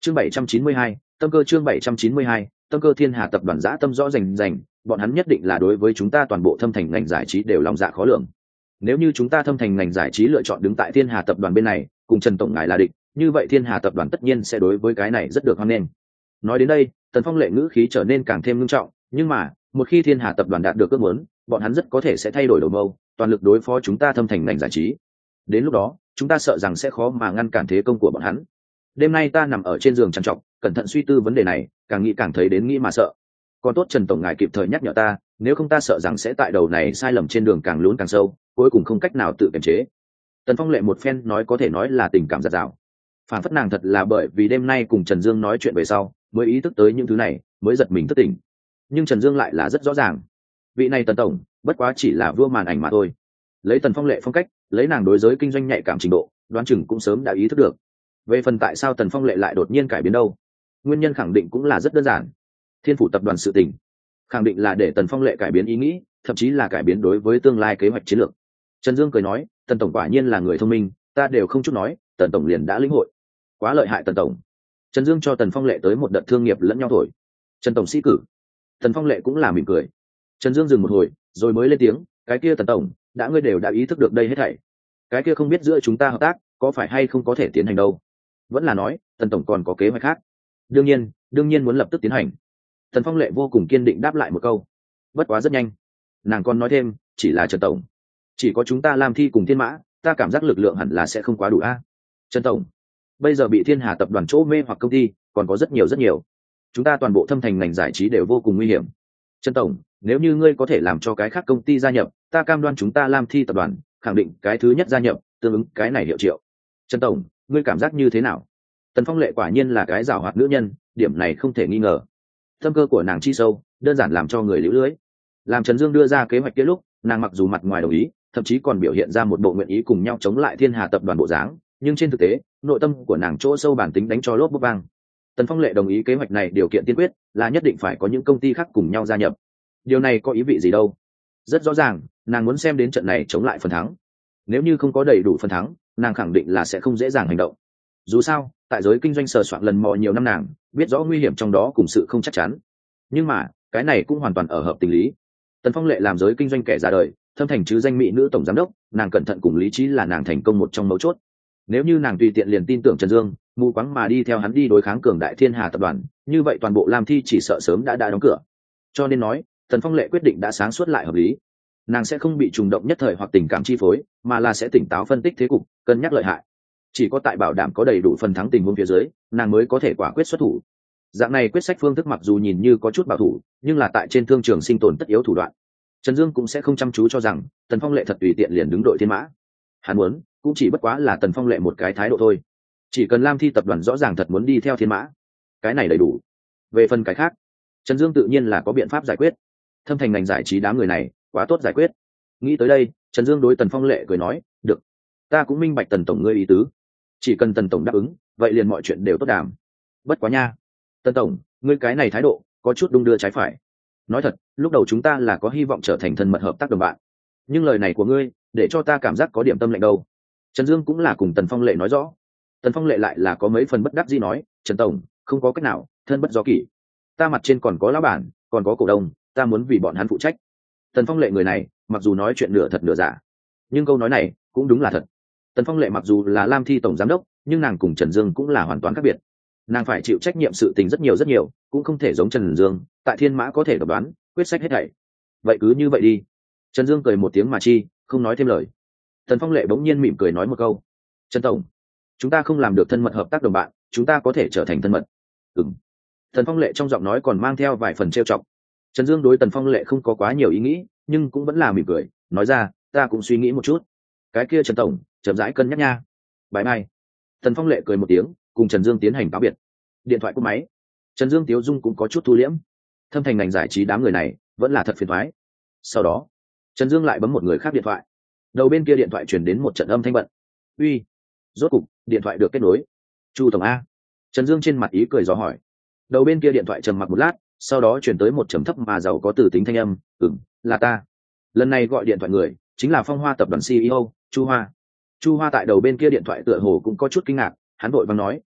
Chương 792, tâm cơ. Chương 792, tâm cơ. Thiên Hà tập đoàn dã tâm rõ rành rành, bọn hắn nhất định là đối với chúng ta toàn bộ Thâm Thành ngành giải trí đều lòng dạ khó lường. Nếu như chúng ta Thâm Thành ngành giải trí lựa chọn đứng tại Thiên Hà tập đoàn bên này, cùng Trần tổng ngài là địch, như vậy Thiên Hà tập đoàn tất nhiên sẽ đối với cái này rất được hoan nghênh. Nói đến đây, Tần Phong lệ ngữ khí trở nên càng thêm nghiêm trọng, nhưng mà, một khi Thiên Hà tập đoàn đạt được ước muốn, bọn hắn rất có thể sẽ thay đổi đầu mâu, toàn lực đối phó chúng ta Thâm Thành ngành giải trí. Đến lúc đó, chúng ta sợ rằng sẽ khó mà ngăn cản thế công của bọn hắn. Đêm nay ta nằm ở trên giường trằn trọc, cẩn thận suy tư vấn đề này, càng nghĩ càng thấy đến nghĩ mà sợ. Còn tốt Trần tổng ngài kịp thời nhắc nhở ta, nếu không ta sợ rằng sẽ tại đầu này sai lầm trên đường càng lún càng sâu, cuối cùng không cách nào tự kiềm chế. Tần Phong lệ một phen nói có thể nói là tình cảm dạt dào, phản phất nàng thật là bởi vì đêm nay cùng Trần Dương nói chuyện về sau mới ý thức tới những thứ này, mới giật mình thức tỉnh. Nhưng Trần Dương lại là rất rõ ràng, vị này Tần tổng bất quá chỉ là vua màn ảnh mà thôi. Lấy Tần Phong lệ phong cách, lấy nàng đối giới kinh doanh nhạy cảm trình độ, đoán chừng cũng sớm đã ý thức được. Về phần tại sao Tần Phong lệ lại đột nhiên cải biến đâu, nguyên nhân khẳng định cũng là rất đơn giản. Thiên phủ tập đoàn sự tình khẳng định là để Tần Phong lệ cải biến ý nghĩ, thậm chí là cải biến đối với tương lai kế hoạch chiến lược. Trần Dương cười nói, Tần tổng quả nhiên là người thông minh, ta đều không chút nói, Tần tổng liền đã lĩnh hội. Quá lợi hại Tần tổng. Trần Dương cho Tần Phong lệ tới một đợt thương nghiệp lẫn nhau thổi. Trần tổng sĩ cử. Tần Phong lệ cũng là mỉm cười. Trần Dương dừng một hồi, rồi mới lên tiếng, cái kia Tần tổng, đã ngươi đều đã ý thức được đây hết thảy. Cái kia không biết giữa chúng ta hợp tác có phải hay không có thể tiến hành đâu? Vẫn là nói, Tần tổng còn có kế hoạch khác? Đương nhiên muốn lập tức tiến hành. Tần Phong lệ vô cùng kiên định đáp lại một câu. Bất quá rất nhanh, nàng còn nói thêm, chỉ là Trần tổng, chỉ có chúng ta làm thi cùng Thiên Mã, ta cảm giác lực lượng hẳn là sẽ không quá đủ a. Trần tổng, bây giờ bị Thiên Hà tập đoàn chỗ mê hoặc công ty còn có rất nhiều, chúng ta toàn bộ Thâm Thành ngành giải trí đều vô cùng nguy hiểm. Trần tổng, nếu như ngươi có thể làm cho cái khác công ty gia nhập, ta cam đoan chúng ta làm thi tập đoàn khẳng định cái thứ nhất gia nhập tương ứng cái này hiệu triệu. Trần tổng, ngươi cảm giác như thế nào? Tần Phong lệ quả nhiên là cái giàu hoạt nữ nhân, điểm này không thể nghi ngờ. Tâm cơ của nàng chi sâu, đơn giản làm cho người liễu lưới. Làm Trần Dương đưa ra kế hoạch kia lúc, nàng mặc dù mặt ngoài đồng ý, thậm chí còn biểu hiện ra một bộ nguyện ý cùng nhau chống lại Thiên Hà tập đoàn bộ dáng, nhưng trên thực tế, nội tâm của nàng chỗ sâu bản tính đánh cho lốp bốp vang. Tần Phong lệ đồng ý kế hoạch này, điều kiện tiên quyết là nhất định phải có những công ty khác cùng nhau gia nhập. Điều này có ý vị gì đâu? Rất rõ ràng, nàng muốn xem đến trận này chống lại phần thắng. Nếu như không có đầy đủ phần thắng, nàng khẳng định là sẽ không dễ dàng hành động. Dù sao, tại giới kinh doanh sờ soạn lần mò nhiều năm, nàng biết rõ nguy hiểm trong đó cùng sự không chắc chắn. Nhưng mà, cái này cũng hoàn toàn ở hợp tình lý. Tần Phong lệ làm giới kinh doanh kẻ ra đời, Thâm Thành chứ danh mỹ nữ tổng giám đốc, nàng cẩn thận cùng lý trí là nàng thành công một trong mấu chốt. Nếu như nàng tùy tiện liền tin tưởng Trần Dương, mù quáng mà đi theo hắn đi đối kháng cường đại Thiên Hà tập đoàn, như vậy toàn bộ Lam Thi chỉ sợ sớm đã đóng cửa. Cho nên nói, Tần Phong lệ quyết định đã sáng suốt lại hợp lý. Nàng sẽ không bị trùng động nhất thời hoặc tình cảm chi phối, mà là sẽ tỉnh táo phân tích thế cục, cân nhắc lợi hại. Chỉ có tại bảo đảm có đầy đủ phần thắng tình huống phía dưới, nàng mới có thể quả quyết xuất thủ. Dạng này quyết sách phương thức mặc dù nhìn như có chút bảo thủ, nhưng là tại trên thương trường sinh tồn tất yếu thủ đoạn. Trần Dương cũng sẽ không chăm chú cho rằng Tần Phong lệ thật tùy tiện liền đứng đội Thiên Mã. Hắn muốn cũng chỉ bất quá là Tần Phong lệ một cái thái độ thôi. Chỉ cần Lam Thi tập đoàn rõ ràng thật muốn đi theo Thiên Mã, cái này đầy đủ. Về phần cái khác, Trần Dương tự nhiên là có biện pháp giải quyết. Thâm Thành ngành giải trí đám người này quá tốt giải quyết. Nghĩ tới đây, Trần Dương đối Tần Phong lệ cười nói, được, ta cũng minh bạch Tần tổng ngươi ý tứ, chỉ cần Tần tổng đáp ứng, vậy liền mọi chuyện đều tốt đàm. Bất quá nha, Tần tổng, ngươi cái này thái độ có chút đung đưa trái phải. Nói thật, lúc đầu chúng ta là có hy vọng trở thành thân mật hợp tác đồng bạn, nhưng lời này của ngươi để cho ta cảm giác có điểm tâm lạnh đâu. Trần Dương cũng là cùng Tần Phong lệ nói rõ. Tần Phong lệ lại là có mấy phần bất đắc dĩ nói, Trần tổng, không có cách nào, thân bất do kỷ, ta mặt trên còn có lão bản, còn có cổ đông, ta muốn vì bọn hắn phụ trách. Tần Phong lệ người này mặc dù nói chuyện nửa thật nửa giả, nhưng câu nói này cũng đúng là thật. Tần Phong lệ mặc dù là Lam Thi tổng giám đốc, nhưng nàng cùng Trần Dương cũng là hoàn toàn khác biệt. Nàng phải chịu trách nhiệm sự tình rất nhiều, cũng không thể giống Trần Dương tại Thiên Mã có thể độc đoán quyết sách hết thảy. Vậy cứ như vậy đi. Trần Dương cười một tiếng mà chi, không nói thêm lời. Tần Phong lệ bỗng nhiên mỉm cười nói một câu, Trần tổng, chúng ta không làm được thân mật hợp tác đồng bạn, chúng ta có thể trở thành thân mật. Ừm. Tần Phong lệ trong giọng nói còn mang theo vài phần trêu chọc. Trần Dương đối Tần Phong lệ không có quá nhiều ý nghĩ, nhưng cũng vẫn là mỉm cười, nói ra, ta cũng suy nghĩ một chút. Cái kia Trần tổng, chậm rãi cân nhắc nha. Bye bye. Tần Phong lệ cười một tiếng, cùng Trần Dương tiến hành cáo biệt. Điện thoại cúp máy. Trần Dương tiếu dung cũng có chút thu liễm. Thâm Thành ngành giải trí đám người này vẫn là thật phiền toái. Sau đó, Trần Dương lại bấm một người khác điện thoại. Đầu bên kia điện thoại truyền đến một trận âm thanh bận. Uy, rốt cục điện thoại được kết nối. Chu tổng a. Trần Dương trên mặt ý cười dò hỏi. Đầu bên kia điện thoại trầm mặc một lát, sau đó chuyển tới một trầm thấp mà giàu có từ tính thanh âm, là ta. Lần này gọi điện thoại người chính là Phong Hoa tập đoàn CEO Chu Hoa. Chu Hoa tại đầu bên kia điện thoại tựa hồ cũng có chút kinh ngạc, hắn vội vàng nói,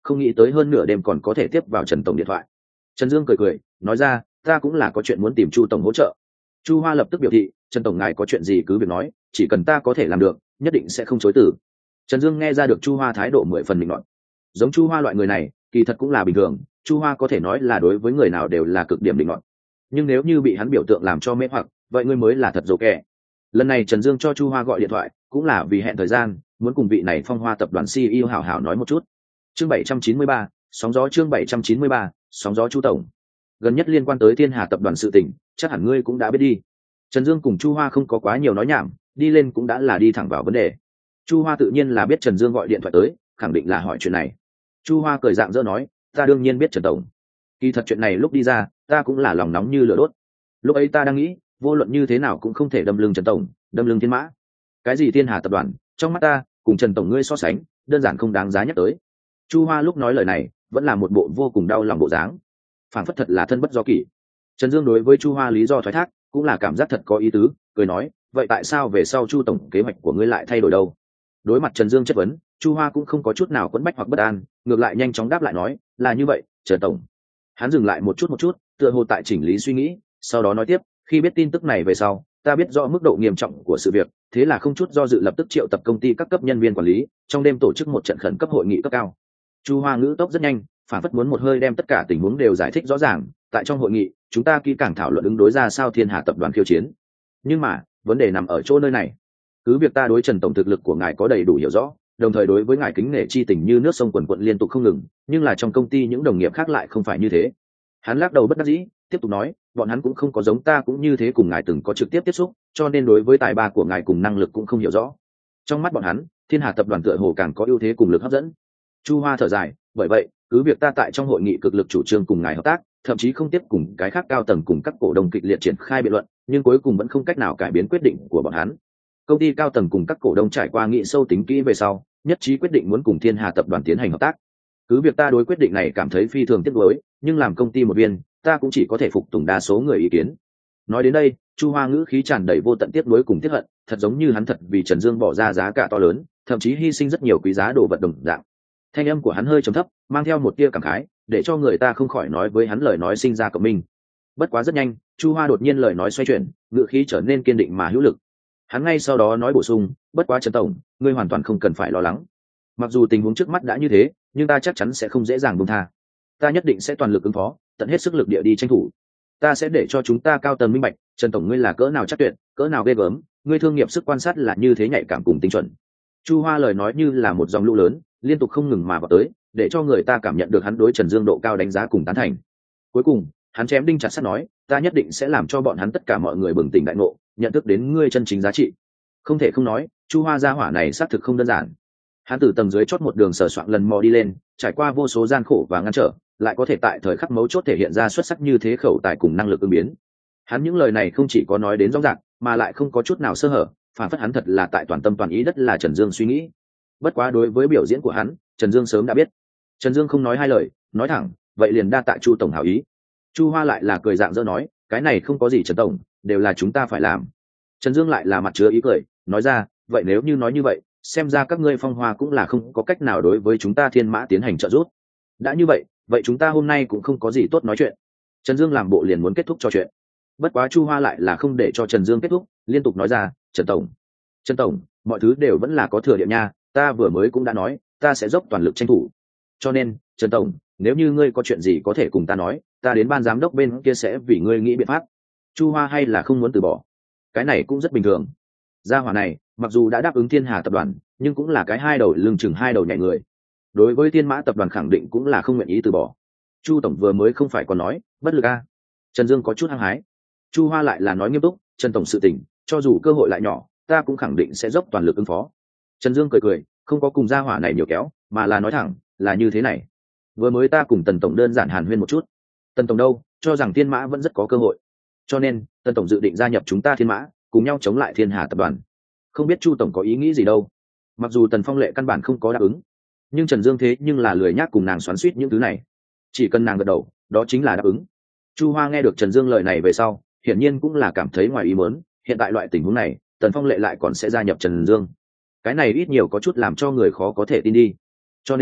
không nghĩ tới hơn nửa đêm còn có thể tiếp vào Trần tổng điện thoại. Trần Dương cười cười nói ra, ta cũng là có chuyện muốn tìm Chu tổng hỗ trợ. Chu Hoa lập tức biểu thị, Trần tổng ngài có chuyện gì cứ việc nói, chỉ cần ta có thể làm được nhất định sẽ không chối từ. Trần Dương nghe ra được Chu Hoa thái độ 10 phần định nọt. Giống Chu Hoa loại người này kỳ thật cũng là bình thường, Chu Hoa có thể nói là đối với người nào đều là cực điểm định nọt, nhưng nếu như bị hắn biểu tượng làm cho mê hoặc, vậy ngươi mới là thật dỗ kẻ. Lần này Trần Dương cho Chu Hoa gọi điện thoại cũng là vì hẹn thời gian, muốn cùng vị này Phong Hoa tập đoàn CEO hảo hảo nói một chút. Chương 793, sóng gió. Chương 793, sóng gió. Chu tổng, gần nhất liên quan tới Thiên Hà tập đoàn sự tình, chắc hẳn ngươi cũng đã biết đi. Trần Dương cùng Chu Hoa không có quá nhiều nói nhảm, đi lên cũng đã là đi thẳng vào vấn đề. Chu Hoa tự nhiên là biết Trần Dương gọi điện thoại tới, khẳng định là hỏi chuyện này. Chu Hoa cười dạng dỡ nói, ta đương nhiên biết Trần tổng. Kỳ thật chuyện này lúc đi ra, ta cũng là lòng nóng như lửa đốt. Lúc ấy ta đang nghĩ, vô luận như thế nào cũng không thể đâm lưng Trần tổng, đâm lưng Thiên Mã. Cái gì Thiên Hà tập đoàn, trong mắt ta cùng Trần tổng ngươi so sánh, đơn giản không đáng giá nhắc tới. Chu Hoa lúc nói lời này, vẫn là một bộ vô cùng đau lòng bộ dáng, phản phất thật là thân bất do kỷ. Trần Dương đối với Chu Hoa lý do thoái thác cũng là cảm giác thật có ý tứ, cười nói, vậy tại sao về sau Chu tổng kế hoạch của ngươi lại thay đổi đâu? Đối mặt Trần Dương chất vấn, Chu Hoa cũng không có chút nào quẫn bách hoặc bất an, ngược lại nhanh chóng đáp lại nói, là như vậy, Trần tổng. Hắn dừng lại một chút, tựa hồ tại chỉnh lý suy nghĩ, sau đó nói tiếp, khi biết tin tức này về sau, ta biết rõ mức độ nghiêm trọng của sự việc, thế là không chút do dự lập tức triệu tập công ty các cấp nhân viên quản lý, trong đêm tổ chức một trận khẩn cấp hội nghị cấp cao. Chu Hoa ngữ tốc rất nhanh, phản phất muốn một hơi đem tất cả tình huống đều giải thích rõ ràng. Tại trong hội nghị, chúng ta kỹ càng thảo luận ứng đối ra sao Thiên Hà tập đoàn khiêu chiến. Nhưng mà vấn đề nằm ở chỗ nơi này. Cứ việc ta đối Trần tổng thực lực của ngài có đầy đủ hiểu rõ, đồng thời đối với ngài kính nể chi tình như nước sông quần quận liên tục không ngừng, nhưng là trong công ty những đồng nghiệp khác lại không phải như thế. Hắn lắc đầu bất đắc dĩ, tiếp tục nói, bọn hắn cũng không có giống ta cũng như thế cùng ngài từng có trực tiếp tiếp xúc, cho nên đối với tài ba của ngài cùng năng lực cũng không hiểu rõ. Trong mắt bọn hắn, Thiên Hà tập đoàn tựa hồ càng có ưu thế cùng lực hấp dẫn. Chu Hoa thở dài, bởi vậy cứ việc ta tại trong hội nghị cực lực chủ trương cùng ngài hợp tác, thậm chí không tiếp cùng cái khác cao tầng cùng các cổ đông kịch liệt triển khai biện luận, nhưng cuối cùng vẫn không cách nào cải biến quyết định của bọn hắn. Công ty cao tầng cùng các cổ đông trải qua nghị sâu tính kỹ về sau, nhất trí quyết định muốn cùng Thiên Hà tập đoàn tiến hành hợp tác. Cứ việc ta đối quyết định này cảm thấy phi thường tiếc nuối, nhưng làm công ty một viên, ta cũng chỉ có thể phục tùng đa số người ý kiến. Nói đến đây, Chu Hoa ngữ khí tràn đầy vô tận tiếc nuối cùng tiếc hận, thật giống như hắn thật vì Trần Dương bỏ ra giá cả to lớn, thậm chí hy sinh rất nhiều quý giá đồ vật đồng dạng. Thanh âm của hắn hơi trầm thấp, mang theo một tia cảm khái, để cho người ta không khỏi nói với hắn lời nói sinh ra cộng minh. Bất quá rất nhanh, Chu Hoa đột nhiên lời nói xoay chuyển, ngữ khí trở nên kiên định mà hữu lực. Hắn ngay sau đó nói bổ sung, bất quá Trần tổng, ngươi hoàn toàn không cần phải lo lắng. Mặc dù tình huống trước mắt đã như thế, nhưng ta chắc chắn sẽ không dễ dàng buông tha. Ta nhất định sẽ toàn lực ứng phó, tận hết sức lực địa đi tranh thủ. Ta sẽ để cho chúng ta cao tầng minh bạch, Trần tổng ngươi là cỡ nào chắc tuyệt, cỡ nào ghê gớm, ngươi thương nghiệp sức quan sát là như thế nhạy cảm cùng tinh chuẩn. Chu Hoa lời nói như là một dòng lũ lớn, liên tục không ngừng mà vào tới, để cho người ta cảm nhận được hắn đối Trần Dương độ cao đánh giá cùng tán thành. Cuối cùng, hắn chém đinh chặt sắt nói, ta nhất định sẽ làm cho bọn hắn tất cả mọi người bừng tỉnh đại ngộ, nhận thức đến ngươi chân chính giá trị. Không thể không nói, Chu Hoa gia hỏa này xác thực không đơn giản. Hắn từ tầng dưới chót một đường sờ soạng lần mò đi lên, trải qua vô số gian khổ và ngăn trở, lại có thể tại thời khắc mấu chốt thể hiện ra xuất sắc như thế khẩu tài cùng năng lực ứng biến. Hắn những lời này không chỉ có nói đến rõ ràng, mà lại không có chút nào sơ hở, phản phất hắn thật là tại toàn tâm toàn ý đất là Trần Dương suy nghĩ. Bất quá đối với biểu diễn của hắn, Trần Dương sớm đã biết. Trần Dương không nói hai lời, nói thẳng, vậy liền đa tạ Chu tổng hảo ý. Chu Hoa lại là cười dạng dỡ nói, cái này không có gì Trần tổng, đều là chúng ta phải làm. Trần Dương lại là mặt chứa ý cười, nói ra, vậy nếu như nói như vậy, xem ra các ngươi Phong Hoa cũng là không có cách nào đối với chúng ta Thiên Mã tiến hành trợ giúp. Đã như vậy, vậy chúng ta hôm nay cũng không có gì tốt nói chuyện. Trần Dương làm bộ liền muốn kết thúc trò chuyện. Bất quá Chu Hoa lại là không để cho Trần Dương kết thúc, liên tục nói ra, Trần tổng, mọi thứ đều vẫn là có thừa địa nha, ta vừa mới cũng đã nói, ta sẽ dốc toàn lực tranh thủ. Cho nên, Trần tổng, nếu như ngươi có chuyện gì có thể cùng ta nói, ta đến ban giám đốc bên kia sẽ vì ngươi nghĩ biện pháp. Chu Hoa hay là không muốn từ bỏ. Cái này cũng rất bình thường. Gia hỏa này, mặc dù đã đáp ứng Thiên Hà tập đoàn, nhưng cũng là cái hai đầu lưng chừng hai đầu nhảy người. Đối với Thiên Mã tập đoàn khẳng định cũng là không nguyện ý từ bỏ. Chu tổng vừa mới không phải còn nói, bất lực a. Trần Dương có chút hăng hái. Chu Hoa lại là nói nghiêm túc, Trần tổng sự tình, cho dù cơ hội lại nhỏ, ta cũng khẳng định sẽ dốc toàn lực ứng phó. Trần Dương cười cười, không có cùng gia hỏa này nhiều kéo, mà là nói thẳng, là như thế này. Vừa mới ta cùng Tần tổng đơn giản hàn huyên một chút. Tần tổng đâu, cho rằng Thiên Mã vẫn rất có cơ hội. Cho nên, Tần tổng dự định gia nhập chúng ta Thiên Mã, cùng nhau chống lại Thiên Hà tập đoàn. Không biết Chu tổng có ý nghĩ gì đâu. Mặc dù Tần Phong Lệ căn bản không có đáp ứng, nhưng Trần Dương thế nhưng là lười nhác cùng nàng xoắn xuýt những thứ này. Chỉ cần nàng gật đầu, đó chính là đáp ứng. Chu Hoa nghe được Trần Dương lời này về sau, hiển nhiên cũng là cảm thấy ngoài ý muốn. Hiện tại loại tình huống này, Tần Phong Lệ lại còn sẽ gia nhập Trần Dương. Cái này ít nhiều có chút làm cho người khó có thể tin đi. Cho nên,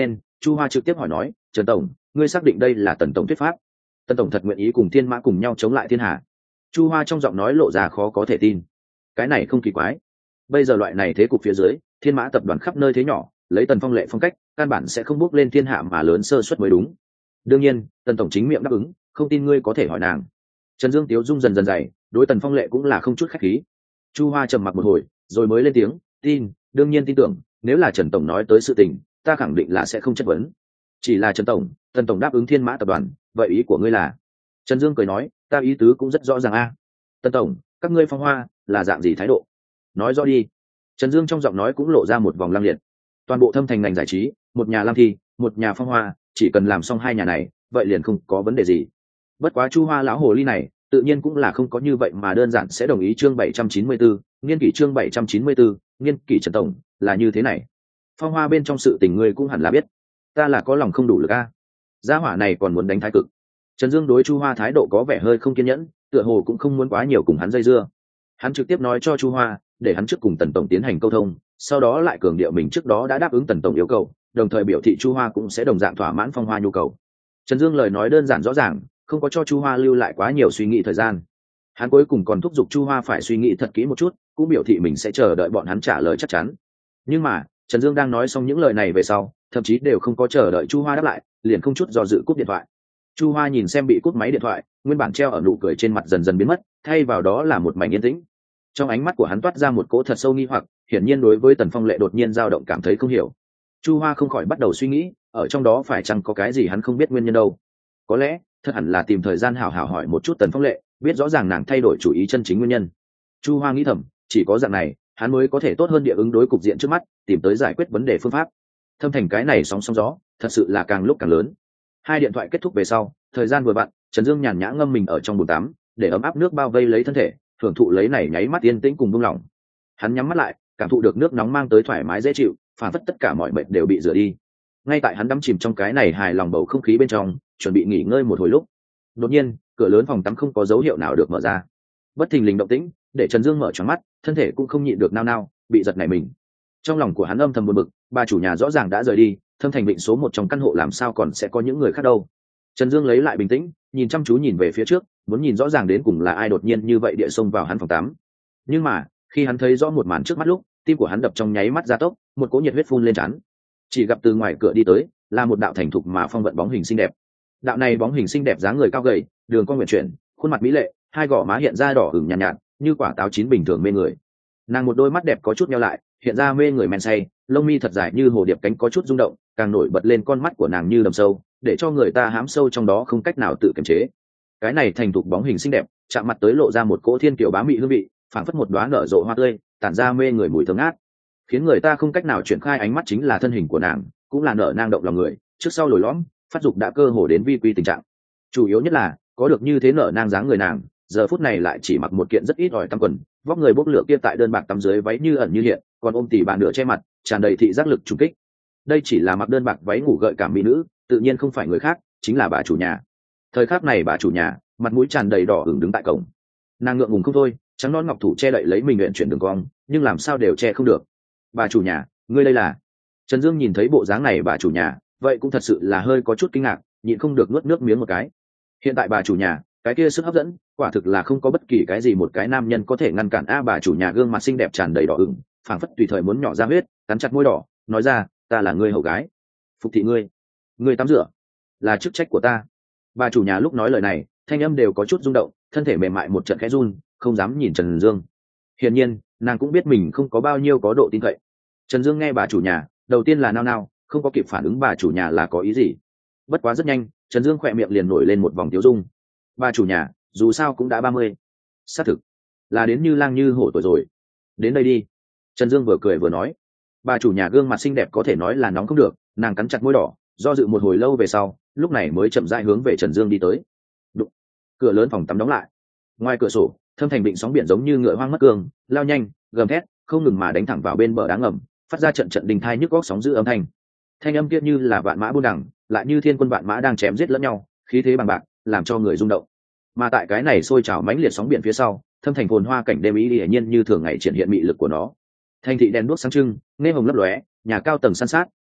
Chu Hoa trực tiếp hỏi nói, Trần tổng, ngươi xác định đây là Tần tổng thuyết pháp? Tần tổng thật nguyện ý cùng Thiên Mã cùng nhau chống lại thiên hà? Chu Hoa trong giọng nói lộ ra khó có thể tin. Cái này không kỳ quái, bây giờ loại này thế cục phía dưới, Thiên Mã tập đoàn khắp nơi thế nhỏ, lấy Tần Phong Lệ phong cách, căn bản sẽ không bước lên thiên hạ mà lớn sơ suất mới đúng. Đương nhiên, Tần tổng chính miệng đáp ứng, không tin ngươi có thể hỏi nàng. Trần Dương tiếu dung dần dần dày, đối Tần Phong Lệ cũng là không chút khách khí. Chu Hoa trầm mặc một hồi, rồi mới lên tiếng, tin, đương nhiên tin tưởng, nếu là Trần tổng nói tới sự tình, ta khẳng định là sẽ không chất vấn. Chỉ là Trần tổng, Tần tổng đáp ứng Thiên Mã tập đoàn, vậy ý của ngươi là? Trần Dương cười nói, ta ý tứ cũng rất rõ ràng a. Tần tổng, các ngươi Phong Hoa là dạng gì thái độ? Nói rõ đi. Trần Dương trong giọng nói cũng lộ ra một vòng lăng liệt. Toàn bộ Thâm Thành ngành giải trí, một nhà Lam Thi, một nhà Phong Hoa, chỉ cần làm xong hai nhà này, vậy liền không có vấn đề gì. Bất quá Chu Hoa lão hồ ly này, tự nhiên cũng là không có như vậy mà đơn giản sẽ đồng ý. Chương 794, nghiên kỷ chương 794, nghiên kỷ. Trần tổng, là như thế này. Phong Hoa bên trong sự tình ngươi cũng hẳn là biết, ta là có lòng không đủ lực a. Gia hỏa này còn muốn đánh thái cực. Trần Dương đối Chu Hoa thái độ có vẻ hơi không kiên nhẫn, tựa hồ cũng không muốn quá nhiều cùng hắn dây dưa. Hắn trực tiếp nói cho Chu Hoa, để hắn trước cùng Tần tổng tiến hành câu thông, sau đó lại cường điệu mình trước đó đã đáp ứng Tần tổng yêu cầu, đồng thời biểu thị Chu Hoa cũng sẽ đồng dạng thỏa mãn Phong Hoa nhu cầu. Trần Dương lời nói đơn giản rõ ràng, không có cho Chu Hoa lưu lại quá nhiều suy nghĩ thời gian. Hắn cuối cùng còn thúc giục Chu Hoa phải suy nghĩ thật kỹ một chút, cũng biểu thị mình sẽ chờ đợi bọn hắn trả lời chắc chắn. Nhưng mà Trần Dương đang nói xong những lời này về sau, thậm chí đều không có chờ đợi Chu Hoa đáp lại, liền không chút do dự cúp điện thoại. Chu Hoa nhìn xem bị cúp máy điện thoại, nguyên bản treo ở nụ cười trên mặt dần dần biến mất, thay vào đó là một mảnh yên tĩnh. Trong ánh mắt của hắn toát ra một cỗ thật sâu nghi hoặc, hiển nhiên đối với Tần Phong Lệ đột nhiên dao động cảm thấy không hiểu. Chu Hoa không khỏi bắt đầu suy nghĩ, ở trong đó phải chăng có cái gì hắn không biết nguyên nhân đâu. Có lẽ thật hẳn là tìm thời gian hảo hảo hỏi một chút Tần Phong Lệ, biết rõ ràng nàng thay đổi chủ ý chân chính nguyên nhân. Chu Hoa nghĩ thầm, chỉ có dạng này hắn mới có thể tốt hơn địa ứng đối cục diện trước mắt, tìm tới giải quyết vấn đề phương pháp. Thâm Thành cái này sóng sóng gió thật sự là càng lúc càng lớn. Hai điện thoại kết thúc về sau, thời gian vừa vặn, Trần Dương nhàn nhã ngâm mình ở trong bồn tắm, để ấm áp nước bao vây lấy thân thể, hưởng thụ lấy này nháy mắt yên tĩnh cùng buông lỏng. Hắn nhắm mắt lại, cảm thụ được nước nóng mang tới thoải mái dễ chịu, phản phất tất cả mọi mệt đều bị rửa đi. Ngay tại hắn đắm chìm trong cái này hài lòng bầu không khí bên trong, chuẩn bị nghỉ ngơi một hồi lúc, đột nhiên cửa lớn phòng tắm không có dấu hiệu nào được mở ra. Bất thình lình động tĩnh để Trần Dương mở choáng mắt, thân thể cũng không nhịn được nao nao, bị giật nảy mình. Trong lòng của hắn âm thầm buồn bực, bà chủ nhà rõ ràng đã rời đi, Thâm Thành Vịnh số 1 trong căn hộ làm sao còn sẽ có những người khác đâu. Trần Dương lấy lại bình tĩnh, nhìn chăm chú nhìn về phía trước, muốn nhìn rõ ràng đến cùng là ai đột nhiên như vậy địa xông vào hắn phòng tắm. Nhưng mà khi hắn thấy rõ một màn trước mắt lúc, tim của hắn đập trong nháy mắt gia tốc, một cỗ nhiệt huyết phun lên trán. Chỉ gặp từ ngoài cửa đi tới là một đạo thành thục mà phong vận bóng hình xinh đẹp. Đạo này bóng hình xinh đẹp, dáng người cao gầy, đường cong uyển chuyển, khuôn mặt mỹ lệ, hai gò má hiện ra đỏ ửng nhàn nhạt, như quả táo chín bình thường mê người. Nàng một đôi mắt đẹp có chút nheo lại, hiện ra mê người men say, lông mi thật dài như hồ điệp cánh có chút rung động, càng nổi bật lên con mắt của nàng như đầm sâu, để cho người ta hám sâu trong đó không cách nào tự kiềm chế. Cái này thành thục bóng hình xinh đẹp, chạm mặt tới lộ ra một cỗ thiên kiều bá mị hương vị, phảng phất một đóa nở rộ hoa tươi, tản ra mê người mùi thơm ngát. Khiến người ta không cách nào chuyển khai ánh mắt chính là thân hình của nàng, cũng là nở nang động lòng người, trước sau lồi lõm, phát dục đã cơ hồ đến vi quy tình trạng. Chủ yếu nhất là có được như thế nở nang dáng người nàng, giờ phút này lại chỉ mặc một kiện rất ít ỏi tăm quần, vóc người bốc lửa kia tại đơn bạc tắm dưới váy như ẩn như hiện, còn ôm tỉ bàn nửa che mặt, tràn đầy thị giác lực trùng kích. Đây chỉ là mặc đơn bạc váy ngủ gợi cảm mỹ nữ, tự nhiên không phải người khác, chính là bà chủ nhà. Thời khắc này bà chủ nhà, mặt mũi tràn đầy đỏ ửng đứng tại cổng. Nàng ngượng ngùng không thôi, trắng non ngọc thủ che đậy lấy mình luyện chuyển đường cong, nhưng làm sao đều che không được. Bà chủ nhà, ngươi đây là? Trần Dương nhìn thấy bộ dáng này bà chủ nhà, vậy cũng thật sự là hơi có chút kinh ngạc, nhịn không được nuốt nước miếng một cái. Hiện tại bà chủ nhà, cái kia sức hấp dẫn, quả thực là không có bất kỳ cái gì một cái nam nhân có thể ngăn cản. Bà chủ nhà gương mặt xinh đẹp tràn đầy đỏ ửng, phảng phất tùy thời muốn nhỏ ra huyết, cắn chặt môi đỏ, nói ra, ta là ngươi hầu gái, phục thị ngươi tắm rửa là chức trách của ta. Bà chủ nhà lúc nói lời này, thanh âm đều có chút rung động, thân thể mềm mại một trận khẽ run, không dám nhìn Trần Dương. Hiển nhiên nàng cũng biết mình không có bao nhiêu có độ tin cậy. Trần Dương nghe bà chủ nhà, đầu tiên là nao nao, không có kịp phản ứng bà chủ nhà là có ý gì. Bất quá rất nhanh, Trần Dương khỏe miệng liền nổi lên một vòng tiếu dung. Bà chủ nhà dù sao cũng đã 30, xác thực là đến như lang như hổ tuổi rồi. Đến đây đi. Trần Dương vừa cười vừa nói. Bà chủ nhà gương mặt xinh đẹp có thể nói là nóng không được, nàng cắn chặt môi đỏ, do dự một hồi lâu về sau, lúc này mới chậm rãi hướng về Trần Dương đi tới. Đụng. Cửa lớn phòng tắm đóng lại. Ngoài cửa sổ, Thâm Thành Vịnh sóng biển giống như ngựa hoang mất cương, lao nhanh, gầm thét, không ngừng mà đánh thẳng vào bên bờ đá ngầm, phát ra trận trận đình thai nhức góc sóng dữ âm thanh. Thanh âm kia như là vạn mã buôn đẳng, lại như thiên quân vạn mã đang chém giết lẫn nhau, khí thế bằng bạc, làm cho người rung động. Mà tại cái này sôi trào mãnh liệt sóng biển phía sau, Thâm Thành phồn hoa cảnh đêm ý hiển nhiên như thường ngày triển hiện mị lực của nó. Thành thị đèn đuốc sáng trưng, nghe hồng lấp lóe, nhà cao tầng san sát,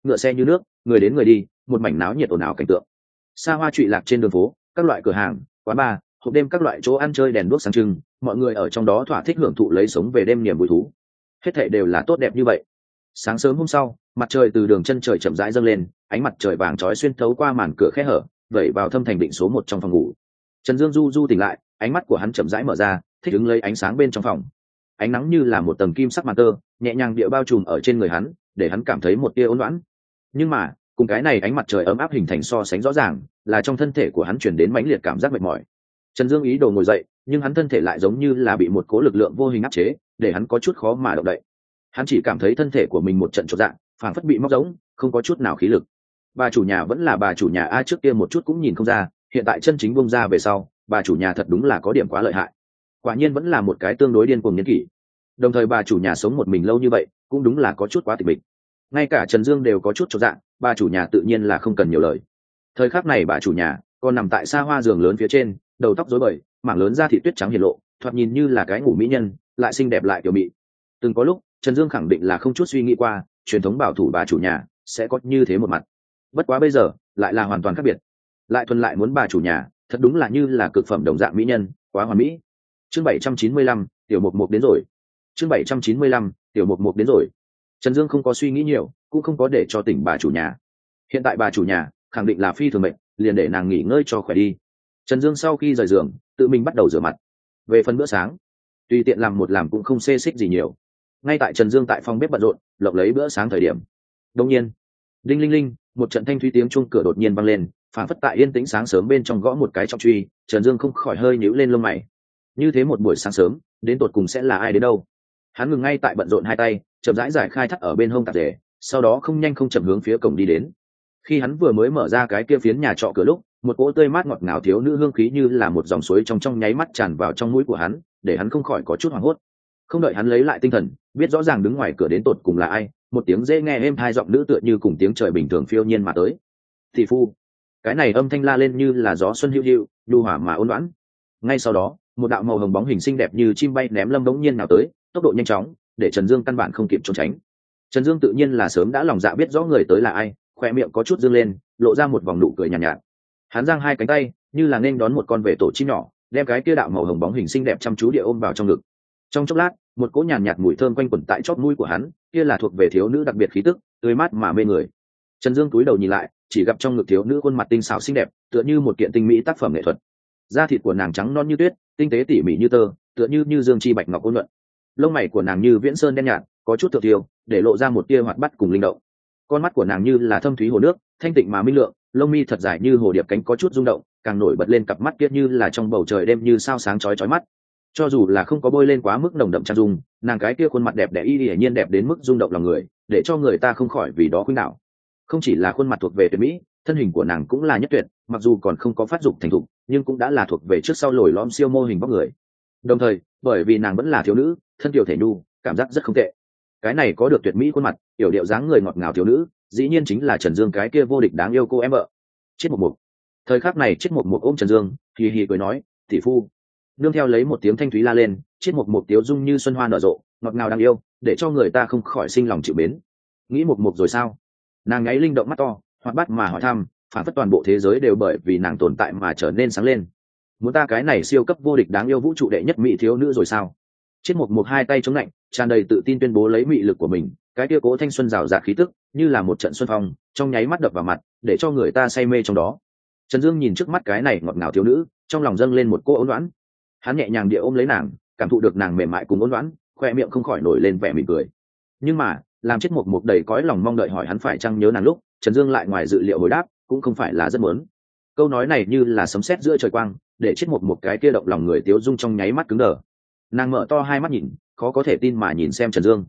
ngựa xe như nước, người đến người đi, một mảnh náo nhiệt ồn ào cảnh tượng. Xa hoa trụy lạc trên đường phố, các loại cửa hàng, quán bar, hộp đêm, các loại chỗ ăn chơi đèn đuốc sáng trưng, mọi người ở trong đó thỏa thích hưởng thụ lấy sống về đêm niềm vui thú. Hết thảy đều là tốt đẹp như vậy. Sáng sớm hôm sau, mặt trời từ đường chân trời chậm rãi dâng lên, ánh mặt trời vàng chói xuyên thấu qua màn cửa khe hở, vẩy vào thâm thành định số 1 trong phòng ngủ. Trần Dương du du tỉnh lại, ánh mắt của hắn chậm rãi mở ra, thích ứng lấy ánh sáng bên trong phòng. Ánh nắng như là một tầng kim sắc màn tơ, nhẹ nhàng địa bao trùm ở trên người hắn, để hắn cảm thấy một tia ôn loãng. Nhưng mà, cùng cái này ánh mặt trời ấm áp hình thành so sánh rõ ràng, là trong thân thể của hắn truyền đến mãnh liệt cảm giác mệt mỏi. Trần Dương ý đồ ngồi dậy, nhưng hắn thân thể lại giống như là bị một cố lực lượng vô hình áp chế, để hắn có chút khó mà động đậy. Hắn chỉ cảm thấy thân thể của mình một trận chột dạ, phảng phất bị móc rỗng, không có chút nào khí lực. Bà chủ nhà vẫn là bà chủ nhà a, trước kia một chút cũng nhìn không ra, hiện tại chân chính bung ra về sau, bà chủ nhà thật đúng là có điểm quá lợi hại. Quả nhiên vẫn là một cái tương đối điên cuồng nhân kỷ. Đồng thời bà chủ nhà sống một mình lâu như vậy, cũng đúng là có chút quá tịch mịch. Ngay cả Trần Dương đều có chút chột dạ, bà chủ nhà tự nhiên là không cần nhiều lời. Thời khắc này bà chủ nhà còn nằm tại xa hoa giường lớn phía trên, đầu tóc rối bời, mảng lớn da thịt tuyết trắng hiển lộ, thoạt nhìn như là cái ngủ mỹ nhân, lại xinh đẹp lại tiểu mị. Từng có lúc Trần Dương khẳng định là không chút suy nghĩ qua truyền thống bảo thủ bà chủ nhà sẽ có như thế một mặt, bất quá bây giờ lại là hoàn toàn khác biệt. Lại thuần lại muốn bà chủ nhà, thật đúng là như là cực phẩm đồng dạng mỹ nhân, quá hoàn mỹ. Chương 795, tiểu mục mục đến rồi. Chương 795, tiểu mục mục đến rồi. Trần Dương không có suy nghĩ nhiều, cũng không có để cho tỉnh bà chủ nhà. Hiện tại bà chủ nhà khẳng định là phi thường mệnh, liền để nàng nghỉ ngơi cho khỏe đi. Trần Dương sau khi rời giường, tự mình bắt đầu rửa mặt. Về phần bữa sáng, tùy tiện làm một làm cũng không xê xích gì nhiều. Ngay tại Trần Dương tại phòng bếp bận rộn lộng lấy bữa sáng thời điểm, đột nhiên đinh linh linh, một trận thanh thúy tiếng chuông cửa đột nhiên vang lên, phản phất tại yên tĩnh sáng sớm bên trong gõ một cái trọng truy. Trần Dương không khỏi hơi nhíu lên lông mày. Như thế một buổi sáng sớm, đến tột cùng sẽ là ai đến đâu? Hắn ngừng ngay tại bận rộn hai tay, chậm rãi giải khai thắt ở bên hông tạp dề, sau đó không nhanh không chậm hướng phía cổng đi đến. Khi hắn vừa mới mở ra cái kia phiến nhà trọ cửa lúc, một cỗ tươi mát ngọt ngào thiếu nữ hương khí như là một dòng suối trong nháy mắt tràn vào trong mũi của hắn, để hắn không khỏi có chút hoảng hốt. Không đợi hắn lấy lại tinh thần, biết rõ ràng đứng ngoài cửa đến tột cùng là ai, một tiếng dễ nghe êm hai giọng nữ tựa như cùng tiếng trời bình thường phiêu nhiên mà tới. Thị phu. Cái này âm thanh la lên như là gió xuân hữu hữu, nhu hòa mà ôn loãn. Ngay sau đó, một đạo màu hồng bóng hình xinh đẹp như chim bay ném lâm bỗng nhiên nào tới, tốc độ nhanh chóng, để Trần Dương căn bản không kịp trốn tránh. Trần Dương tự nhiên là sớm đã lòng dạ biết rõ người tới là ai, khoe miệng có chút dương lên, lộ ra một vòng nụ cười nhàn nhạt. Hắn giang hai cánh tay, như là nên đón một con về tổ chim nhỏ, đem cái kia đạo màu hồng bóng hình xinh đẹp chăm chú địa ôm vào trong ngực. Trong chốc lát, một cỗ nhàn nhạt mùi thơm quanh quẩn tại chóp mũi của hắn, kia là thuộc về thiếu nữ đặc biệt khí tức, tươi mát mà mê người. Trần Dương cúi đầu nhìn lại, chỉ gặp trong ngực thiếu nữ khuôn mặt tinh xảo xinh đẹp, tựa như một kiện tinh mỹ tác phẩm nghệ thuật. Da thịt của nàng trắng non như tuyết, tinh tế tỉ mỉ như tơ, tựa như dương chi bạch ngọc ôn nhuận. Lông mày của nàng như viễn sơn đen nhạt, có chút thượng tiêu, để lộ ra một tia hoạt bát cùng linh động. Con mắt của nàng như là thâm thúy hồ nước, thanh tịnh mà minh lượng, lông mi thật dài như hồ điệp cánh có chút rung động, càng nổi bật lên cặp mắt kia như là trong bầu trời đêm như sao sáng chói chói mắt. Cho dù là không có bôi lên quá mức nồng đậm trang dung, nàng cái kia khuôn mặt đẹp đẽ hiển nhiên đẹp đến mức rung động lòng người, để cho người ta không khỏi vì đó khuynh đảo. Không chỉ là khuôn mặt thuộc về tuyệt mỹ, thân hình của nàng cũng là nhất tuyệt, mặc dù còn không có phát dục thành thục, nhưng cũng đã là thuộc về trước sau lồi lõm siêu mô hình vóc người. Đồng thời, bởi vì nàng vẫn là thiếu nữ, thân kiều thể nhu, cảm giác rất không tệ. Cái này có được tuyệt mỹ khuôn mặt, yểu điệu dáng người ngọt ngào thiếu nữ, dĩ nhiên chính là Trần Dương cái kia vô địch đáng yêu cô em vợ. Triết Mục Mục. Thời khắc này Triết Mục Mục ôm Trần Dương, hì hì cười nói, "Tỷ phu." Nương theo lấy một tiếng thanh thúy la lên, Triết Mục Mục tiếu dung như xuân hoa nở rộ, ngọt ngào đáng yêu, để cho người ta không khỏi sinh lòng chịu mến. Nghĩ Mục Mục rồi sao? Nàng ngáy linh động mắt to, hoạt bát mà hỏi thăm, phản phất toàn bộ thế giới đều bởi vì nàng tồn tại mà trở nên sáng lên. Muốn ta cái này siêu cấp vô địch đáng yêu vũ trụ đệ nhất mỹ thiếu nữ rồi sao? Triết Mục Mục hai tay chống lạnh, tràn đầy tự tin tuyên bố lấy mị lực của mình, cái kia cố thanh xuân rào rạt khí tức, như là một trận xuân phong, trong nháy mắt đập vào mặt, để cho người ta say mê trong đó. Trần Dương nhìn trước mắt cái này ngọt ngào thiếu nữ, trong lòng dâng lên một cô ôn loãn. Hắn nhẹ nhàng địa ôm lấy nàng, cảm thụ được nàng mềm mại cùng ôn loãn, khoe miệng không khỏi nổi lên vẻ mỉm cười. Nhưng mà, làm Triết Mục Mục đầy cõi lòng mong đợi hỏi hắn phải chăng nhớ nàng lúc, Trần Dương lại ngoài dự liệu hồi đáp, cũng không phải là rất muốn. Câu nói này như là sấm sét giữa trời quang, để Triết Mục Mục cái kia động lòng người tiếu dung trong nháy mắt cứng đờ. Nàng mở to hai mắt nhìn, khó có thể tin mà nhìn xem Trần Dương.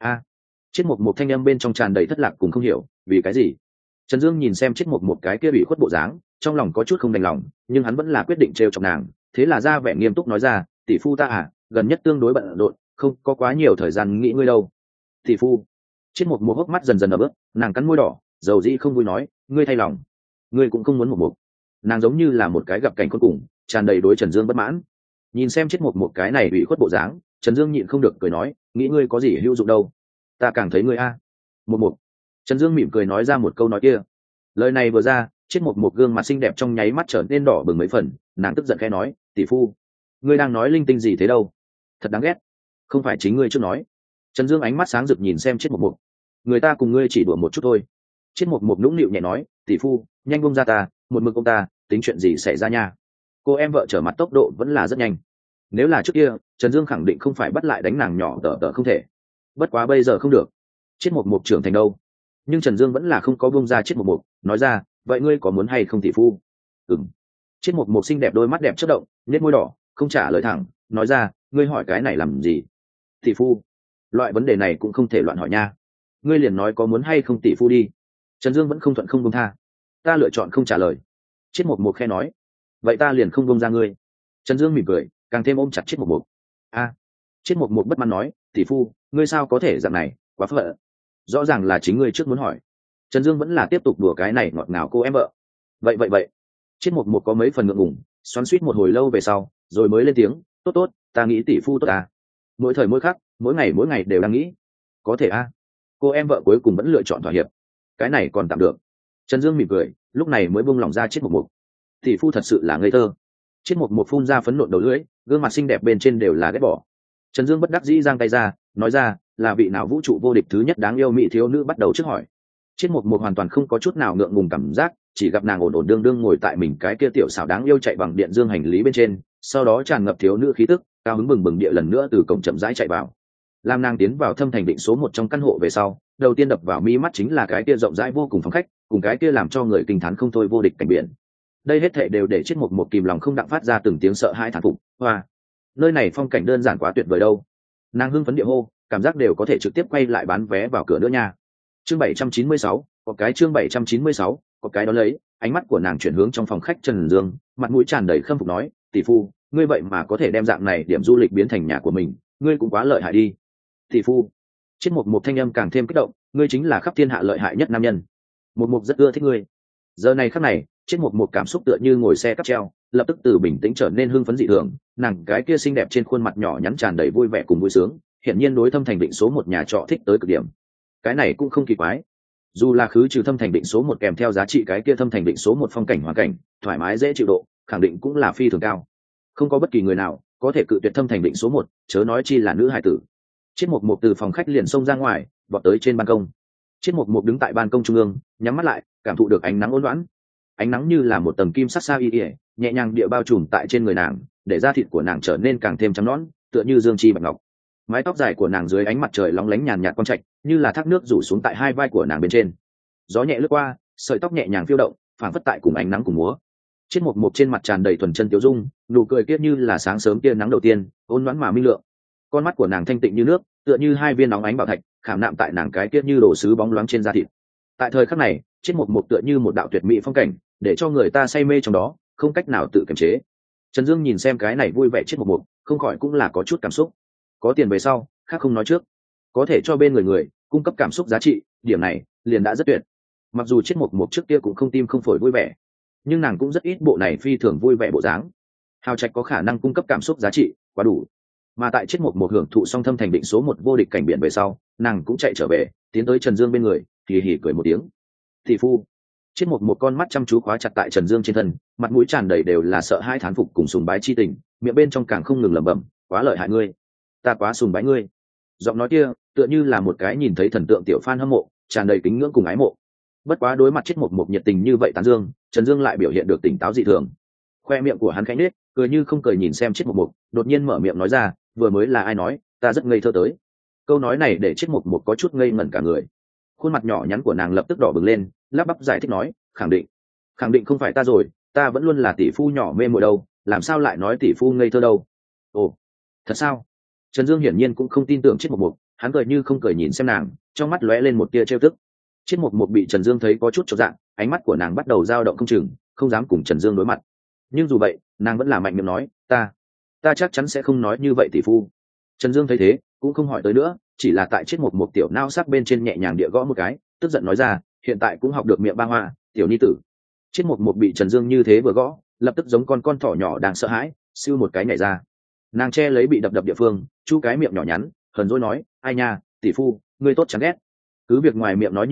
Triết Mục Mục thanh âm bên trong tràn đầy thất lạc cùng không hiểu, vì cái gì? Trần Dương nhìn xem Triết Mục Mục cái kia bị khuất bộ dáng, trong lòng có chút không đành lòng, nhưng hắn vẫn là quyết định trêu chọc nàng, thế là ra vẻ nghiêm túc nói ra, "Tỷ phu ta gần nhất tương đối bận rộn, không có quá nhiều thời gian nghĩ ngươi đâu." "Tỷ phu." Triết Mục Mục hốc mắt dần dần ẩm ướt, nàng cắn môi đỏ, dầu dĩ không vui nói, "Ngươi thay lòng, ngươi cũng không muốn Mục Mục." Nàng giống như là một cái gặp cảnh cuối cùng, tràn đầy đối Trần Dương bất mãn. Nhìn xem Triết Mục Mục cái này bị khuất bộ dáng, Trần Dương nhịn không được cười nói, "Nghĩ ngươi có gì hữu dụng đâu, ta càng thấy ngươi Mục Mục." Trần Dương mỉm cười nói ra một câu nói kia. Lời này vừa ra, Triết Mục Mục gương mặt xinh đẹp trong nháy mắt trở nên đỏ bừng mấy phần, nàng tức giận khẽ nói, tỷ phu, ngươi đang nói linh tinh gì thế đâu? Thật đáng ghét. Không phải chính ngươi trước nói. Trần Dương ánh mắt sáng rực nhìn xem Triết Mục Mục. Người ta cùng ngươi chỉ đùa một chút thôi. Triết Mục Mục nũng nịu nhẹ nói, tỷ phu, nhanh buông ra ta, một mực ông ta, tính chuyện gì xảy ra nha? Cô em vợ trở mặt tốc độ vẫn là rất nhanh. Nếu là trước kia, Trần Dương khẳng định không phải bắt lại đánh nàng nhỏ tở tở không thể. Bất quá bây giờ không được. Triết Mục Mục trưởng thành đâu? Nhưng Trần Dương vẫn là không có buông ra Triết Mục Mục, nói ra, vậy ngươi có muốn hay không tỷ phu? Ừm. Triết Mục Mục xinh đẹp đôi mắt đẹp chớp động, nhếch môi đỏ, không trả lời thẳng, nói ra, ngươi hỏi cái này làm gì? Tỷ phu, loại vấn đề này cũng không thể loạn hỏi nha. Ngươi liền nói có muốn hay không tỷ phu đi. Trần Dương vẫn không thuận không buông tha. Ta lựa chọn không trả lời. Triết Mục Mục khẽ nói, vậy ta liền không buông ra ngươi. Trần Dương mỉm cười, càng thêm ôm chặt Triết Mục Mục. A. Triết Mục Mục bất mãn nói, tỷ phu, ngươi sao có thể dạng này, quá phận. Rõ ràng là chính ngươi trước muốn hỏi. Trần Dương vẫn là tiếp tục đùa cái này ngọt ngào cô em vợ. Vậy. Triết Mục Mục có mấy phần ngượng ngùng, xoắn xuýt một hồi lâu về sau, rồi mới lên tiếng, tốt tốt, ta nghĩ tỷ phu tốt à. Mỗi thời mỗi khắc, mỗi ngày đều đang nghĩ. Có thể a. Cô em vợ cuối cùng vẫn lựa chọn thỏa hiệp. Cái này còn tạm được. Trần Dương mỉm cười, lúc này mới buông lòng ra Triết Mục Mục. Tỷ phu thật sự là ngây thơ. Triết Mục Mục phun ra phấn nộn đầu lưỡi, gương mặt xinh đẹp bên trên đều là ghét bỏ. Trần Dương bất đắc dĩ giang tay ra, nói ra, là vị nào vũ trụ vô địch thứ nhất đáng yêu mỹ thiếu nữ bắt đầu trước hỏi. Triết Mục Mục hoàn toàn không có chút nào ngượng ngùng cảm giác, chỉ gặp nàng ổn ổn đương đương ngồi tại mình cái kia tiểu xảo đáng yêu chạy bằng điện dương hành lý bên trên, sau đó tràn ngập thiếu nữ khí tức, cao hứng bừng bừng địa lần nữa từ cổng chậm rãi chạy vào. Làm nàng tiến vào Thâm Thành Định số 1 trong căn hộ về sau, đầu tiên đập vào mi mắt chính là cái kia rộng rãi vô cùng phòng khách, cùng cái kia làm cho người kinh thán không thôi vô địch cảnh biển. Đây hết thảy đều để Triết Mục Mục kìm lòng không đặng phát ra từng tiếng sợ hãi thán phục. Hoa, nơi này phong cảnh đơn giản quá tuyệt vời đâu. Nàng hưng phấn địa hô, cảm giác đều có thể trực tiếp quay lại bán vé vào cửa nữa nha. Chương 796, có cái chương 796, có cái đó lấy, ánh mắt của nàng chuyển hướng trong phòng khách Trần Dương, mặt mũi tràn đầy khâm phục nói, tỷ phu, ngươi vậy mà có thể đem dạng này điểm du lịch biến thành nhà của mình, ngươi cũng quá lợi hại đi. Tỷ phu. Triết Mục Mục thanh âm càng thêm kích động, ngươi chính là khắp thiên hạ lợi hại nhất nam nhân. Mục Mục rất ưa thích ngươi. Giờ này khắc này, Triết Mục Mục cảm xúc tựa như ngồi xe cáp treo, lập tức từ bình tĩnh trở nên hưng phấn dị thường, nàng cái kia xinh đẹp trên khuôn mặt nhỏ nhắn tràn đầy vui vẻ cùng vui sướng, hiển nhiên đối Thâm Thành Định số 1 nhà trọ thích tới cực điểm. Cái này cũng không kỳ quái. Dù là khứ trừ Thâm Thành Định số 1 kèm theo giá trị cái kia Thâm Thành Định số 1 phong cảnh hoàn cảnh, thoải mái dễ chịu độ, khẳng định cũng là phi thường cao. Không có bất kỳ người nào có thể cự tuyệt Thâm Thành Định số 1, chớ nói chi là nữ hải tử. Triết Mục Mục từ phòng khách liền xông ra ngoài, vọt tới trên ban công. Triết Mục Mục đứng tại ban công trung ương, nhắm mắt lại, cảm thụ được ánh nắng ôn loãng. Ánh nắng như là một tầng kim sắc sa y, nhẹ nhàng địa bao trùm tại trên người nàng, để da thịt của nàng trở nên càng thêm trắng nõn, tựa như dương chi bạch ngọc. Mái tóc dài của nàng dưới ánh mặt trời lóng lánh nhàn nhạt quang trạch, như là thác nước rủ xuống tại hai vai của nàng bên trên. Gió nhẹ lướt qua, sợi tóc nhẹ nhàng phiêu động, phảng phất tại cùng ánh nắng cùng múa. Triết Mục Mục trên mặt tràn đầy thuần chân tiêu dung, nụ cười kia như là sáng sớm tia nắng đầu tiên, ôn loãng mà minh lượng. Con mắt của nàng thanh tịnh như nước, tựa như hai viên nóng ánh bảo thạch, khảm nạm tại nàng cái kia như đồ sứ bóng loáng trên da thịt. Tại thời khắc này, Triết Mục Mục tựa như một đạo tuyệt mỹ phong cảnh, để cho người ta say mê trong đó, không cách nào tự kiềm chế. Trần Dương nhìn xem cái này vui vẻ Triết Mục Mục, không khỏi cũng là có chút cảm xúc. Có tiền về sau, khác không nói trước, có thể cho bên người cung cấp cảm xúc giá trị, điểm này liền đã rất tuyệt. Mặc dù Triết Mục Mục trước kia cũng không tim không phổi vui vẻ, nhưng nàng cũng rất ít bộ này phi thường vui vẻ bộ dáng. Hào trạch có khả năng cung cấp cảm xúc giá trị, quá đủ. Mà tại Triết Mục Mục hưởng thụ xong Thâm Thành Định số 1 vô địch cảnh biển về sau, nàng cũng chạy trở về, tiến tới Trần Dương bên người, hì hì cười một tiếng. Tỷ phu. Triết Mục một con mắt chăm chú khóa chặt tại Trần Dương trên thân, mặt mũi tràn đầy đều là sợ hãi thán phục cùng sùng bái chi tình, miệng bên trong càng không ngừng lẩm bẩm, quá lợi hại ngươi, ta quá sùng bái ngươi. Giọng nói kia tựa như là một cái nhìn thấy thần tượng tiểu fan hâm mộ, tràn đầy kính ngưỡng cùng ái mộ. Bất quá đối mặt Triết Mục nhiệt tình như vậy tán dương, Trần Dương lại biểu hiện được tỉnh táo dị thường. Khoe miệng của hắn khẽ nhếch, cười như không cười nhìn xem Triết Mục, đột nhiên mở miệng nói ra, vừa mới là ai nói, ta rất ngây thơ tới. Câu nói này để Triết Mục có chút ngây ngẩn cả người. Khuôn mặt nhỏ nhắn của nàng lập tức đỏ bừng lên, lắp bắp giải thích nói, khẳng định không phải ta rồi, ta vẫn luôn là tỷ phu nhỏ mê muội đâu, làm sao lại nói tỷ phu ngây thơ đâu. Ồ, thật sao? Trần Dương hiển nhiên cũng không tin tưởng Triết Mục, hắn cười như không cười nhìn xem nàng, trong mắt lóe lên một tia trêu tức. Triết Mục bị Trần Dương thấy có chút chột dạ, ánh mắt của nàng bắt đầu dao động không chừng, không dám cùng Trần Dương đối mặt. Nhưng dù vậy, nàng vẫn là mạnh miệng nói, ta chắc chắn sẽ không nói như vậy tỷ phu. Trần Dương thấy thế, cũng không hỏi tới nữa, chỉ là tại Triết Mục tiểu nao sắc bên trên nhẹ nhàng địa gõ một cái, tức giận nói ra, hiện tại cũng học được miệng ba hoa, tiểu nhi tử. Triết Mục bị Trần Dương như thế vừa gõ, lập tức giống con thỏ nhỏ đang sợ hãi, siêu một cái nhảy ra. Nàng che lấy bị đập địa phương, chu cái miệng nhỏ nhắn, hờn dỗi nói, ai nha, tỷ phu, ngươi tốt chán ghét. Cứ việc ngoài miệng nói như vậy,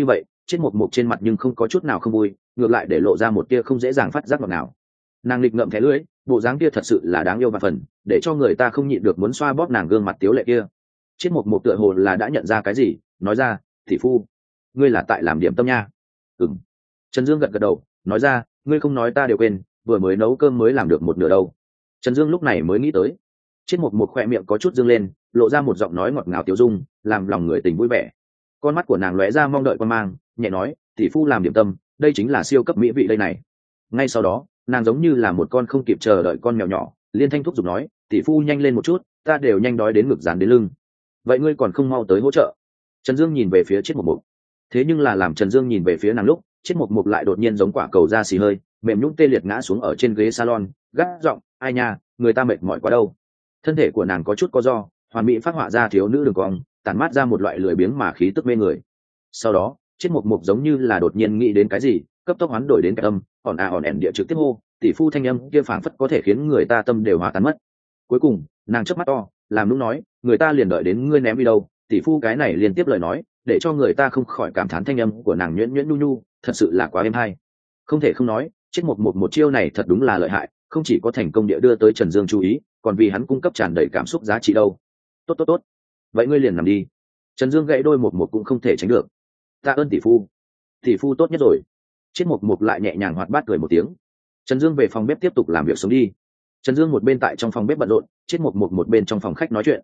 Triết Mục Mục trên mặt nhưng không có chút nào không vui, ngược lại để lộ ra một tia không dễ dàng phát giác ngọt ngào. Nàng nghịch ngợm thẻ lưỡi, bộ dáng kia thật sự là đáng yêu và phần, để cho người ta không nhịn được muốn xoa bóp nàng gương mặt tiếu lệ kia. Triết Mục Mục tựa hồ là đã nhận ra cái gì, nói ra, "Tỷ phu, ngươi là tại làm điểm tâm nha?" "Ừm." Trần Dương gật gật đầu, nói ra, "Ngươi không nói ta đều quên, vừa mới nấu cơm mới làm được một nửa đâu." Trần Dương lúc này mới nghĩ tới. Triết Mục Mục khỏe miệng có chút dương lên, lộ ra một giọng nói ngọt ngào tiếu dung, làm lòng người tình vui vẻ. Con mắt của nàng lóe ra mong đợi quan mang, nhẹ nói, "Tỷ phu làm điểm tâm, đây chính là siêu cấp mỹ vị đây này." Ngay sau đó, nàng giống như là một con không kịp chờ đợi con mèo nhỏ, liên thanh thúc giục nói, "Tỷ phu nhanh lên một chút, ta đều nhanh đói đến ngực dán đến lưng." "Vậy ngươi còn không mau tới hỗ trợ?" Trần Dương nhìn về phía Triết Mục Mục. Thế nhưng là làm Trần Dương nhìn về phía nàng lúc, Triết Mục Mục lại đột nhiên giống quả cầu da xì hơi, mềm nhũn tê liệt ngã xuống ở trên ghế salon, gắt giọng, "Ai nha, người ta mệt mỏi quá đâu." Thân thể của nàng có chút co ro, hoàn mỹ phát họa ra thiếu nữ đường cong, tản mát ra một loại lười biếng mà khí tức mê người. Sau đó, Triết Mục Mục giống như là đột nhiên nghĩ đến cái gì, cấp tốc hoán đổi đến cái âm, ỏn ẻn địa trực tiếp hô, "Tỷ phu" thanh âm kia phảng phất có thể khiến người ta tâm đều hòa tan mất. Cuối cùng, nàng chớp mắt to, làm nũng nói, "Người ta liền đợi đến ngươi ném đi đâu." Tỷ phu cái này liên tiếp lời nói, để cho người ta không khỏi cảm thán thanh âm của nàng nhuyễn nhuyễn nhu nhu, thật sự là quá êm hay. Không thể không nói, Triết Mục Mục một chiêu này thật đúng là lợi hại, không chỉ có thành công địa đưa tới Trần Dương chú ý, còn vì hắn cung cấp tràn đầy cảm xúc giá trị đâu. Tốt tốt tốt, vậy ngươi liền nằm đi. Trần Dương gãy đôi Mục Mục cũng không thể tránh được. "Tạ ơn tỷ phu, tỷ phu tốt nhất rồi." Triết Mục Mục lại nhẹ nhàng hoạt bát cười một tiếng. Trần Dương về phòng bếp tiếp tục làm việc sống đi. Trần Dương một bên tại trong phòng bếp bận rộn, Triết Mục Mục một bên trong phòng khách nói chuyện.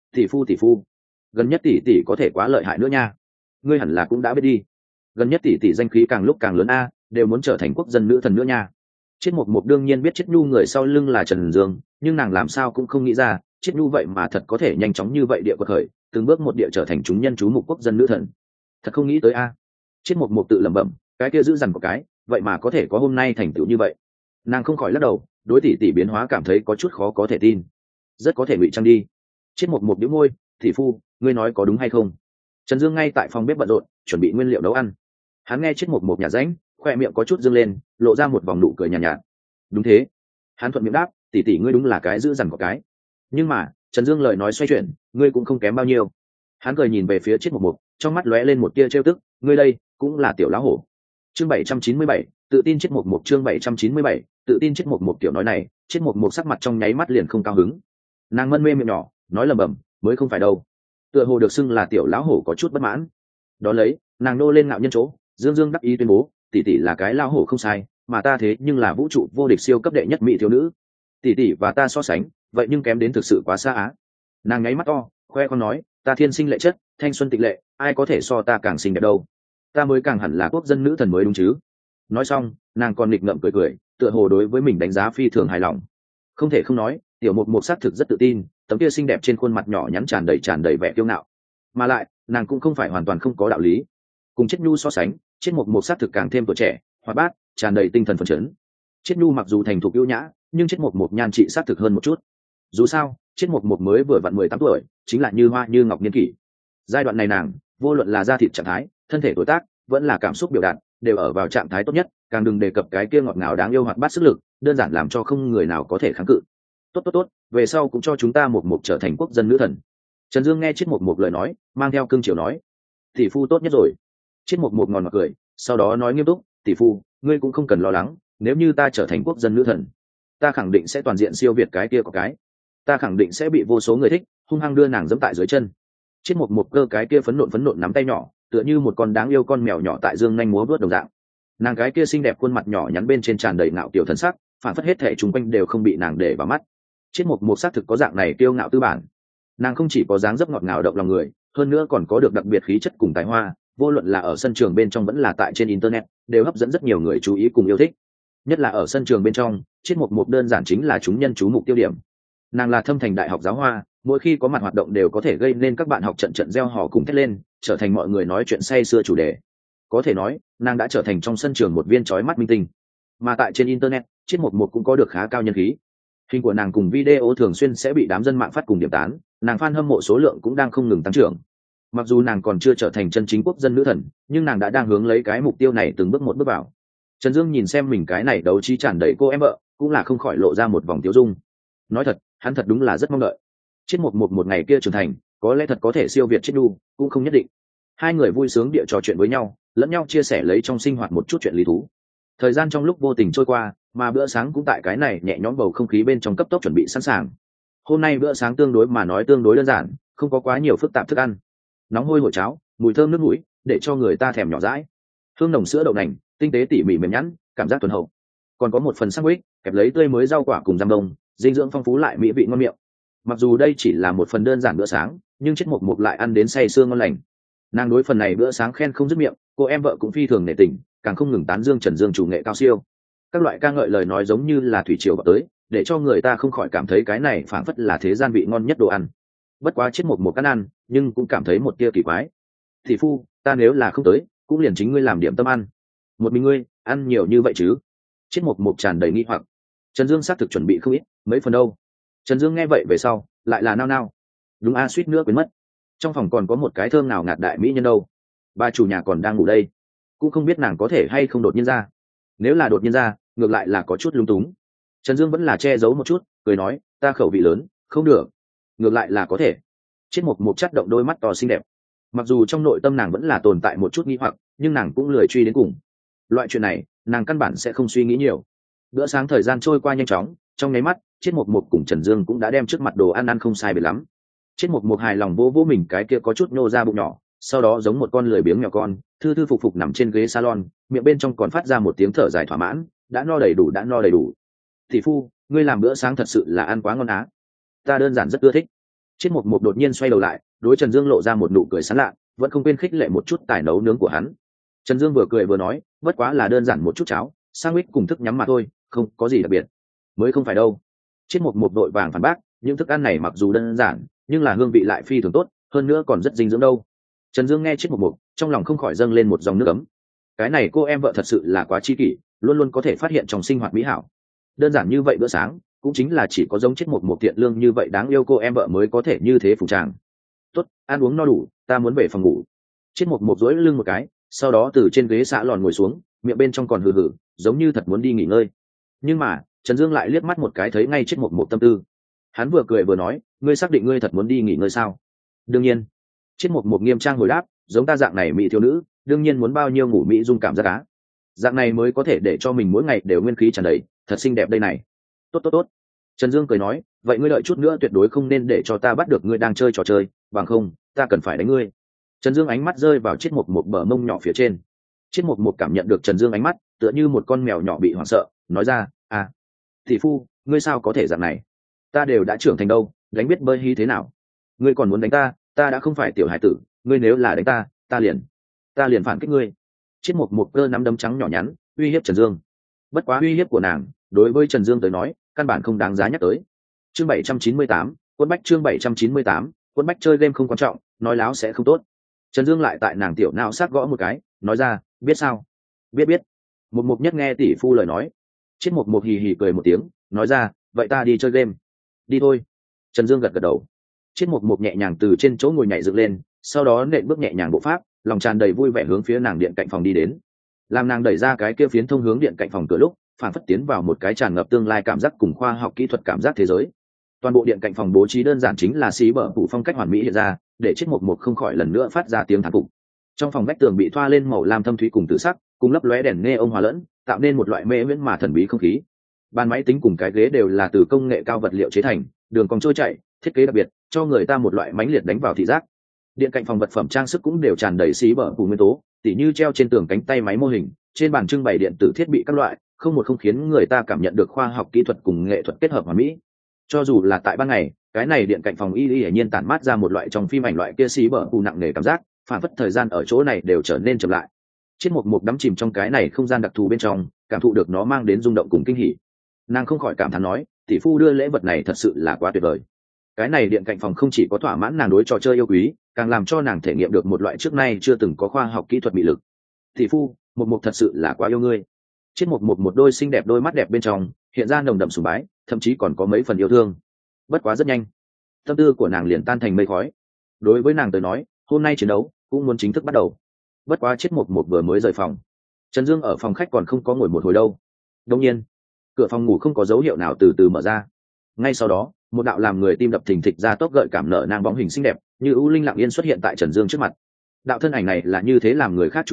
Tỷ phu, gần nhất tỷ có thể quá lợi hại nữa nha. Ngươi hẳn là cũng đã biết đi. Gần nhất tỷ danh khí càng lúc càng lớn a, đều muốn trở thành quốc dân nữ thần nữa nha." Triết Mục Mục đương nhiên biết Triết Nhu người sau lưng là Trần Dương, nhưng nàng làm sao cũng không nghĩ ra, Triết Nhu vậy mà thật có thể nhanh chóng như vậy địa quật khởi, từng bước một địa trở thành chúng nhân chú mục quốc dân nữ thần. Thật không nghĩ tới a. Triết Mục Mục tự lẩm bẩm, cái kia giữ dằn của cái, vậy mà có thể có hôm nay thành tựu như vậy. Nàng không khỏi lắc đầu, đối tỷ biến hóa cảm thấy có chút khó có thể tin. Rất có thể ngụy trang đi. Triết Mục Mục nhíu môi, "Tỷ phu, ngươi nói có đúng hay không?" Trần Dương ngay tại phòng bếp bận rộn, chuẩn bị nguyên liệu nấu ăn. Hắn nghe Triết Mục Mục nhà ránh, khoe miệng có chút dương lên, lộ ra một vòng nụ cười nhàn nhạt. "Đúng thế." Hắn thuận miệng đáp, "Tỷ ngươi đúng là cái giữ dằn của cái." Nhưng mà, Trần Dương lời nói xoay chuyển, "Ngươi cũng không kém bao nhiêu." Hắn cười nhìn về phía Triết Mục Mục, trong mắt lóe lên một tia trêu tức, "Ngươi đây, cũng là tiểu lão hổ." Chương 797, tự tin Triết Mục Mục, chương 797, tự tin Triết Mục Mục tiểu nói này, Triết Mục Mục sắc mặt trong nháy mắt liền không cao hứng. Nàng mân mê miệng nhỏ, nói lẩm bẩm, "Mới không phải đâu." Tựa hồ được xưng là tiểu lão hổ có chút bất mãn. Đó lấy, nàng nô lên ngạo nhân chỗ, dương đắc ý tuyên bố, "Tỷ là cái lão hổ không sai, mà ta thế nhưng là vũ trụ vô địch siêu cấp đệ nhất mỹ thiếu nữ. Tỷ và ta so sánh, vậy nhưng kém đến thực sự quá xa á." Nàng nháy mắt to, khoe con nói, "Ta thiên sinh lệ chất, thanh xuân tịch lệ, ai có thể so ta càng xinh đẹp đâu. Ta mới càng hẳn là quốc dân nữ thần mới đúng chứ." Nói xong, nàng còn nghịch ngợm cười, tựa hồ đối với mình đánh giá phi thường hài lòng. Không thể không nói, tiểu Mục Mục xác thực rất tự tin, tấm kia xinh đẹp trên khuôn mặt nhỏ nhắn tràn đầy vẻ kiêu ngạo. Mà lại, nàng cũng không phải hoàn toàn không có đạo lý. Cùng Triết Nhu so sánh, Triết Mục Mục xác thực càng thêm tuổi trẻ, hoạt bát, tràn đầy tinh thần phấn chấn. Triết Nhu mặc dù thành thục ưu nhã, nhưng Triết Mục Mục nhan trị xác thực hơn một chút. Dù sao, Triết Mục Mục mới vừa vặn 18 tuổi, chính là như hoa như ngọc niên kỷ. Giai đoạn này nàng, vô luận là da thịt trạng thái, thân thể tuổi tác, vẫn là cảm xúc biểu đạt, đều ở vào trạng thái tốt nhất, càng đừng đề cập cái kia ngọt ngào đáng yêu hoạt bát sức lực, đơn giản làm cho không người nào có thể kháng cự. Tốt, về sau cũng cho chúng ta Mục Mục trở thành quốc dân nữ thần." Trần Dương nghe Triết Mục Mục lời nói, mang theo cương chiều nói, "Tỷ phu tốt nhất rồi." Triết Mục Mục ngòn mặt cười, sau đó nói nghiêm túc, "Tỷ phu, ngươi cũng không cần lo lắng, nếu như ta trở thành quốc dân nữ thần, ta khẳng định sẽ toàn diện siêu việt cái kia có cái. Ta khẳng định sẽ bị vô số người thích, hung hăng đưa nàng giẫm tại dưới chân." Triết Mục Mục cơ cái kia phấn nộn nắm tay nhỏ, tựa như một con đáng yêu con mèo nhỏ tại dương nhanh múa vuốt đồng dạng. Nàng cái kia xinh đẹp khuôn mặt nhỏ nhắn bên trên tràn đầy ngạo kiểu thần sắc, phản phất hết thể chúng quanh đều không bị nàng để vào mắt. Triết Mục Mục xác thực có dạng này kiêu ngạo tư bản. Nàng không chỉ có dáng dấp ngọt ngào động lòng người, hơn nữa còn có được đặc biệt khí chất cùng tài hoa, vô luận là ở sân trường bên trong vẫn là tại trên internet, đều hấp dẫn rất nhiều người chú ý cùng yêu thích. Nhất là ở sân trường bên trong, Triết Mục Mục đơn giản chính là chúng nhân chú mục tiêu điểm. Nàng là Thâm Thành Đại học giáo hoa, mỗi khi có mặt hoạt động đều có thể gây nên các bạn học trận reo hò cùng thét lên, trở thành mọi người nói chuyện say sưa chủ đề. Có thể nói, nàng đã trở thành trong sân trường một viên chói mắt minh tinh. Mà tại trên internet, Triết Mục Mục cũng có được khá cao nhân khí. Hình của nàng cùng video thường xuyên sẽ bị đám dân mạng phát cùng điểm tán, nàng fan hâm mộ số lượng cũng đang không ngừng tăng trưởng. Mặc dù nàng còn chưa trở thành chân chính quốc dân nữ thần, nhưng nàng đã đang hướng lấy cái mục tiêu này từng bước một bước vào. Trần Dương nhìn xem mình cái này đấu trí tràn đầy cô em vợ, cũng là không khỏi lộ ra một vòng tiêu dung. Nói thật, hắn thật đúng là rất mong đợi. Triết Mục Mục một ngày kia trưởng thành, có lẽ thật có thể siêu việt Triết Nhu, cũng không nhất định. Hai người vui sướng địa trò chuyện với nhau, lẫn nhau chia sẻ lấy trong sinh hoạt một chút chuyện lý thú. Thời gian trong lúc vô tình trôi qua, mà bữa sáng cũng tại cái này nhẹ nhõm bầu không khí bên trong cấp tốc chuẩn bị sẵn sàng. Hôm nay bữa sáng tương đối đơn giản, không có quá nhiều phức tạp thức ăn. Nóng hôi hổi cháo, mùi thơm nước mũi, để cho người ta thèm nhỏ dãi. Hương nồng sữa đậu nành, tinh tế tỉ mỉ mềm nhẵn, cảm giác thuần hậu. Còn có một phần sandwich, kẹp lấy tươi mới rau quả cùng giam đông, dinh dưỡng phong phú lại mỹ vị ngon miệng. Mặc dù đây chỉ là một phần đơn giản bữa sáng, nhưng Triết Mục Mục lại ăn đến say sưa ngon lành. Nàng đối phần này bữa sáng khen không dứt miệng, cô em vợ cũng phi thường nể tình, càng không ngừng tán dương Trần Dương chủ nghệ cao siêu. Các loại ca ngợi lời nói giống như là thủy triều vào tới, để cho người ta không khỏi cảm thấy cái này phảng phất là thế gian vị ngon nhất đồ ăn. Bất quá Triết Mục Mục ăn, nhưng cũng cảm thấy một tia kỳ quái. Thị phu, ta nếu là không tới, cũng liền chính ngươi làm điểm tâm ăn. Một mình ngươi, ăn nhiều như vậy chứ? Triết Mục Mục tràn đầy nghi hoặc. Trần Dương xác thực chuẩn bị không ít, mấy phần đâu. Trần Dương nghe vậy về sau, lại là nao nao. Đúng a, suýt nữa quên mất. Trong phòng còn có một cái thơm nào ngạt đại mỹ nhân đâu. Bà chủ nhà còn đang ngủ đây, cũng không biết nàng có thể hay không đột nhiên ra. Nếu là đột nhiên ra, ngược lại là có chút lung túng. Trần Dương vẫn là che giấu một chút, cười nói, ta khẩu vị lớn, không được. Ngược lại là có thể. Triết Mục Mục chắt động đôi mắt to xinh đẹp. Mặc dù trong nội tâm nàng vẫn là tồn tại một chút nghi hoặc, nhưng nàng cũng lười truy đến cùng. Loại chuyện này, nàng căn bản sẽ không suy nghĩ nhiều. Bữa sáng thời gian trôi qua nhanh chóng, trong nháy mắt, Triết Mục Mục cùng Trần Dương cũng đã đem trước mặt đồ ăn không sai biệt lắm. Triết Mục Mục hài lòng vô vô mình cái kia có chút nhô ra bụng nhỏ, sau đó giống một con lười biếng mèo con, thư thư phục phục nằm trên ghế salon, miệng bên trong còn phát ra một tiếng thở dài thỏa mãn, đã no đầy đủ, đã no đầy đủ. Thị phu, ngươi làm bữa sáng thật sự là ăn quá ngon á. Ta đơn giản rất ưa thích. Triết Mục Mục đột nhiên xoay đầu lại, đối Trần Dương lộ ra một nụ cười sán lạ, vẫn không quên khích lệ một chút tài nấu nướng của hắn. Trần Dương vừa cười vừa nói, bất quá là đơn giản một chút cháo, sandwich cùng thức nhắm mà thôi, không có gì đặc biệt. Mới không phải đâu. Triết Mục Mục đội vàng phản bác, những thức ăn này mặc dù đơn giản, nhưng là hương vị lại phi thường tốt, hơn nữa còn rất dinh dưỡng đâu. Trần Dương nghe Triết Mục Mục, trong lòng không khỏi dâng lên một dòng nước ấm. Cái này cô em vợ thật sự là quá chi kỷ, luôn luôn có thể phát hiện trong sinh hoạt mỹ hảo. Đơn giản như vậy bữa sáng, cũng chính là chỉ có giống Triết Mục Mục thiện lương như vậy đáng yêu cô em vợ mới có thể như thế phụng tràng. Tốt, ăn uống no đủ, ta muốn về phòng ngủ. Triết Mục Mục duỗi lưng một cái, sau đó từ trên ghế xạ lòn ngồi xuống, miệng bên trong còn hừ hừ, giống như thật muốn đi nghỉ ngơi. Nhưng mà Trần Dương lại liếc mắt một cái thấy ngay Triết Mục Mục tâm tư. Hắn vừa cười vừa nói, ngươi xác định ngươi thật muốn đi nghỉ ngơi sao? Đương nhiên. Triết Mục Mục nghiêm trang hồi đáp, giống ta dạng này mỹ thiếu nữ, đương nhiên muốn bao nhiêu ngủ mỹ dung cảm giác cá. Dạng này mới có thể để cho mình mỗi ngày đều nguyên khí tràn đầy, thật xinh đẹp đây này. Tốt tốt tốt. Trần Dương cười nói, vậy ngươi đợi chút nữa tuyệt đối không nên để cho ta bắt được ngươi đang chơi trò chơi, bằng không, ta cần phải đánh ngươi. Trần Dương ánh mắt rơi vào Triết Mục Mục bờ mông nhỏ phía trên. Triết Mục Mục cảm nhận được Trần Dương ánh mắt, tựa như một con mèo nhỏ bị hoảng sợ, nói ra, à, thị phu, ngươi sao có thể dạng này? Ta đều đã trưởng thành đâu, đánh biết bơi hy thế nào? Ngươi còn muốn đánh ta, ta đã không phải tiểu hải tử, ngươi nếu là đánh ta, ta liền phản kích ngươi. Triết Mục Mục cơ nắm đấm trắng nhỏ nhắn, uy hiếp Trần Dương. Bất quá uy hiếp của nàng, đối với Trần Dương tới nói, căn bản không đáng giá nhắc tới. Chương 798, Quân Bách chương 798, Quân Bách chơi game không quan trọng, nói láo sẽ không tốt. Trần Dương lại tại nàng tiểu não sát gõ một cái, nói ra, biết sao? Biết. Mục Mục nhất nghe tỷ phu lời nói. Triết Mục Mục hì hì cười một tiếng, nói ra, vậy ta đi chơi game. Đi thôi. Trần Dương gật gật đầu. Triết Mục Mục nhẹ nhàng từ trên chỗ ngồi nhảy dựng lên, sau đó nện bước nhẹ nhàng bộ pháp, lòng tràn đầy vui vẻ hướng phía nàng điện cạnh phòng đi đến. Làm nàng đẩy ra cái kia phiến thông hướng điện cạnh phòng cửa lúc, phản phất tiến vào một cái tràn ngập tương lai cảm giác cùng khoa học kỹ thuật cảm giác thế giới. Toàn bộ điện cạnh phòng bố trí đơn giản chính là xí bờ phủ phong cách hoàn mỹ hiện ra, để Triết Mục Mục không khỏi lần nữa phát ra tiếng thán phục. Trong phòng vách tường bị thoa lên màu lam thâm thúy cùng tự sắc, cùng lấp lóe đèn neon hòa lẫn, tạo nên một loại mê miễn mà thần bí không khí. Bàn máy tính cùng cái ghế đều là từ công nghệ cao vật liệu chế thành, đường cong trôi chảy, thiết kế đặc biệt, cho người ta một loại mãnh liệt đánh vào thị giác. Điện cạnh phòng vật phẩm trang sức cũng đều tràn đầy xí bờ phủ nguyên tố, tỉ như treo trên tường cánh tay máy mô hình, trên bàn trưng bày điện tử thiết bị các loại, không khiến người ta cảm nhận được khoa học kỹ thuật cùng nghệ thuật kết hợp hoàn mỹ. Cho dù là tại ban ngày, cái này điện cạnh phòng hiển nhiên tản mát ra một loại trong phim ảnh loại kia xí bờ phủ nặng nề cảm giác, phản phất thời gian ở chỗ này đều trở nên chậm lại. Triết Mục Mục đắm chìm trong cái này không gian đặc thù bên trong, cảm thụ được nó mang đến rung động cùng kinh hỉ. Nàng không khỏi cảm thán nói, tỷ phu đưa lễ vật này thật sự là quá tuyệt vời. Cái này điện cạnh phòng không chỉ có thỏa mãn nàng đối trò chơi yêu quý, càng làm cho nàng thể nghiệm được một loại trước nay chưa từng có khoa học kỹ thuật bị lực. Tỷ phu, Mục Mục thật sự là quá yêu ngươi. Triết Mục Mục một đôi xinh đẹp đôi mắt đẹp bên trong hiện ra nồng đậm sùng bái, thậm chí còn có mấy phần yêu thương. Bất quá rất nhanh, tâm tư của nàng liền tan thành mây khói. Đối với nàng tới nói, hôm nay chiến đấu cũng muốn chính thức bắt đầu. Bất quá Triết Mục Mục vừa mới rời phòng, Trần Dương ở phòng khách còn không có ngồi một hồi đâu. Đương nhiên, cửa phòng ngủ không có dấu hiệu nào từ từ mở ra. Ngay sau đó, một đạo làm người tim đập thình thịch ra tốc gợi cảm nở nang bóng hình xinh đẹp, như ưu linh lặng yên xuất hiện tại Trần Dương trước mặt. Đạo thân ảnh này là như thế làm người khác chú ý,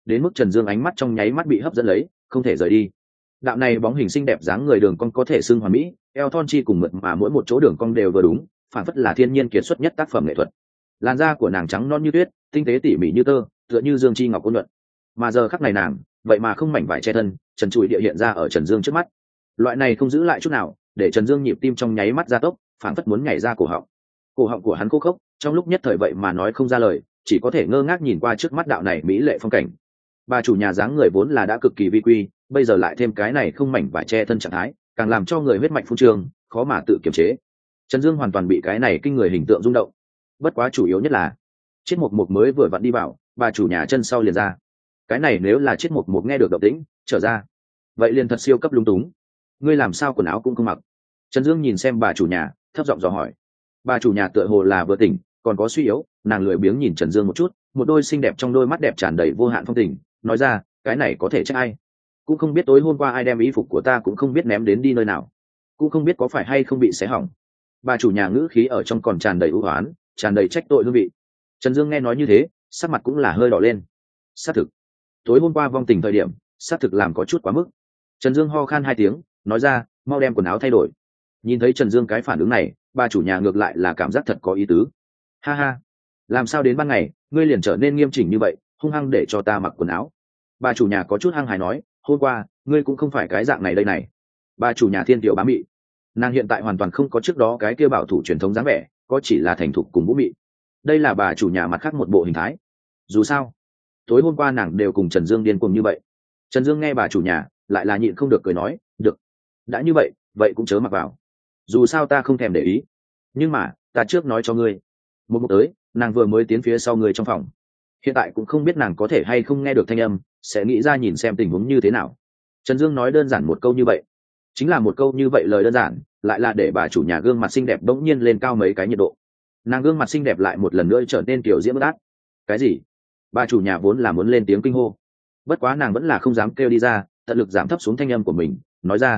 đến mức Trần Dương ánh mắt trong nháy mắt bị hấp dẫn lấy, không thể rời đi. Đạo này bóng hình xinh đẹp dáng người đường cong có thể xưng hoàn mỹ, eo thon chi cùng mượt mà mỗi một chỗ đường cong đều vừa đúng, phản phất là thiên nhiên kiệt xuất nhất tác phẩm nghệ thuật. Làn da của nàng trắng non như tuyết, tinh tế tỉ mỉ như tơ, tựa như dương chi ngọc ôn nhuận. Mà giờ khắc này nàng, vậy mà không mảnh vải che thân, trần trụi địa hiện ra ở Trần Dương trước mắt. Loại này không giữ lại chút nào, để Trần Dương nhịp tim trong nháy mắt gia tốc, phản phất muốn nhảy ra cổ họng. Cổ họng của hắn khô khốc, trong lúc nhất thời vậy mà nói không ra lời, chỉ có thể ngơ ngác nhìn qua trước mắt đạo này mỹ lệ phong cảnh. Bà chủ nhà dáng người vốn là đã cực kỳ vi quy, bây giờ lại thêm cái này không mảnh vải che thân trạng thái, càng làm cho người huyết mạch phun trương, khó mà tự kiềm chế. Trần Dương hoàn toàn bị cái này kinh người hình tượng rung động. Bất quá chủ yếu nhất là Triết Mục Mục mới vừa vặn đi vào, bà chủ nhà chân sau liền ra. Cái này nếu là Triết Mục Mục nghe được động tĩnh trở ra, vậy liền thật siêu cấp lúng túng. Ngươi làm sao quần áo cũng không mặc? Trần Dương nhìn xem bà chủ nhà, thấp giọng dò hỏi. Bà chủ nhà tựa hồ là vừa tỉnh, còn có suy yếu, nàng lười biếng nhìn Trần Dương một chút, một đôi xinh đẹp trong đôi mắt đẹp tràn đầy vô hạn phong tình, nói ra, cái này có thể trách ai? Cũng không biết tối hôm qua ai đem y phục của ta cũng không biết ném đến đi nơi nào, cũng không biết có phải hay không bị xé hỏng. Bà chủ nhà ngữ khí ở trong còn tràn đầy ưu oán, tràn đầy trách tội hương vị. Trần Dương nghe nói như thế, sắc mặt cũng là hơi đỏ lên. Xác thực, tối hôm qua vong tình thời điểm, xác thực làm có chút quá mức. Trần Dương ho khan 2 tiếng, nói ra, mau đem quần áo thay đổi. Nhìn thấy Trần Dương cái phản ứng này, bà chủ nhà ngược lại là cảm giác thật có ý tứ. Ha ha, làm sao đến ban ngày ngươi liền trở nên nghiêm chỉnh như vậy, hung hăng để cho ta mặc quần áo? Bà chủ nhà có chút hăng hài nói, hôm qua ngươi cũng không phải cái dạng này đây này. Bà chủ nhà thiên tiểu bá mị, nàng hiện tại hoàn toàn không có trước đó cái kia bảo thủ truyền thống dáng vẻ, có chỉ là thành thục cùng vũ mị. Đây là bà chủ nhà mặt khác một bộ hình thái. Dù sao tối hôm qua nàng đều cùng Trần Dương điên cuồng như vậy. Trần Dương nghe bà chủ nhà lại là nhịn không được cười nói, được, đã như vậy vậy cũng chớ mặc vào, dù sao ta không thèm để ý. Nhưng mà ta trước nói cho ngươi, một tới nàng vừa mới tiến phía sau người trong phòng, hiện tại cũng không biết nàng có thể hay không nghe được thanh âm, sẽ nghĩ ra nhìn xem tình huống như thế nào. Trần Dương nói đơn giản một câu như vậy, chính là một câu như vậy, lời đơn giản lại là để bà chủ nhà gương mặt xinh đẹp bỗng nhiên lên cao mấy cái nhiệt độ. Nàng gương mặt xinh đẹp lại một lần nữa trở nên kiểu diễm bất át. Cái gì? Bà chủ nhà vốn là muốn lên tiếng kinh hô, bất quá nàng vẫn là không dám kêu đi ra, tận lực giảm thấp xuống thanh âm của mình, nói ra,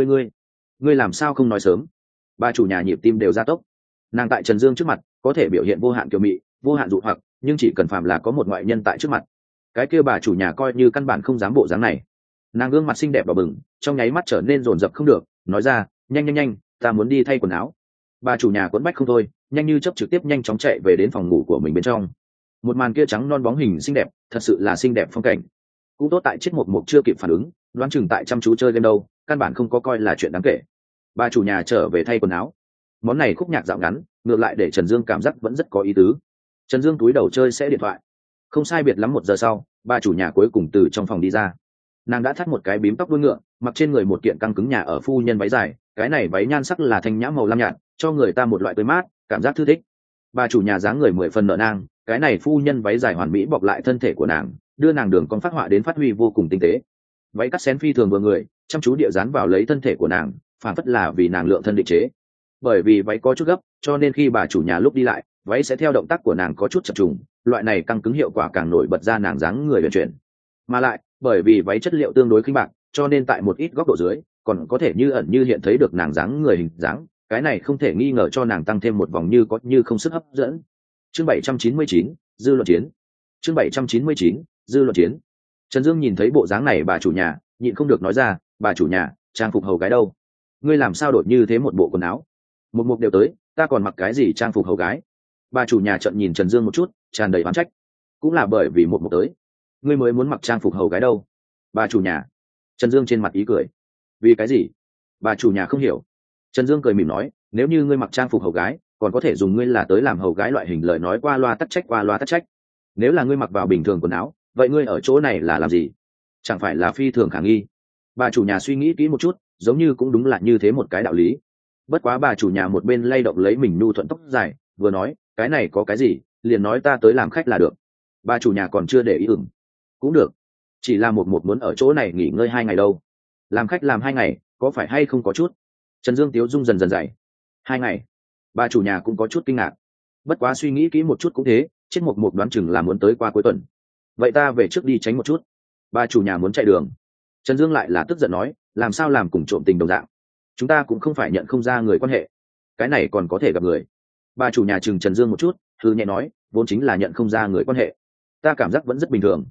ngươi làm sao không nói sớm? Bà chủ nhà nhịp tim đều gia tốc. Nàng tại Trần Dương trước mặt có thể biểu hiện vô hạn kiều mị, vô hạn dụ hoặc, nhưng chỉ cần phàm là có một ngoại nhân tại trước mặt, cái kia bà chủ nhà coi như căn bản không dám bộ dáng này. Nàng gương mặt xinh đẹp đỏ bừng, trong nháy mắt trở nên rồn rập không được, nói ra, nhanh, ta muốn đi thay quần áo. Bà chủ nhà quấn bách không thôi, nhanh như chớp trực tiếp nhanh chóng chạy về đến phòng ngủ của mình bên trong. Một màn kia trắng non bóng hình xinh đẹp, thật sự là xinh đẹp phong cảnh. Cũng tốt tại Triết Mục Mục chưa kịp phản ứng, đoán chừng tại chăm chú chơi game đâu, căn bản không có coi là chuyện đáng kể. Bà chủ nhà trở về thay quần áo. Món này khúc nhạc dạo ngắn, ngược lại để Trần Dương cảm giác vẫn rất có ý tứ. Trần Dương túi đầu chơi sẽ điện thoại. Không sai biệt lắm 1 giờ sau, bà chủ nhà cuối cùng từ trong phòng đi ra. Nàng đã thắt một cái bím tóc đuôi ngựa, mặc trên người một kiện căng cứng nhà ở phu nhân váy dài, cái này váy nhan sắc là thanh nhã màu lam nhạt, cho người ta một loại tươi mát, cảm giác thư thích. Bà chủ nhà dáng người 10 phần nở nang, cái này phu nhân váy dài hoàn mỹ bọc lại thân thể của nàng, đưa nàng đường cong phát họa đến phát huy vô cùng tinh tế. Váy cắt xén phi thường vừa người, chăm chú địa dán vào lấy thân thể của nàng, phản phất là vì nàng lượng thân định chế. Bởi vì váy có chút gấp, cho nên khi bà chủ nhà lúc đi lại, váy sẽ theo động tác của nàng có chút chập trùng, loại này căng cứng hiệu quả càng nổi bật ra nàng dáng người huyền chuyển. Mà lại, bởi vì váy chất liệu tương đối khinh bạc, cho nên tại một ít góc độ dưới, còn có thể như ẩn như hiện thấy được nàng dáng người hình dáng, cái này không thể nghi ngờ cho nàng tăng thêm một vòng như có như không sức hấp dẫn. Chương 799, dư luận chiến. Chương 799, dư luận chiến. Trần Dương nhìn thấy bộ dáng này bà chủ nhà, nhịn không được nói ra, bà chủ nhà, trang phục hầu gái đâu? Ngươi làm sao đổi như thế một bộ quần áo? Một mục đều tới, ta còn mặc cái gì trang phục hầu gái? Bà chủ nhà trợn nhìn Trần Dương một chút, tràn đầy oán trách. Cũng là bởi vì một mục tới, ngươi mới muốn mặc trang phục hầu gái đâu? Bà chủ nhà. Trần Dương trên mặt ý cười. Vì cái gì? Bà chủ nhà không hiểu. Trần Dương cười mỉm nói, nếu như ngươi mặc trang phục hầu gái, còn có thể dùng ngươi là tới làm hầu gái loại hình lời nói qua loa tắc trách qua loa tắc trách. Nếu là ngươi mặc vào bình thường quần áo, vậy ngươi ở chỗ này là làm gì? Chẳng phải là phi thường khả nghi? Bà chủ nhà suy nghĩ kỹ một chút, giống như cũng đúng là như thế một cái đạo lý. Bất quá bà chủ nhà một bên lay động lấy mình nhu thuận tóc dài, vừa nói, cái này có cái gì, liền nói ta tới làm khách là được. Bà chủ nhà còn chưa để ý ửng. Cũng được, chỉ là một muốn ở chỗ này nghỉ ngơi 2 ngày đâu. Làm khách làm 2 ngày, có phải hay không có chút? Trần Dương tiếu dung dần dần dày. 2 ngày? Bà chủ nhà cũng có chút kinh ngạc. Bất quá suy nghĩ kỹ một chút cũng thế, chết một đoán chừng là muốn tới qua cuối tuần. Vậy ta về trước đi tránh một chút. Bà chủ nhà muốn chạy đường. Trần Dương lại là tức giận nói, làm sao làm cùng trộm tình đồng dạng. Chúng ta cũng không phải nhận không ra người quan hệ, cái này còn có thể gặp người. Bà chủ nhà chừng Trần Dương một chút, thư nhẹ nói, vốn chính là nhận không ra người quan hệ, ta cảm giác vẫn rất bình thường.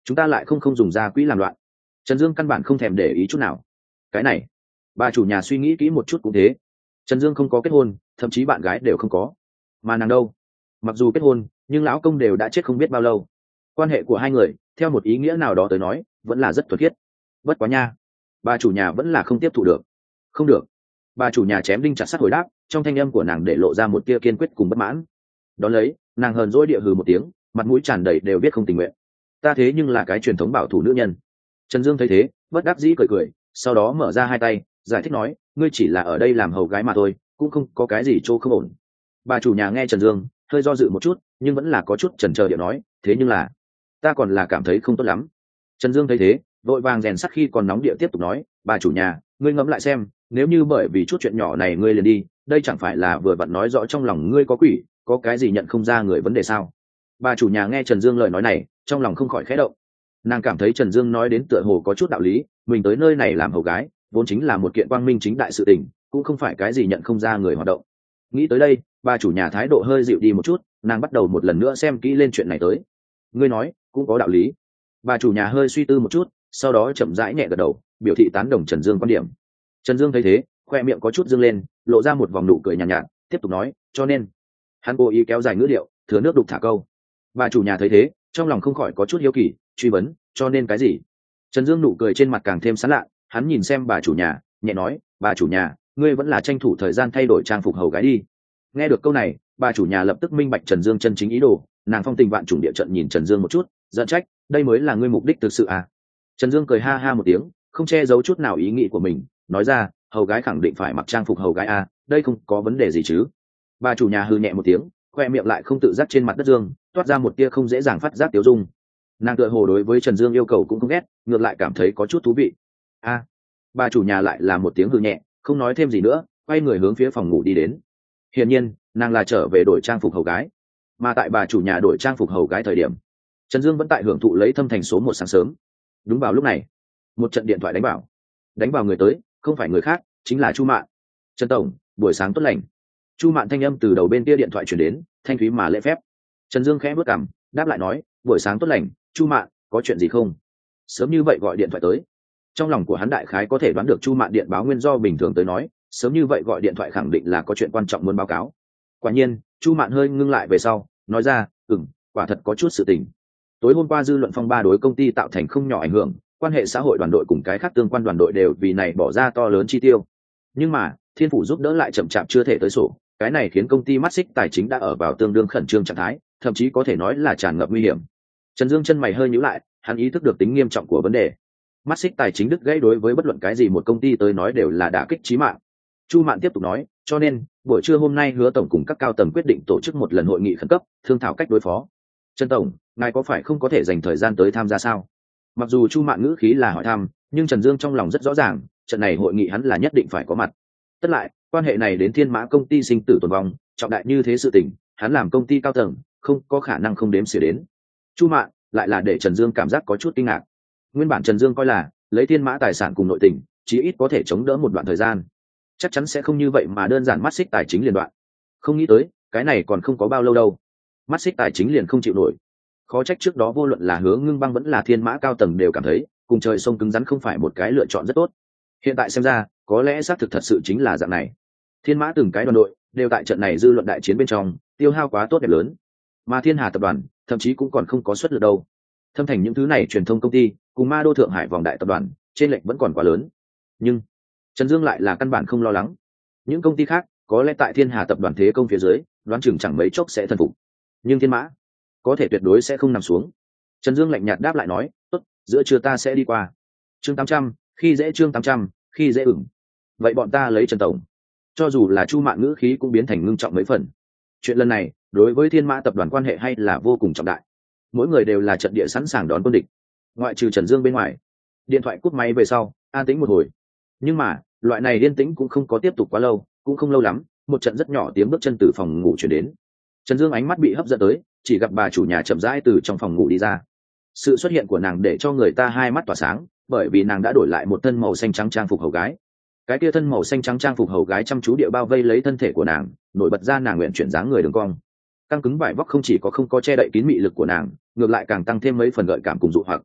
chúng ta lại không dùng ra quỹ làm loạn. Trần Dương căn bản không thèm để ý chút nào. Cái này, bà chủ nhà suy nghĩ kỹ một chút cũng thế. Trần Dương không có kết hôn, thậm chí bạn gái đều không có. Mà nàng đâu? Mặc dù kết hôn, nhưng lão công đều đã chết không biết bao lâu. Quan hệ của hai người, theo một ý nghĩa nào đó tới nói, vẫn là rất thuần khiết. Bất quá nha, bà chủ nhà vẫn là không tiếp thụ được. Không được. Bà chủ nhà chém đinh chặt sắt hồi đáp, trong thanh âm của nàng để lộ ra một tia kiên quyết cùng bất mãn. Đón lấy, nàng hờn dỗi địa hừ một tiếng, mặt mũi tràn đầy đều biết không tình nguyện. Ta thế nhưng là cái truyền thống bảo thủ nữ nhân. Trần Dương thấy thế, bất đắc dĩ cười cười, sau đó mở ra hai tay, giải thích nói, ngươi chỉ là ở đây làm hầu gái mà thôi, cũng không có cái gì chỗ không ổn. Bà chủ nhà nghe Trần Dương, hơi do dự một chút, nhưng vẫn là có chút chần chờ điệu nói, thế nhưng là, ta còn là cảm thấy không tốt lắm. Trần Dương thấy thế, vội vàng rèn sắt khi còn nóng địa tiếp tục nói, bà chủ nhà, ngươi ngẫm lại xem, nếu như bởi vì chút chuyện nhỏ này ngươi liền đi, đây chẳng phải là vừa vặn nói rõ trong lòng ngươi có quỷ, có cái gì nhận không ra người vấn đề sao? Bà chủ nhà nghe Trần Dương lời nói này, trong lòng không khỏi khẽ động. Nàng cảm thấy Trần Dương nói đến tựa hồ có chút đạo lý, mình tới nơi này làm hầu gái, vốn chính là một kiện quang minh chính đại sự tình, cũng không phải cái gì nhận không ra người hoạt động. Nghĩ tới đây, bà chủ nhà thái độ hơi dịu đi một chút, nàng bắt đầu một lần nữa xem kỹ lên chuyện này tới. Ngươi nói, cũng có đạo lý. Bà chủ nhà hơi suy tư một chút, sau đó chậm rãi nhẹ gật đầu, biểu thị tán đồng Trần Dương quan điểm. Trần Dương thấy thế, khoe miệng có chút dương lên, lộ ra một vòng nụ cười nhàn nhạt, tiếp tục nói, cho nên, hắn cố ý kéo dài ngữ điệu, thừa nước đục thả câu. Bà chủ nhà thấy thế, trong lòng không khỏi có chút hiếu kỳ, truy vấn, cho nên cái gì? Trần Dương nụ cười trên mặt càng thêm sán lạ, hắn nhìn xem bà chủ nhà, nhẹ nói, bà chủ nhà, ngươi vẫn là tranh thủ thời gian thay đổi trang phục hầu gái đi. Nghe được câu này, bà chủ nhà lập tức minh bạch Trần Dương chân chính ý đồ, nàng phong tình vạn trùng địa trận nhìn Trần Dương một chút, giận trách, đây mới là ngươi mục đích thực sự à? Trần Dương cười ha ha một tiếng, không che giấu chút nào ý nghĩ của mình, nói ra, hầu gái khẳng định phải mặc trang phục hầu gái à, đây không có vấn đề gì chứ? Bà chủ nhà hừ nhẹ một tiếng, khoe miệng lại không tự giác trên mặt đất Dương, toát ra một tia không dễ dàng phát giác tiêu dung. Nàng tựa hồ đối với Trần Dương yêu cầu cũng không ghét, ngược lại cảm thấy có chút thú vị. A, bà chủ nhà lại là một tiếng hừ nhẹ, không nói thêm gì nữa, quay người hướng phía phòng ngủ đi đến. Hiển nhiên, nàng là trở về đổi trang phục hầu gái. Mà tại bà chủ nhà đổi trang phục hầu gái thời điểm, Trần Dương vẫn tại hưởng thụ lấy Thâm Thành số 1 sáng sớm. Đúng vào lúc này, một trận điện thoại đánh vào người tới, không phải người khác, chính là Chu Mạn. Trần tổng, buổi sáng tốt lành. Chu Mạn thanh âm từ đầu bên kia điện thoại truyền đến, thanh thúy mà lễ phép. Trần Dương khẽ bước cằm, đáp lại nói, buổi sáng tốt lành, Chu Mạn, có chuyện gì không? Sớm như vậy gọi điện thoại tới. Trong lòng của hắn đại khái có thể đoán được Chu Mạn điện báo nguyên do bình thường tới nói, sớm như vậy gọi điện thoại khẳng định là có chuyện quan trọng muốn báo cáo. Quả nhiên, Chu Mạn hơi ngưng lại về sau, nói ra, quả thật có chút sự tình. Tối hôm qua dư luận phong ba đối công ty tạo thành không nhỏ ảnh hưởng, quan hệ xã hội đoàn đội cùng cái khác tương quan đoàn đội đều vì này bỏ ra to lớn chi tiêu. Nhưng mà, Thiên phủ giúp đỡ lại chậm chạp chưa thể tới sổ, cái này khiến công ty mắt xích tài chính đã ở vào tương đương khẩn trương trạng thái, thậm chí có thể nói là tràn ngập nguy hiểm. Trần Dương chân mày hơi nhíu lại, hắn ý thức được tính nghiêm trọng của vấn đề. Mắt xích tài chính đứt gãy đối với bất luận cái gì một công ty tới nói đều là đả kích chí mạng. Chu Mạn tiếp tục nói, cho nên buổi trưa hôm nay Hứa tổng cùng các cao tầng quyết định tổ chức một lần hội nghị khẩn cấp, thương thảo cách đối phó. Trần tổng, ngài có phải không có thể dành thời gian tới tham gia sao? Mặc dù Chu Mạn ngữ khí là hỏi thăm, nhưng Trần Dương trong lòng rất rõ ràng, trận này hội nghị hắn là nhất định phải có mặt. Tất lại, quan hệ này đến Thiên Mã công ty sinh tử tồn vong, trọng đại như thế sự tình, hắn làm công ty cao tầng, không có khả năng không đếm xỉa đến. Chu Mạn lại là để Trần Dương cảm giác có chút kinh ngạc. Nguyên bản Trần Dương coi là lấy Thiên Mã tài sản cùng nội tình, chí ít có thể chống đỡ một đoạn thời gian, chắc chắn sẽ không như vậy mà đơn giản mắt xích tài chính liền đoạn. Không nghĩ tới, cái này còn không có bao lâu đâu, mắt xích tài chính liền không chịu nổi. Khó trách trước đó vô luận là Hứa Ngưng Băng vẫn là Thiên Mã cao tầng đều cảm thấy cùng trời sông cứng rắn không phải một cái lựa chọn rất tốt. Hiện tại xem ra, có lẽ xác thực thật sự chính là dạng này. Thiên Mã từng cái đoàn đội đều tại trận này dư luận đại chiến bên trong tiêu hao quá tốt đẹp lớn, mà Thiên Hà tập đoàn thậm chí cũng còn không có suất lực đâu. Thâm Thành những thứ này truyền thông công ty cùng Ma Đô Thượng Hải vòng đại tập đoàn trên lệnh vẫn còn quá lớn. Nhưng Trần Dương lại là căn bản không lo lắng. Những công ty khác có lẽ tại Thiên Hà tập đoàn thế công phía dưới đoán chừng chẳng mấy chốc sẽ thần phục, nhưng Thiên Mã có thể tuyệt đối sẽ không nằm xuống. Trần Dương lạnh nhạt đáp lại nói, tốt, giữa trưa ta sẽ đi qua. Chương 800, khi dễ chương 800, khi dễ ửng. Vậy bọn ta lấy Trần tổng. Cho dù là Chu Mạn ngữ khí cũng biến thành ngưng trọng mấy phần. Chuyện lần này đối với Thiên Mã tập đoàn quan hệ hay là vô cùng trọng đại. Mỗi người đều là trận địa sẵn sàng đón quân địch, ngoại trừ Trần Dương bên ngoài. Điện thoại cúp máy về sau, an tĩnh một hồi. Nhưng mà loại này yên tĩnh cũng không có tiếp tục quá lâu, cũng không lâu lắm, một trận rất nhỏ tiếng bước chân từ phòng ngủ chuyển đến. Trần Dương ánh mắt bị hấp dẫn tới, chỉ gặp bà chủ nhà chậm rãi từ trong phòng ngủ đi ra. Sự xuất hiện của nàng để cho người ta hai mắt tỏa sáng, bởi vì nàng đã đổi lại một thân màu xanh trắng trang phục hầu gái. Cái kia thân màu xanh trắng trang phục hầu gái chăm chú địa bao vây lấy thân thể của nàng, nổi bật ra nàng nguyện chuyển dáng người đường cong. Căng cứng vải vóc không chỉ có không có che đậy kín mị lực của nàng, ngược lại càng tăng thêm mấy phần gợi cảm cùng dụ hoặc.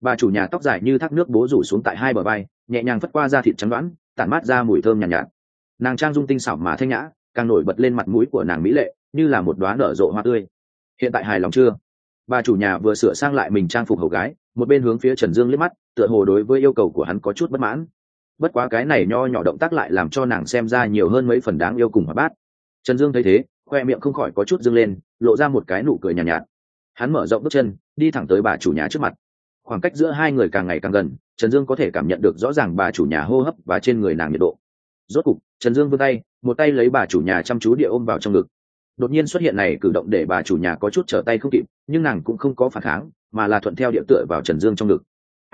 Bà chủ nhà tóc dài như thác nước bố rủ xuống tại hai bờ vai, nhẹ nhàng phất qua da thịt trắng đoán, tản mát ra mùi thơm nhàn nhạt. Nàng trang dung tinh xảo mà thanh nhã, càng nổi bật lên mặt mũi của nàng mỹ lệ, như là một đóa nở rộ hoa tươi. Hiện tại hài lòng chưa? Bà chủ nhà vừa sửa sang lại mình trang phục hầu gái, một bên hướng phía Trần Dương liếc mắt, tựa hồ đối với yêu cầu của hắn có chút bất mãn. Bất quá cái này nho nhỏ động tác lại làm cho nàng xem ra nhiều hơn mấy phần đáng yêu cùng hoạt bát. Trần Dương thấy thế, khoe miệng không khỏi có chút dương lên, lộ ra một cái nụ cười nhàn nhạt. Hắn mở rộng bước chân, đi thẳng tới bà chủ nhà trước mặt. Khoảng cách giữa hai người càng ngày càng gần, Trần Dương có thể cảm nhận được rõ ràng bà chủ nhà hô hấp và trên người nàng nhiệt độ. Rốt cục, Trần Dương vươn tay, một tay lấy bà chủ nhà chăm chú địa ôm vào trong ngực. Đột nhiên xuất hiện này cử động để bà chủ nhà có chút trở tay không kịp, nhưng nàng cũng không có phản kháng, mà là thuận theo địa tựa vào Trần Dương trong ngực.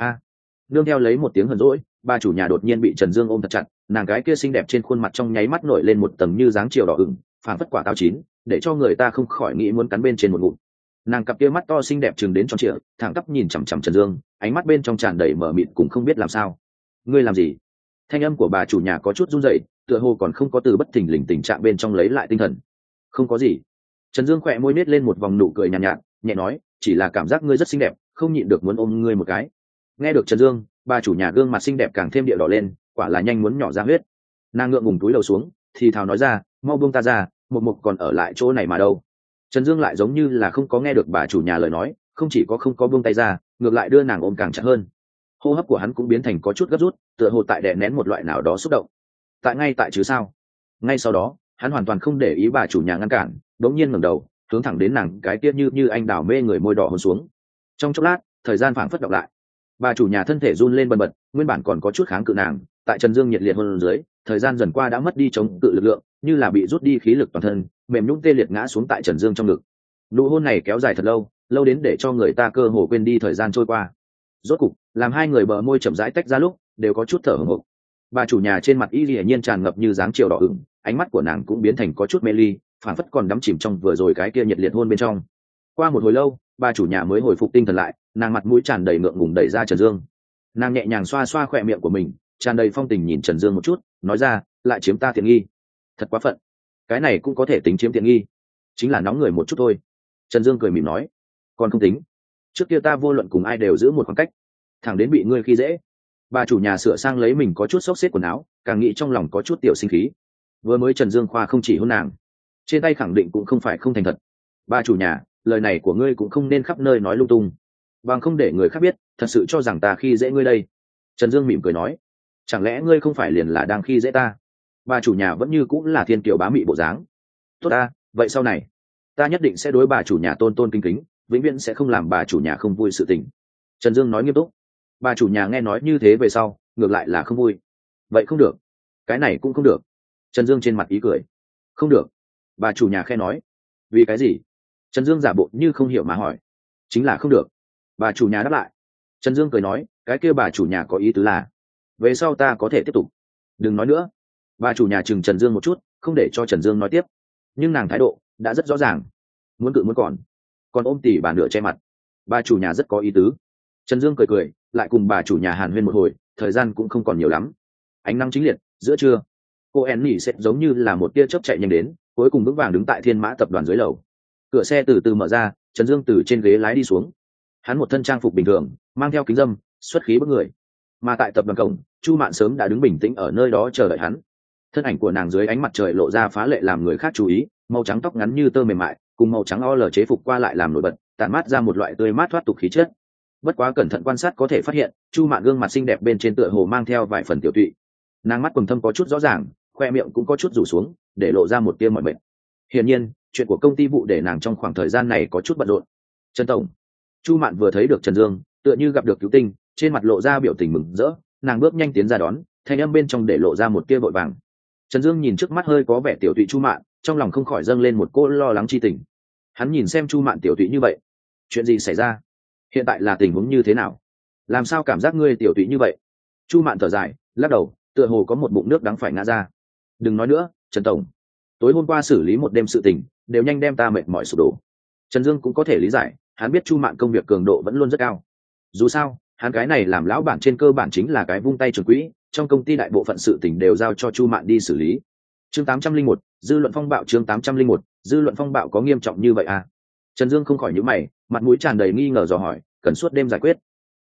Nương theo lấy một tiếng hờn dỗi, bà chủ nhà đột nhiên bị Trần Dương ôm thật chặt, nàng gái kia xinh đẹp trên khuôn mặt trong nháy mắt nổi lên một tầng như dáng chiều đỏ ửng, phảng phất quả táo chín, để cho người ta không khỏi nghĩ muốn cắn bên trên một ngụm. Nàng cặp kia mắt to xinh đẹp trừng đến tròn trịa, thẳng tắp nhìn chằm chằm Trần Dương, ánh mắt bên trong tràn đầy mờ mịt cũng không biết làm sao. Ngươi làm gì? Thanh âm của bà chủ nhà có chút run rẩy, tựa hồ còn không có từ bất thình lình tình trạng bên trong lấy lại tinh thần. Không có gì. Trần Dương khỏe môi nết lên một vòng nụ cười nhàn nhạt, nhẹ nói, chỉ là cảm giác ngươi rất xinh đẹp, không nhịn được muốn ôm ngươi một cái. Nghe được Trần Dương, bà chủ nhà gương mặt xinh đẹp càng thêm địa đỏ lên, quả là nhanh muốn nhỏ ra huyết. Nàng ngượng ngùng túi đầu xuống, thì thào nói ra, mau buông ta ra, một mục còn ở lại chỗ này mà đâu. Trần Dương lại giống như là không có nghe được bà chủ nhà lời nói, không chỉ có không có buông tay ra, ngược lại đưa nàng ôm càng chặt hơn. Hô hấp của hắn cũng biến thành có chút gấp rút, tựa hồ tại đè nén một loại nào đó xúc động. Tại chứ sao? Ngay sau đó, hắn hoàn toàn không để ý bà chủ nhà ngăn cản, đống nhiên ngẩng đầu, hướng thẳng đến nàng cái tiết như anh đào mê người môi đỏ hôn xuống. Trong chốc lát, thời gian phảng phất đọc lại. Bà chủ nhà thân thể run lên bần bật, nguyên bản còn có chút kháng cự nàng, tại Trần Dương nhiệt liệt hôn dưới, thời gian dần qua đã mất đi chống cự lực lượng, như là bị rút đi khí lực toàn thân, mềm nhũn tê liệt ngã xuống tại Trần Dương trong ngực. Nụ hôn này kéo dài thật lâu, lâu đến để cho người ta cơ hồ quên đi thời gian trôi qua. Rốt cục, làm hai người bờ môi chậm rãi tách ra lúc, đều có chút thở hổn hộc. Bà chủ nhà trên mặt y hiển nhiên tràn ngập như dáng chiều đỏ ửng, ánh mắt của nàng cũng biến thành có chút mê ly, phản phất còn đắm chìm trong vừa rồi cái kia nhiệt liệt hôn bên trong. Qua một hồi lâu, bà chủ nhà mới hồi phục tinh thần lại, nàng mặt mũi tràn đầy ngượng ngùng đẩy ra Trần Dương. Nàng nhẹ nhàng xoa xoa khỏe miệng của mình, tràn đầy phong tình nhìn Trần Dương một chút, nói ra, lại chiếm ta tiện nghi. Thật quá phận. Cái này cũng có thể tính chiếm tiện nghi, chính là nóng người một chút thôi. Trần Dương cười mỉm nói, còn không tính. Trước kia ta vô luận cùng ai đều giữ một khoảng cách, thẳng đến bị ngươi khi dễ. Bà chủ nhà sửa sang lấy mình có chút xốc xếp quần áo, càng nghĩ trong lòng có chút tiểu sinh khí. Vừa mới Trần Dương khoa không chỉ hôn nàng, trên tay khẳng định cũng không phải không thành thật. Bà chủ nhà, lời này của ngươi cũng không nên khắp nơi nói lung tung, bằng không để người khác biết, thật sự cho rằng ta khi dễ ngươi đây. Trần Dương mỉm cười nói, chẳng lẽ ngươi không phải liền là đang khi dễ ta? Bà chủ nhà vẫn như cũng là thiên kiều bá mị bộ dáng. Tốt ta, vậy sau này ta nhất định sẽ đối bà chủ nhà tôn tôn kính kính, vĩnh viễn sẽ không làm bà chủ nhà không vui sự tình. Trần Dương nói nghiêm túc. Bà chủ nhà nghe nói như thế về sau, ngược lại là không vui. Vậy không được, cái này cũng không được. Trần Dương trên mặt ý cười. Không được. Bà chủ nhà khe nói. Vì cái gì? Trần Dương giả bộ như không hiểu mà hỏi. Chính là không được. Bà chủ nhà đáp lại. Trần Dương cười nói, cái kia bà chủ nhà có ý tứ là về sau ta có thể tiếp tục. Đừng nói nữa. Bà chủ nhà chừng Trần Dương một chút, không để cho Trần Dương nói tiếp. Nhưng nàng thái độ đã rất rõ ràng, muốn cự muốn còn ôm tỉ bà nửa che mặt. Bà chủ nhà rất có ý tứ. Trần Dương cười cười, lại cùng bà chủ nhà hàn huyên một hồi, thời gian cũng không còn nhiều lắm. Ánh nắng chính liệt, giữa trưa, cô En nhỉ sẽ giống như là một tia chớp chạy nhanh đến, cuối cùng vững vàng đứng tại Thiên Mã tập đoàn dưới lầu. Cửa xe từ từ mở ra, Trần Dương từ trên ghế lái đi xuống. Hắn một thân trang phục bình thường, mang theo kính râm, xuất khí bức người. Mà tại tập đoàn cổng, Chu Mạn sớm đã đứng bình tĩnh ở nơi đó chờ đợi hắn. Thân ảnh của nàng dưới ánh mặt trời lộ ra phá lệ làm người khác chú ý, màu trắng tóc ngắn như tơ mềm mại, cùng màu trắng OL chế phục qua lại làm nổi bật, tản mát ra một loại tươi mát thoát tục khí chất. Bất quá cẩn thận quan sát có thể phát hiện, Chu Mạn gương mặt xinh đẹp bên trên tựa hồ mang theo vài phần tiểu tụy. Nàng mắt quầng thâm có chút rõ ràng, khoe miệng cũng có chút rủ xuống, để lộ ra một tia mỏi mệt. Hiển nhiên, chuyện của công ty vụ để nàng trong khoảng thời gian này có chút bận rộn. Trần tổng. Chu Mạn vừa thấy được Trần Dương, tựa như gặp được cứu tinh, trên mặt lộ ra biểu tình mừng rỡ, nàng bước nhanh tiến ra đón, thanh âm bên trong để lộ ra một tia vội vàng. Trần Dương nhìn trước mắt hơi có vẻ tiểu tụy Chu Mạn, trong lòng không khỏi dâng lên một cỗ lo lắng chi tình. Hắn nhìn xem Chu Mạn tiểu tụy như vậy, chuyện gì xảy ra? Hiện tại là tình huống như thế nào? Làm sao cảm giác ngươi tiểu tụy như vậy? Chu Mạn thở dài, lắc đầu, tựa hồ có một bụng nước đắng phải ngã ra. Đừng nói nữa, Trần tổng. Tối hôm qua xử lý một đêm sự tình, đều nhanh đem ta mệt mỏi sụp đổ. Trần Dương cũng có thể lý giải, hắn biết Chu Mạn công việc cường độ vẫn luôn rất cao. Dù sao, hắn cái này làm lão bản trên cơ bản chính là cái vung tay trường quỹ, trong công ty đại bộ phận sự tình đều giao cho Chu Mạn đi xử lý. Chương 801, dư luận phong bạo. Chương 801, dư luận phong bạo có nghiêm trọng như vậy à? Trần Dương không khỏi nhíu mày, mặt mũi tràn đầy nghi ngờ dò hỏi, cần suốt đêm giải quyết.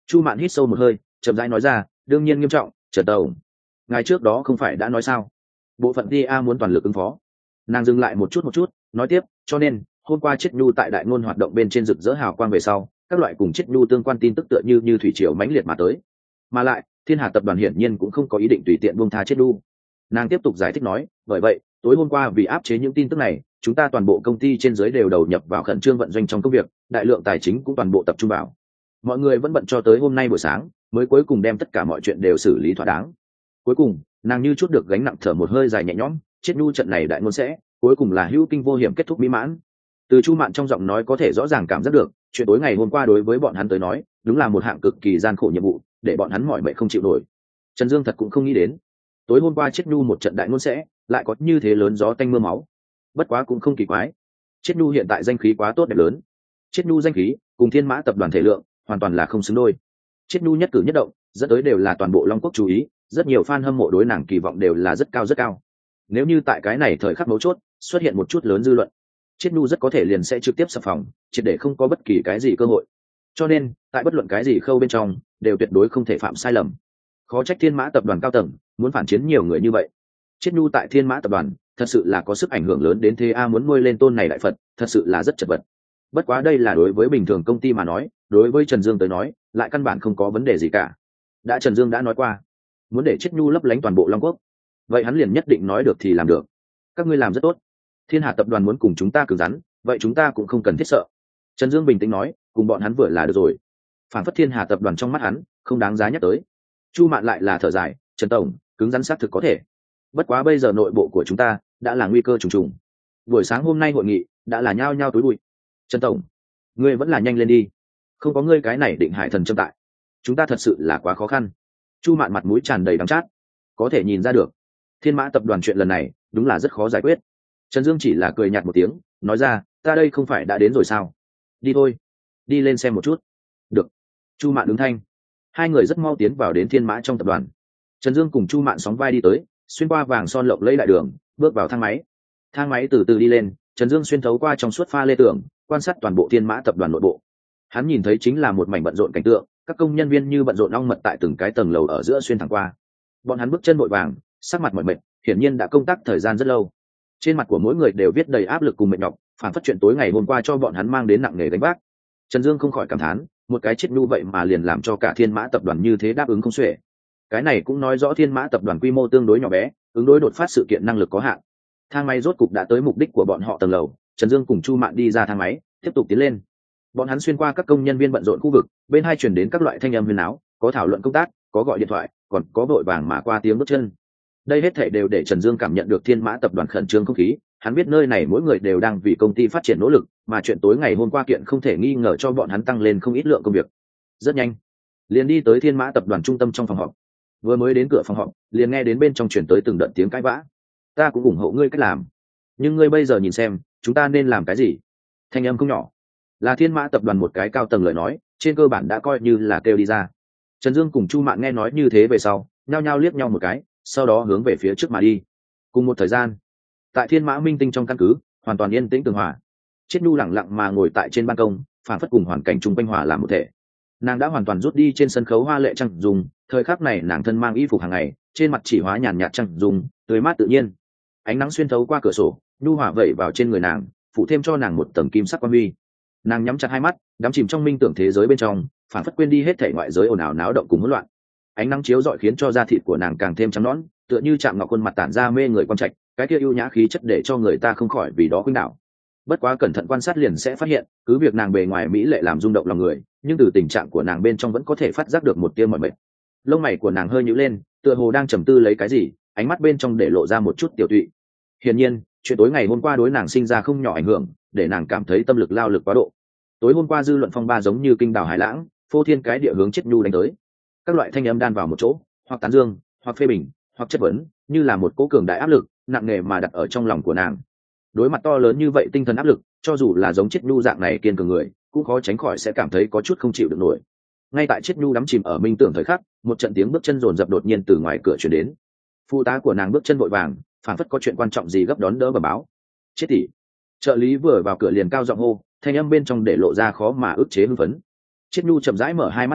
Chu Mạn hít sâu một hơi, chậm rãi nói ra, đương nhiên nghiêm trọng, Trần tổng, ngài trước đó không phải đã nói sao, bộ phận TA muốn toàn lực ứng phó. Nàng dừng lại một chút nói tiếp, cho nên hôm qua Chiết Nhu tại đại ngôn hoạt động bên trên rực rỡ hào quang về sau, các loại cùng Chiết Nhu tương quan tin tức tựa như thủy triều mãnh liệt mà tới. Mà lại Thiên Hà tập đoàn hiển nhiên cũng không có ý định tùy tiện buông tha Chiết Nhu. Nàng tiếp tục giải thích nói, bởi vậy tối hôm qua vì áp chế những tin tức này, chúng ta toàn bộ công ty trên dưới đều đầu nhập vào khẩn trương vận doanh trong công việc, đại lượng tài chính cũng toàn bộ tập trung vào. Mọi người vẫn bận cho tới hôm nay buổi sáng mới cuối cùng đem tất cả mọi chuyện đều xử lý thỏa đáng. Cuối cùng nàng như chút được gánh nặng, thở một hơi dài nhẹ nhõm, Chiết Nhu trận này đại ngôn sẽ cuối cùng là hữu kinh vô hiểm kết thúc mỹ mãn. Từ Chu Mạn trong giọng nói có thể rõ ràng cảm giác được, chuyện tối ngày hôm qua đối với bọn hắn tới nói đúng là một hạng cực kỳ gian khổ nhiệm vụ, để bọn hắn mỏi mệt không chịu nổi. Trần Dương thật cũng không nghĩ đến tối hôm qua Chiết Nhu một trận đại ngôn sẽ lại có như thế lớn gió tanh mưa máu. Bất quá cũng không kỳ quái, Chiết Nhu hiện tại danh khí quá tốt đẹp lớn. Chiết Nhu danh khí cùng Thiên Mã tập đoàn thể lượng hoàn toàn là không xứng đôi. Chiết Nhu nhất cử nhất động dẫn tới đều là toàn bộ Long Quốc chú ý, rất nhiều fan hâm mộ đối nàng kỳ vọng đều là rất cao. Nếu như tại cái này thời khắc mấu chốt xuất hiện một chút lớn dư luận, Chiết Nhu rất có thể liền sẽ trực tiếp sập phòng, triệt để không có bất kỳ cái gì cơ hội. Cho nên tại bất luận cái gì khâu bên trong đều tuyệt đối không thể phạm sai lầm. Khó trách Thiên Mã tập đoàn cao tầng muốn phản chiến nhiều người như vậy. Chiết Nhu tại Thiên Mã tập đoàn thật sự là có sức ảnh hưởng lớn đến thế a, muốn nuôi lên tôn này đại Phật thật sự là rất chật vật. Bất quá đây là đối với bình thường công ty mà nói, đối với Trần Dương tới nói lại căn bản không có vấn đề gì cả. Đã Trần Dương đã nói qua muốn để Chiết Nhu lấp lánh toàn bộ Long Quốc, vậy hắn liền nhất định nói được thì làm được. Các ngươi làm rất tốt, Thiên Hà tập đoàn muốn cùng chúng ta cứng rắn, vậy chúng ta cũng không cần thiết sợ. Trần Dương bình tĩnh nói, cùng bọn hắn vừa là được rồi. Phản phất Thiên Hà tập đoàn trong mắt hắn không đáng giá nhắc tới. Chu Mạn lại là thở dài, Trần tổng, cứng rắn xác thực có thể, bất quá bây giờ nội bộ của chúng ta đã là nguy cơ trùng trùng. Buổi sáng hôm nay hội nghị đã là nhao nhao túi bụi. Trần tổng, ngươi vẫn là nhanh lên đi, không có ngươi cái này định hải thần châm tại, chúng ta thật sự là quá khó khăn. Chu Mạn mặt mũi tràn đầy đắng chát, có thể nhìn ra được Thiên Mã tập đoàn chuyện lần này đúng là rất khó giải quyết. Trần Dương chỉ là cười nhạt một tiếng, nói ra, ta đây không phải đã đến rồi sao, đi thôi, đi lên xem một chút. Được. Chu Mạn ứng thanh. Hai người rất mau tiến vào đến Thiên Mã trong tập đoàn. Trần Dương cùng Chu Mạn sóng vai đi tới, xuyên qua vàng son lộng lẫy đại đường, bước vào thang máy. Thang máy từ từ đi lên, Trần Dương xuyên thấu qua trong suốt pha lê tường, quan sát toàn bộ Thiên Mã tập đoàn nội bộ. Hắn nhìn thấy chính là một mảnh bận rộn cảnh tượng, các công nhân viên như bận rộn ong mật tại từng cái tầng lầu ở giữa xuyên thẳng qua. Bọn hắn bước chân vội vàng, sắc mặt mỏi mệt, hiển nhiên đã công tác thời gian rất lâu. Trên mặt của mỗi người đều viết đầy áp lực cùng mệt nhọc, phản phất chuyện tối ngày hôm qua cho bọn hắn mang đến nặng nề gánh vác. Trần Dương không khỏi cảm thán, một cái Chiết Nhu vậy mà liền làm cho cả Thiên Mã tập đoàn như thế đáp ứng không xuể. Cái này cũng nói rõ Thiên Mã tập đoàn quy mô tương đối nhỏ bé, ứng đối đột phát sự kiện năng lực có hạn. Thang máy rốt cục đã tới mục đích của bọn họ tầng lầu, Trần Dương cùng Chu Mạn đi ra thang máy, tiếp tục tiến lên. Bọn hắn xuyên qua các công nhân viên bận rộn khu vực, bên hai truyền đến các loại thanh âm huyền áo, có thảo luận công tác, có gọi điện thoại, còn có vội vàng mà qua tiếng bước chân. Đây hết thảy đều để Trần Dương cảm nhận được Thiên Mã tập đoàn khẩn trương không khí. Hắn biết nơi này mỗi người đều đang vì công ty phát triển nỗ lực, mà chuyện tối ngày hôm qua kiện không thể nghi ngờ cho bọn hắn tăng lên không ít lượng công việc. Rất nhanh, liền đi tới Thiên Mã tập đoàn trung tâm trong phòng họp. Vừa mới đến cửa phòng họp, liền nghe đến bên trong truyền tới từng đợt tiếng cãi vã. Ta cũng ủng hộ ngươi cách làm, nhưng ngươi bây giờ nhìn xem, chúng ta nên làm cái gì? Thanh âm không nhỏ, là Thiên Mã tập đoàn một cái cao tầng lời nói, trên cơ bản đã coi như là kêu đi ra. Trần Dương cùng Chu Mạn nghe nói như thế về sau, nhao nhao liếc nhau một cái, sau đó hướng về phía trước mà đi. Cùng một thời gian, tại Thiên Mã Minh Tinh trong căn cứ, hoàn toàn yên tĩnh tường hòa. Chiết Nhu lẳng lặng mà ngồi tại trên ban công, phản phất cùng hoàn cảnh chung quanh hòa làm một thể. Nàng đã hoàn toàn rút đi trên sân khấu hoa lệ trang dung, thời khắc này nàng thân mang y phục hàng ngày, trên mặt chỉ hóa nhàn nhạt trang dung, tươi mát tự nhiên. Ánh nắng xuyên thấu qua cửa sổ, nhu hòa vẩy vào trên người nàng, phủ thêm cho nàng một tầng kim sắc quan huy. Nàng nhắm chặt hai mắt, đắm chìm trong minh tưởng thế giới bên trong, phản phất quên đi hết thảy ngoại giới ồn ào náo động cùng hỗn loạn. Ánh nắng chiếu rọi khiến cho da thịt của nàng càng thêm trắng nõn, tựa như chạm ngọc khuôn mặt tản ra mê người quan trạch, cái kia ưu nhã khí chất để cho người ta không khỏi vì đó khuynh đảo. Bất quá cẩn thận quan sát liền sẽ phát hiện, cứ việc nàng bề ngoài mỹ lệ làm rung động lòng người, nhưng từ tình trạng của nàng bên trong vẫn có thể phát giác được một tia mỏi mệt. Lông mày của nàng hơi nhíu lên, tựa hồ đang trầm tư lấy cái gì, ánh mắt bên trong để lộ ra một chút tiểu tụy. Hiển nhiên, chuyện tối ngày hôm qua đối nàng sinh ra không nhỏ ảnh hưởng, để nàng cảm thấy tâm lực lao lực quá độ. Tối hôm qua dư luận phong ba giống như kinh đảo hải lãng, phô thiên cái địa hướng Chiết Nhu đánh tới. Các loại thanh âm đan vào một chỗ, hoặc tán dương, hoặc phê bình, hoặc chất vấn, như là một cỗ cường đại áp lực nặng nề mà đặt ở trong lòng của nàng. Đối mặt to lớn như vậy tinh thần áp lực, cho dù là giống Chiết Nhu dạng này kiên cường người, cũng khó tránh khỏi sẽ cảm thấy có chút không chịu được nổi. Ngay tại Chiết Nhu đắm chìm ở minh tưởng thời khắc, một trận tiếng bước chân rồn rập đột nhiên từ ngoài cửa truyền đến. Phụ tá của nàng bước chân vội vàng, phảng phất có chuyện quan trọng gì gấp đón đỡ bẩm báo. Chết tỷ! Trợ lý vừa vào cửa liền cao giọng hô, thanh âm bên trong để lộ ra khó mà ức chế hưng phấn. Chiết Nhu chậm rãi mở hai mắt ra,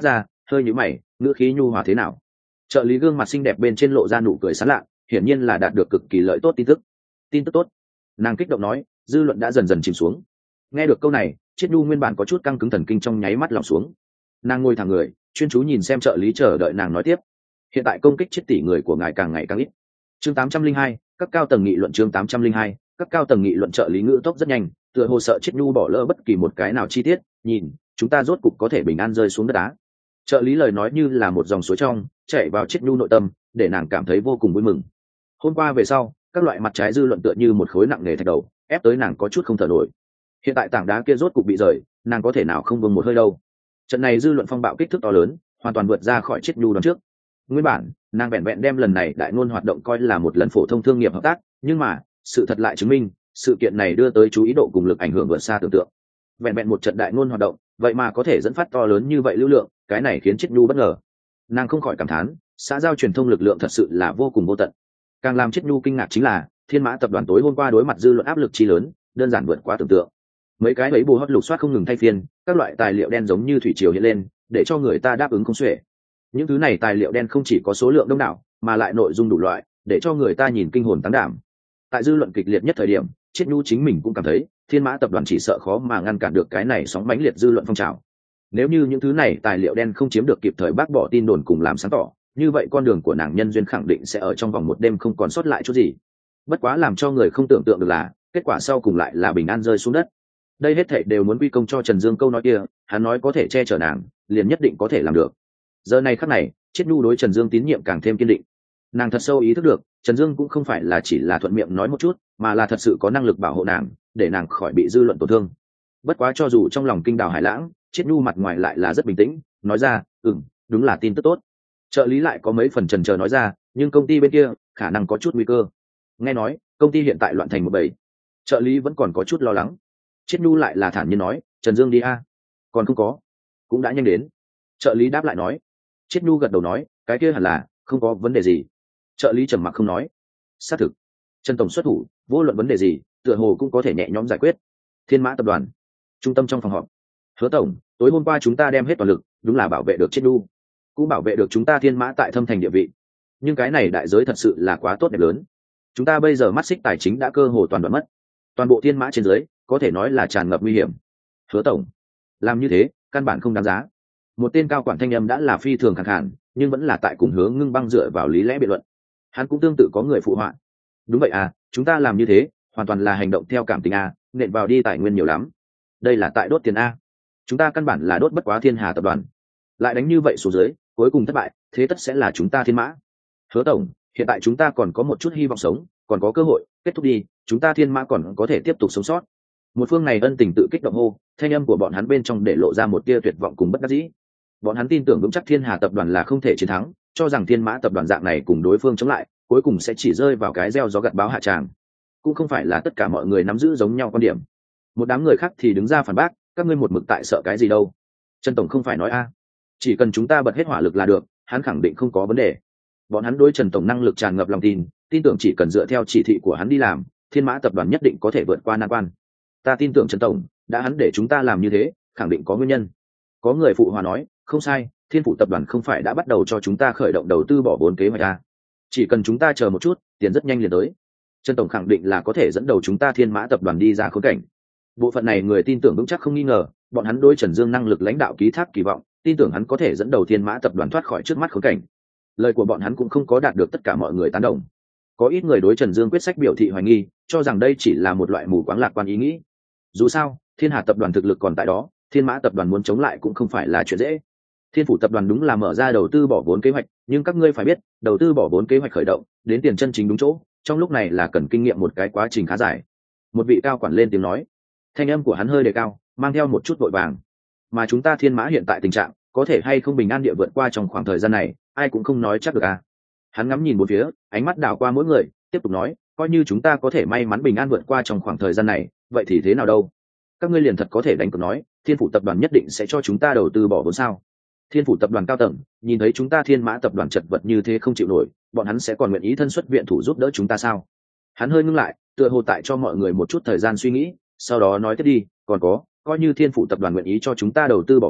hơi nhíu mày, ngữ khí nhu hòa thế nào? Trợ lý gương mặt xinh đẹp bên trên lộ ra nụ cười sán lạ, hiển nhiên là đạt được cực kỳ lợi tốt tin tức. Tin tức tốt. Nàng kích động nói, dư luận đã dần dần chìm xuống. Nghe được câu này, Triết Nhu nguyên bản có chút căng cứng thần kinh trong nháy mắt lỏng xuống. Nàng ngồi thẳng người, chuyên chú nhìn xem trợ lý chờ đợi nàng nói tiếp. Hiện tại công kích chết tỷ người của ngài càng ngày càng ít. Chương 802, các cao tầng nghị luận. Chương 802, các cao tầng nghị luận. Trợ lý ngữ tốc rất nhanh, tựa hồ sợ Triết Nhu bỏ lỡ bất kỳ một cái nào chi tiết. Nhìn, chúng ta rốt cục có thể bình an rơi xuống đất đá. Trợ lý lời nói như là một dòng suối trong chảy vào Triết Nhu nội tâm, để nàng cảm thấy vô cùng vui mừng. Hôm qua về sau, các loại mặt trái dư luận tựa như một khối nặng nề thạch đầu, ép tới nàng có chút không thở nổi. Hiện tại tảng đá kia rốt cục bị rời, nàng có thể nào không buông một hơi đâu. Trận này dư luận phong bạo kích thước to lớn, hoàn toàn vượt ra khỏi Triết Nhu đón trước. Nguyên bản, nàng vẹn vẹn đem lần này đại ngôn hoạt động coi là một lần phổ thông thương nghiệp hợp tác, nhưng mà, sự thật lại chứng minh, sự kiện này đưa tới chú ý độ cùng lực ảnh hưởng vượt xa tưởng tượng. Vẹn vẹn một trận đại ngôn hoạt động, vậy mà có thể dẫn phát to lớn như vậy lưu lượng, cái này khiến Triết Nhu bất ngờ. Nàng không khỏi cảm thán, xã giao truyền thông lực lượng thật sự là vô cùng vô tận. Càng làm Triết Nhu kinh ngạc chính là, Thiên Mã tập đoàn tối hôm qua đối mặt dư luận áp lực chi lớn, đơn giản vượt quá tưởng tượng. Mấy cái bẫy bù hot lục soát không ngừng thay phiên, các loại tài liệu đen giống như thủy triều hiện lên, để cho người ta đáp ứng không xuể. Những thứ này tài liệu đen không chỉ có số lượng đông đảo, mà lại nội dung đủ loại, để cho người ta nhìn kinh hồn táng đảm. Tại dư luận kịch liệt nhất thời điểm, Triết Nhu chính mình cũng cảm thấy, Thiên Mã tập đoàn chỉ sợ khó mà ngăn cản được cái này sóng mãnh liệt dư luận phong trào. Nếu như những thứ này tài liệu đen không chiếm được kịp thời bác bỏ tin đồn cùng làm sáng tỏ, như vậy con đường của nàng nhân duyên khẳng định sẽ ở trong vòng một đêm không còn sót lại chút gì. Bất quá làm cho người không tưởng tượng được là, kết quả sau cùng lại là bình an rơi xuống đất. Đây hết thảy đều muốn quy công cho Trần Dương câu nói kia, hắn nói có thể che chở nàng, liền nhất định có thể làm được. Giờ này khắc này, Triết Nhu đối Trần Dương tín nhiệm càng thêm kiên định. Nàng thật sâu ý thức được, Trần Dương cũng không phải là chỉ là thuận miệng nói một chút, mà là thật sự có năng lực bảo hộ nàng, để nàng khỏi bị dư luận tổn thương. Bất quá cho dù trong lòng kinh đào hải lãng, Triết Nhu mặt ngoài lại là rất bình tĩnh, nói ra, đúng là tin tức tốt. Trợ lý lại có mấy phần chần chờ nói ra, nhưng công ty bên kia khả năng có chút nguy cơ. Nghe nói công ty hiện tại loạn thành một bầy. Trợ lý vẫn còn có chút lo lắng. Triết Nhu lại là thản nhiên nói, Trần Dương đi a? Còn không có, cũng đã nhanh đến. Trợ lý đáp lại nói. Triết Nhu gật đầu nói, cái kia hẳn là không có vấn đề gì. Trợ lý trầm mặc không nói. Xác thực, Trần tổng xuất thủ, vô luận vấn đề gì, tựa hồ cũng có thể nhẹ nhõm giải quyết. Thiên Mã tập đoàn trung tâm trong phòng họp. Hứa tổng, tối hôm qua chúng ta đem hết toàn lực, đúng là bảo vệ được Triết Nhu, cũng bảo vệ được chúng ta Thiên Mã tại Thâm Thành địa vị. Nhưng cái này đại giới thật sự là quá tốt đẹp lớn. Chúng ta bây giờ mắt xích tài chính đã cơ hồ toàn đoạn mất, toàn bộ Thiên Mã trên dưới có thể nói là tràn ngập nguy hiểm. Hứa tổng, làm như thế căn bản không đáng giá. Một tên cao quản thanh âm đã là phi thường khẳng khàn, nhưng vẫn là tại cùng Hứa Ngưng Băng dựa vào lý lẽ biện luận. Hắn cũng tương tự có người phụ họa. Đúng vậy à, chúng ta làm như thế hoàn toàn là hành động theo cảm tình a, nện vào đi tài nguyên nhiều lắm. Đây là tại đốt tiền a. Chúng ta căn bản là đốt bất quá Thiên Hà tập đoàn. Lại đánh như vậy xuống dưới, cuối cùng thất bại, thế tất sẽ là chúng ta Thiên Mã. Hứa tổng, hiện tại chúng ta còn có một chút hy vọng sống, còn có cơ hội, kết thúc đi, chúng ta Thiên Mã còn có thể tiếp tục sống sót. Một phương này ân tình tự kích động hô, thanh âm của bọn hắn bên trong để lộ ra một tia tuyệt vọng cùng bất đắc dĩ. Bọn hắn tin tưởng vững chắc Thiên Hà tập đoàn là không thể chiến thắng, cho rằng Thiên Mã tập đoàn dạng này cùng đối phương chống lại, cuối cùng sẽ chỉ rơi vào cái gieo gió gặt báo hạ tràng. Cũng không phải là tất cả mọi người nắm giữ giống nhau quan điểm. Một đám người khác thì đứng ra phản bác, các ngươi một mực tại sợ cái gì đâu? Trần tổng không phải nói a, chỉ cần chúng ta bật hết hỏa lực là được, hắn khẳng định không có vấn đề. Bọn hắn đối Trần tổng năng lực tràn ngập lòng tin, tin tưởng chỉ cần dựa theo chỉ thị của hắn đi làm, Thiên Mã tập đoàn nhất định có thể vượt qua nan quan. Ta tin tưởng Trần tổng, đã hắn để chúng ta làm như thế, khẳng định có nguyên nhân. Có người phụ hòa nói, không sai, Thiên Phủ tập đoàn không phải đã bắt đầu cho chúng ta khởi động đầu tư bỏ vốn kế hoạch a. Chỉ cần chúng ta chờ một chút, tiền rất nhanh liền tới. Trần tổng khẳng định là có thể dẫn đầu chúng ta Thiên Mã tập đoàn đi ra khốn cảnh. Bộ phận này người tin tưởng vững chắc không nghi ngờ, bọn hắn đối Trần Dương năng lực lãnh đạo ký thác kỳ vọng, tin tưởng hắn có thể dẫn đầu Thiên Mã tập đoàn thoát khỏi trước mắt khốn cảnh. Lời của bọn hắn cũng không có đạt được tất cả mọi người tán đồng. Có ít người đối Trần Dương quyết sách biểu thị hoài nghi, cho rằng đây chỉ là một loại mù quáng lạc quan ý nghĩ. Dù sao, Thiên Hà tập đoàn thực lực còn tại đó, Thiên Mã tập đoàn muốn chống lại cũng không phải là chuyện dễ. Thiên Phủ tập đoàn đúng là mở ra đầu tư bỏ vốn kế hoạch, nhưng các ngươi phải biết, đầu tư bỏ vốn kế hoạch khởi động, đến tiền chân chính đúng chỗ, trong lúc này là cần kinh nghiệm một cái quá trình khá dài. Một vị cao quản lên tiếng nói, thanh âm của hắn hơi đề cao, mang theo một chút vội vàng. Mà chúng ta Thiên Mã hiện tại tình trạng, có thể hay không bình an địa vượt qua trong khoảng thời gian này, ai cũng không nói chắc được à. Hắn ngắm nhìn bốn phía, ánh mắt đảo qua mỗi người, tiếp tục nói, coi như chúng ta có thể may mắn bình an vượt qua trong khoảng thời gian này, vậy thì thế nào đâu? Các ngươi liền thật có thể đánh cược nói, Thiên Phủ tập đoàn nhất định sẽ cho chúng ta đầu tư bỏ vốn sao? Thiên Phủ tập đoàn cao tầng nhìn thấy chúng ta Thiên Mã tập đoàn chật vật như thế không chịu nổi, bọn hắn sẽ còn nguyện ý thân xuất viện thủ giúp đỡ chúng ta sao? Hắn hơi ngưng lại, tựa hồ tại cho mọi người một chút thời gian suy nghĩ, sau đó nói tiếp đi, còn có, coi như Thiên Phủ tập đoàn nguyện ý cho chúng ta đầu tư bỏ vốn,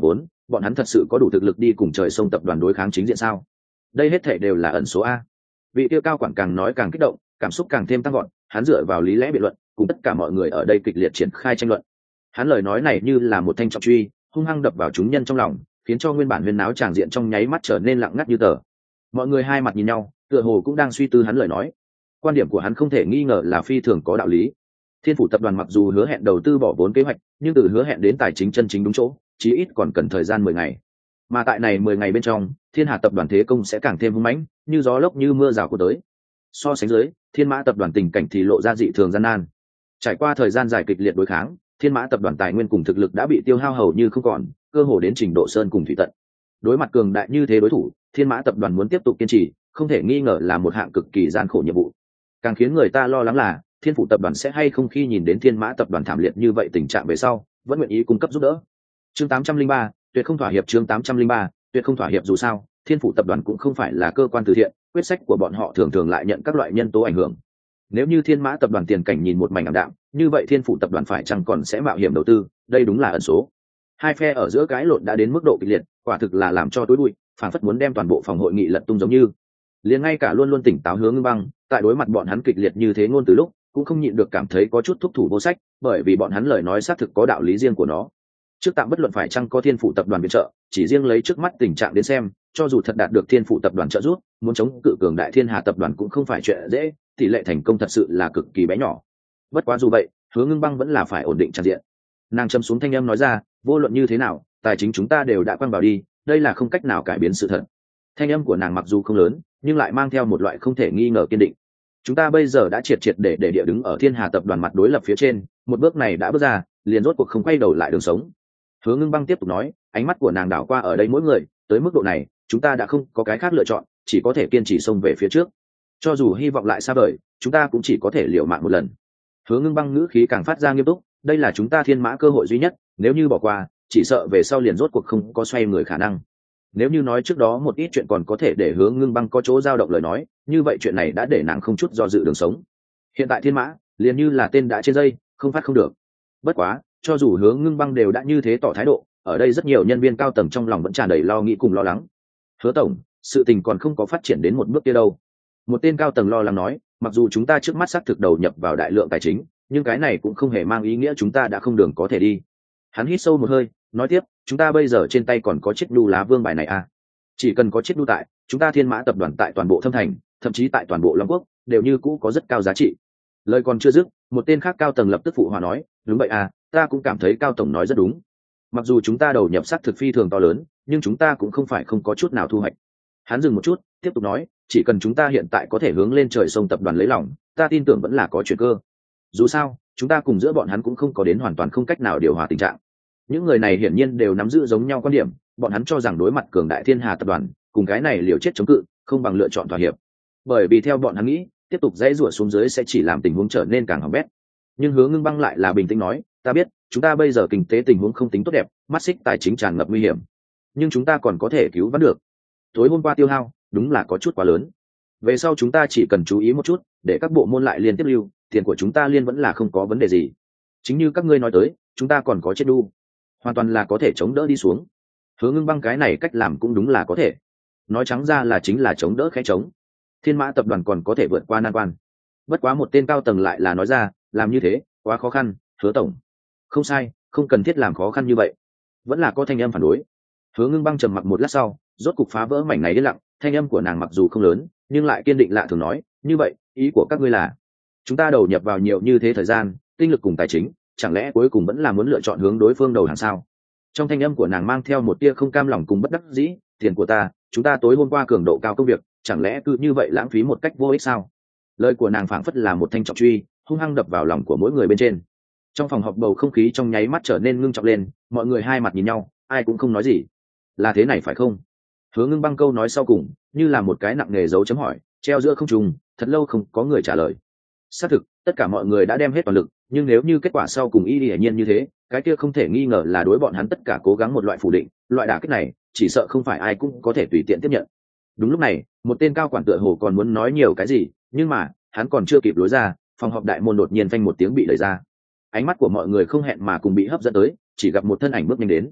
bọn hắn thật sự có đủ thực lực đi cùng trời sông tập đoàn đối kháng chính diện sao? Đây hết thảy đều là ẩn số a. Vị tiêu cao quản càng nói càng kích động, cảm xúc càng thêm tăng gọn, hắn dựa vào lý lẽ biện luận, cùng tất cả mọi người ở đây kịch liệt triển khai tranh luận. Hắn lời nói này như là một thanh trọng truy, hung hăng đập vào chúng nhân trong lòng, khiến cho nguyên bản huyên náo tràng diện trong nháy mắt trở nên lặng ngắt như tờ. Mọi người hai mặt nhìn nhau, tựa hồ cũng đang suy tư hắn lời nói. Quan điểm của hắn không thể nghi ngờ là phi thường có đạo lý. Thiên Phủ tập đoàn mặc dù hứa hẹn đầu tư bỏ vốn kế hoạch, nhưng từ hứa hẹn đến tài chính chân chính đúng chỗ, chí ít còn cần thời gian 10 ngày. Mà tại này 10 ngày bên trong, Thiên Hà tập đoàn thế công sẽ càng thêm hung mãnh, như gió lốc như mưa rào của tới. So sánh dưới, Thiên Mã tập đoàn tình cảnh thì lộ ra dị thường gian nan. Trải qua thời gian dài kịch liệt đối kháng, Thiên Mã tập đoàn tài nguyên cùng thực lực đã bị tiêu hao hầu như không còn, cơ hồ đến trình độ sơn cùng thủy tận. Đối mặt cường đại như thế đối thủ, Thiên Mã tập đoàn muốn tiếp tục kiên trì, không thể nghi ngờ là một hạng cực kỳ gian khổ nhiệm vụ. Càng khiến người ta lo lắng là Thiên Phủ tập đoàn sẽ hay không khi nhìn đến Thiên Mã tập đoàn thảm liệt như vậy tình trạng về sau, vẫn nguyện ý cung cấp giúp đỡ. Chương 803, tuyệt không thỏa hiệp. Chương 803, tuyệt không thỏa hiệp. Dù sao, Thiên Phủ tập đoàn cũng không phải là cơ quan từ thiện, quyết sách của bọn họ thường thường lại nhận các loại nhân tố ảnh hưởng. Nếu như Thiên Mã tập đoàn tiền cảnh nhìn một mảnh ảm đạm, như vậy Thiên Phủ tập đoàn phải chăng còn sẽ mạo hiểm đầu tư, đây đúng là ẩn số. Hai phe ở giữa cái lộn đã đến mức độ kịch liệt, quả thực là làm cho tối bụi, phản phất muốn đem toàn bộ phòng hội nghị lật tung giống như. Liền ngay cả luôn luôn tỉnh táo Hứa Ngưng Băng, tại đối mặt bọn hắn kịch liệt như thế ngôn từ lúc, cũng không nhịn được cảm thấy có chút thúc thủ vô sách, bởi vì bọn hắn lời nói xác thực có đạo lý riêng của nó. Trước tạm bất luận phải chăng có Thiên Phủ tập đoàn viện trợ, chỉ riêng lấy trước mắt tình trạng đến xem, cho dù thật đạt được Thiên Phủ tập đoàn trợ giúp, muốn chống cự cường đại Thiên Hà tập đoàn cũng không phải chuyện dễ, tỷ lệ thành công thật sự là cực kỳ bé nhỏ. Bất quá dù vậy, Hứa Ngưng Băng vẫn là phải ổn định tràn diện. Nàng châm xuống thanh âm nói ra, vô luận như thế nào, tài chính chúng ta đều đã quăng vào đi, đây là không cách nào cải biến sự thật. Thanh âm của nàng mặc dù không lớn, nhưng lại mang theo một loại không thể nghi ngờ kiên định. Chúng ta bây giờ đã triệt để địa đứng ở Thiên Hà tập đoàn mặt đối lập phía trên, một bước này đã bước ra, liền rốt cuộc không quay đầu lại đường sống. Hứa Ngưng Băng tiếp tục nói, ánh mắt của nàng đảo qua ở đây mỗi người, tới mức độ này, chúng ta đã không có cái khác lựa chọn, chỉ có thể kiên trì xông về phía trước. Cho dù hy vọng lại xa vời, chúng ta cũng chỉ có thể liều mạng một lần. Hứa Ngưng Băng ngữ khí càng phát ra nghiêm túc, đây là chúng ta Thiên Mã cơ hội duy nhất, nếu như bỏ qua, chỉ sợ về sau liền rốt cuộc không có xoay người khả năng. Nếu như nói trước đó một ít chuyện còn có thể để Hứa Ngưng Băng có chỗ dao động lời nói, như vậy chuyện này đã để nàng không chút do dự đường sống. Hiện tại Thiên Mã liền như là tên đã trên dây, không phát không được. Bất quá, cho dù Hứa Ngưng Băng đều đã như thế tỏ thái độ, ở đây rất nhiều nhân viên cao tầng trong lòng vẫn tràn đầy lo nghĩ cùng lo lắng. Hứa tổng, sự tình còn không có phát triển đến một bước kia đâu. Một tên cao tầng lo lắng nói, mặc dù chúng ta trước mắt xác thực đầu nhập vào đại lượng tài chính, nhưng cái này cũng không hề mang ý nghĩa chúng ta đã không đường có thể đi. Hắn hít sâu một hơi, nói tiếp, chúng ta bây giờ trên tay còn có chiếc đu lá vương bài này à? Chỉ cần có chiếc đu tại, chúng ta Thiên Mã tập đoàn tại toàn bộ Thâm Thành, thậm chí tại toàn bộ Long Quốc, đều như cũ có rất cao giá trị. Lời còn chưa dứt, một tên khác cao tầng lập tức phụ hòa nói, đúng vậy à, ta cũng cảm thấy cao tổng nói rất đúng. Mặc dù chúng ta đầu nhập xác thực phi thường to lớn, nhưng chúng ta cũng không phải không có chút nào thu hoạch. Hắn dừng một chút, tiếp tục nói, chỉ cần chúng ta hiện tại có thể hướng lên trời sông tập đoàn lấy lòng, ta tin tưởng vẫn là có chuyện cơ. Dù sao, chúng ta cùng giữa bọn hắn cũng không có đến hoàn toàn không cách nào điều hòa tình trạng. Những người này hiển nhiên đều nắm giữ giống nhau quan điểm, bọn hắn cho rằng đối mặt cường đại Thiên Hà tập đoàn, cùng cái này liều chết chống cự, không bằng lựa chọn thỏa hiệp. Bởi vì theo bọn hắn nghĩ, tiếp tục dãy rủa xuống dưới sẽ chỉ làm tình huống trở nên càng hỏng bét. Nhưng Hứa Ngưng Băng lại là bình tĩnh nói, ta biết, chúng ta bây giờ kinh tế tình huống không tính tốt đẹp, mắt xích tài chính tràn ngập nguy hiểm, nhưng chúng ta còn có thể cứu vãn được. Tối hôm qua tiêu hao, đúng là có chút quá lớn. Về sau chúng ta chỉ cần chú ý một chút, để các bộ môn lại liên tiếp lưu, tiền của chúng ta liên vẫn là không có vấn đề gì. Chính như các ngươi nói tới, chúng ta còn có chết đu, hoàn toàn là có thể chống đỡ đi xuống. Hứa Ngưng Băng cái này cách làm cũng đúng là có thể. Nói trắng ra là chính là chống đỡ khẽ chống. Thiên Mã tập đoàn còn có thể vượt qua nan quan. Bất quá một tên cao tầng lại là nói ra, làm như thế quá khó khăn. Hứa tổng, không sai, không cần thiết làm khó khăn như vậy. Vẫn là có thanh âm phản đối. Hứa Ngưng Băng trầm mặc một lát sau, rốt cục phá vỡ mảnh này yên lặng, thanh âm của nàng mặc dù không lớn, nhưng lại kiên định lạ thường nói, như vậy, ý của các ngươi là, chúng ta đầu nhập vào nhiều như thế thời gian, tinh lực cùng tài chính, chẳng lẽ cuối cùng vẫn là muốn lựa chọn hướng đối phương đầu hàng sao? Trong thanh âm của nàng mang theo một tia không cam lòng cùng bất đắc dĩ, tiền của ta, chúng ta tối hôm qua cường độ cao công việc, chẳng lẽ cứ như vậy lãng phí một cách vô ích sao? Lời của nàng phảng phất là một thanh trọng truy, hung hăng đập vào lòng của mỗi người bên trên. Trong phòng họp bầu không khí trong nháy mắt trở nên ngưng trọng lên, mọi người hai mặt nhìn nhau, ai cũng không nói gì. Là thế này phải không? Hứa Ngưng Băng câu nói sau cùng, như là một cái nặng nề dấu chấm hỏi, treo giữa không trung, thật lâu không có người trả lời. Xác thực, tất cả mọi người đã đem hết toàn lực, nhưng nếu như kết quả sau cùng hiển nhiên như thế, cái kia không thể nghi ngờ là đối bọn hắn tất cả cố gắng một loại phủ định, loại đả kích này, chỉ sợ không phải ai cũng có thể tùy tiện tiếp nhận. Đúng lúc này, một tên cao quản tựa hồ còn muốn nói nhiều cái gì, nhưng mà, hắn còn chưa kịp lối ra, phòng họp đại môn đột nhiên phanh một tiếng bị đẩy ra. Ánh mắt của mọi người không hẹn mà cùng bị hấp dẫn tới, chỉ gặp một thân ảnh bước nhanh đến.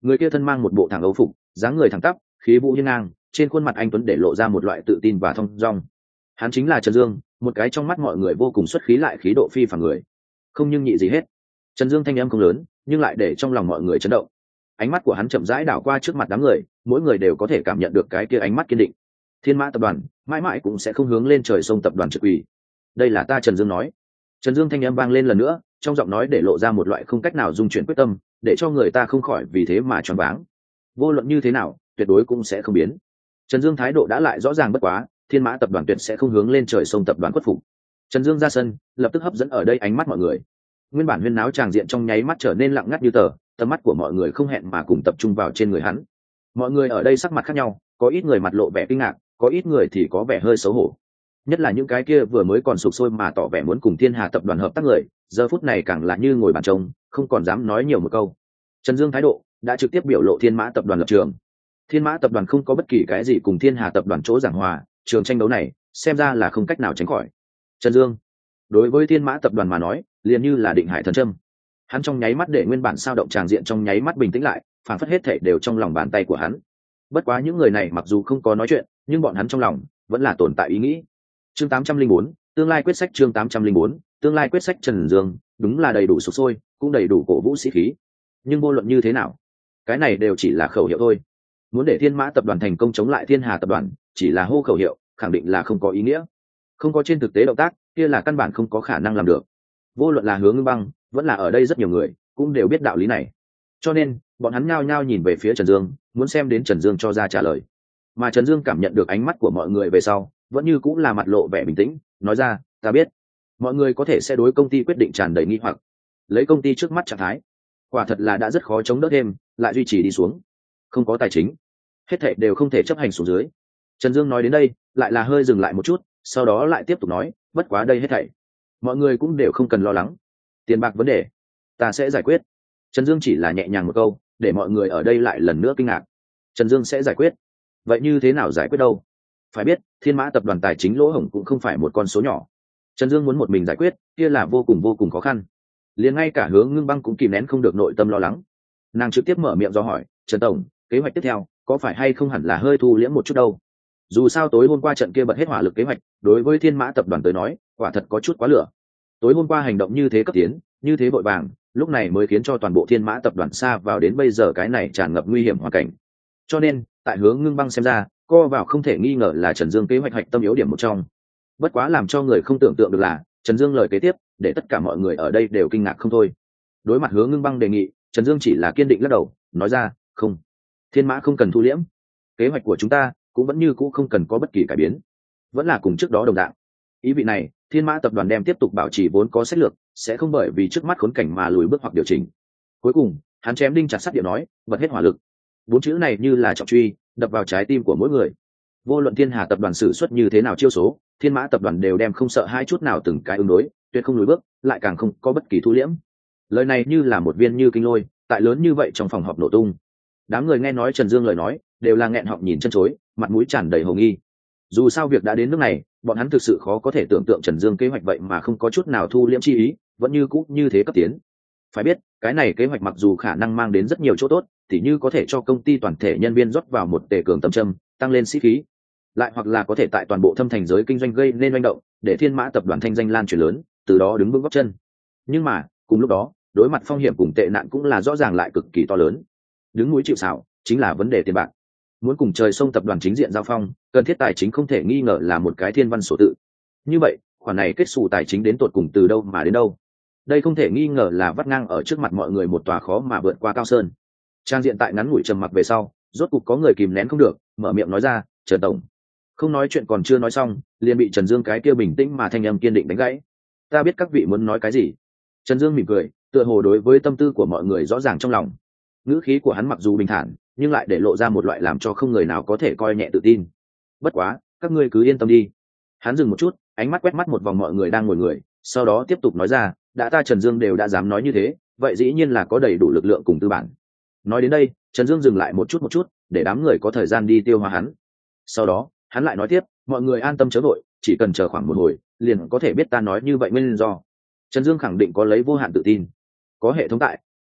Người kia thân mang một bộ thẳng âu phục, dáng người thẳng tắp, khí vũ hiên ngang, trên khuôn mặt anh tuấn để lộ ra một loại tự tin và thong dong. Hắn chính là Trần Dương, một cái trong mắt mọi người vô cùng xuất khí lại khí độ phi phàm người. Không nhưng nhị gì hết. Trần Dương thanh âm không lớn, nhưng lại để trong lòng mọi người chấn động. Ánh mắt của hắn chậm rãi đảo qua trước mặt đám người, mỗi người đều có thể cảm nhận được cái kia ánh mắt kiên định. Thiên Mã tập đoàn mãi mãi cũng sẽ không hướng lên trời sông tập đoàn trực ủy. Đây là ta Trần Dương nói. Trần Dương thanh âm vang lên lần nữa, trong giọng nói để lộ ra một loại không cách nào dung chuyển quyết tâm, để cho người ta không khỏi vì thế mà choáng váng. Vô luận như thế nào, tuyệt đối cũng sẽ không biến. Trần Dương thái độ đã lại rõ ràng bất quá, Thiên Mã tập đoàn tuyệt sẽ không hướng lên trời sông tập đoàn khuất phục. Trần Dương ra sân, lập tức hấp dẫn ở đây ánh mắt mọi người. Nguyên bản huyên náo tràng diện trong nháy mắt trở nên lặng ngắt như tờ, tầm mắt của mọi người không hẹn mà cùng tập trung vào trên người hắn. Mọi người ở đây sắc mặt khác nhau, có ít người mặt lộ vẻ kinh ngạc, có ít người thì có vẻ hơi xấu hổ. Nhất là những cái kia vừa mới còn sục sôi mà tỏ vẻ muốn cùng Thiên Hà tập đoàn hợp tác người, giờ phút này càng là như ngồi bàn trông, không còn dám nói nhiều một câu. Trần Dương thái độ đã trực tiếp biểu lộ Thiên Mã tập đoàn lập trường. Thiên Mã tập đoàn không có bất kỳ cái gì cùng Thiên Hà tập đoàn chỗ giảng hòa, trường tranh đấu này xem ra là không cách nào tránh khỏi. Trần Dương đối với Thiên Mã tập đoàn mà nói, liền như là định hải thần châm. Hắn trong nháy mắt để nguyên bản sao động tràng diện trong nháy mắt bình tĩnh lại, phản phất hết thảy đều trong lòng bàn tay của hắn. Bất quá những người này mặc dù không có nói chuyện, nhưng bọn hắn trong lòng vẫn là tồn tại ý nghĩ. Chương 804, tương lai quyết sách. Chương 804, tương lai quyết sách. Trần Dương đúng là đầy đủ sục sôi, cũng đầy đủ cổ vũ sĩ khí. Nhưng vô luận như thế nào, cái này đều chỉ là khẩu hiệu thôi. Muốn để Thiên Mã tập đoàn thành công chống lại Thiên Hà tập đoàn, chỉ là hô khẩu hiệu, khẳng định là không có ý nghĩa. Không có trên thực tế động tác, kia là căn bản không có khả năng làm được. Vô luận là Hứa Ngưng Băng, vẫn là ở đây rất nhiều người cũng đều biết đạo lý này. Cho nên, bọn hắn nhao nhao nhìn về phía Trần Dương, muốn xem đến Trần Dương cho ra trả lời. Mà Trần Dương cảm nhận được ánh mắt của mọi người về sau, vẫn như cũng là mặt lộ vẻ bình tĩnh, nói ra, ta biết, mọi người có thể sẽ đối công ty quyết định tràn đầy nghi hoặc. Lấy công ty trước mắt trạng thái, quả thật là đã rất khó chống đỡ thêm, lại duy trì đi xuống. Không có tài chính, hết thảy đều không thể chấp hành xuống dưới. Trần Dương nói đến đây, lại là hơi dừng lại một chút, sau đó lại tiếp tục nói, bất quá đây hết thảy, mọi người cũng đều không cần lo lắng. Tiền bạc vấn đề, ta sẽ giải quyết. Trần Dương chỉ là nhẹ nhàng một câu, để mọi người ở đây lại lần nữa kinh ngạc. Trần Dương sẽ giải quyết? Vậy như thế nào giải quyết đâu? Phải biết, Thiên Mã tập đoàn tài chính lỗ hổng cũng không phải một con số nhỏ. Trần Dương muốn một mình giải quyết, kia là vô cùng khó khăn. Liền ngay cả Hứa Ngưng Băng cũng kìm nén không được nội tâm lo lắng. Nàng trực tiếp mở miệng do hỏi, Trần tổng, kế hoạch tiếp theo có phải hay không hẳn là hơi thu liễm một chút đâu? Dù sao tối hôm qua trận kia bật hết hỏa lực kế hoạch, đối với Thiên Mã tập đoàn tới nói, quả thật có chút quá lửa. Tối hôm qua hành động như thế cấp tiến, như thế vội vàng, lúc này mới khiến cho toàn bộ Thiên Mã tập đoàn xa vào đến bây giờ cái này tràn ngập nguy hiểm hoàn cảnh. Cho nên, tại Hướng Ngưng Băng xem ra, co vào không thể nghi ngờ là Trần Dương kế hoạch hạch tâm yếu điểm một trong. Bất quá làm cho người không tưởng tượng được là, Trần Dương lời kế tiếp, để tất cả mọi người ở đây đều kinh ngạc không thôi. Đối mặt Hướng Ngưng Băng đề nghị, Trần Dương chỉ là kiên định lắc đầu, nói ra, không, Thiên Mã không cần thu liễm, kế hoạch của chúng ta cũng vẫn như cũ không cần có bất kỳ cải biến, vẫn là cùng trước đó đồng dạng. Ý vị này, Thiên Mã tập đoàn đem tiếp tục bảo trì vốn có sách lược, sẽ không bởi vì trước mắt khốn cảnh mà lùi bước hoặc điều chỉnh. Cuối cùng, hắn chém đinh chặt sắt điệu nói, bật hết hỏa lực. Bốn chữ này như là trọng truy, đập vào trái tim của mỗi người. Vô luận Thiên Hà tập đoàn sử xuất như thế nào chiêu số, Thiên Mã tập đoàn đều đem không sợ hai chút nào từng cái ứng đối, tuyệt không lùi bước, lại càng không có bất kỳ thu liễm. Lời này như là một viên như kinh lôi, tại lớn như vậy trong phòng họp nổ tung. Đám người nghe nói Trần Dương lời nói, đều là nghẹn họng nhìn chân chối, mặt mũi tràn đầy hồ nghi. Dù sao việc đã đến nước này, bọn hắn thực sự khó có thể tưởng tượng Trần Dương kế hoạch vậy mà không có chút nào thu liễm chi ý, vẫn như cũ như thế cấp tiến. Phải biết, cái này kế hoạch mặc dù khả năng mang đến rất nhiều chỗ tốt, tỉ như có thể cho công ty toàn thể nhân viên rót vào một tề cường tâm châm, tăng lên sĩ khí, lại hoặc là có thể tại toàn bộ thâm thành giới kinh doanh gây nên manh động, để Thiên Mã tập đoàn thanh danh lan truyền lớn, từ đó đứng vững gót chân. Nhưng mà, cùng lúc đó, đối mặt phong hiểm cùng tệ nạn cũng là rõ ràng lại cực kỳ to lớn. Đứng núi chịu sào, chính là vấn đề tiền bạc. Muốn cùng trời sông tập đoàn chính diện giao phong, cần thiết tài chính không thể nghi ngờ là một cái thiên văn sổ tự. Như vậy, khoản này kết xù tài chính đến tột cùng từ đâu mà đến đâu? Đây không thể nghi ngờ là vắt ngang ở trước mặt mọi người một tòa khó mà vượt qua cao sơn. Trang diện tại ngắn ngủi trầm mặc về sau, rốt cục có người kìm nén không được, mở miệng nói ra, Trần tổng. Không nói chuyện còn chưa nói xong, liền bị Trần Dương cái kia bình tĩnh mà thanh âm kiên định đánh gãy. Ta biết các vị muốn nói cái gì. Trần Dương mỉm cười, tựa hồ đối với tâm tư của mọi người rõ ràng trong lòng. Ngữ khí của hắn mặc dù bình thản, nhưng lại để lộ ra một loại làm cho không người nào có thể coi nhẹ tự tin. Bất quá, các ngươi cứ yên tâm đi. Hắn dừng một chút, ánh mắt quét mắt một vòng mọi người đang ngồi người, sau đó tiếp tục nói ra, đã ta Trần Dương đều đã dám nói như thế, vậy dĩ nhiên là có đầy đủ lực lượng cùng tư bản. Nói đến đây, Trần Dương dừng lại một chút, để đám người có thời gian đi tiêu hóa hắn. Sau đó, hắn lại nói tiếp, mọi người an tâm chớ vội, chỉ cần chờ khoảng một hồi, liền có thể biết ta nói như vậy nguyên do. Trần Dương khẳng định có lấy vô hạn tự tin. Có hệ thống tại,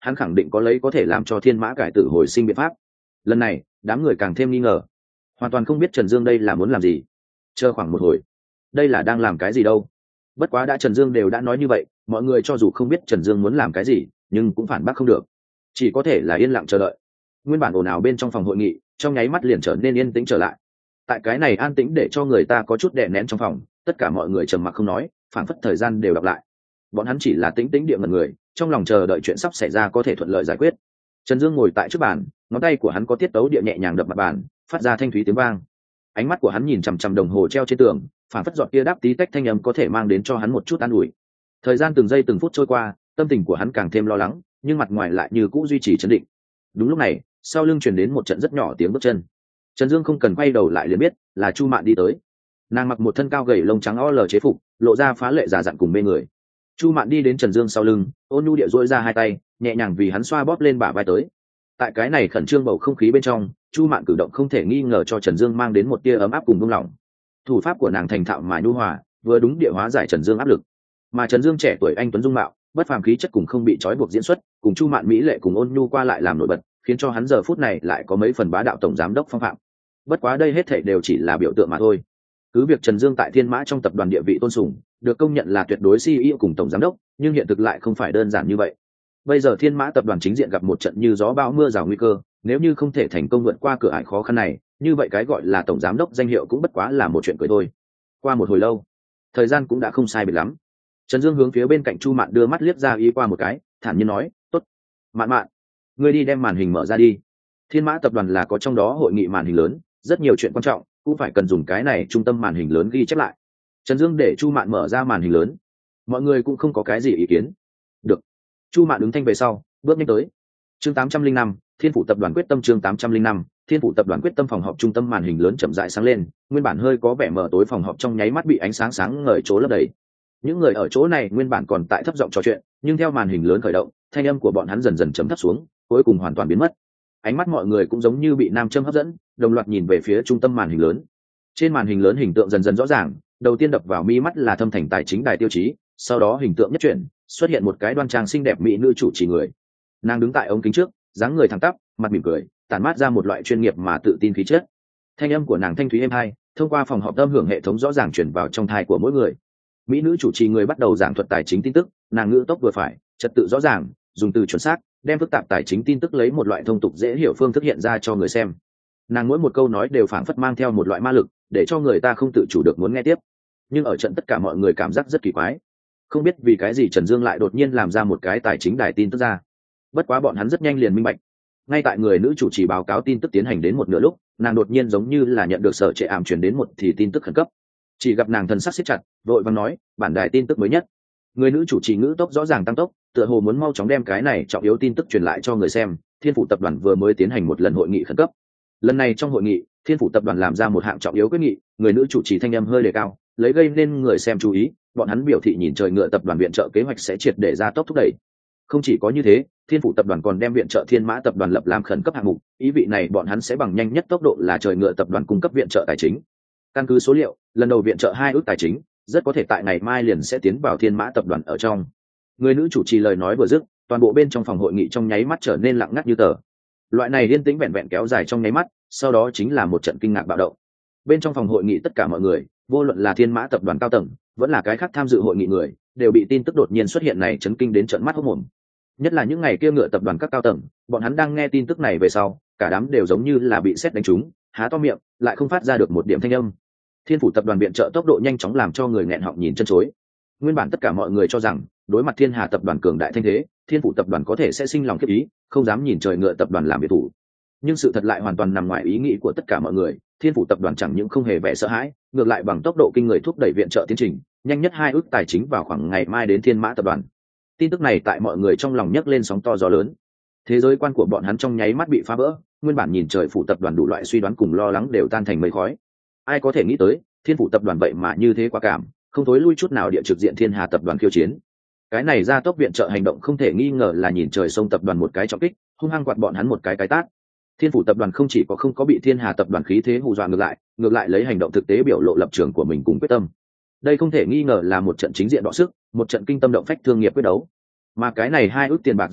hắn khẳng định có lấy có thể làm cho thiên mã cải tử hồi sinh biện pháp. Lần này đám người càng thêm nghi ngờ, hoàn toàn không biết Trần Dương đây là muốn làm gì. Chờ khoảng một hồi, đây là đang làm cái gì đâu. Bất quá đã Trần Dương đều đã nói như vậy, mọi người cho dù không biết Trần Dương muốn làm cái gì nhưng cũng phản bác không được, chỉ có thể là yên lặng chờ đợi. Nguyên bản ồn ào bên trong phòng hội nghị trong nháy mắt liền trở nên yên tĩnh trở lại. Tại cái này an tĩnh để cho người ta có chút đè nén trong phòng, tất cả mọi người trầm mặc không nói, phảng phất thời gian đều đọc lại. Bọn hắn chỉ là tĩnh tĩnh địa ngẩn người, trong lòng chờ đợi chuyện sắp xảy ra có thể thuận lợi giải quyết. Trần Dương ngồi tại trước bàn, ngón tay của hắn có tiết tấu địa nhẹ nhàng đập mặt bàn, phát ra thanh thúy tiếng vang. Ánh mắt của hắn nhìn chằm chằm đồng hồ treo trên tường, phảng phất giọt kia đáp tí tách thanh âm có thể mang đến cho hắn một chút an ủi. Thời gian từng giây từng phút trôi qua, tâm tình của hắn càng thêm lo lắng, nhưng mặt ngoài lại như cũ duy trì trấn định. Đúng lúc này, sau lưng truyền đến một trận rất nhỏ tiếng bước chân. Trần Dương không cần quay đầu lại liền biết là Chu Mạn đi tới. Nàng mặc một thân cao gầy lông trắng o lờ chế phục, lộ ra phá lệ già dặn cùng mê người. Chu Mạn đi đến Trần Dương sau lưng, ôn nhu địa duỗi ra hai tay, nhẹ nhàng vì hắn xoa bóp lên bả vai tới. Tại cái này khẩn trương bầu không khí bên trong, Chu Mạn cử động không thể nghi ngờ cho Trần Dương mang đến một tia ấm áp cùng buông lỏng. Thủ pháp của nàng thành thạo mà nhu hòa, vừa đúng địa hóa giải Trần Dương áp lực. Mà Trần Dương trẻ tuổi anh tuấn dung mạo, bất phàm khí chất cùng không bị trói buộc diễn xuất, cùng Chu Mạn mỹ lệ cùng ôn nhu qua lại làm nổi bật, khiến cho hắn giờ phút này lại có mấy phần bá đạo tổng giám đốc phong phạm. Bất quá đây hết thảy đều chỉ là biểu tượng mà thôi. Cứ việc Trần Dương tại Thiên Mã trong tập đoàn địa vị tôn sùng, được công nhận là tuyệt đối CEO cùng tổng giám đốc, nhưng hiện thực lại không phải đơn giản như vậy. Bây giờ Thiên Mã tập đoàn chính diện gặp một trận như gió bão mưa rào nguy cơ, nếu như không thể thành công vượt qua cửa ải khó khăn này, như vậy cái gọi là tổng giám đốc danh hiệu cũng bất quá là một chuyện cười thôi. Qua một hồi lâu, thời gian cũng đã không sai biệt lắm. Trần Dương hướng phía bên cạnh Chu Mạn đưa mắt liếc ra ý qua một cái, thản nhiên nói, "Tốt, Mạn Mạn, ngươi đi đem màn hình mở ra đi. Thiên Mã tập đoàn là có trong đó hội nghị màn hình lớn, rất nhiều chuyện quan trọng, cũng phải cần dùng cái này trung tâm màn hình lớn ghi chép lại." Trần Dương để Chu Mạn mở ra màn hình lớn, mọi người cũng không có cái gì ý kiến. Được. Chu Mạn ứng thanh về sau, bước nhanh tới. Chương 805, Thiên Phủ tập đoàn quyết tâm. Chương 805, Thiên Phủ tập đoàn quyết tâm. Phòng họp trung tâm màn hình lớn chậm rãi sáng lên, nguyên bản hơi có vẻ mờ tối phòng họp trong nháy mắt bị ánh sáng sáng ngời chỗ lấp đầy. Những người ở chỗ này nguyên bản còn tại thấp giọng trò chuyện, nhưng theo màn hình lớn khởi động, thanh âm của bọn hắn dần dần trầm thấp xuống, cuối cùng hoàn toàn biến mất. Ánh mắt mọi người cũng giống như bị nam châm hấp dẫn, đồng loạt nhìn về phía trung tâm màn hình lớn. Trên màn hình lớn hình tượng dần dần rõ ràng, đầu tiên đập vào mi mắt là Thâm Thành Tài chính đài tiêu chí, sau đó hình tượng nhất chuyển, xuất hiện một cái đoan trang xinh đẹp mỹ nữ chủ trì người. Nàng đứng tại ống kính trước, dáng người thẳng tắp, mặt mỉm cười, tản mát ra một loại chuyên nghiệp mà tự tin khí chất. Thanh âm của nàng thanh thúy êm tai, thông qua phòng họp âm hưởng hệ thống rõ ràng truyền vào trong tai của mỗi người. Mỹ nữ chủ trì người bắt đầu giảng thuật tài chính tin tức, nàng ngữ tốc vừa phải, trật tự rõ ràng, dùng từ chuẩn xác, đem phức tạp tài chính tin tức lấy một loại thông tục dễ hiểu phương thức hiện ra cho người xem. Nàng mỗi một câu nói đều phảng phất mang theo một loại ma lực, để cho người ta không tự chủ được muốn nghe tiếp. Nhưng ở trận tất cả mọi người cảm giác rất kỳ quái, không biết vì cái gì Trần Dương lại đột nhiên làm ra một cái tài chính đài tin tức ra. Bất quá bọn hắn rất nhanh liền minh bạch. Ngay tại người nữ chủ trì báo cáo tin tức tiến hành đến một nửa lúc, nàng đột nhiên giống như là nhận được sở trệ ảm truyền đến một thì tin tức khẩn cấp. Chỉ gặp nàng thần sắc siết chặt, vội vàng nói, bản đài tin tức mới nhất. Người nữ chủ trì ngữ tốc rõ ràng tăng tốc, tựa hồ muốn mau chóng đem cái này trọng yếu tin tức truyền lại cho người xem. Thiên Phủ tập đoàn vừa mới tiến hành một lần hội nghị khẩn cấp. Lần này trong hội nghị, Thiên Phủ tập đoàn làm ra một hạng trọng yếu quyết nghị, người nữ chủ trì thanh âm hơi đề cao, lấy gây nên người xem chú ý. Bọn hắn biểu thị nhìn trời ngựa tập đoàn viện trợ kế hoạch sẽ triệt để ra tốc thúc đẩy. Không chỉ có như thế, Thiên Phủ tập đoàn còn đem viện trợ Thiên Mã tập đoàn lập làm khẩn cấp hạng mục, ý vị này bọn hắn sẽ bằng nhanh nhất tốc độ là trời ngựa tập đoàn cung cấp viện trợ tài chính. Căn cứ số liệu, lần đầu viện trợ 2 ước tài chính, rất có thể tại ngày mai liền sẽ tiến vào Thiên Mã tập đoàn ở trong. Người nữ chủ trì lời nói vừa dứt, toàn bộ bên trong phòng hội nghị trong nháy mắt trở nên lặng ngắt như tờ. Loại này yên tĩnh vẹn vẹn kéo dài trong nháy mắt, sau đó chính là một trận kinh ngạc bạo động. Bên trong phòng hội nghị tất cả mọi người, vô luận là Thiên Mã tập đoàn cao tầng, vẫn là cái khác tham dự hội nghị người, đều bị tin tức đột nhiên xuất hiện này chấn kinh đến trợn mắt hốt mồm. Nhất là những ngày kia ngựa tập đoàn các cao tầng, bọn hắn đang nghe tin tức này về sau, cả đám đều giống như là bị sét đánh trúng, há to miệng, lại không phát ra được một điểm thanh âm. Thiên Phủ tập đoàn viện trợ tốc độ nhanh chóng làm cho người nghẹn họng nhìn chân chối. Nguyên bản tất cả mọi người cho rằng, đối mặt Thiên Hà tập đoàn cường đại thanh thế, Thiên Phủ tập đoàn có thể sẽ sinh lòng khiếp ý, không dám nhìn trời ngựa tập đoàn làm việc thủ. Nhưng sự thật lại hoàn toàn nằm ngoài ý nghĩ của tất cả mọi người. Thiên Phủ tập đoàn chẳng những không hề vẻ sợ hãi, ngược lại bằng tốc độ kinh người thúc đẩy viện trợ tiến trình, nhanh nhất 2 ước tài chính vào khoảng ngày mai đến Thiên Mã tập đoàn. Tin tức này tại mọi người trong lòng nhấc lên sóng to gió lớn. Thế giới quan của bọn hắn trong nháy mắt bị phá vỡ, nguyên bản nhìn trời Phủ tập đoàn đủ loại suy đoán cùng lo lắng đều tan thành mây khói. Ai có thể nghĩ tới, Thiên Phủ tập đoàn vậy mà như thế quá cảm, không thối lui chút nào địa trực diện Thiên Hà tập đoàn khiêu chiến. Cái này ra tốc viện trợ hành động không thể nghi ngờ là nhìn trời sông tập đoàn một cái trọng kích, hung hăng quạt bọn hắn một cái tát. Thiên Phủ tập đoàn không chỉ có không có bị Thiên Hà tập đoàn khí thế hù dọa, ngược lại lấy hành động thực tế biểu lộ lập trường của mình cùng quyết tâm. Đây không thể nghi ngờ là một trận chính diện đọ sức, một trận kinh tâm động phách thương nghiệp quyết đấu. Mà cái này 2 ước tiền bạc rót vào,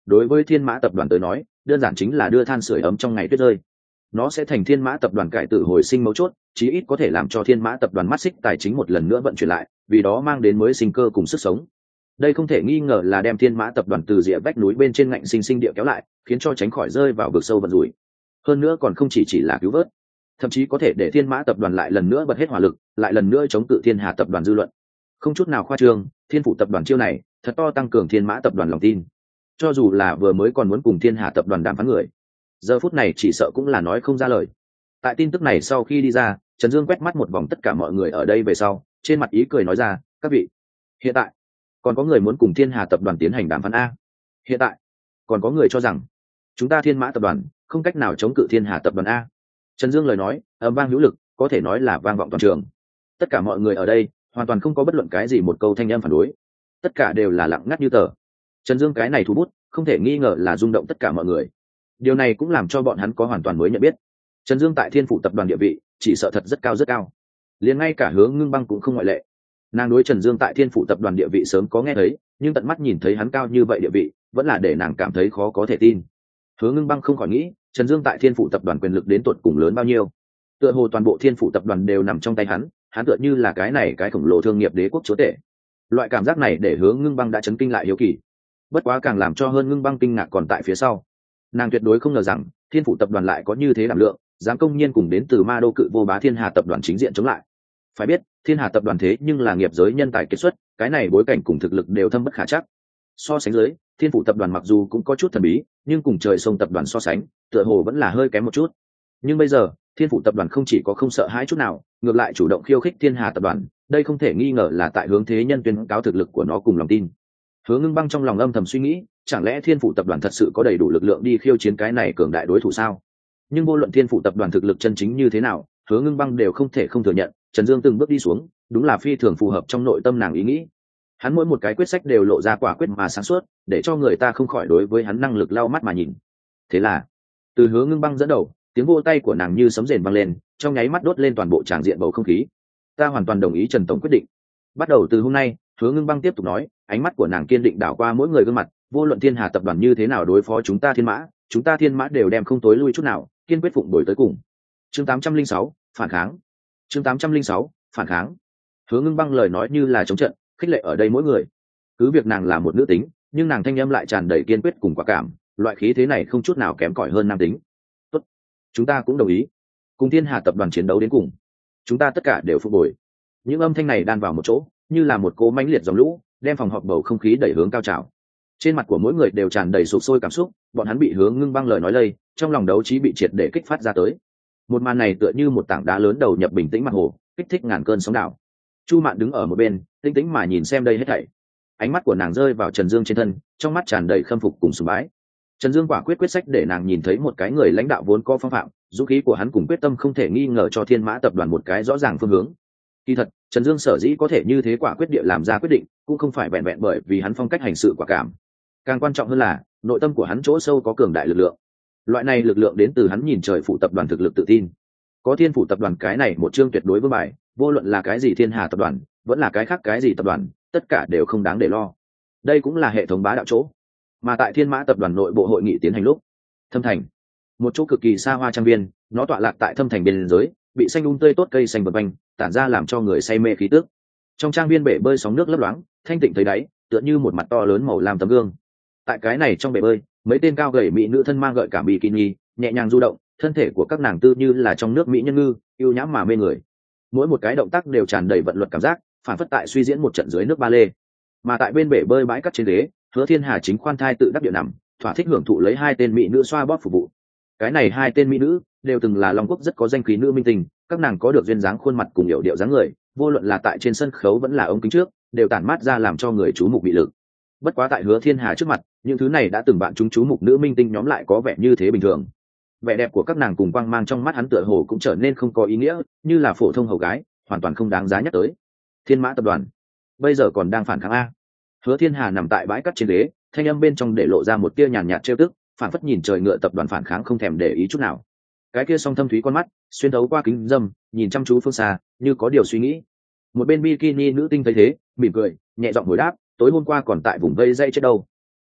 đối với Thiên Mã tập đoàn tới nói, đơn giản chính là đưa than sưởi ấm trong ngày tuyết rơi. Nó sẽ thành Thiên Mã tập đoàn cải tử hồi sinh mấu chốt, chí ít có thể làm cho Thiên Mã tập đoàn mắt xích tài chính một lần nữa vận chuyển lại, vì đó mang đến mới sinh cơ cùng sức sống. Đây không thể nghi ngờ là đem Thiên Mã tập đoàn từ rìa vách núi bên trên ngạnh sinh sinh địa kéo lại, khiến cho tránh khỏi rơi vào vực sâu vận rủi. Hơn nữa còn không chỉ là cứu vớt, thậm chí có thể để Thiên Mã tập đoàn lại lần nữa bật hết hỏa lực, lại lần nữa chống cự Thiên Hà tập đoàn dư luận. Không chút nào khoa trương, Thiên Phủ tập đoàn chiêu này thật to tăng cường Thiên Mã tập đoàn lòng tin. Cho dù là vừa mới còn muốn cùng Thiên Hà tập đoàn đàm phán người, giờ phút này chỉ sợ cũng là nói không ra lời. Tại tin tức này sau khi đi ra, Trần Dương quét mắt một vòng tất cả mọi người ở đây về sau, trên mặt ý cười nói ra, các vị, hiện tại còn có người muốn cùng Thiên Hà tập đoàn tiến hành đàm phán a. Hiện tại còn có người cho rằng chúng ta Thiên Mã tập đoàn không cách nào chống cự Thiên Hà tập đoàn a. Trần Dương lời nói âm vang hữu lực, có thể nói là vang vọng toàn trường. Tất cả mọi người ở đây hoàn toàn không có bất luận cái gì một câu thanh âm phản đối, tất cả đều là lặng ngắt như tờ. Trần Dương cái này thủ bút không thể nghi ngờ là rung động tất cả mọi người. Điều này cũng làm cho bọn hắn có hoàn toàn mới nhận biết, Trần Dương tại Thiên Phủ tập đoàn địa vị chỉ sợ thật rất cao rất cao. Liền ngay cả Hứa Ngưng Băng cũng không ngoại lệ. Nàng đối Trần Dương tại Thiên Phủ tập đoàn địa vị sớm có nghe thấy, nhưng tận mắt nhìn thấy hắn cao như vậy địa vị, vẫn là để nàng cảm thấy khó có thể tin. Hứa Ngưng Băng không khỏi nghĩ, Trần Dương tại Thiên Phủ tập đoàn quyền lực đến tột cùng lớn bao nhiêu? Tựa hồ toàn bộ Thiên Phủ tập đoàn đều nằm trong tay hắn tựa như là cái khổng lồ thương nghiệp đế quốc chúa tể. Loại cảm giác này để Hứa Ngưng Băng đã chấn kinh lại hiếu kỳ. Bất quá càng làm cho hơn Ngưng Băng kinh ngạc còn tại phía sau. Nàng tuyệt đối không ngờ rằng Thiên Phủ tập đoàn lại có như thế đảm lượng, dám công nhiên cùng đến từ Ma Đô cự vô bá Thiên Hà tập đoàn chính diện chống lại. Phải biết, Thiên Hà tập đoàn thế nhưng là nghiệp giới nhân tài kiệt xuất, cái này bối cảnh cùng thực lực đều thâm bất khả trắc. So sánh dưới, Thiên Phủ tập đoàn mặc dù cũng có chút thần bí, nhưng cùng Trời Sông tập đoàn so sánh, tựa hồ vẫn là hơi kém một chút. Nhưng bây giờ, Thiên Phủ tập đoàn không chỉ có không sợ hãi chút nào, ngược lại chủ động khiêu khích Thiên Hà tập đoàn, đây không thể nghi ngờ là tại hướng thế nhân tuyên cáo thực lực của nó cùng lòng tin. Hứa Ngưng Băng trong lòng âm thầm suy nghĩ, chẳng lẽ Thiên Phủ tập đoàn thật sự có đầy đủ lực lượng đi khiêu chiến cái này cường đại đối thủ sao? Nhưng vô luận Thiên Phủ tập đoàn thực lực chân chính như thế nào, Hứa Ngưng Băng đều không thể không thừa nhận, Trần Dương từng bước đi xuống, đúng là phi thường phù hợp trong nội tâm nàng ý nghĩ. Hắn mỗi một cái quyết sách đều lộ ra quả quyết mà sáng suốt, để cho người ta không khỏi đối với hắn năng lực lau mắt mà nhìn. Thế là, từ Hứa Ngưng Băng dẫn đầu, tiếng vỗ tay của nàng như sấm rền vang lên, trong nháy mắt đốt lên toàn bộ tràng diện bầu không khí. Ta hoàn toàn đồng ý Trần tổng quyết định. Bắt đầu từ hôm nay, Hứa Ngưng Băng tiếp tục nói, ánh mắt của nàng kiên định đảo qua mỗi người gương mặt, vô luận Thiên Hà tập đoàn như thế nào đối phó chúng ta Thiên Mã đều đem không tối lui chút nào, kiên quyết phụng đổi tới cùng. Chương 806, phản kháng. Chương 806, phản kháng. Hứa Ngưng Băng lời nói như là chống trận, khích lệ ở đây mỗi người. Cứ việc nàng là một nữ tính, nhưng nàng thanh âm lại tràn đầy kiên quyết cùng quả cảm, loại khí thế này không chút nào kém cỏi hơn nam tính. Tốt, chúng ta cũng đồng ý, cùng Thiên Hà tập đoàn chiến đấu đến cùng. Chúng ta tất cả đều phục hồi. Những âm thanh này đan vào một chỗ, như là một cỗ mãnh liệt dòng lũ, đem phòng họp bầu không khí đẩy hướng cao trào. Trên mặt của mỗi người đều tràn đầy sục sôi cảm xúc, bọn hắn bị Hứa Ngưng Băng lời nói lây, trong lòng đấu trí bị triệt để kích phát ra tới. Một màn này tựa như một tảng đá lớn đầu nhập bình tĩnh mặt hồ, kích thích ngàn cơn sóng đảo. Chu Mạn đứng ở một bên, tinh tĩnh mà nhìn xem đây hết thảy. Ánh mắt của nàng rơi vào Trần Dương trên thân, trong mắt tràn đầy khâm phục cùng sùng bái. Trần Dương quả quyết quyết sách để nàng nhìn thấy một cái người lãnh đạo vốn có phong phạm, dũng khí của hắn cùng quyết tâm không thể nghi ngờ cho Thiên Mã tập đoàn một cái rõ ràng phương hướng. Kỳ thật, Trần Dương sở dĩ có thể như thế quả quyết địa làm ra quyết định, cũng không phải vẹn vẹn bởi vì hắn phong cách hành sự quả cảm. Càng quan trọng hơn là, nội tâm của hắn chỗ sâu có cường đại lực lượng. Loại này lực lượng đến từ hắn nhìn trời phủ tập đoàn thực lực tự tin. Có Thiên Phủ tập đoàn cái này một chương tuyệt đối vương bài, vô luận là cái gì Thiên Hà tập đoàn, vẫn là cái khác cái gì tập đoàn, tất cả đều không đáng để lo. Đây cũng là hệ thống bá đạo chỗ. Mà tại Thiên Mã tập đoàn nội bộ hội nghị tiến hành lúc, Thâm Thành, một chỗ cực kỳ xa hoa trang viên, nó tọa lạc tại Thâm Thành biên giới, bị xanh tươi tốt cây xanh vần quanh, tản ra làm cho người say mê khí tức. Trong trang viên bể bơi sóng nước lấp loáng, thanh tịnh thấy đáy, tựa như một mặt to lớn màu lam tấm gương. Tại cái này trong bể bơi, mấy tên cao gầy mỹ nữ thân mang gợi cảm bikini, nhẹ nhàng du động, thân thể của các nàng tư như là trong nước mỹ nhân ngư, yêu nhãm mà mê người. Mỗi một cái động tác đều tràn đầy vận luật cảm giác, phản phất tại suy diễn một trận dưới nước ba lê. Mà tại bên bể bơi bãi cắt trên ghế, Hứa Thiên Hà chính khoan thai tự đắc địa nằm, thỏa thích hưởng thụ lấy hai tên mỹ nữ xoa bóp phục vụ. Cái này hai tên mỹ nữ đều từng là Long Quốc rất có danh khí nữ minh tinh, các nàng có được duyên dáng khuôn mặt cùng điệu dáng người, vô luận là tại trên sân khấu vẫn là ống kính trước, đều tản mát ra làm cho người chú mục bị lực. Bất quá tại Hứa Thiên Hà trước mặt, những thứ này đã từng bạn chúng chú mục nữ minh tinh nhóm lại có vẻ như thế bình thường. Vẻ đẹp của các nàng cùng quang mang trong mắt hắn tựa hồ cũng trở nên không có ý nghĩa, như là phổ thông hầu gái, hoàn toàn không đáng giá nhắc tới. Thiên Mã tập đoàn bây giờ còn đang phản kháng a. Hứa Thiên Hà nằm tại bãi cắt trên ghế, thanh âm bên trong để lộ ra một tia nhàn nhạt trêu tức, phản phất nhìn trời ngựa tập đoàn phản kháng không thèm để ý chút nào. Cái kia song thâm thúy con mắt xuyên thấu qua kính dâm, nhìn chăm chú phương xa, như có điều suy nghĩ. Một bên bikini nữ tinh thấy thế, mỉm cười, nhẹ giọng hồi đáp, tối hôm qua còn tại vùng vây dây chết đâu.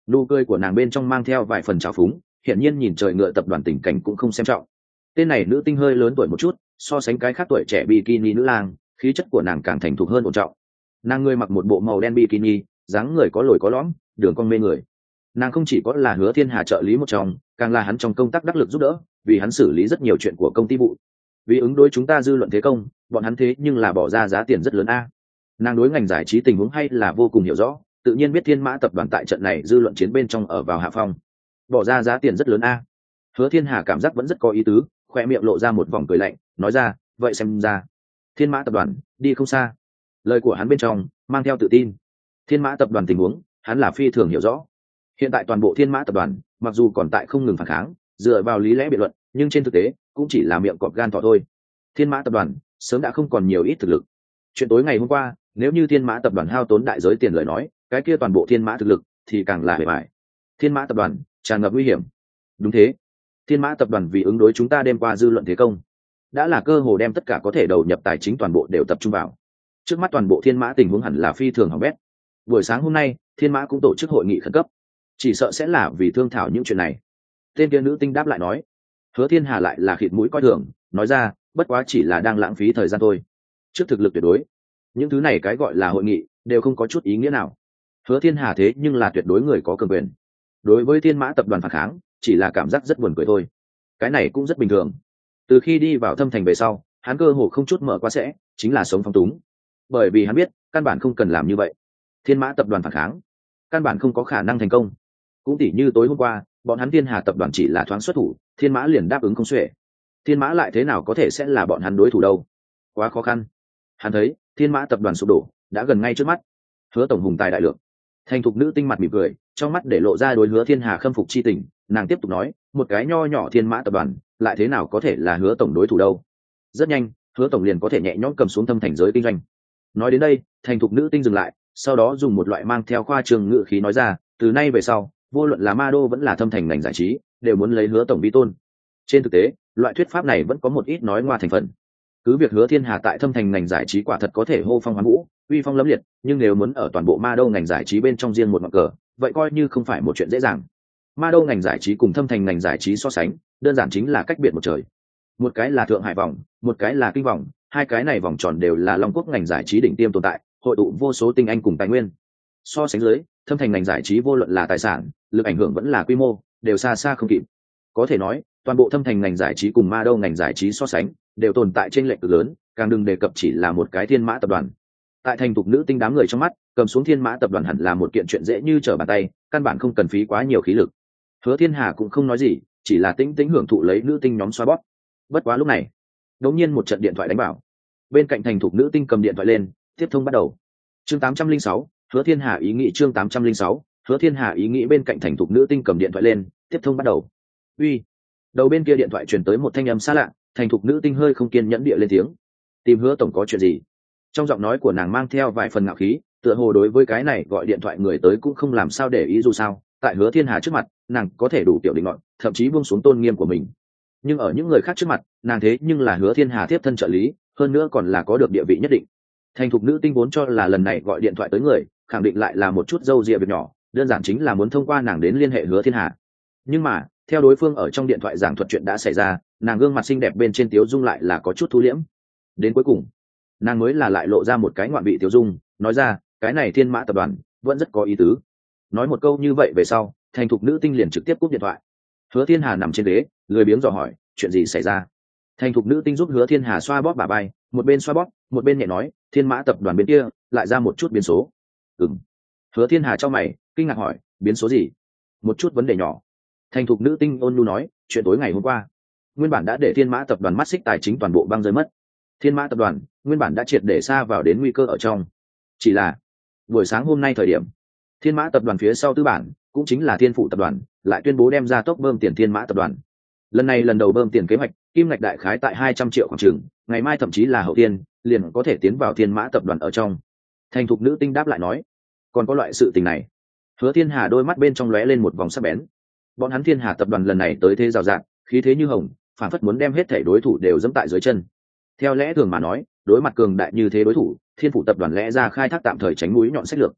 nụ cười của nàng bên trong mang theo vài phần trào phúng, hiển nhiên nhìn trời ngựa tập đoàn tình cảnh cũng không xem trọng. Tên này nữ tinh hơi lớn tuổi một chút, so sánh cái khác tuổi trẻ bikini nữ lang, khí chất của nàng càng thành thục hơn ổn trọng. Nàng người mặc một bộ màu đen bikini, dáng người có lồi có lõm, đường cong mê người. Nàng không chỉ có là Hứa Thiên Hà trợ lý một trong, càng là hắn trong công tác đắc lực giúp đỡ, vì hắn xử lý rất nhiều chuyện của công ty vụ. Vì ứng đối chúng ta dư luận thế công, bọn hắn thế nhưng là bỏ ra giá tiền rất lớn a. Nàng đối ngành giải trí tình huống hay là vô cùng hiểu rõ, tự nhiên biết Thiên Mã tập đoàn tại trận này dư luận chiến bên trong ở vào hạ phong, bỏ ra giá tiền rất lớn a. Hứa Thiên Hà cảm giác vẫn rất có ý tứ, khoe miệng lộ ra một vòng cười lạnh, nói ra, vậy xem ra Thiên Mã tập đoàn đi không xa. Lời của hắn bên trong mang theo tự tin. Thiên Mã tập đoàn tình huống hắn là phi thường hiểu rõ. Hiện tại toàn bộ Thiên Mã tập đoàn mặc dù còn tại không ngừng phản kháng, dựa vào lý lẽ biện luận, nhưng trên thực tế cũng chỉ là miệng cọp gan thỏ thôi. Thiên Mã tập đoàn sớm đã không còn nhiều ít thực lực. Chuyện tối ngày hôm qua, nếu như Thiên Mã tập đoàn hao tốn đại giới tiền lời nói, cái kia toàn bộ Thiên Mã thực lực thì càng là bề bại. Thiên Mã tập đoàn tràn ngập nguy hiểm. Đúng thế, Thiên Mã tập đoàn vì ứng đối chúng ta đêm qua dư luận thế công, đã là cơ hồ đem tất cả có thể đầu nhập tài chính toàn bộ đều tập trung vào. Trước mắt toàn bộ Thiên Mã tình huống hẳn là phi thường hỏng bét. Buổi sáng hôm nay, Thiên Mã cũng tổ chức hội nghị khẩn cấp, chỉ sợ sẽ là vì thương thảo những chuyện này. Tên kia nữ tinh đáp lại nói. Hứa Thiên Hà lại là khịt mũi coi thường, nói ra, bất quá chỉ là đang lãng phí thời gian thôi. Trước thực lực tuyệt đối, những thứ này cái gọi là hội nghị đều không có chút ý nghĩa nào. Hứa Thiên Hà thế nhưng là tuyệt đối người có cường quyền, đối với Thiên Mã tập đoàn phản kháng chỉ là cảm giác rất buồn cười thôi. Cái này cũng rất bình thường. Từ khi đi vào Thâm Thành về sau, hắn cơ hồ không chút mở qua sẽ chính là sống phóng túng, bởi vì hắn biết căn bản không cần làm như vậy. Thiên Mã tập đoàn phản kháng căn bản không có khả năng thành công. Cũng tỉ như tối hôm qua, bọn hắn Thiên Hà tập đoàn chỉ là thoáng xuất thủ, Thiên Mã liền đáp ứng không xuể. Thiên Mã lại thế nào có thể sẽ là bọn hắn đối thủ đâu? Quá khó khăn. Hắn thấy Thiên Mã tập đoàn sụp đổ đã gần ngay trước mắt. Hứa tổng hùng tài đại lượng, thành thục nữ tinh mặt mỉm cười, trong mắt để lộ ra đối Hứa Thiên Hà khâm phục chi tình. Nàng tiếp tục nói, một cái nho nhỏ Thiên Mã tập đoàn lại thế nào có thể là Hứa tổng đối thủ đâu? Rất nhanh, Hứa tổng liền có thể nhẹ nhõm cầm xuống Thâm Thành giới kinh doanh. Nói đến đây, thành thục nữ tinh dừng lại, sau đó dùng một loại mang theo khoa trương ngữ khí nói ra, từ nay về sau, vô luận là Ma Đô vẫn là Thâm Thành ngành giải trí, đều muốn lấy Hứa tổng vi tôn. Trên thực tế, loại thuyết pháp này vẫn có một ít nói ngoa thành phần. Cứ việc Hứa Thiên Hà tại Thâm Thành ngành giải trí quả thật có thể hô phong hoán vũ, uy phong lẫm liệt, nhưng nếu muốn ở toàn bộ Ma Đô ngành giải trí bên trong riêng một ngọn cờ, vậy coi như không phải một chuyện dễ dàng. Ma Đô ngành giải trí cùng Thâm Thành ngành giải trí so sánh, đơn giản chính là cách biệt một trời. Một cái là Thượng Hải vòng, một cái là Kinh vòng, hai cái này vòng tròn đều là Long Quốc ngành giải trí đỉnh tiêm tồn tại, hội tụ vô số tinh anh cùng tài nguyên. So sánh dưới, Thâm Thành ngành giải trí vô luận là tài sản, lực ảnh hưởng vẫn là quy mô, đều xa xa không kịp. Có thể nói, toàn bộ Thâm Thành ngành giải trí cùng Ma Đô ngành giải trí so sánh, đều tồn tại trên lệch cực lớn, càng đừng đề cập chỉ là một cái Thiên Mã tập đoàn. Tại thành thục nữ tinh đám người trong mắt, cầm xuống Thiên Mã tập đoàn hẳn là một kiện chuyện dễ như trở bàn tay, căn bản không cần phí quá nhiều khí lực. Hứa Thiên Hà cũng không nói gì, chỉ là tĩnh tĩnh hưởng thụ lấy nữ tinh nhóm xoa bóp. Bất quá lúc này, đột nhiên một trận điện thoại đánh vào. Bên cạnh thành thục nữ tinh cầm điện thoại lên, tiếp thông bắt đầu. Chương 806, Hứa Thiên Hà ý nghĩ chương 806, Hứa Thiên Hà ý nghĩ bên cạnh thành thục nữ tinh cầm điện thoại lên, tiếp thông bắt đầu. Uy. Đầu bên kia điện thoại truyền tới một thanh âm xa lạ, thành thục nữ tinh hơi không kiên nhẫn địa lên tiếng. Tìm Hứa tổng có chuyện gì? Trong giọng nói của nàng mang theo vài phần ngạo khí, tựa hồ đối với cái này gọi điện thoại người tới cũng không làm sao để ý dù sao, tại Hứa Thiên Hà trước mặt, nàng có thể đủ tiểu định luận, thậm chí buông xuống tôn nghiêm của mình. Nhưng ở những người khác trước mặt, nàng thế nhưng là Hứa Thiên Hà tiếp thân trợ lý, hơn nữa còn là có được địa vị nhất định. Thành thục nữ tinh vốn cho là lần này gọi điện thoại tới người, khẳng định lại là một chút dâu dịa việc nhỏ, đơn giản chính là muốn thông qua nàng đến liên hệ Hứa Thiên Hà. Nhưng mà, theo đối phương ở trong điện thoại giảng thuật chuyện đã xảy ra, nàng gương mặt xinh đẹp bên trên tiếu dung lại là có chút thu liễm. Đến cuối cùng, nàng mới là lại lộ ra một cái ngoạn vị tiếu dung, nói ra, cái này Thiên Mã tập đoàn vẫn rất có ý tứ. Nói một câu như vậy về sau, thành thục nữ tinh liền trực tiếp cúp điện thoại. Hứa Thiên Hà nằm trên ghế, lười biếng dò hỏi, chuyện gì xảy ra? Thành thục nữ tinh giúp Hứa Thiên Hà xoa bóp bả vai, một bên xoa bóp, một bên nhẹ nói, Thiên Mã tập đoàn bên kia lại ra một chút biến số. Hứa Thiên Hà cho mày, kinh ngạc hỏi, biến số gì? Một chút vấn đề nhỏ. Thành thục nữ tinh ôn nhu nói, chuyện tối ngày hôm qua, nguyên bản đã để Thiên Mã tập đoàn mắt xích tài chính toàn bộ băng rơi mất. Thiên Mã tập đoàn nguyên bản đã triệt để xa vào đến nguy cơ ở trong. Chỉ là buổi sáng hôm nay thời điểm, Thiên Mã tập đoàn phía sau tư bản, cũng chính là Thiên Phụ tập đoàn, lại tuyên bố đem ra tốc bơm tiền Thiên Mã tập đoàn. Lần này lần đầu bơm tiền kế hoạch, kim ngạch đại khái tại 200 triệu khoảng chừng, ngày mai thậm chí là hậu tiên, liền có thể tiến vào Thiên Mã tập đoàn ở trong. Thành thục nữ tinh đáp lại nói, còn có loại sự tình này? Hứa Thiên Hà đôi mắt bên trong lóe lên một vòng sắc bén. Bọn hắn Thiên Hà tập đoàn lần này tới thế rào rạt, khí thế như hồng, phản phất muốn đem hết thảy đối thủ đều dẫm tại dưới chân. Theo lẽ thường mà nói, đối mặt cường đại như thế đối thủ, Thiên Phụ tập đoàn lẽ ra khai thác tạm thời tránh mũi nhọn sách lược.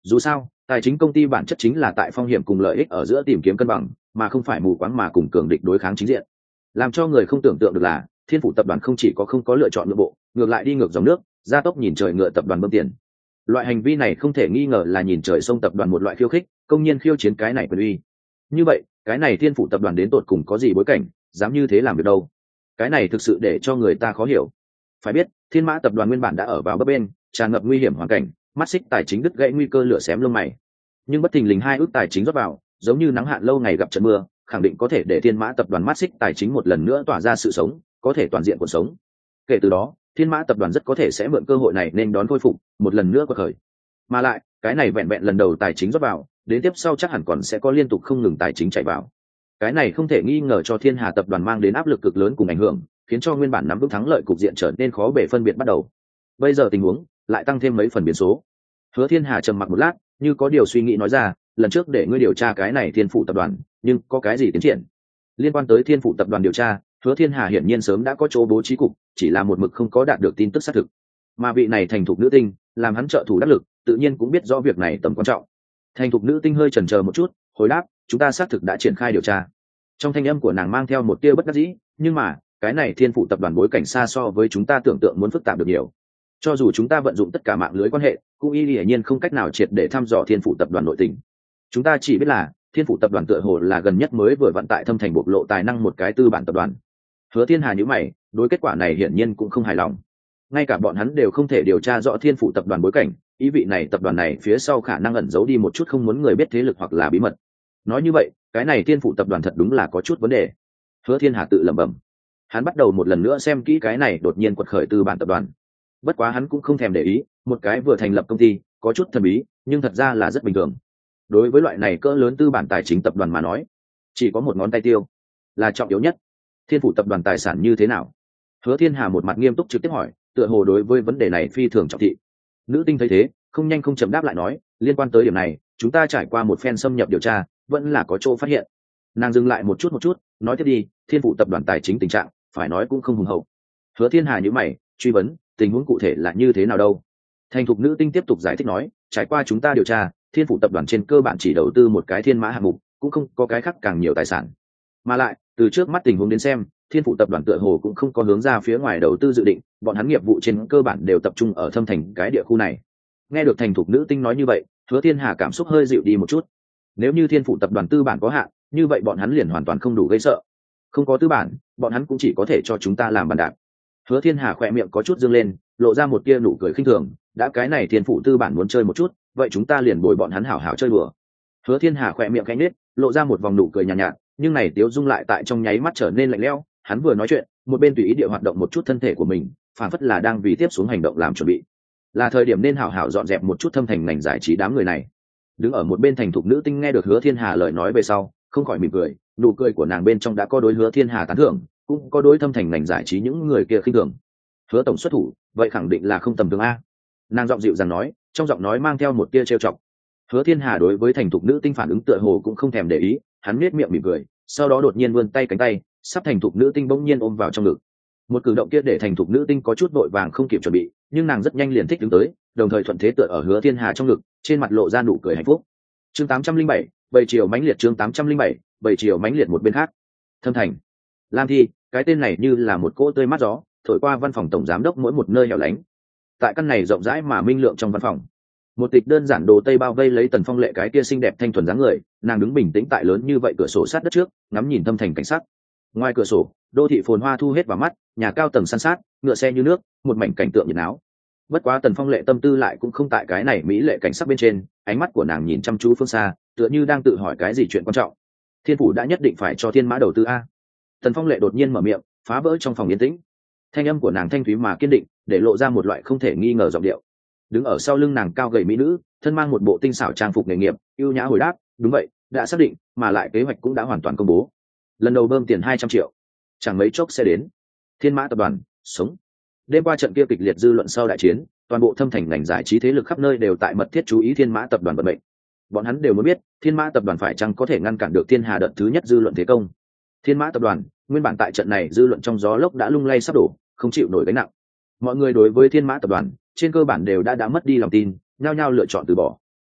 Dù sao tài chính công ty bản chất chính là tại phong hiểm cùng lợi ích ở giữa tìm kiếm cân bằng, mà không phải mù quáng mà cùng cường địch đối kháng chính diện. Làm cho người không tưởng tượng được là Thiên Phủ tập đoàn không chỉ có không có lựa chọn nội bộ, ngược lại đi ngược dòng nước, gia tốc nhìn trời ngựa tập đoàn bơm tiền. Loại hành vi này không thể nghi ngờ là nhìn trời sông tập đoàn một loại khiêu khích, công nhiên khiêu chiến cái này quyền uy. Như vậy cái này Thiên Phủ tập đoàn đến tột cùng có gì bối cảnh, dám như thế làm được đâu? Cái này thực sự để cho người ta khó hiểu. Phải biết Thiên Mã tập đoàn nguyên bản đã ở vào bấp bên tràn ngập nguy hiểm hoàn cảnh, mắt xích tài chính đứt gãy, nguy cơ lửa xém lông mày. Nhưng bất thình lình 2 ước tài chính rót vào, giống như nắng hạn lâu ngày gặp trận mưa, khẳng định có thể để Thiên Mã tập đoàn mắt xích tài chính một lần nữa tỏa ra sự sống, có thể toàn diện cuộc sống. Kể từ đó Thiên Mã tập đoàn rất có thể sẽ mượn cơ hội này nên đón khôi phục, một lần nữa quật khởi. Mà lại cái này vẹn vẹn lần đầu tài chính rót vào, đến tiếp sau chắc hẳn còn sẽ có liên tục không ngừng tài chính chảy vào. Cái này không thể nghi ngờ cho Thiên Hà tập đoàn mang đến áp lực cực lớn cùng ảnh hưởng, khiến cho nguyên bản nắm vững thắng lợi cục diện trở nên khó bề phân biệt bắt đầu. Bây giờ tình huống lại tăng thêm mấy phần biến số. Hứa Thiên Hà trầm mặc một lát, như có điều suy nghĩ nói ra, lần trước để ngươi điều tra cái này Thiên Phủ tập đoàn, nhưng có cái gì tiến triển? Liên quan tới Thiên Phủ tập đoàn điều tra, Hứa Thiên Hà hiển nhiên sớm đã có chỗ bố trí cục, chỉ là một mực không có đạt được tin tức xác thực. Mà vị này thành thục nữ tinh, làm hắn trợ thủ đắc lực, tự nhiên cũng biết rõ việc này tầm quan trọng. Thành thục nữ tinh hơi chần chờ một chút, hồi đáp, chúng ta xác thực đã triển khai điều tra. Trong thanh âm của nàng mang theo một tia bất đắc dĩ, nhưng mà cái này Thiên Phủ tập đoàn bối cảnh xa so với chúng ta tưởng tượng muốn phức tạp được nhiều. Cho dù chúng ta vận dụng tất cả mạng lưới quan hệ, cũng hiển nhiên không cách nào triệt để thăm dò Thiên Phủ tập đoàn nội tình. Chúng ta chỉ biết là Thiên Phủ tập đoàn tựa hồ là gần nhất mới vừa vận tại Thâm Thành bộc lộ tài năng một cái tư bản tập đoàn. Hứa Thiên Hà nhíu mày, đối kết quả này hiển nhiên cũng không hài lòng. Ngay cả bọn hắn đều không thể điều tra rõ Thiên Phủ tập đoàn bối cảnh, ý vị này tập đoàn này phía sau khả năng ẩn giấu đi một chút không muốn người biết thế lực hoặc là bí mật. Nói như vậy cái này Thiên Phủ tập đoàn thật đúng là có chút vấn đề. Hứa Thiên Hà tự lẩm bẩm. Hắn bắt đầu một lần nữa xem kỹ cái này đột nhiên quật khởi tư bản tập đoàn. Bất quá hắn cũng không thèm để ý, một cái vừa thành lập công ty có chút thần bí nhưng thật ra là rất bình thường. Đối với loại này cỡ lớn tư bản tài chính tập đoàn mà nói, chỉ có một ngón tay tiêu là trọng yếu nhất. Thiên Phủ tập đoàn tài sản như thế nào? Hứa Thiên Hà một mặt nghiêm túc trực tiếp hỏi, tựa hồ đối với vấn đề này phi thường trọng thị. Nữ tinh thấy thế, không nhanh không chậm đáp lại nói, liên quan tới điểm này chúng ta trải qua một phen xâm nhập điều tra, vẫn là có chỗ phát hiện. Nàng dừng lại một chút nói tiếp đi. Thiên Phủ tập đoàn tài chính tình trạng phải nói cũng không hùng hậu. Hứa Thiên Hà nhíu mày, truy vấn, tình huống cụ thể là như thế nào đâu? Thành thục nữ tinh tiếp tục giải thích nói, trải qua chúng ta điều tra, Thiên Phủ tập đoàn trên cơ bản chỉ đầu tư một cái thiên mã hạng mục, cũng không có cái khác càng nhiều tài sản. Mà lại từ trước mắt tình huống đến xem, Thiên Phủ tập đoàn tựa hồ cũng không có hướng ra phía ngoài đầu tư dự định, bọn hắn nghiệp vụ trên cơ bản đều tập trung ở Thâm Thành cái địa khu này. Nghe được thành thục nữ tinh nói như vậy, Hứa Thiên Hà cảm xúc hơi dịu đi một chút. Nếu như Thiên Phủ tập đoàn tư bản có hạn, như vậy bọn hắn liền hoàn toàn không đủ gây sợ. Không có tư bản, bọn hắn cũng chỉ có thể cho chúng ta làm bàn đạp. Hứa Thiên Hà khỏe miệng có chút dương lên, lộ ra một tia nụ cười khinh thường, đã cái này Thiên Phủ tư bản muốn chơi một chút, vậy chúng ta liền bồi bọn hắn hảo hảo chơi đùa. Hứa Thiên Hà khỏe miệng khẽ nhếch, lộ ra một vòng nụ cười nhàn nhạt, nhưng này tiếu dung lại tại trong nháy mắt trở nên lạnh lẽo. Hắn vừa nói chuyện, một bên tùy ý địa hoạt động một chút thân thể của mình, phản phất là đang vì tiếp xuống hành động làm chuẩn bị. Là thời điểm nên hảo hảo dọn dẹp một chút Thâm Thành ngành giải trí đám người này. Đứng ở một bên thành thục nữ tinh nghe được Hứa Thiên Hà lời nói về sau, không khỏi mỉm cười, nụ cười của nàng bên trong đã có đối Hứa Thiên Hà tán thưởng, cũng có đối Thâm Thành ngành giải trí những người kia khinh thường. Hứa tổng xuất thủ, vậy khẳng định là không tầm thường a. Nàng giọng dịu dàng nói, trong giọng nói mang theo một tia trêu chọc. Hứa Thiên Hà đối với thành thục nữ tinh phản ứng tựa hồ cũng không thèm để ý, hắn nhếch miệng mỉm cười, sau đó đột nhiên vươn tay cánh tay, sắp thành thục nữ tinh bỗng nhiên ôm vào trong ngực. Một cử động kia để thành thục nữ tinh có chút vội vàng không kịp chuẩn bị, nhưng nàng rất nhanh liền thích đứng tới, đồng thời thuận thế tựa ở Hứa Thiên Hà trong ngực, trên mặt lộ ra nụ cười hạnh phúc. Chương 807, bảy chiều mãnh liệt. Chương 807, bảy chiều mãnh liệt. Một bên khác, Thâm Thành, Lam Thi, cái tên này như là một cỗ tươi mát gió, thổi qua văn phòng tổng giám đốc mỗi một nơi hẻo lánh. Tại căn này rộng rãi mà minh lượng trong văn phòng, một tịch đơn giản đồ tây bao vây lấy Tần Phong Lệ cái kia xinh đẹp thanh thuần dáng người, nàng đứng bình tĩnh tại lớn như vậy cửa sổ sát đất trước, ngắm nhìn Thâm Thành cảnh sắc. Ngoài cửa sổ, đô thị phồn hoa thu hết vào mắt, nhà cao tầng san sát, ngựa xe như nước, một mảnh cảnh tượng nhiệt náo. Bất quá Tần Phong Lệ tâm tư lại cũng không tại cái này mỹ lệ cảnh sắc bên trên, ánh mắt của nàng nhìn chăm chú phương xa, tựa như đang tự hỏi cái gì chuyện quan trọng. Thiên Phủ đã nhất định phải cho Thiên Mã đầu tư a. Tần Phong Lệ đột nhiên mở miệng, phá vỡ trong phòng yên tĩnh. Thanh âm của nàng thanh thúy mà kiên định, để lộ ra một loại không thể nghi ngờ giọng điệu. Đứng ở sau lưng nàng cao gầy mỹ nữ, thân mang một bộ tinh xảo trang phục nghề nghiệp, ưu nhã hồi đáp, đúng vậy, đã xác định, mà lại kế hoạch cũng đã hoàn toàn công bố. Lần đầu bơm tiền 200 triệu, chẳng mấy chốc sẽ đến. Thiên Mã tập đoàn sống. Đêm qua trận kia kịch liệt dư luận sau đại chiến, toàn bộ Thâm Thành ngành giải trí thế lực khắp nơi đều tại mật thiết chú ý Thiên Mã tập đoàn vận mệnh. Bọn hắn đều muốn biết, Thiên Mã tập đoàn phải chăng có thể ngăn cản được Thiên Hà đợt thứ nhất dư luận thế công. Thiên Mã tập đoàn, nguyên bản tại trận này dư luận trong gió lốc đã lung lay sắp đổ, không chịu nổi gánh nặng. Mọi người đối với Thiên Mã tập đoàn trên cơ bản đều đã mất đi lòng tin, nhao nhao lựa chọn từ bỏ.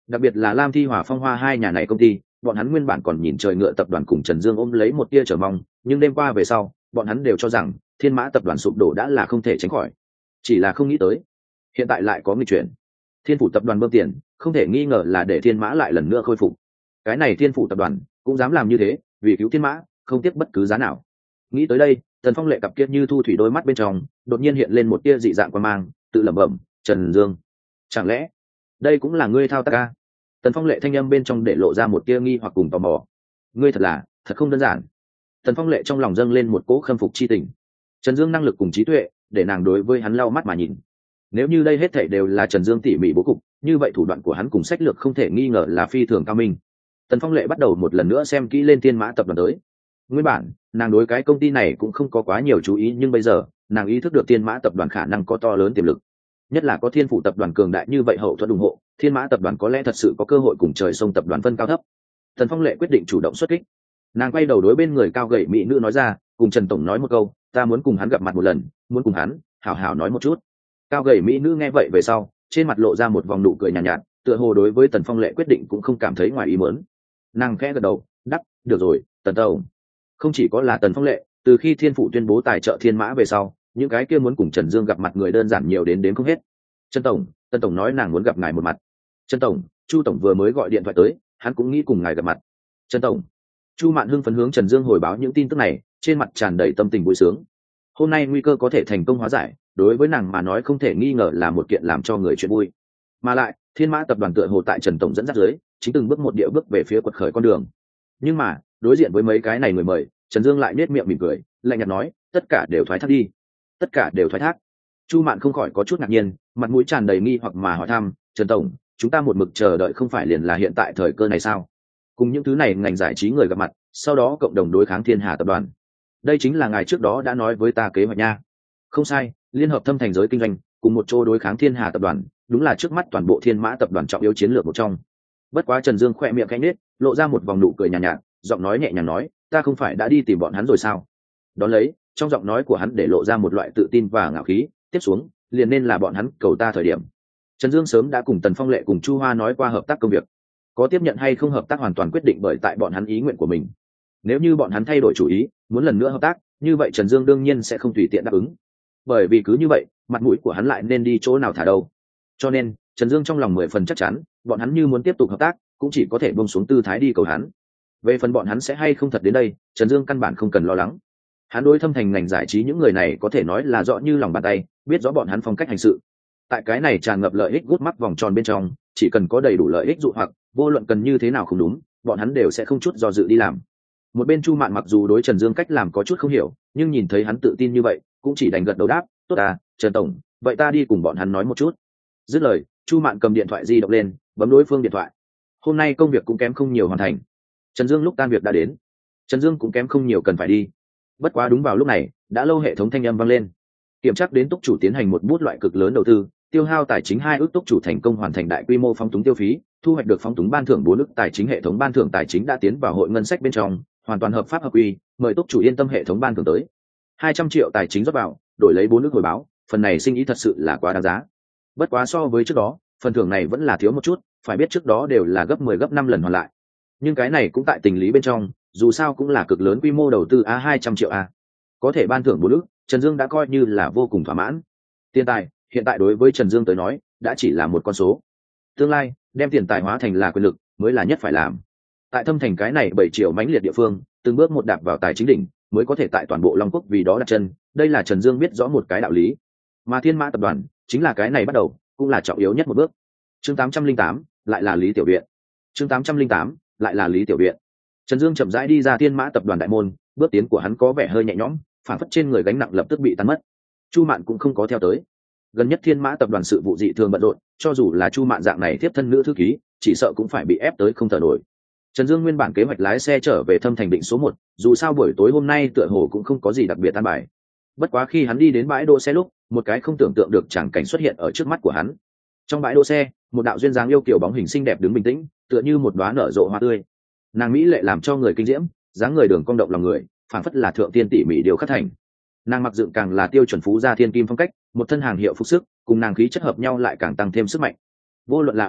Đặc biệt là Lam Thi Hòa Phong Hoa hai nhà này công ty, bọn hắn nguyên bản còn nhìn trời ngựa tập đoàn cùng Trần Dương ôm lấy một tia chờ mong, nhưng đêm qua về sau bọn hắn đều cho rằng Thiên Mã tập đoàn sụp đổ đã là không thể tránh khỏi. Chỉ là không nghĩ tới hiện tại lại có nghịch chuyển. Thiên Phủ tập đoàn bơm tiền, không thể nghi ngờ là để Thiên Mã lại lần nữa khôi phục. Cái này Thiên Phủ tập đoàn cũng dám làm như thế, vì cứu Thiên Mã không tiếc bất cứ giá nào. Nghĩ tới đây, Tần Phong Lệ cặp kiết như thu thủy đôi mắt bên trong đột nhiên hiện lên một tia dị dạng quan mang, tự lẩm bẩm, Trần Dương, chẳng lẽ đây cũng là ngươi thao tác ca? Tần Phong Lệ thanh âm bên trong để lộ ra một tia nghi hoặc cùng tò mò. Ngươi thật không đơn giản. Tần Phong Lệ trong lòng dâng lên một cỗ khâm phục chi tình. Trần Dương năng lực cùng trí tuệ, để nàng đối với hắn lau mắt mà nhìn. Nếu như đây hết thảy đều là Trần Dương tỉ mỉ bố cục, như vậy thủ đoạn của hắn cùng sách lược không thể nghi ngờ là phi thường cao minh. Tần Phong Lệ bắt đầu một lần nữa xem kỹ lên Thiên Mã tập đoàn tới. Nguyên bản, nàng đối cái công ty này cũng không có quá nhiều chú ý, nhưng bây giờ, nàng ý thức được Thiên Mã tập đoàn khả năng có to lớn tiềm lực. Nhất là có Thiên Phủ tập đoàn cường đại như vậy hậu thuẫn ủng hộ, Thiên Mã tập đoàn có lẽ thật sự có cơ hội cùng trời sông tập đoàn phân cao thấp. Tần Phong Lệ quyết định chủ động xuất kích. Nàng quay đầu đối bên người cao gầy mỹ nữ nói ra, cùng Trần tổng nói một câu, ta muốn cùng hắn gặp mặt một lần, muốn cùng hắn hảo hảo nói một chút. Cao gầy mỹ nữ nghe vậy về sau, trên mặt lộ ra một vòng nụ cười nhàn nhạt, tựa hồ đối với Tần Phong Lệ quyết định cũng không cảm thấy ngoài ý muốn. Nàng khẽ gật đầu, đắc, được rồi, Tần tổng. Không chỉ có là Tần Phong Lệ, từ khi Thiên Phủ tuyên bố tài trợ Thiên Mã về sau, những cái kia muốn cùng Trần Dương gặp mặt người đơn giản nhiều đến không hết. Trần tổng, Tần tổng nói nàng muốn gặp ngài một mặt. Trần tổng, Chu tổng vừa mới gọi điện thoại tới, hắn cũng nghĩ cùng ngài gặp mặt. Trần tổng. Chu Mạn hưng phấn hướng Trần Dương hồi báo những tin tức này, trên mặt tràn đầy tâm tình vui sướng. Hôm nay nguy cơ có thể thành công hóa giải, đối với nàng mà nói không thể nghi ngờ là một kiện làm cho người chuyện vui. Mà lại, Thiên Mã tập đoàn tựa hồ tại Trần tổng dẫn dắt dưới, chính từng bước một điệu bước về phía quật khởi con đường. Nhưng mà, đối diện với mấy cái này người mời, Trần Dương lại nét miệng mỉm cười, lạnh nhạt nói, tất cả đều thoái thác đi. Tất cả đều thoái thác. Chu Mạn không khỏi có chút ngạc nhiên, mặt mũi tràn đầy nghi hoặc mà hỏi thăm, Trần tổng, chúng ta một mực chờ đợi không phải liền là hiện tại thời cơ này sao? Cùng những thứ này ngành giải trí người gặp mặt, sau đó cộng đồng đối kháng Thiên Hà tập đoàn. Đây chính là ngài trước đó đã nói với ta kế hoạch nha. Không sai, liên hợp thâm thành giới kinh doanh, cùng một chỗ đối kháng Thiên Hà tập đoàn, đúng là trước mắt toàn bộ Thiên Mã tập đoàn trọng yếu chiến lược một trong. Bất quá Trần Dương khẽ miệng khẽ nhếch, lộ ra một vòng nụ cười nhàn nhạt, giọng nói nhẹ nhàng nói, ta không phải đã đi tìm bọn hắn rồi sao? Đón lấy, trong giọng nói của hắn để lộ ra một loại tự tin và ngạo khí, tiếp xuống, liền nên là bọn hắn cầu ta thời điểm. Trần Dương sớm đã cùng Tần Phong Lệ cùng Chu Hoa nói qua hợp tác công việc, có tiếp nhận hay không hợp tác hoàn toàn quyết định bởi tại bọn hắn ý nguyện của mình. Nếu như bọn hắn thay đổi chủ ý, muốn lần nữa hợp tác, như vậy Trần Dương đương nhiên sẽ không tùy tiện đáp ứng, bởi vì cứ như vậy, mặt mũi của hắn lại nên đi chỗ nào thả đâu. Cho nên, Trần Dương trong lòng 10 phần chắc chắn, bọn hắn như muốn tiếp tục hợp tác, cũng chỉ có thể buông xuống tư thái đi cầu hắn. Về phần bọn hắn sẽ hay không thật đến đây, Trần Dương căn bản không cần lo lắng. Hắn đối thâm thành ngành giải trí những người này có thể nói là rõ như lòng bàn tay, biết rõ bọn hắn phong cách hành sự. Tại cái này tràn ngập lợi ích gút mắt vòng tròn bên trong, chỉ cần có đầy đủ lợi ích dụ hoặc, vô luận cần như thế nào không đúng, bọn hắn đều sẽ không chút do dự đi làm. Một bên Chu Mạn mặc dù đối Trần Dương cách làm có chút không hiểu, nhưng nhìn thấy hắn tự tin như vậy, cũng chỉ đành gật đầu đáp, tốt à, Trần tổng, vậy ta đi cùng bọn hắn nói một chút. Dứt lời, Chu Mạn cầm điện thoại di động lên, bấm đối phương điện thoại. Hôm nay công việc cũng kém không nhiều hoàn thành. Trần Dương lúc tan việc đã đến. Trần Dương cũng kém không nhiều cần phải đi. Bất quá đúng vào lúc này, đã lâu hệ thống thanh âm vang lên. Kiểm tra đến túc chủ tiến hành một bút loại cực lớn đầu tư, tiêu hao tài chính 2 ức, túc chủ thành công hoàn thành đại quy mô phóng túng tiêu phí, thu hoạch được phóng túng ban thưởng 4 ức, tài chính hệ thống ban thưởng tài chính đã tiến vào hội ngân sách bên trong, hoàn toàn hợp pháp hợp quy, mời túc chủ yên tâm hệ thống ban thưởng tới. 200 triệu tài chính rót vào, đổi lấy 4 ức hồi báo, phần này sinh ý thật sự là quá đáng giá. Bất quá so với trước đó, phần thưởng này vẫn là thiếu một chút, phải biết trước đó đều là gấp 10 gấp 5 lần hoàn lại. Nhưng cái này cũng tại tình lý bên trong, dù sao cũng là cực lớn quy mô đầu tư 200 triệu a. Có thể ban thưởng 4 ức, Trần Dương đã coi như là vô cùng thỏa mãn. Tiền tài, hiện tại đối với Trần Dương tới nói, đã chỉ là một con số. Tương lai, đem tiền tài hóa thành là quyền lực, mới là nhất phải làm. Tại thâm thành cái này 7 triệu mãnh liệt địa phương, từng bước một đạp vào tài chính đỉnh, mới có thể tại toàn bộ Long Quốc vì đó đặt chân, đây là Trần Dương biết rõ một cái đạo lý. Mà Thiên Mã tập đoàn chính là cái này bắt đầu, cũng là trọng yếu nhất một bước. Chương 808, lại là Lý Tiểu Viện. Chương 808, lại là Lý Tiểu Viện. Trần Dương chậm rãi đi ra Thiên Mã tập đoàn đại môn, bước tiến của hắn có vẻ hơi nhẹ nhõm, phản phất trên người gánh nặng lập tức bị tan mất. Chu Mạn cũng không có theo tới. Gần nhất Thiên Mã tập đoàn sự vụ dị thường bận rộn, cho dù là Chu Mạn dạng này tiếp thân nữ thư ký, chỉ sợ cũng phải bị ép tới không thở nổi. Trần Dương nguyên bản kế hoạch lái xe trở về Thâm Thành định số 1, dù sao buổi tối hôm nay tựa hồ cũng không có gì đặc biệt an bài. Bất quá khi hắn đi đến bãi đỗ xe lúc, một cái không tưởng tượng được tràng cảnh xuất hiện ở trước mắt của hắn. Trong bãi đỗ xe, một đạo duyên dáng yêu kiều bóng hình xinh đẹp đứng bình tĩnh, tựa như một đóa nở rộ hoa tươi. Nàng mỹ lệ làm cho người kinh diễm, dáng người đường cong động lòng người, phảng phất là thượng tiên tỉ mỉ điều khắc thành. Nàng mặc dựng càng là tiêu chuẩn phú gia thiên kim phong cách, một thân hàng hiệu phục sức, cùng nàng khí chất hợp nhau lại càng tăng thêm sức mạnh. Vô luận là ai,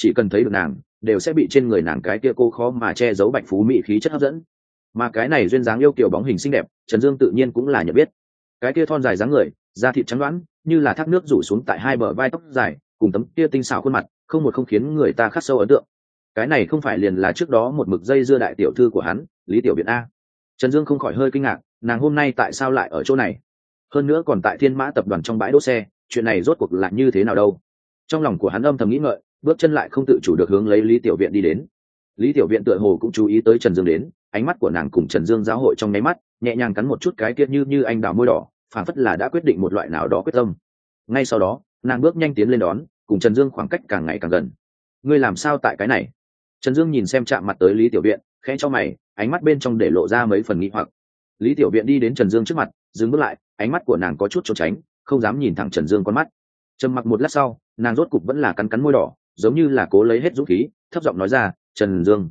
chỉ cần thấy được nàng đều sẽ bị trên người nàng cái kia cô khó mà che giấu bạch phú mỹ khí chất hấp dẫn. Mà cái này duyên dáng yêu kiều bóng hình xinh đẹp, Trần Dương tự nhiên cũng là nhận biết. Cái kia thon dài dáng người, da thịt trắng đoán như là thác nước rủ xuống tại hai bờ vai, tóc dài cùng tấm kia tinh xảo khuôn mặt không một không khiến người ta khắc sâu ấn tượng. Cái này không phải liền là trước đó một mực dây dưa đại tiểu thư của hắn, Lý Tiểu Viện a? Trần Dương không khỏi hơi kinh ngạc, nàng hôm nay tại sao lại ở chỗ này, hơn nữa còn tại Thiên Mã tập đoàn trong bãi đỗ xe, chuyện này rốt cuộc là như thế nào đâu? Trong lòng của hắn âm thầm nghĩ ngợi, bước chân lại không tự chủ được hướng lấy Lý Tiểu Viện đi đến. Lý Tiểu Viện tựa hồ cũng chú ý tới Trần Dương đến, ánh mắt của nàng cùng Trần Dương giao hội trong nháy mắt, nhẹ nhàng cắn một chút cái kia như anh đào môi đỏ, phảng phất là đã quyết định một loại nào đó quyết tâm. Ngay sau đó, nàng bước nhanh tiến lên đón, cùng Trần Dương khoảng cách càng ngày càng gần. Ngươi làm sao tại cái này? Trần Dương nhìn xem chạm mặt tới Lý Tiểu Viện, khẽ cho mày, ánh mắt bên trong để lộ ra mấy phần nghi hoặc. Lý Tiểu Viện đi đến Trần Dương trước mặt, dừng bước lại, ánh mắt của nàng có chút trốn tránh, không dám nhìn thẳng Trần Dương con mắt. Trầm mặc một lát sau, nàng rốt cục vẫn là cắn cắn môi đỏ, giống như là cố lấy hết dũng khí, thấp giọng nói ra, Trần Dương,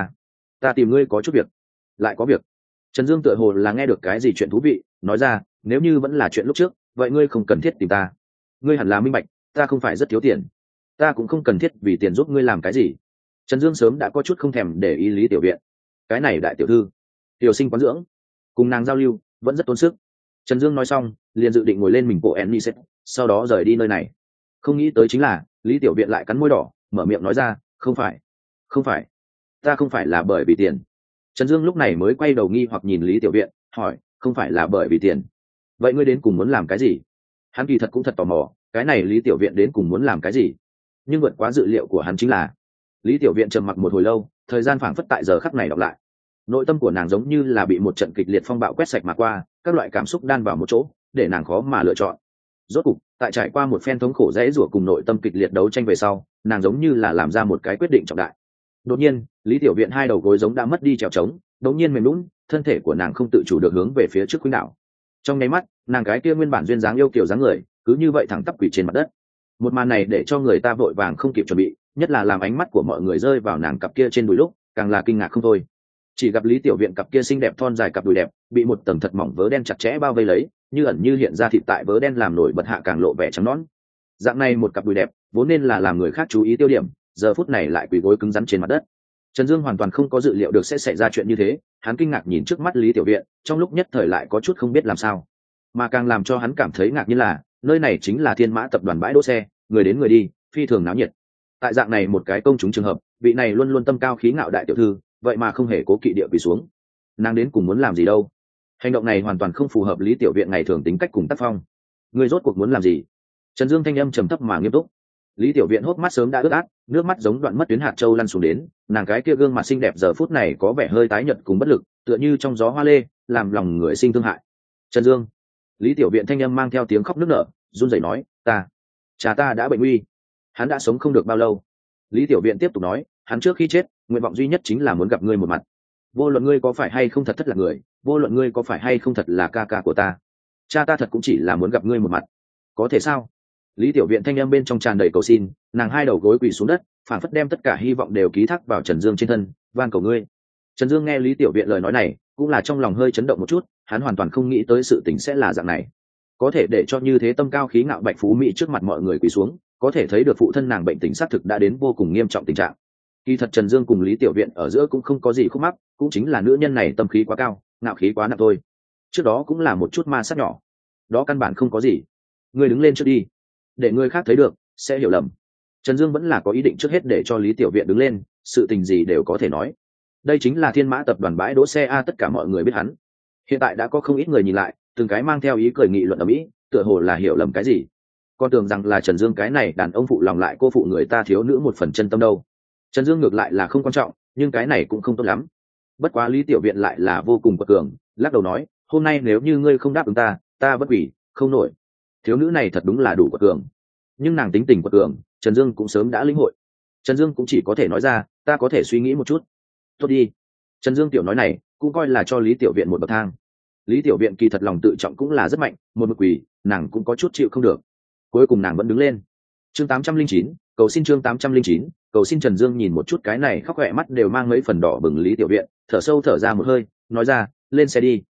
ta tìm ngươi có chút việc. Lại có việc? Trần Dương tựa hồ là nghe được cái gì chuyện thú vị, nói ra, nếu như vẫn là chuyện lúc trước, vậy ngươi không cần thiết tìm ta. Ngươi hẳn là minh bạch, ta không phải rất thiếu tiền, ta cũng không cần thiết vì tiền giúp ngươi làm cái gì. Trần Dương sớm đã có chút không thèm để ý Lý Tiểu Viện. Cái này đại tiểu thư, tiểu sinh quán dưỡng, cùng nàng giao lưu vẫn rất tốn sức. Trần Dương nói xong, liền dự định ngồi lên mình bộ Enniset, sau đó rời đi nơi này. Không nghĩ tới chính là Lý Tiểu Viện lại cắn môi đỏ, mở miệng nói ra, không phải, ta không phải là bởi vì tiền. Trần Dương lúc này mới quay đầu nghi hoặc nhìn Lý Tiểu Viện, hỏi, không phải là bởi vì tiền, vậy ngươi đến cùng muốn làm cái gì? Hắn kỳ thật cũng thật tò mò, cái này Lý Tiểu Viện đến cùng muốn làm cái gì. Nhưng vượt quá dự liệu của hắn chính là, Lý Tiểu Viện trầm mặc một hồi lâu, thời gian phảng phất tại giờ khắc này đọc lại. Nội tâm của nàng giống như là bị một trận kịch liệt phong bạo quét sạch mà qua, các loại cảm xúc đan vào một chỗ, để nàng khó mà lựa chọn. Rốt cục, tại trải qua một phen thống khổ dễ rủa cùng nội tâm kịch liệt đấu tranh về sau, nàng giống như là làm ra một cái quyết định trọng đại. Đột nhiên, Lý Tiểu Viện hai đầu gối giống đã mất đi trèo trống, đột nhiên mềm nhũn, thân thể của nàng không tự chủ được hướng về phía trước khuynh đảo. Trong nháy mắt, nàng cái kia nguyên bản duyên dáng yêu kiều dáng người, cứ như vậy thẳng tắp quỳ trên mặt đất. Một màn này để cho người ta vội vàng không kịp chuẩn bị, nhất là làm ánh mắt của mọi người rơi vào nàng cặp kia trên đùi lúc, càng là kinh ngạc không thôi. Chỉ gặp Lý Tiểu Viện cặp kia xinh đẹp thon dài cặp đùi đẹp, bị một tầng thật mỏng vớ đen chặt chẽ bao vây lấy, như ẩn như hiện ra thịt tại vớ đen làm nổi bật hạ càng lộ vẻ trắng nõn. Dạng này một cặp đùi đẹp, vốn nên là làm người khác chú ý tiêu điểm, giờ phút này lại quỳ gối cứng rắn trên mặt đất. Trần Dương hoàn toàn không có dự liệu được sẽ xảy ra chuyện như thế, hắn kinh ngạc nhìn trước mắt Lý Tiểu Viện, trong lúc nhất thời lại có chút không biết làm sao. Mà càng làm cho hắn cảm thấy ngạc nhiên là, nơi này chính là Thiên Mã tập đoàn bãi đỗ xe, người đến người đi, phi thường náo nhiệt. Tại dạng này một cái công chúng trường hợp, vị này luôn luôn tâm cao khí ngạo đại tiểu thư, vậy mà không hề cố kỵ địa quỳ xuống. Nàng đến cùng muốn làm gì đâu? Hành động này hoàn toàn không phù hợp Lý Tiểu Viện ngày thường tính cách cùng tác phong. Ngươi rốt cuộc muốn làm gì? Trần Dương thanh âm trầm thấp mà nghiêm túc. Lý Tiểu Viện hốc mắt sớm đã ướt át, nước mắt giống đoạn mất tuyến hạt châu lăn xuống đến, nàng cái kia gương mặt xinh đẹp giờ phút này có vẻ hơi tái nhợt cùng bất lực, tựa như trong gió hoa lê, làm lòng người sinh thương hại. Trần Dương. Lý Tiểu Viện thanh âm mang theo tiếng khóc nức nở, run rẩy nói, cha ta đã bệnh nguy, hắn đã sống không được bao lâu. Lý Tiểu Viện tiếp tục nói, hắn trước khi chết, nguyện vọng duy nhất chính là muốn gặp ngươi một mặt. Vô luận ngươi có phải hay không thật là người, vô luận ngươi có phải hay không thật là ca ca của ta, cha ta thật cũng chỉ là muốn gặp ngươi một mặt. Có thể sao? Lý Tiểu Viện thanh âm bên trong tràn đầy cầu xin, nàng hai đầu gối quỳ xuống đất, phảng phất đem tất cả hy vọng đều ký thác vào Trần Dương trên thân, van cầu ngươi. Trần Dương nghe Lý Tiểu Viện lời nói này, cũng là trong lòng hơi chấn động một chút, hắn hoàn toàn không nghĩ tới sự tình sẽ là dạng này. Có thể để cho như thế tâm cao khí ngạo bạch phú mỹ trước mặt mọi người quỳ xuống, có thể thấy được phụ thân nàng bệnh tình xác thực đã đến vô cùng nghiêm trọng tình trạng. Kỳ thật Trần Dương cùng Lý Tiểu Viện ở giữa cũng không có gì khúc mắc, cũng chính là nữ nhân này tâm khí quá cao, ngạo khí quá nặng thôi. Trước đó cũng là một chút ma sát nhỏ, đó căn bản không có gì. Ngươi đứng lên trước đi, để người khác thấy được sẽ hiểu lầm. Trần Dương vẫn là có ý định trước hết để cho Lý Tiểu Viện đứng lên, sự tình gì đều có thể nói. Đây chính là Thiên Mã tập đoàn bãi đỗ xe a, tất cả mọi người biết hắn. Hiện tại đã có không ít người nhìn lại, từng cái mang theo ý cười nghị luận ở mỹ, tựa hồ là hiểu lầm cái gì, con tưởng rằng là Trần Dương cái này đàn ông phụ lòng lại cô phụ người ta thiếu nữ một phần chân tâm đâu. Trần Dương ngược lại là không quan trọng, nhưng cái này cũng không tốt lắm. Bất quá Lý Tiểu Viện lại là vô cùng quật cường, lắc đầu nói, hôm nay nếu như ngươi không đáp ứng ta bất quỷ không nổi. Thiếu nữ này thật đúng là đủ quật cường, nhưng nàng tính tình quật cường, Trần Dương cũng sớm đã lĩnh hội. Trần Dương cũng chỉ có thể nói ra, ta có thể suy nghĩ một chút. Tốt đi. Trần Dương tiểu nói này cũng coi là cho Lý Tiểu Viện một bậc thang. Lý Tiểu Viện kỳ thật lòng tự trọng cũng là rất mạnh, một mực quỳ, nàng cũng có chút chịu không được. Cuối cùng nàng vẫn đứng lên. Chương 809, cầu xin chương 809, cầu xin. Trần Dương nhìn một chút cái này khóc khỏe mắt đều mang mấy phần đỏ bừng Lý Tiểu Viện, thở sâu thở ra một hơi, nói ra, lên xe đi.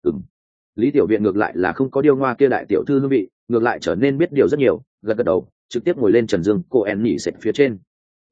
Lý Tiểu Viện ngược lại là không có điêu ngoa kia đại tiểu thư hương vị, ngược lại trở nên biết điều rất nhiều, gật gật đầu, trực tiếp ngồi lên Trần Dương cô en nhỉ sệt phía trên.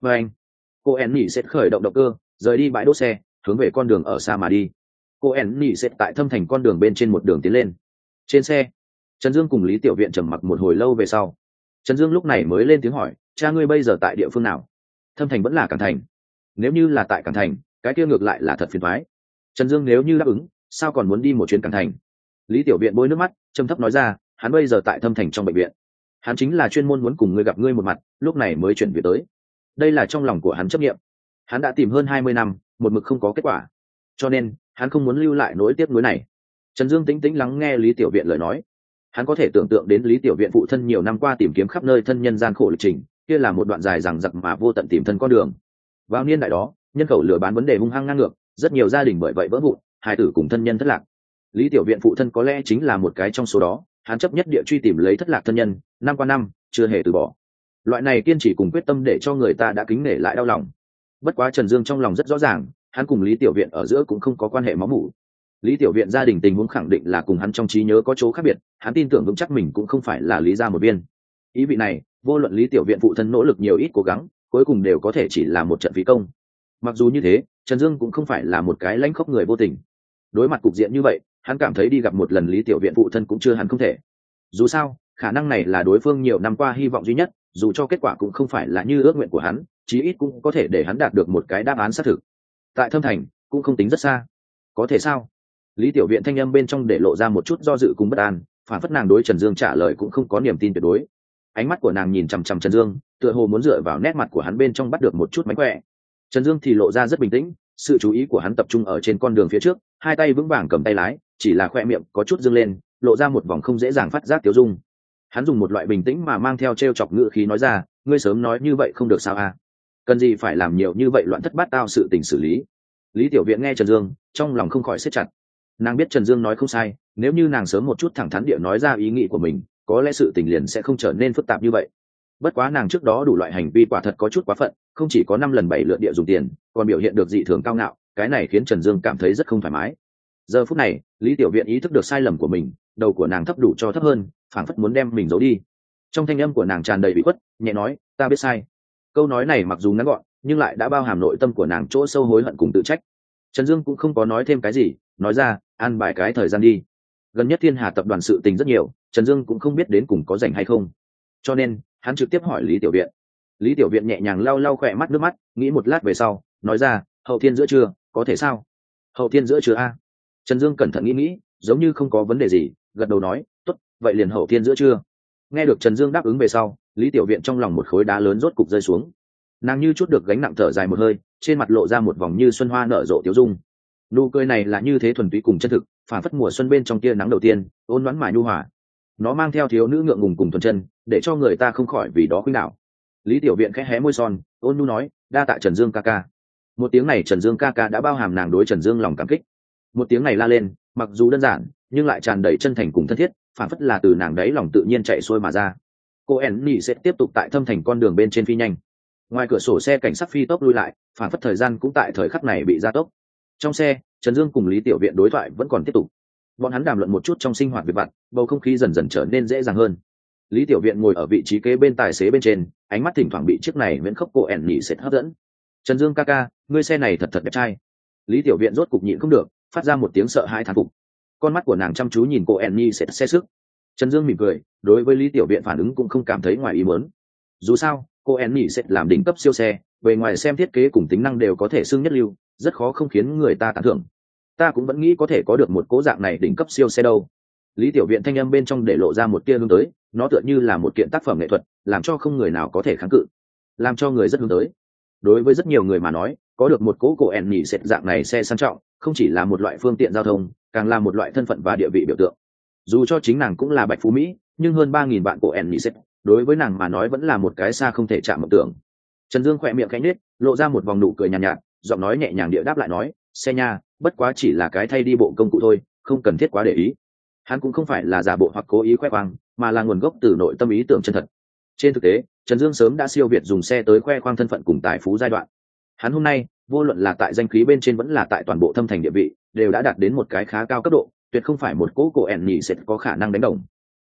và anh, cô en nhỉ sẽ khởi động động cơ, rời đi bãi đỗ xe, hướng về con đường ở xa mà đi. Cô en nhỉ sẽ tại thâm thành con đường bên trên một đường tiến lên. Trên xe, Trần Dương cùng Lý Tiểu Viện trầm mặc một hồi lâu về sau, Trần Dương lúc này mới lên tiếng hỏi, cha ngươi bây giờ tại địa phương nào? Thâm thành vẫn là Cảng Thành? Nếu như là tại Cảng Thành, cái kia ngược lại là thật phiền toái. Trần Dương nếu như đáp ứng, sao còn muốn đi một chuyến Cảng Thành? Lý Tiểu Viện bôi nước mắt, trầm thấp nói ra, hắn bây giờ tại Thâm thành trong bệnh viện. Hắn chính là chuyên môn muốn cùng ngươi gặp ngươi một mặt, lúc này mới chuyển viện tới. Đây là trong lòng của hắn chấp nghiệm. Hắn đã tìm hơn 20 năm, một mực không có kết quả. Cho nên, hắn không muốn lưu lại nỗi tiếc nuối này. Trần Dương tĩnh tĩnh lắng nghe Lý Tiểu Viện lời nói. Hắn có thể tưởng tượng đến Lý Tiểu Viện phụ thân nhiều năm qua tìm kiếm khắp nơi thân nhân gian khổ lịch trình, kia là một đoạn dài dằng dặc mà vô tận tìm thân con đường. Vào niên đại đó, nhân khẩu lừa bán vấn đề hung hăng ngang ngược, rất nhiều gia đình bởi vậy vỡ vụn, hài tử cùng thân nhân thất lạc. Lý Tiểu Viện phụ thân có lẽ chính là một cái trong số đó, hắn chấp nhất địa truy tìm lấy thất lạc thân nhân, năm qua năm, chưa hề từ bỏ. Loại này kiên trì cùng quyết tâm để cho người ta đã kính nể lại đau lòng. Bất quá Trần Dương trong lòng rất rõ ràng, hắn cùng Lý Tiểu Viện ở giữa cũng không có quan hệ máu mủ. Lý Tiểu Viện gia đình tình huống khẳng định là cùng hắn trong trí nhớ có chỗ khác biệt, hắn tin tưởng vững chắc mình cũng không phải là Lý gia một viên. Ý vị này, vô luận Lý Tiểu Viện phụ thân nỗ lực nhiều ít cố gắng, cuối cùng đều có thể chỉ là một trận phí công. Mặc dù như thế, Trần Dương cũng không phải là một cái lãnh khốc người vô tình. Đối mặt cục diện như vậy, hắn cảm thấy đi gặp một lần Lý Tiểu Viện phụ thân cũng chưa hẳn không thể. Dù sao, khả năng này là đối phương nhiều năm qua hy vọng duy nhất, dù cho kết quả cũng không phải là như ước nguyện của hắn, chí ít cũng có thể để hắn đạt được một cái đáp án xác thực. Tại Thâm Thành, cũng không tính rất xa. Có thể sao? Lý Tiểu Viện thanh âm bên trong để lộ ra một chút do dự cùng bất an, phản phất nàng đối Trần Dương trả lời cũng không có niềm tin tuyệt đối. Ánh mắt của nàng nhìn chằm chằm Trần Dương, tựa hồ muốn dựa vào nét mặt của hắn bên trong bắt được một chút mánh khỏe. Trần Dương thì lộ ra rất bình tĩnh, sự chú ý của hắn tập trung ở trên con đường phía trước, hai tay vững vàng cầm tay lái, chỉ là khoe miệng có chút dương lên, lộ ra một vòng không dễ dàng phát giác tiêu dung. Hắn dùng một loại bình tĩnh mà mang theo trêu chọc ngữ khí nói ra, ngươi sớm nói như vậy không được sao à? Cần gì phải làm nhiều như vậy loạn thất bát tao sự tình xử lý? Lý Tiểu Viện nghe Trần Dương, trong lòng không khỏi siết chặt. Nàng biết Trần Dương nói không sai, nếu như nàng sớm một chút thẳng thắn địa nói ra ý nghĩ của mình, có lẽ sự tình liền sẽ không trở nên phức tạp như vậy. Bất quá nàng trước đó đủ loại hành vi quả thật có chút quá phận, không chỉ có 5 lần 7 lượt địa dùng tiền, còn biểu hiện được dị thường cao ngạo, cái này khiến Trần Dương cảm thấy rất không thoải mái. Giờ phút này, Lý Tiểu Viện ý thức được sai lầm của mình, đầu của nàng thấp đủ cho thấp hơn, phảng phất muốn đem mình giấu đi. Trong thanh âm của nàng tràn đầy ủy khuất, nhẹ nói, ta biết sai. Câu nói này mặc dù ngắn gọn, nhưng lại đã bao hàm nội tâm của nàng chỗ sâu hối hận cùng tự trách. Trần Dương cũng không có nói thêm cái gì, nói ra, an bài cái thời gian đi. Gần nhất Thiên Hà tập đoàn sự tình rất nhiều, Trần Dương cũng không biết đến cùng có rảnh hay không. Cho nên, hắn trực tiếp hỏi Lý Tiểu Viện. Lý Tiểu Viện nhẹ nhàng lau lau khỏe mắt nước mắt, nghĩ một lát về sau, nói ra, hậu thiên giữa trưa, có thể sao? Hậu thiên giữa trưa a? Trần Dương cẩn thận nghĩ, giống như không có vấn đề gì, gật đầu nói, tốt, vậy liền hậu thiên giữa trưa. Nghe được Trần Dương đáp ứng về sau, Lý Tiểu Viện trong lòng một khối đá lớn rốt cục rơi xuống. Nàng như chút được gánh nặng thở dài một hơi, trên mặt lộ ra một vòng như xuân hoa nở rộ tiêu dung. Nụ cười này là như thế thuần túy cùng chân thực, phản phất mùa xuân bên trong tia nắng đầu tiên, ôn nhoáng mà nhu hòa. Nó mang theo thiếu nữ ngượng ngùng cùng thuần chân, để cho người ta không khỏi vì đó khuynh đảo. Lý Tiểu Viện khẽ hé môi son, ôn nhu nói, đa tạ Trần Dương ca ca. Một tiếng này Trần Dương ca ca đã bao hàm nàng đối Trần Dương lòng cảm kích. Một tiếng này la lên, mặc dù đơn giản, nhưng lại tràn đầy chân thành cùng thân thiết, phản phất là từ nàng đấy lòng tự nhiên chạy xuôi mà ra. Cô Enny sẽ tiếp tục tại Thâm Thành con đường bên trên phi nhanh. Ngoài cửa sổ xe cảnh sát phi tốc lui lại, phản phất thời gian cũng tại thời khắc này bị gia tốc. Trong xe, Trần Dương cùng Lý Tiểu Viện đối thoại vẫn còn tiếp tục. Bọn hắn đàm luận một chút trong sinh hoạt việc vặt, bầu không khí dần dần trở nên dễ dàng hơn. Lý Tiểu Viện ngồi ở vị trí kế bên tài xế bên trên, ánh mắt thỉnh thoảng bị chiếc này viễn khốc cô Enny sẽ hấp dẫn. Trần Dương ca ca, ngươi xe này thật thật đẹp trai. Lý Tiểu Viện rốt cục nhịn không được, phát ra một tiếng sợ hãi thán phục. Con mắt của nàng chăm chú nhìn cô Enny sẽ xe sức. Trần Dương mỉm cười, đối với Lý Tiểu Viện phản ứng cũng không cảm thấy ngoài ý muốn. Dù sao, cô Enny sẽ làm đỉnh cấp siêu xe, bề ngoài xem thiết kế cùng tính năng đều có thể xưng nhất lưu, rất khó không khiến người ta tán thưởng. Ta cũng vẫn nghĩ có thể có được một cố dạng này đỉnh cấp siêu xe đâu. Lý Tiểu Viện thanh âm bên trong để lộ ra một tia hướng tới, nó tựa như là một kiện tác phẩm nghệ thuật, làm cho không người nào có thể kháng cự, làm cho người rất hướng tới. Đối với rất nhiều người mà nói, có được một cố cô Enny sẽ dạng này xe sang trọng, không chỉ là một loại phương tiện giao thông, càng là một loại thân phận và địa vị biểu tượng. Dù cho chính nàng cũng là bạch phú mỹ, nhưng hơn 3.000 bạn của Enny sẽ, đối với nàng mà nói vẫn là một cái xa không thể chạm mộng tưởng. Trần Dương khỏe miệng khẽ nhếch, lộ ra một vòng nụ cười nhàn nhạt, giọng nói nhẹ nhàng địa đáp lại nói, xe nha, bất quá chỉ là cái thay đi bộ công cụ thôi, không cần thiết quá để ý. Hắn cũng không phải là giả bộ hoặc cố ý khoe khoang, mà là nguồn gốc từ nội tâm ý tưởng chân thật. Trên thực tế, Trần Dương sớm đã siêu việt dùng xe tới khoe khoang thân phận cùng tài phú giai đoạn. Hắn hôm nay, vô luận là tại danh khí bên trên vẫn là tại toàn bộ Thâm Thành địa vị, đều đã đạt đến một cái khá cao cấp độ, tuyệt không phải một cố cổ ẻn nhị sẽ có khả năng đánh đồng.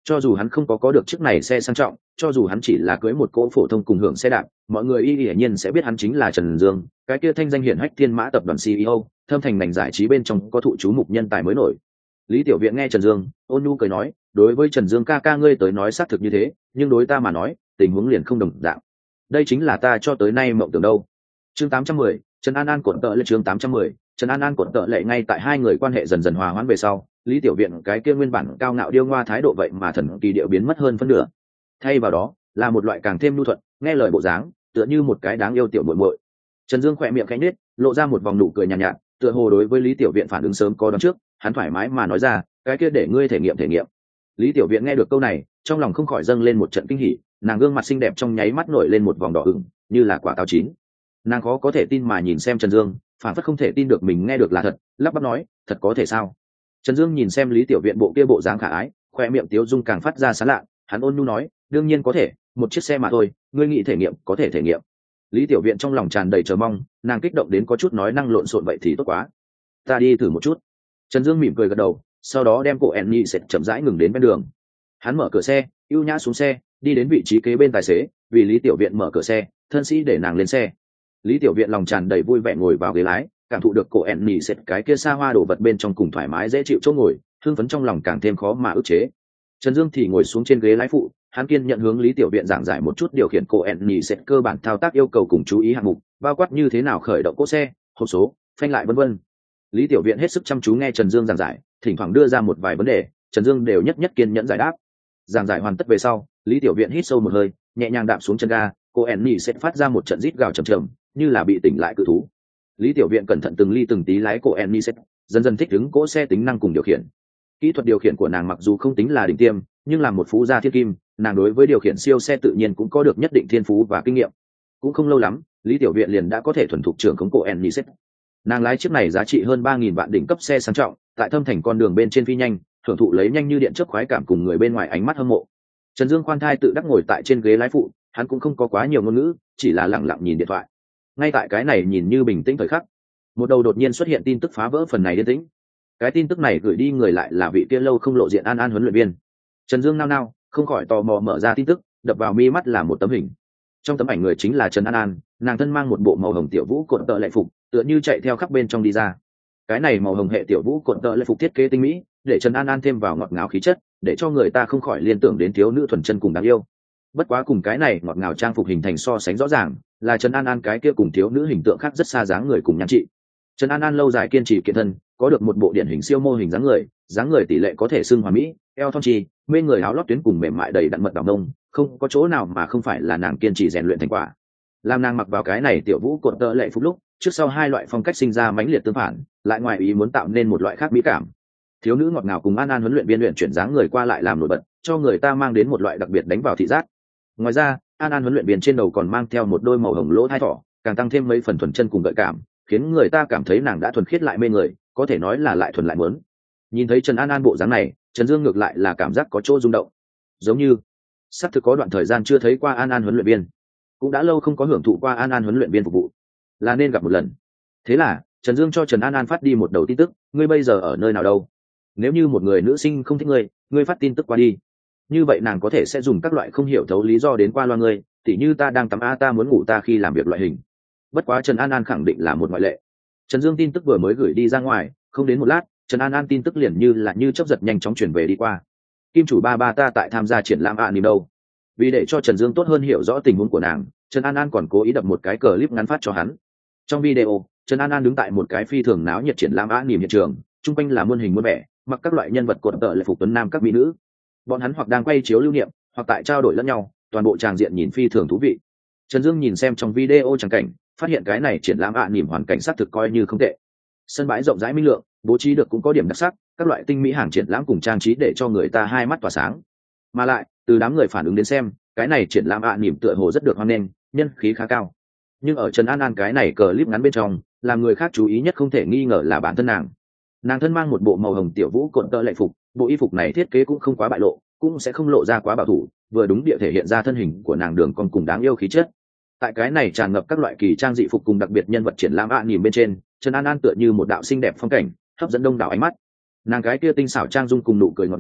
Cho dù hắn không có được chiếc này xe sang trọng, cho dù hắn chỉ là cưới một cỗ phổ thông cùng hưởng xe đạp, mọi người hiển nhiên sẽ biết hắn chính là Trần Dương, cái kia thanh danh hiển hách Thiên Mã tập đoàn CEO, thâm thành ngành giải trí bên trong có thụ chú mục nhân tài mới nổi. Lý Tiểu Viện nghe Trần Dương, ôn nhu cười nói, đối với Trần Dương ca ca ngươi tới nói xác thực như thế, nhưng đối ta mà nói, tình huống liền không đồng dạng. Đây chính là ta cho tới nay mộng tưởng đâu. Chương 810, Trần An An cuộn tợ lệ. Chương 810, Trần An An cuộn tợ lệ. Ngay tại hai người quan hệ dần dần hòa hoãn về sau, Lý Tiểu Viện cái kia nguyên bản cao ngạo điêu ngoa thái độ vậy mà thần kỳ điệu biến mất hơn phân nửa. Thay vào đó, là một loại càng thêm nhu thuận, nghe lời bộ dáng, tựa như một cái đáng yêu tiểu muội muội. Trần Dương khẽ miệng khẽ nhếch, lộ ra một vòng nụ cười nhàn nhạt, tựa hồ đối với Lý Tiểu Viện phản ứng sớm có đoán trước, hắn thoải mái mà nói ra, cái kia để ngươi thể nghiệm thể nghiệm. Lý Tiểu Viện nghe được câu này, trong lòng không khỏi dâng lên một trận kinh hỉ, nàng gương mặt xinh đẹp trong nháy mắt nổi lên một vòng đỏ ửng, như là quả táo chín. Nàng khó có thể tin mà nhìn xem Trần Dương, phản phất không thể tin được mình nghe được là thật, lắp bắp nói, thật có thể sao? Trần Dương nhìn xem Lý Tiểu Viện bộ kia bộ dáng khả ái, khoe miệng tiếu dung càng phát ra sán lạ, hắn ôn nhu nói, đương nhiên có thể, một chiếc xe mà thôi, ngươi nghĩ thể nghiệm có thể thể nghiệm. Lý Tiểu Viện trong lòng tràn đầy chờ mong, nàng kích động đến có chút nói năng lộn xộn vậy thì tốt quá. Ta đi thử một chút. Trần Dương mỉm cười gật đầu, sau đó đem cô Annie sẽ chậm rãi ngừng đến bên đường. Hắn mở cửa xe, ưu nhã xuống xe, đi đến vị trí kế bên tài xế, vì Lý Tiểu Viện mở cửa xe, thân sĩ để nàng lên xe. Lý Tiểu Viện lòng tràn đầy vui vẻ ngồi vào ghế lái, cảm thụ được cô Annie sẽ cái kia xa hoa đồ vật bên trong cùng thoải mái dễ chịu chỗ ngồi, hưng phấn trong lòng càng thêm khó mà ức chế. Trần Dương thì ngồi xuống trên ghế lái phụ, hắn kiên nhận hướng Lý Tiểu Viện giảng giải một chút điều khiển cô Annie sẽ cơ bản thao tác yêu cầu cùng chú ý hạng mục, bao quát như thế nào khởi động cỗ xe, hộp số, phanh lại vân vân. Lý Tiểu Viện hết sức chăm chú nghe Trần Dương giảng giải, thỉnh thoảng đưa ra một vài vấn đề, Trần Dương đều nhất nhất kiên nhẫn giải đáp. Giảng giải hoàn tất về sau, Lý Tiểu Viện hít sâu một hơi, nhẹ nhàng đạp xuống chân ga, cô Annie sẽ phát ra một trận rít gào trầm trầm, như là bị tỉnh lại cự thú. Lý Tiểu Viện cẩn thận từng ly từng tí lái cô Annie sẽ, dần dần thích ứng cỗ xe tính năng cùng điều khiển. Kỹ thuật điều khiển của nàng mặc dù không tính là đỉnh tiêm, nhưng là một phú gia thiên kim, nàng đối với điều khiển siêu xe tự nhiên cũng có được nhất định thiên phú và kinh nghiệm. Cũng không lâu lắm, Lý Tiểu Viện liền đã có thể thuần thục trưởng khống cô Annie sẽ. Nàng lái chiếc này giá trị hơn 3.000 vạn đỉnh cấp xe sang trọng, tại thâm thành con đường bên trên phi nhanh, hưởng thụ lấy nhanh như điện chớp khoái cảm cùng người bên ngoài ánh mắt hâm mộ. Trần Dương khoan thai tự đắc ngồi tại trên ghế lái phụ, hắn cũng không có quá nhiều ngôn ngữ, chỉ là lặng lặng nhìn điện thoại. Ngay tại cái này nhìn như bình tĩnh thời khắc, một đầu đột nhiên xuất hiện tin tức phá vỡ phần này yên tĩnh. Cái tin tức này gửi đi người lại là vị kia lâu không lộ diện An An huấn luyện viên. Trần Dương nao nao, không khỏi tò mò mở ra tin tức, đập vào mi mắt là một tấm hình. Trong tấm ảnh người chính là Trần An An, nàng thân mang một bộ màu hồng tiểu vũ cuộn tợ lệ phục, tựa như chạy theo khắp bên trong đi ra. Cái này màu hồng hệ tiểu vũ cuộn tợ lệ phục thiết kế tinh mỹ, để Trần An An thêm vào ngọt ngào khí chất, để cho người ta không khỏi liên tưởng đến thiếu nữ thuần chân cùng đáng yêu. Bất quá cùng cái này ngọt ngào trang phục hình thành so sánh rõ ràng, là Trần An An cái kia cùng thiếu nữ hình tượng khác rất xa dáng người cùng nhan trị. Trần An An lâu dài kiên trì kiện thân, có được một bộ điển hình siêu mô hình dáng người tỷ lệ có thể xưng hoàn mỹ, eo thon trì, mê người áo lót tuyến cùng mềm mại đầy đặn mật đào đông, không có chỗ nào mà không phải là nàng kiên trì rèn luyện thành quả. Làm nàng mặc vào cái này tiểu vũ cuộn tợ lệ phục lúc, trước sau hai loại phong cách sinh ra mãnh liệt tương phản, lại ngoài ý muốn tạo nên một loại khác mỹ cảm. Thiếu nữ ngọt ngào cùng An An huấn luyện viên luyện chuyển dáng người qua lại làm nổi bật, cho người ta mang đến một loại đặc biệt đánh vào thị giác. Ngoài ra, An An huấn luyện viên trên đầu còn mang theo một đôi màu hồng lỗ thai thỏ, càng tăng thêm mấy phần thuần chân cùng gợi cảm, khiến người ta cảm thấy nàng đã thuần khiết lại mê người, có thể nói là lại thuần lại muốn. Nhìn thấy Trần An An bộ dáng này, Trần Dương ngược lại là cảm giác có chỗ rung động, giống như sắp thực có đoạn thời gian chưa thấy qua An An huấn luyện viên, cũng đã lâu không có hưởng thụ qua An An huấn luyện viên phục vụ, là nên gặp một lần. Thế là Trần Dương cho Trần An An phát đi một đầu tin tức, ngươi bây giờ ở nơi nào đâu? Nếu như một người nữ sinh không thích ngươi phát tin tức qua đi, như vậy nàng có thể sẽ dùng các loại không hiểu thấu lý do đến qua loa ngươi, tỉ như ta đang tắm ta muốn ngủ ta khi làm việc loại hình. Bất quá Trần An An khẳng định là một ngoại lệ. Trần Dương tin tức vừa mới gửi đi ra ngoài, không đến một lát, Trần An An tin tức liền như chớp giật nhanh chóng chuyển về đi qua. Kim chủ ba ta tại tham gia triển lãm anime đâu. Vì để cho Trần Dương tốt hơn hiểu rõ tình huống của nàng, Trần An An còn cố ý đập một cái clip ngắn phát cho hắn. Trong video, Trần An An đứng tại một cái phi thường náo nhiệt triển lãm anime hiện trường, chung quanh là muôn hình muôn vẻ, mặc các loại nhân vật cuộn tợ lệ phục tuấn nam các mỹ nữ. Bọn hắn hoặc đang quay chiếu lưu niệm, hoặc tại trao đổi lẫn nhau, toàn bộ tràng diện nhìn phi thường thú vị. Trần Dương nhìn xem trong video tràng cảnh, phát hiện cái này triển lãm anime hoàn cảnh xác thực coi như không tệ. Sân bãi rộng rãi minh lượng, bố trí được cũng có điểm đặc sắc, các loại tinh mỹ hàng triển lãm cùng trang trí để cho người ta hai mắt tỏa sáng. Mà lại, từ đám người phản ứng đến xem, cái này triển lãm anime tựa hồ rất được hoan nghênh, nhân khí khá cao. Nhưng ở Trần An An cái này clip ngắn bên trong, làm người khác chú ý nhất không thể nghi ngờ là bản thân nàng. Nàng thân mang một bộ màu hồng tiểu vũ cuộn tợ lệ phục, bộ y phục này thiết kế cũng không quá bại lộ, cũng sẽ không lộ ra quá bảo thủ, vừa đúng địa thể hiện ra thân hình của nàng đường cong cùng đáng yêu khí chất. Tại cái này tràn ngập các loại kỳ trang dị phục cùng đặc biệt nhân vật triển lãm anime bên trên, Trần An An tựa như một đạo xinh đẹp phong cảnh, hấp dẫn đông đảo ánh mắt. Nàng gái kia tinh xảo trang dung cùng nụ cười ngọt ngào,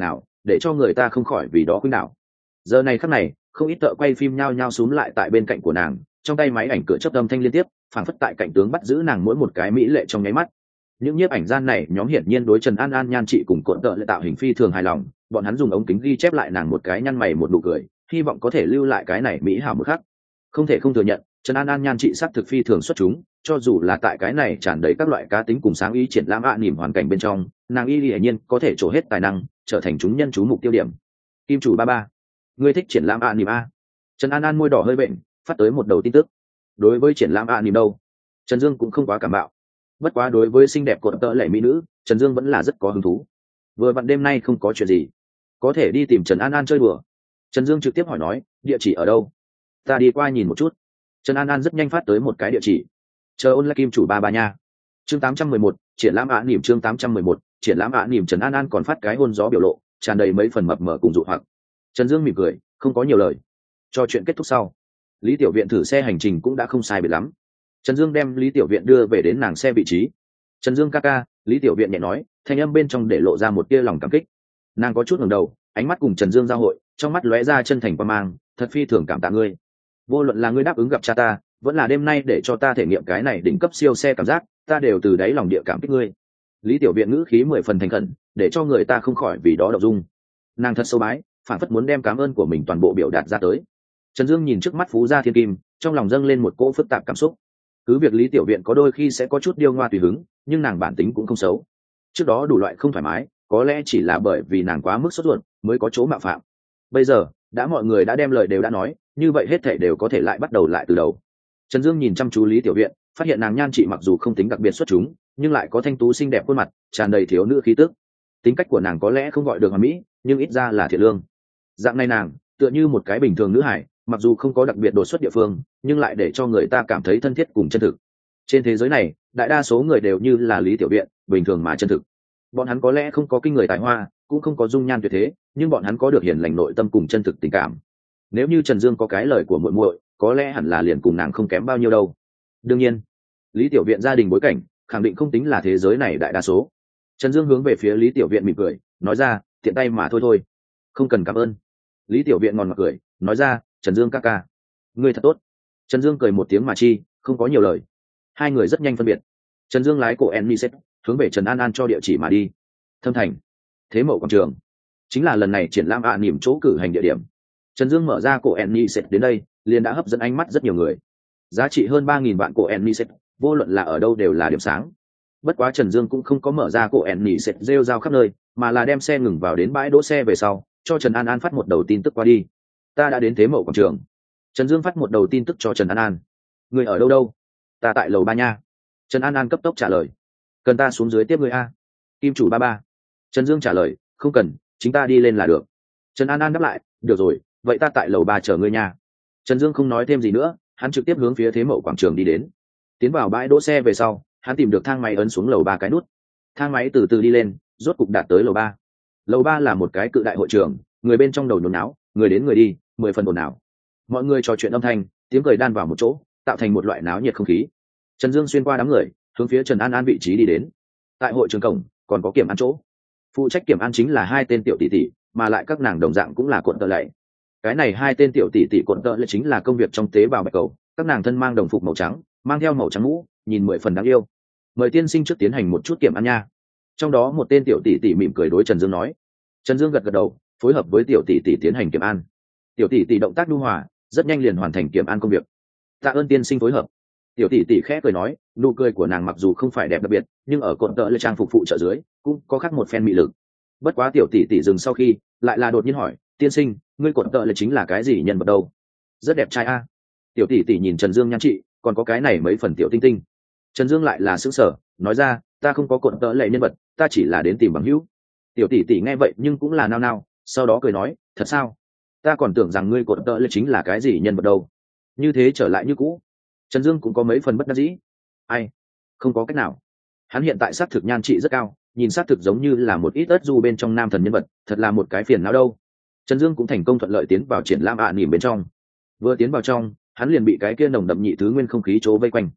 để cho người ta không khỏi vì đó khuynh đảo. Giờ này khắc này, không ít thợ quay phim nhao nhao xúm lại tại bên cạnh của nàng, trong tay máy ảnh cửa chớp âm thanh liên tiếp, phảng phất tại cạnh tướng bắt giữ nàng mỗi một cái mỹ lệ trong nháy mắt. Những nhiếp ảnh gian này nhóm hiển nhiên đối Trần An An nhan trị cùng cuộn tợ lại tạo hình phi thường hài lòng, bọn hắn dùng ống kính ghi chép lại nàng một cái nhăn mày một nụ cười, hy vọng có thể lưu lại cái này mỹ hảo một khắc. Không thể không thừa nhận, Trần An An nhan trị sắc thực phi thường xuất chúng, cho dù là tại cái này tràn đầy các loại cá tính cùng sáng ý triển lãm niềm hoàn cảnh bên trong, nàng y hiển nhiên có thể trổ hết tài năng, trở thành chúng nhân chú mục tiêu điểm. Kim chủ 33, ngươi thích triển lãm niềm a? Trần An An môi đỏ hơi bệnh, phát tới một đầu tin tức. Đối với triển lãm niềm đâu, Trần Dương cũng không quá cảm bạo. Bất quá đối với xinh đẹp cuộn tợ lệ mỹ nữ, Trần Dương vẫn là rất có hứng thú. Vừa vặn đêm nay không có chuyện gì, có thể đi tìm Trần An An chơi đùa. Trần Dương trực tiếp hỏi nói, địa chỉ ở đâu? Ta đi qua nhìn một chút. Trần An An rất nhanh phát tới một cái địa chỉ. Chờ ôn lại kim chủ 33 nha. Chương 811, triển lãm niềm chương 811, triển lãm niềm. Trần An An còn phát cái hôn gió biểu lộ, tràn đầy mấy phần mập mờ cùng dụ hoặc. Trần Dương mỉm cười, không có nhiều lời. Cho chuyện kết thúc sau, Lý Tiểu Viện thử xe hành trình cũng đã không sai biệt lắm. Trần Dương đem Lý Tiểu Viện đưa về đến nàng xe vị trí. Trần Dương ca ca, Lý Tiểu Viện nhẹ nói, thanh âm bên trong để lộ ra một tia lòng cảm kích. Nàng có chút ngẩng đầu, ánh mắt cùng Trần Dương giao hội, trong mắt lóe ra chân thành quan mang, thật phi thường cảm tạ ngươi. Vô luận là ngươi đáp ứng gặp cha ta, vẫn là đêm nay để cho ta thể nghiệm cái này đỉnh cấp siêu xe cảm giác, ta đều từ đáy lòng địa cảm kích ngươi. Lý Tiểu Viện ngữ khí 10 phần thành khẩn, để cho người ta không khỏi vì đó động dung. Nàng thật sâu bái, phản phất muốn đem cảm ơn của mình toàn bộ biểu đạt ra tới. Trần Dương nhìn trước mắt phú gia thiên kim, trong lòng dâng lên một cỗ phức tạp cảm xúc. Cứ việc Lý Tiểu Viện có đôi khi sẽ có chút điêu ngoa tùy hứng, nhưng nàng bản tính cũng không xấu. Trước đó đủ loại không thoải mái, có lẽ chỉ là bởi vì nàng quá mức sốt ruột mới có chỗ mạo phạm. Bây giờ đã mọi người đã đem lời đều đã nói, như vậy hết thảy đều có thể lại bắt đầu lại từ đầu. Trần Dương nhìn chăm chú Lý Tiểu Viện, phát hiện nàng nhan trị mặc dù không tính đặc biệt xuất chúng, nhưng lại có thanh tú xinh đẹp khuôn mặt, tràn đầy thiếu nữ khí tức. Tính cách của nàng có lẽ không gọi được hoàn mỹ, nhưng ít ra là thiện lương. Dạng này nàng tựa như một cái bình thường nữ hải, mặc dù không có đặc biệt đột xuất địa phương, nhưng lại để cho người ta cảm thấy thân thiết cùng chân thực. Trên thế giới này, đại đa số người đều như là Lý Tiểu Viện, bình thường mà chân thực. Bọn hắn có lẽ không có kinh người tài hoa, cũng không có dung nhan tuyệt thế, nhưng bọn hắn có được hiền lành nội tâm cùng chân thực tình cảm. Nếu như Trần Dương có cái lời của muội muội, có lẽ hẳn là liền cùng nàng không kém bao nhiêu đâu. Đương nhiên, Lý Tiểu Viện gia đình bối cảnh khẳng định không tính là thế giới này đại đa số. Trần Dương hướng về phía Lý Tiểu Viện mỉm cười, nói ra, tiện tay mà thôi thôi, không cần cảm ơn. Lý Tiểu Viện ngòn ngọt cười, nói ra, Trần Dương ca ca, ngươi thật tốt. Trần Dương cười một tiếng mà chi, không có nhiều lời. Hai người rất nhanh phân biệt. Trần Dương lái cổ Enniset hướng về Trần An An cho địa chỉ mà đi. Thâm Thành, Thế Mậu quảng trường, chính là lần này triển lãm niềm chỗ cử hành địa điểm. Trần Dương mở ra cổ Enniset đến đây, liền đã hấp dẫn ánh mắt rất nhiều người. Giá trị hơn 3.000 vạn cổ Enniset, vô luận là ở đâu đều là điểm sáng. Bất quá Trần Dương cũng không có mở ra cổ Enniset rêu rao khắp nơi, mà là đem xe ngừng vào đến bãi đỗ xe về sau, cho Trần An An phát một đầu tin tức qua đi. Ta đã đến Thế Mậu quảng trường. Trần Dương phát một đầu tin tức cho Trần An An. Người ở đâu đâu? Ta tại lầu 3 nha. Trần An An cấp tốc trả lời. Cần ta xuống dưới tiếp người a? Kim chủ 33. Trần Dương trả lời, không cần, chính ta đi lên là được. Trần An An đáp lại, được rồi, vậy ta tại lầu 3 chờ ngươi nha. Trần Dương không nói thêm gì nữa, hắn trực tiếp hướng phía Thế Mậu quảng trường đi đến. Tiến vào bãi đỗ xe về sau, hắn tìm được thang máy ấn xuống lầu 3 cái nút. Thang máy từ từ đi lên, rốt cục đạt tới lầu 3. Lầu 3 là một cái cự đại hội trường, người bên trong đầu nhốn náo, người đến người đi, 10 phần ồn ào. Mọi người trò chuyện âm thanh, tiếng cười đan vào một chỗ, tạo thành một loại náo nhiệt không khí. Trần Dương xuyên qua đám người, hướng phía Trần An An vị trí đi đến. Tại hội trường cổng còn có kiểm an chỗ, phụ trách kiểm an chính là hai tên tiểu tỷ tỷ, mà lại các nàng đồng dạng cũng là cuộn tợ lệ. Cái này hai tên tiểu tỷ tỷ cuộn tợ lệ chính là công việc trong tế bào bạch cầu, các nàng thân mang đồng phục màu trắng, mang theo màu trắng mũ, nhìn 10 phần đáng yêu. Mời tiên sinh trước tiến hành một chút kiểm an nha. Trong đó một tên tiểu tỷ tỷ mỉm cười đối Trần Dương nói. Trần Dương gật gật đầu, phối hợp với tiểu tỷ tỷ tiến hành kiểm an. Tiểu tỷ tỷ động tác nhu hòa, rất nhanh liền hoàn thành kiểm an công việc. Tạ ơn tiên sinh phối hợp. Tiểu tỷ tỷ khẽ cười nói, nụ cười của nàng mặc dù không phải đẹp đặc biệt, nhưng ở cột tợ lệ trang phục phụ trợ dưới cũng có khác một phen mị lực. Bất quá tiểu tỷ tỷ dừng sau khi lại là đột nhiên hỏi, tiên sinh, ngươi cột tợ lệ chính là cái gì nhân vật đâu? Rất đẹp trai a. Tiểu tỷ tỷ nhìn Trần Dương nhan trị, còn có cái này mấy phần tiểu tinh tinh. Trần Dương lại là sững sờ, nói ra, ta không có cột tợ lệ nhân vật, ta chỉ là đến tìm bằng hữu. Tiểu tỷ tỷ nghe vậy nhưng cũng là nao nao, sau đó cười nói, thật sao? Ta còn tưởng rằng ngươi cột tợ lệ chính là cái gì nhân vật đâu. Như thế trở lại như cũ. Trần Dương cũng có mấy phần bất đắc dĩ. Ai? Không có cách nào. Hắn hiện tại xác thực nhan trị rất cao, nhìn xác thực giống như là một ít ớt du bên trong nam thần nhân vật, thật là một cái phiền não đâu. Trần Dương cũng thành công thuận lợi tiến vào triển lãm niềm bên trong. Vừa tiến vào trong, hắn liền bị cái kia nồng đậm nhị thứ nguyên không khí chỗ vây quanh.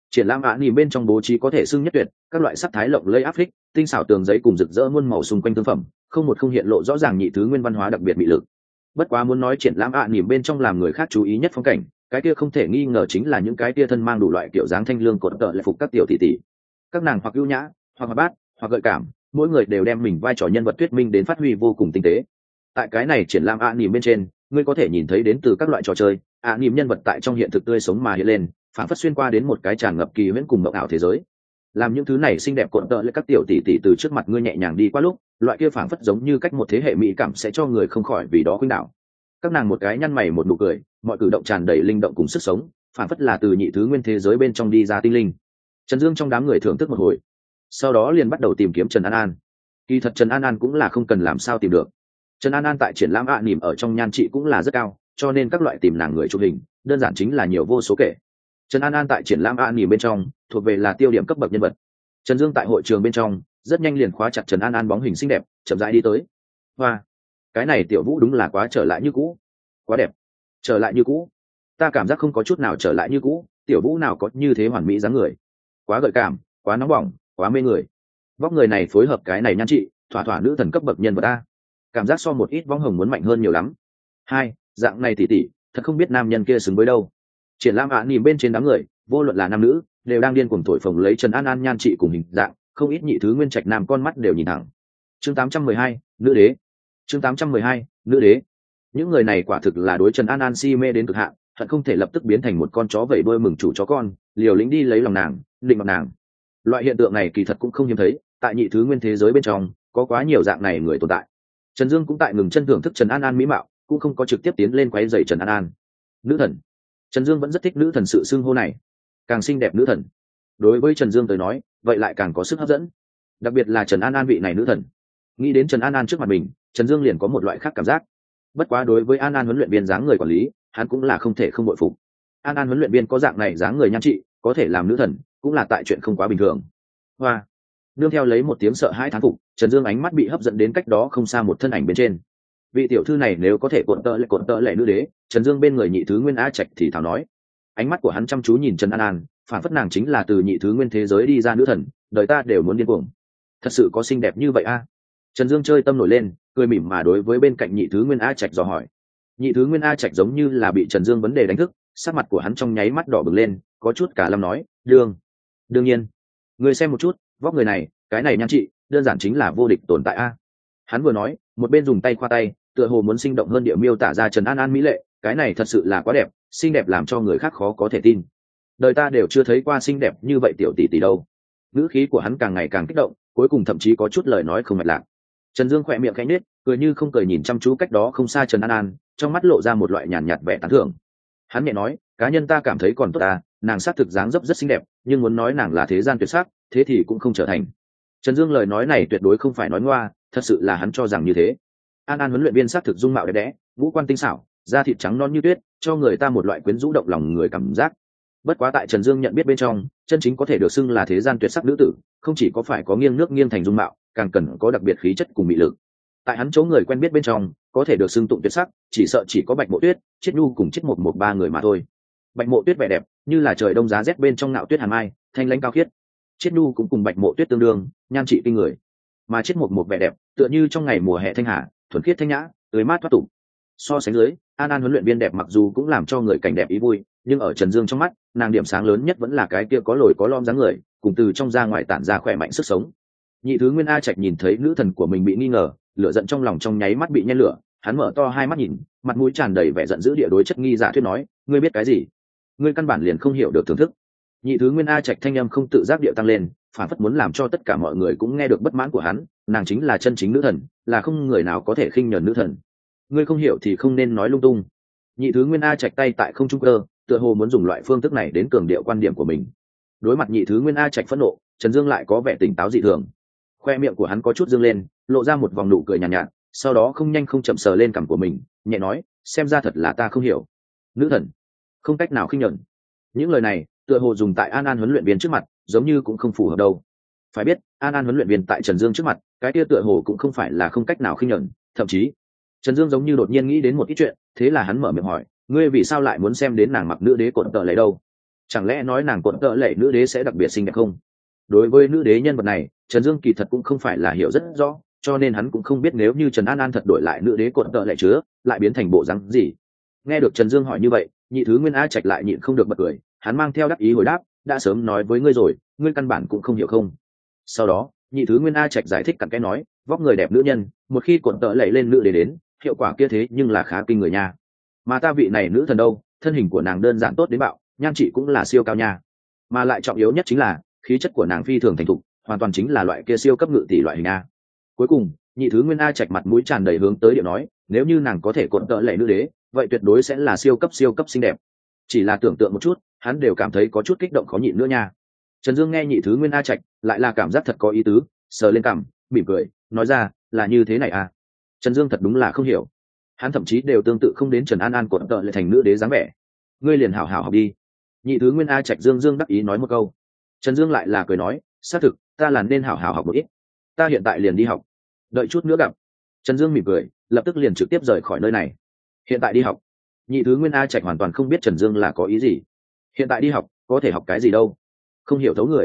Triển lãm ạ nỉm bên trong bố trí có thể xưng nhất tuyệt, các loại sắc thái lộng lẫy áp phích, tinh xảo tường giấy cùng rực rỡ muôn màu xung quanh thương phẩm, không một không hiện lộ rõ ràng nhị thứ nguyên văn hóa đặc biệt bị lực. Bất quá muốn nói triển lãm ạ nỉm bên trong làm người khác chú ý nhất phong cảnh, cái kia không thể nghi ngờ chính là những cái kia thân mang đủ loại kiểu dáng thanh lương cột tợ lệ phục các tiểu tỷ tỷ. Các nàng hoặc ưu nhã, hoặc hoạt bát, hoặc gợi cảm, mỗi người đều đem mình vai trò nhân vật thuyết minh đến phát huy vô cùng tinh tế. Tại cái này triển lãm ạ nỉm bên trên, ngươi có thể nhìn thấy đến từ các loại trò chơi, ạ nỉm nhân vật tại trong hiện thực tươi sống mà hiện lên, phản phất xuyên qua đến một cái tràn ngập kỳ huyễn cùng mộng ảo thế giới. Làm những thứ này xinh đẹp cuộn tợ lên các tiểu tỷ tỷ từ trước mặt ngươi nhẹ nhàng đi qua lúc, loại kia phản phất giống như cách một thế hệ mỹ cảm sẽ cho người không khỏi vì đó khuynh đảo. Các nàng một cái nhăn mày một nụ cười, mọi cử động tràn đầy linh động cùng sức sống, phản phất là từ nhị thứ nguyên thế giới bên trong đi ra tinh linh. Trần Dương trong đám người thưởng thức một hồi, sau đó liền bắt đầu tìm kiếm Trần An An. Kỳ thật Trần An An cũng là không cần làm sao tìm được. Trần An An tại triển lãm ạ nỉm ở trong nhan trị cũng là rất cao, cho nên các loại tìm nàng người chụp hình đơn giản chính là nhiều vô số kể. Trần An An tại triển lãm ạ nỉm bên trong thuộc về là tiêu điểm cấp bậc nhân vật. Trần Dương tại hội trường bên trong rất nhanh liền khóa chặt Trần An An bóng hình xinh đẹp, chậm rãi đi tới. Hoa, cái này tiểu Vũ đúng là quá trở lại như cũ, quá đẹp, trở lại như cũ. Ta cảm giác không có chút nào trở lại như cũ, tiểu Vũ nào có như thế hoàn mỹ dáng người, quá gợi cảm, quá nóng bỏng, quá mê người. Vóc người này phối hợp cái này nhan trị, thỏa thỏa nữ thần cấp bậc nhân vật a. Cảm giác so một ít võng hồng muốn mạnh hơn nhiều lắm. Hai, dạng này tỷ tỷ, thật không biết nam nhân kia xứng với đâu. Triển lãm ạ nỉm bên trên đám người, vô luận là nam nữ, đều đang điên cuồng thổi phồng lấy Trần An An nhan trị cùng hình dạng, không ít nhị thứ nguyên trạch nam con mắt đều nhìn thẳng. Chương 812, nữ đế. Chương 812, nữ đế. Những người này quả thực là đối Trần An An si mê đến cực hạn, hận không thể lập tức biến thành một con chó vẩy đuôi mừng chủ chó con, liều lĩnh đi lấy lòng nàng, định mặt nàng. Loại hiện tượng này kỳ thật cũng không hiếm thấy, tại nhị thứ nguyên thế giới bên trong, có quá nhiều dạng này người tồn tại. Trần Dương cũng tại ngừng chân thưởng thức Trần An An mỹ mạo, cũng không có trực tiếp tiến lên quấy rầy Trần An An. Nữ thần. Trần Dương vẫn rất thích nữ thần sự xưng hô này, càng xinh đẹp nữ thần. Đối với Trần Dương tới nói, vậy lại càng có sức hấp dẫn. Đặc biệt là Trần An An vị này nữ thần. Nghĩ đến Trần An An trước mặt mình, Trần Dương liền có một loại khác cảm giác. Bất quá đối với An An huấn luyện viên dáng người quản lý, hắn cũng là không thể không bội phục. An An huấn luyện viên có dạng này dáng người nhan trị, có thể làm nữ thần, cũng là tại chuyện không quá bình thường. Hoa. Nương theo lấy một tiếng sợ hãi thán phục, Trần Dương ánh mắt bị hấp dẫn đến cách đó không xa một thân ảnh bên trên. Vị tiểu thư này nếu có thể cuộn tợ lệ nữ đế, Trần Dương bên người nhị thứ nguyên A Trạch thì thảo nói. Ánh mắt của hắn chăm chú nhìn Trần An An, phản phất nàng chính là từ nhị thứ nguyên thế giới đi ra nữ thần, đời ta đều muốn điên cuồng. Thật sự có xinh đẹp như vậy a? Trần Dương chơi tâm nổi lên, cười mỉm mà đối với bên cạnh nhị thứ nguyên A Trạch dò hỏi. Nhị thứ nguyên A Trạch giống như là bị Trần Dương vấn đề đánh thức, sắc mặt của hắn trong nháy mắt đỏ bừng lên, có chút cả lâm nói, đương nhiên, người xem một chút, vóc người này, cái này nhan trị, đơn giản chính là vô địch tồn tại a. Hắn vừa nói, một bên dùng tay khoa tay, tựa hồ muốn sinh động hơn địa miêu tả ra Trần An An mỹ lệ, cái này thật sự là quá đẹp, xinh đẹp làm cho người khác khó có thể tin. Đời ta đều chưa thấy qua xinh đẹp như vậy tiểu tỷ tỷ đâu. Ngữ khí của hắn càng ngày càng kích động, cuối cùng thậm chí có chút lời nói không mạch lạc. Trần Dương khỏe miệng khẽ nhếch, cười như không cười nhìn chăm chú cách đó không xa Trần An An, trong mắt lộ ra một loại nhàn nhạt vẻ tán thưởng. Hắn nhẹ nói, cá nhân ta cảm thấy còn tốt ta, nàng xác thực dáng dấp rất xinh đẹp, nhưng muốn nói nàng là thế gian tuyệt sắc, thế thì cũng không trở thành. Trần Dương lời nói này tuyệt đối không phải nói ngoa, thật sự là hắn cho rằng như thế. An An huấn luyện viên xác thực dung mạo đẹp đẽ, ngũ quan tinh xảo, da thịt trắng non như tuyết, cho người ta một loại quyến rũ động lòng người cảm giác. Bất quá tại Trần Dương nhận biết bên trong, chân chính có thể được xưng là thế gian tuyệt sắc nữ tử, không chỉ có phải có nghiêng nước nghiêng thành dung mạo, càng cần có đặc biệt khí chất cùng mị lực. Tại hắn chỗ người quen biết bên trong, có thể được xưng tụng tuyệt sắc, chỉ sợ chỉ có Bạch Mộ Tuyết, Triết Nhu cùng Triết Mộc ba người mà thôi. Bạch Mộ Tuyết vẻ đẹp, như là trời đông giá rét bên trong ngạo tuyết hàn mai, thanh lãnh cao khiết. Triết Nhu cũng cùng Bạch Mộ Tuyết tương đương, nhan trị kinh người. Mà Triết Mộc vẻ đẹp, tựa như trong ngày mùa hè thanh hà, thuần khiết thanh nhã, tươi mát thoát tục. So sánh dưới, An An huấn luyện viên đẹp mặc dù cũng làm cho người cảnh đẹp ý vui, nhưng ở Trần Dương trong mắt, nàng điểm sáng lớn nhất vẫn là cái kia có lồi có lõm dáng người, cùng từ trong ra ngoài tản ra khỏe mạnh sức sống. Nhị thứ nguyên A Trạch nhìn thấy nữ thần của mình bị nghi ngờ, lửa giận trong lòng trong nháy mắt bị nhen lửa, hắn mở to hai mắt nhìn, mặt mũi tràn đầy vẻ giận dữ địa đối chất nghi giả thuyết nói, ngươi biết cái gì? Ngươi căn bản liền không hiểu được thưởng thức. Nhị thứ nguyên A Trạch thanh âm không tự giác địa tăng lên, phản phất muốn làm cho tất cả mọi người cũng nghe được bất mãn của hắn, nàng chính là chân chính nữ thần, là không người nào có thể khinh nhẫn nữ thần. Ngươi không hiểu thì không nên nói lung tung. Nhị thứ nguyên A Trạch tay tại không trung cơ, tựa hồ muốn dùng loại phương thức này đến cường điệu quan điểm của mình. Đối mặt nhị thứ nguyên A Trạch phẫn nộ, Trần Dương lại có vẻ tỉnh táo dị thường. Khoe miệng của hắn có chút dương lên, lộ ra một vòng nụ cười nhàn nhạt, sau đó không nhanh không chậm sờ lên cằm của mình, nhẹ nói, xem ra thật là ta không hiểu. Nữ thần, không cách nào khinh nhẫn. Những lời này, tựa hồ dùng tại An An huấn luyện viên trước mặt, giống như cũng không phù hợp đâu. Phải biết, An An huấn luyện viên tại Trần Dương trước mặt, cái kia tựa hồ cũng không phải là không cách nào khinh nhẫn, thậm chí, Trần Dương giống như đột nhiên nghĩ đến một ít chuyện, thế là hắn mở miệng hỏi, ngươi vì sao lại muốn xem đến nàng mặc nữ đế cột tờ lấy đâu? Chẳng lẽ nói nàng cuộn tợ lệ nữ đế sẽ đặc biệt xinh đẹp không? Đối với nữ đế nhân vật này, Trần Dương kỳ thật cũng không phải là hiểu rất rõ, cho nên hắn cũng không biết nếu như Trần An An thật đổi lại nữ đế cuộn tợ lệ chứa, lại biến thành bộ dáng gì. Nghe được Trần Dương hỏi như vậy, nhị thứ Nguyên A Trạch lại nhịn không được bật cười, hắn mang theo đắc ý hồi đáp, đã sớm nói với ngươi rồi, ngươi căn bản cũng không hiểu không. Sau đó, nhị thứ Nguyên A Trạch giải thích cặn kẽ nói, vóc người đẹp nữ nhân, một khi cuộn tợ lệ lên nữ đế đến, hiệu quả kia thế nhưng là khá kinh người nha. Mà ta vị này nữ thần đâu, thân hình của nàng đơn giản tốt đến bạo, nhan trị cũng là siêu cao nha. Mà lại trọng yếu nhất chính là khí chất của nàng phi thường thành thục, hoàn toàn chính là loại kia siêu cấp ngự tỷ loại hình a. Cuối cùng, nhị thứ Nguyên A Trạch mặt mũi tràn đầy hướng tới điệu nói, nếu như nàng có thể cuộn tợ lệ nữ đế, vậy tuyệt đối sẽ là siêu cấp xinh đẹp. Chỉ là tưởng tượng một chút, hắn đều cảm thấy có chút kích động khó nhịn nữa nha. Trần Dương nghe nhị thứ Nguyên A Trạch, lại là cảm giác thật có ý tứ, sờ lên cằm, mỉm cười, nói ra, là như thế này à? Trần Dương thật đúng là không hiểu. Hắn thậm chí đều tương tự không đến Trần An An cuộn tợ lệ thành nữ đế dáng vẻ. Ngươi liền hảo hảo học đi. Nhị thứ Nguyên A Trạch dương đắc ý nói một câu. Trần Dương lại là cười nói, xác thực, ta là nên hảo hảo học một ít. Ta hiện tại liền đi học. Đợi chút nữa gặp. Trần Dương mỉm cười, lập tức liền trực tiếp rời khỏi nơi này. Hiện tại đi học. Nhị thứ Nguyên A Trạch hoàn toàn không biết Trần Dương là có ý gì. Hiện tại đi học, có thể học cái gì đâu? Không hiểu thấu người.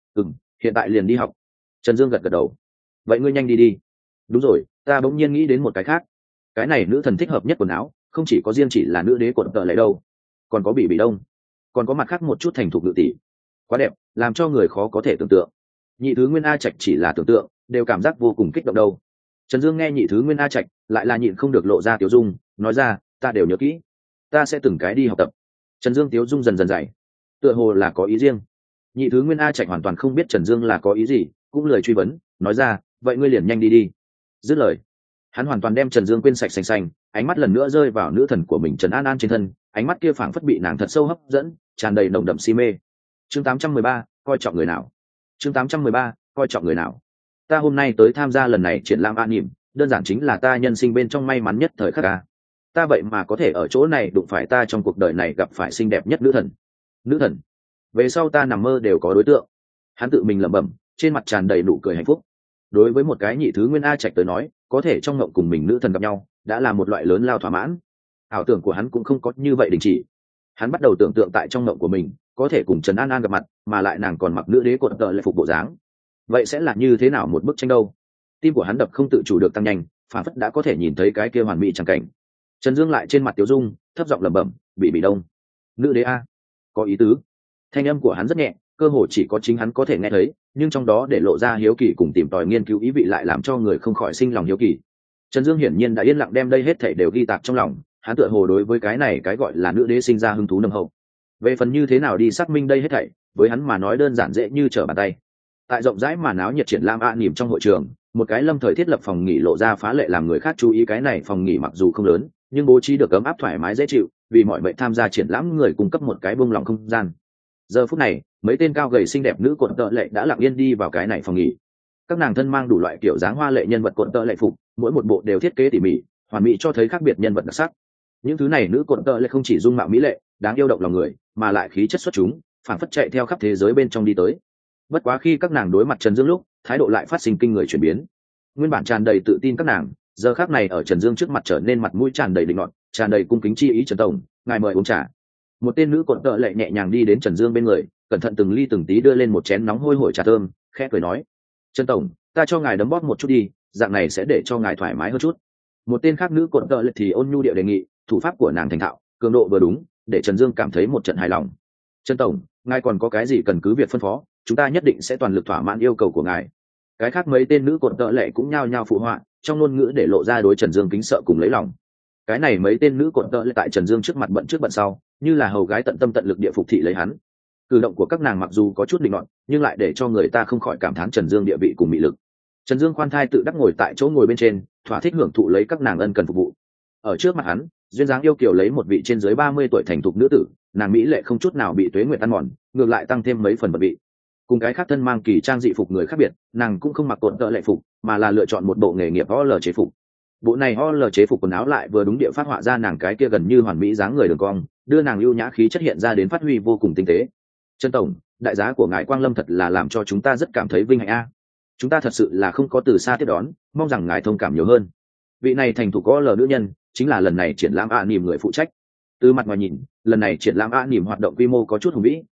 Hiện tại liền đi học. Trần Dương gật gật đầu. Vậy ngươi nhanh đi đi. Đúng rồi, ta bỗng nhiên nghĩ đến một cái khác. Cái này nữ thần thích hợp nhất quần áo, không chỉ có riêng chỉ là nữ đế cuộn tợ lệ đâu, còn có bị đông, còn có mặt khác một chút thành thục nữ tỷ, quá đẹp, làm cho người khó có thể tưởng tượng. Nhị thứ Nguyên A Trạch chỉ là tưởng tượng, đều cảm giác vô cùng kích động đâu. Trần Dương nghe nhị thứ Nguyên A Trạch, lại là nhịn không được lộ ra tiểu dung, nói ra, ta đều nhớ kỹ, ta sẽ từng cái đi học tập. Trần Dương tiểu dung dần dần dày, tựa hồ là có ý riêng. Nhị thứ Nguyên A Trạch hoàn toàn không biết Trần Dương là có ý gì, cũng lời truy vấn, nói ra, vậy ngươi liền nhanh đi đi. Dứt lời, hắn hoàn toàn đem Trần Dương quên sạch sành, ánh mắt lần nữa rơi vào nữ thần của mình Trần An An trên thân, ánh mắt kia phảng phất bị nàng thật sâu hấp dẫn, tràn đầy nồng đậm si mê. Chương 813, coi trọng người nào? Chương 813, coi trọng người nào? Ta hôm nay tới tham gia lần này triển lãm an nỉm, đơn giản chính là ta nhân sinh bên trong may mắn nhất thời khắc à. Ta vậy mà có thể ở chỗ này đụng phải ta trong cuộc đời này gặp phải xinh đẹp nhất nữ thần. Nữ thần. Về sau ta nằm mơ đều có đối tượng. Hắn tự mình lẩm bẩm, trên mặt tràn đầy nụ cười hạnh phúc. Đối với một cái nhị thứ Nguyên A Trạch tới nói, có thể trong ngộng cùng mình nữ thần gặp nhau, đã là một loại lớn lao thỏa mãn. Ảo tưởng của hắn cũng không có như vậy đình chỉ. Hắn bắt đầu tưởng tượng tại trong ngộng của mình, có thể cùng Trần An An gặp mặt, mà lại nàng còn mặc nữ đế cuộn tợ lệ phục bộ dáng. Vậy sẽ là như thế nào một bức tranh đâu? Tim của hắn đập không tự chủ được tăng nhanh, phản phất đã có thể nhìn thấy cái kia hoàn mỹ chẳng cảnh. Trần Dương lại trên mặt Tiểu Dung, thấp giọng lẩm bẩm, bị đông. Nữ đế a, có ý tứ. Thanh âm của hắn rất nhẹ, cơ hồ chỉ có chính hắn có thể nghe thấy, nhưng trong đó để lộ ra hiếu kỳ cùng tìm tòi nghiên cứu ý vị lại làm cho người không khỏi sinh lòng hiếu kỳ. Trần Dương hiển nhiên đã yên lặng đem đây hết thảy đều ghi tạc trong lòng, hắn tựa hồ đối với cái này cái gọi là nữ đế sinh ra hứng thú nồng hậu. Về phần như thế nào đi xác minh đây hết thảy, với hắn mà nói đơn giản dễ như trở bàn tay. Tại rộng rãi màn áo nhiệt triển lãm nỉm trong hội trường, một cái lâm thời thiết lập phòng nghỉ lộ ra phá lệ làm người khác chú ý. Cái này phòng nghỉ mặc dù không lớn, nhưng bố trí được ấm áp thoải mái dễ chịu, vì mọi mệnh tham gia triển lãm người cung cấp một cái buông lỏng không gian. Giờ phút này, mấy tên cao gầy xinh đẹp nữ cuộn tợ lệ đã lặng yên đi vào cái này phòng nghỉ. Các nàng thân mang đủ loại kiểu dáng hoa lệ nhân vật cuộn tợ lệ phục, mỗi một bộ đều thiết kế tỉ mỉ, hoàn mỹ cho thấy khác biệt nhân vật đặc sắc. Những thứ này nữ cuộn tợ lệ không chỉ dung mạo mỹ lệ, đáng yêu động lòng người, mà lại khí chất xuất chúng, phảng phất chạy theo khắp thế giới bên trong đi tới. Bất quá khi các nàng đối mặt Trần Dương lúc, thái độ lại phát sinh kinh người chuyển biến. Nguyên bản tràn đầy tự tin các nàng, giờ khắc này ở Trần Dương trước mặt trở nên mặt mũi tràn đầy định nọt, tràn đầy cung kính chi ý. Trần tổng, ngài mời uống trà. Một tên nữ cuộn tợ lệ nhẹ nhàng đi đến Trần Dương bên người, cẩn thận từng ly từng tí đưa lên một chén nóng hôi hổi trà thơm, khẽ cười nói, Trần tổng, ta cho ngài đấm bóp một chút đi, dạng này sẽ để cho ngài thoải mái hơn chút. Một tên khác nữ cuộn tợ lệ thì ôn nhu điệu đề nghị, thủ pháp của nàng thành thạo, cường độ vừa đúng, để Trần Dương cảm thấy một trận hài lòng. Trần tổng, ngài còn có cái gì cần cứ việc phân phó, chúng ta nhất định sẽ toàn lực thỏa mãn yêu cầu của ngài. Cái khác mấy tên nữ cuộn tợ lệ cũng nhao nhao phụ họa, trong ngôn ngữ để lộ ra đối Trần Dương kính sợ cùng lấy lòng. Cái này mấy tên nữ cuộn tợ lệ tại Trần Dương trước mặt bận trước bận sau, như là hầu gái tận tâm tận lực địa phục thị lấy hắn. Cử động của các nàng mặc dù có chút định luận, nhưng lại để cho người ta không khỏi cảm thán Trần Dương địa vị cùng mị lực. Trần Dương khoan thai tự đắc ngồi tại chỗ ngồi bên trên, thỏa thích hưởng thụ lấy các nàng ân cần phục vụ. Ở trước mặt hắn, duyên dáng yêu kiều lấy một vị trên dưới 30 tuổi thành thục nữ tử, nàng mỹ lệ không chút nào bị tuế nguyệt ăn mòn, ngược lại tăng thêm mấy phần bận vị. Cùng cái khác thân mang kỳ trang dị phục người khác biệt, nàng cũng không mặc cuộn tợ lệ phục, mà là lựa chọn một bộ nghề nghiệp OL chế phục. Bộ này OL chế phục quần áo lại vừa đúng địa phát họa ra nàng cái kia gần như hoàn mỹ dáng người đường cong, đưa nàng ưu nhã khí chất hiện ra đến phát huy vô cùng tinh tế. Trần tổng, đại giá của ngài Quang Lâm thật là làm cho chúng ta rất cảm thấy vinh hạnh a. Chúng ta thật sự là không có từ xa tiếp đón, mong rằng ngài thông cảm nhiều hơn. Vị này thành thủ có OL nữ nhân, chính là lần này triển lãm nỉm người phụ trách. Từ mặt ngoài nhìn, lần này triển lãm nỉm hoạt động quy mô có chút hùng vĩ,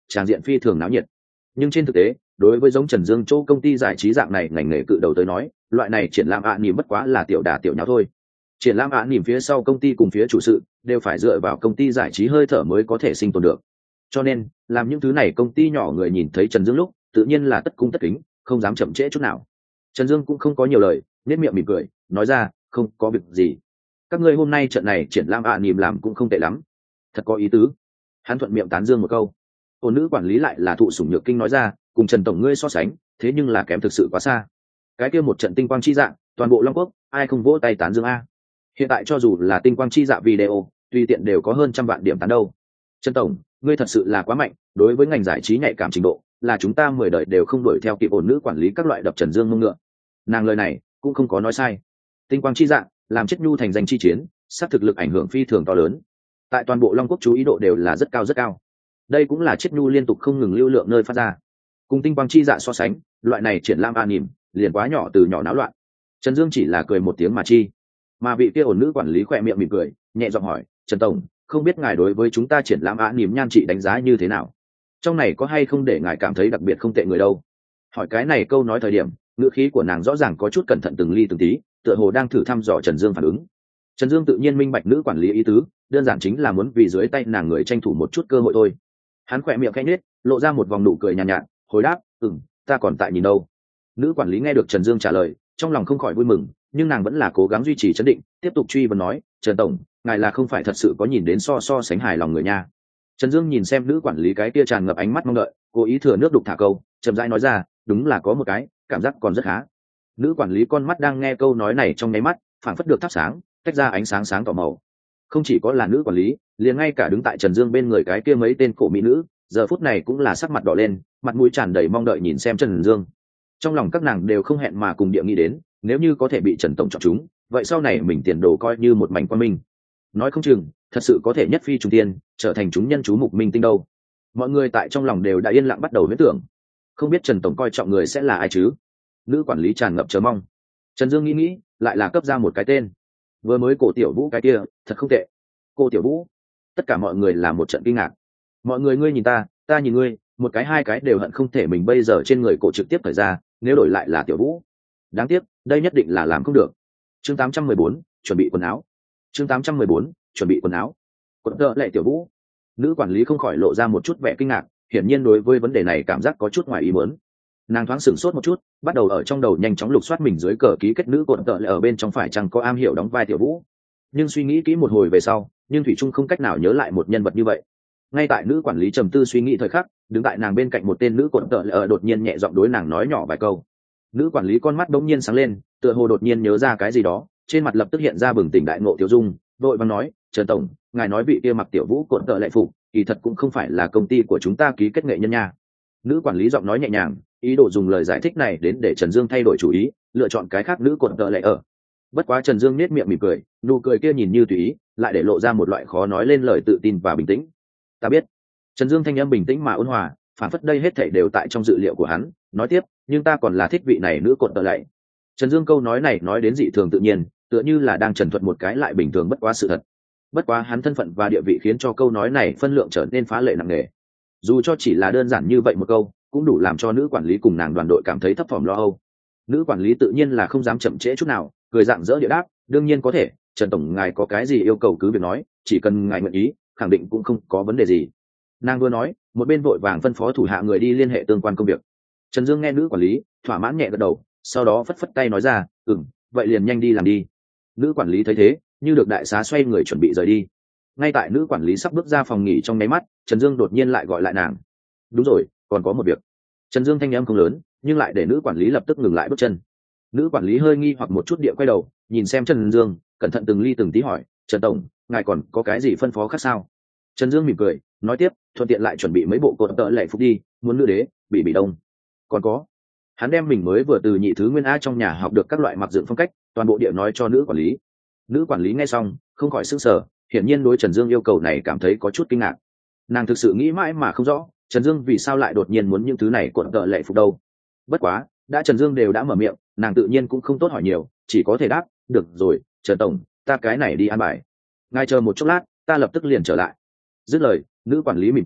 tràng diện phi thường náo nhiệt. Nhưng trên thực tế, đối với giống Trần Dương chỗ công ty giải trí dạng này ngành nghề cự đầu tới nói, loại này triển lãm ạ nỉm bất quá là tiểu đà tiểu nháo thôi. Triển lãm ạ nỉm phía sau công ty cùng phía chủ sự đều phải dựa vào công ty giải trí hơi thở mới có thể sinh tồn được. Cho nên, làm những thứ này công ty nhỏ người nhìn thấy Trần Dương lúc, tự nhiên là tất cung tất kính, không dám chậm trễ chút nào. Trần Dương cũng không có nhiều lời, nhếch miệng mỉm cười, nói ra, không có việc gì. Các ngươi hôm nay trận này triển lãm ạ nỉm làm cũng không tệ lắm, thật có ý tứ. Hắn thuận miệng tán dương một câu. Ôn nữ quản lý lại là thụ sủng nhược kinh nói ra, cùng Trần tổng ngươi so sánh, thế nhưng là kém thực sự quá xa. Cái kia một trận tinh quang chi dạng, toàn bộ Long Quốc, ai không vỗ tay tán dương a. Hiện tại cho dù là tinh quang chi dạ video, tùy tiện đều có hơn 100 vạn điểm tán đâu. Trần tổng, ngươi thật sự là quá mạnh, đối với ngành giải trí nhạy cảm trình độ, là chúng ta 10 đời đều không đuổi theo kịp. Ôn nữ quản lý các loại đập Trần Dương mông ngựa. Nàng lời này cũng không có nói sai. Tinh quang chi dạng, làm Chiết Nhu thành danh chi chiến, sát thực lực ảnh hưởng phi thường to lớn. Tại toàn bộ Long Quốc chú ý độ đều là rất cao rất cao. Đây cũng là Chiết Nhu liên tục không ngừng lưu lượng nơi phát ra. Cùng tinh quang chi dạ so sánh, loại này triển lãm anime liền quá nhỏ, từ nhỏ náo loạn. Trần Dương chỉ là cười một tiếng mà chi. Mà vị kia ổn nữ quản lý khỏe miệng mỉm cười, nhẹ giọng hỏi, Trần tổng, không biết ngài đối với chúng ta triển lãm anime nhan trị đánh giá như thế nào? Trong này có hay không để ngài cảm thấy đặc biệt không tệ người đâu? Hỏi cái này câu nói thời điểm, ngữ khí của nàng rõ ràng có chút cẩn thận từng ly từng tí, tựa hồ đang thử thăm dò Trần Dương phản ứng. Trần Dương tự nhiên minh bạch nữ quản lý ý tứ, đơn giản chính là muốn vì dưới tay nàng người tranh thủ một chút cơ hội thôi. Hắn khỏe miệng khẽ nhếch, lộ ra một vòng nụ cười nhàn nhạt, hồi đáp, ta còn tại nhìn đâu. Nữ quản lý nghe được Trần Dương trả lời, trong lòng không khỏi vui mừng, nhưng nàng vẫn là cố gắng duy trì trấn định, tiếp tục truy vấn nói, Trần tổng, ngài là không phải thật sự có nhìn đến so sánh hài lòng người nha. Trần Dương nhìn xem nữ quản lý cái kia tràn ngập ánh mắt mong đợi, cố ý thừa nước đục thả câu, chậm rãi nói ra, đúng là có một cái, cảm giác còn rất khá. Nữ quản lý con mắt đang nghe câu nói này trong nháy mắt, phảng phất được thắp sáng, tách ra ánh sáng sáng tỏ màu. Không chỉ có là nữ quản lý, liền ngay cả đứng tại Trần Dương bên người cái kia mấy tên cổ mỹ nữ, giờ phút này cũng là sắc mặt đỏ lên, mặt mũi tràn đầy mong đợi nhìn xem Trần Dương. Trong lòng các nàng đều không hẹn mà cùng địa nghĩ đến, nếu như có thể bị Trần tổng chọn chúng, vậy sau này mình tiền đồ coi như một mảnh quang minh. Nói không chừng, thật sự có thể nhất phi trùng tiên, trở thành chúng nhân chú mục minh tinh đâu. Mọi người tại trong lòng đều đã yên lặng bắt đầu huyễn tưởng, không biết Trần tổng coi trọng người sẽ là ai chứ? Nữ quản lý tràn ngập chờ mong. Trần Dương nghĩ, lại là cấp ra một cái tên. Vừa mới Cổ Tiểu Vũ cái kia, thật không tệ. Cô Tiểu Vũ. Tất cả mọi người là một trận kinh ngạc. Mọi người ngươi nhìn ta nhìn ngươi, một cái hai cái đều hận không thể mình bây giờ trên người cổ trực tiếp thời ra, nếu đổi lại là Tiểu Vũ. Đáng tiếc, đây nhất định là làm không được. Chương 814, chuẩn bị quần áo. Chương 814, chuẩn bị quần áo. Quần tợ lệ Tiểu Vũ. Nữ quản lý không khỏi lộ ra một chút vẻ kinh ngạc, hiển nhiên đối với vấn đề này cảm giác có chút ngoài ý muốn. Nàng thoáng sửng sốt một chút, bắt đầu ở trong đầu nhanh chóng lục soát mình dưới cờ ký kết nữ cột tợ lệ ở bên trong phải chăng có am hiểu đóng vai Tiểu Vũ. Nhưng suy nghĩ kỹ một hồi về sau, nhưng thủy trung không cách nào nhớ lại một nhân vật như vậy. Ngay tại nữ quản lý trầm tư suy nghĩ thời khắc, đứng tại nàng bên cạnh một tên nữ cột tợ lệ ở đột nhiên nhẹ giọng đối nàng nói nhỏ vài câu. Nữ quản lý con mắt đống nhiên sáng lên, tựa hồ đột nhiên nhớ ra cái gì đó, trên mặt lập tức hiện ra bừng tỉnh đại ngộ tiểu dung, vội vàng nói, Trần tổng, ngài nói vị kia mặc Tiểu Vũ cột tợ lệ phục, kỳ thật cũng không phải là công ty của chúng ta ký kết nghệ nhân nha. Nữ quản lý giọng nói nhẹ nhàng, ý đồ dùng lời giải thích này đến để Trần Dương thay đổi chủ ý, lựa chọn cái khác nữ cột tợ lệ ở. Bất quá Trần Dương nét miệng mỉm cười, nụ cười kia nhìn như tùy ý, lại để lộ ra một loại khó nói lên lời tự tin và bình tĩnh. Ta biết. Trần Dương thanh âm bình tĩnh mà ôn hòa, phản phất đây hết thảy đều tại trong dự liệu của hắn, nói tiếp, nhưng ta còn là thích vị này nữ cột tợ lệ. Trần Dương câu nói này nói đến dị thường tự nhiên, tựa như là đang trần thuật một cái lại bình thường bất quá sự thật. Bất quá hắn thân phận và địa vị khiến cho câu nói này phân lượng trở nên phá lệ nặng nề. Dù cho chỉ là đơn giản như vậy một câu, cũng đủ làm cho nữ quản lý cùng nàng đoàn đội cảm thấy thấp thỏm lo âu. Nữ quản lý tự nhiên là không dám chậm trễ chút nào, cười rạng rỡ địa đáp, đương nhiên có thể, Trần tổng ngài có cái gì yêu cầu cứ việc nói, chỉ cần ngài nguyện ý, khẳng định cũng không có vấn đề gì. Nàng vừa nói, một bên vội vàng phân phó thủ hạ người đi liên hệ tương quan công việc. Trần Dương nghe nữ quản lý, thỏa mãn nhẹ gật đầu, sau đó phất phất tay nói ra, vậy liền nhanh đi làm đi. Nữ quản lý thấy thế, như được đại xá xoay người chuẩn bị rời đi. Ngay tại nữ quản lý sắp bước ra phòng nghỉ trong nháy mắt, Trần Dương đột nhiên lại gọi lại nàng. Đúng rồi, còn có một việc. Trần Dương thanh âm không lớn, nhưng lại để nữ quản lý lập tức ngừng lại bước chân. Nữ quản lý hơi nghi hoặc một chút địa quay đầu, nhìn xem Trần Dương, cẩn thận từng ly từng tí hỏi, Trần tổng, ngài còn có cái gì phân phó khác sao? Trần Dương mỉm cười, nói tiếp, thuận tiện lại chuẩn bị mấy bộ cột tợ lệ phục đi, muốn nữ đế, bị đông. Còn có, hắn đem mình mới vừa từ nhị thứ nguyên A trong nhà học được các loại mặc dựng phong cách, toàn bộ địa nói cho nữ quản lý. Nữ quản lý nghe xong, không khỏi sững sờ, hiển nhiên đối Trần Dương yêu cầu này cảm thấy có chút kinh ngạc. Nàng thực sự nghĩ mãi mà không rõ, Trần Dương vì sao lại đột nhiên muốn những thứ này cuộn tợ lệ phục đâu. Bất quá, đã Trần Dương đều đã mở miệng, nàng tự nhiên cũng không tốt hỏi nhiều, chỉ có thể đáp, được rồi, Trần tổng, ta cái này đi ăn bài. Ngài chờ một chốc lát, ta lập tức liền trở lại. Dứt lời, nữ quản lý mỉm cười,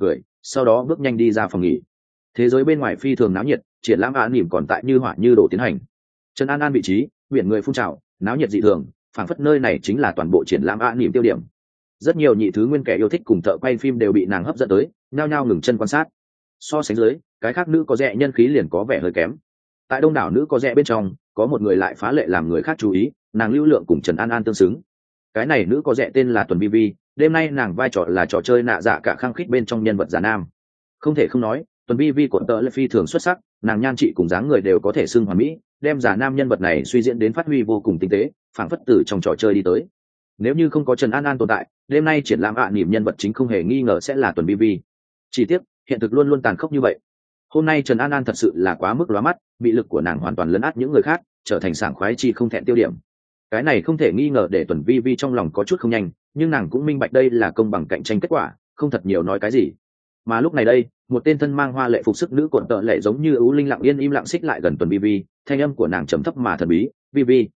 sau đó bước nhanh đi ra phòng nghỉ. Thế giới bên ngoài phi thường náo nhiệt, triển lãm án nỉm còn tại như hỏa như đổ tiến hành. Trần An An vị trí, biển người phun trào, náo nhiệt dị thường, phảng phất nơi này chính là toàn bộ triển lãm án nỉm tiêu điểm. Rất nhiều nhị thứ nguyên kẻ yêu thích cùng thợ quay phim đều bị nàng hấp dẫn tới, nhao nhao ngừng chân quan sát. So sánh dưới, cái khác nữ có rẻ nhân khí liền có vẻ hơi kém. Tại đông đảo nữ có rẻ bên trong, có một người lại phá lệ làm người khác chú ý, nàng lưu lượng cùng Trần An An tương xứng. Cái này nữ có rẻ tên là Tuần Vi Vi, đêm nay nàng vai trò là trò chơi nạ dạ cả khăng khít bên trong nhân vật giả nam. Không thể không nói, Tuần Vi Vi của tợ lệ phi thường xuất sắc, nàng nhan trị cùng dáng người đều có thể xưng hoàn mỹ, đem giả nam nhân vật này suy diễn đến phát huy vô cùng tinh tế, phảng phất từ trong trò chơi đi tới. Nếu như không có Trần An An tồn tại, đêm nay triển lãm nỉm nhân vật chính không hề nghi ngờ sẽ là Tuần Vi Vi. Chỉ tiếc, hiện thực luôn luôn tàn khốc như vậy. Hôm nay Trần An An thật sự là quá mức lóa mắt, bị lực của nàng hoàn toàn lấn át những người khác, trở thành sảng khoái chi không thẹn tiêu điểm. Cái này không thể nghi ngờ để Tuần Vi Vi trong lòng có chút không nhanh, nhưng nàng cũng minh bạch đây là công bằng cạnh tranh kết quả, không thật nhiều nói cái gì. Mà lúc này đây, một tên thân mang hoa lệ phục sức nữ cuộn tợ lệ giống như ưu linh lặng yên im lặng xích lại gần Tuần Vi Vi, thanh âm của nàng trầm thấp mà thần bí, "Vi Vi,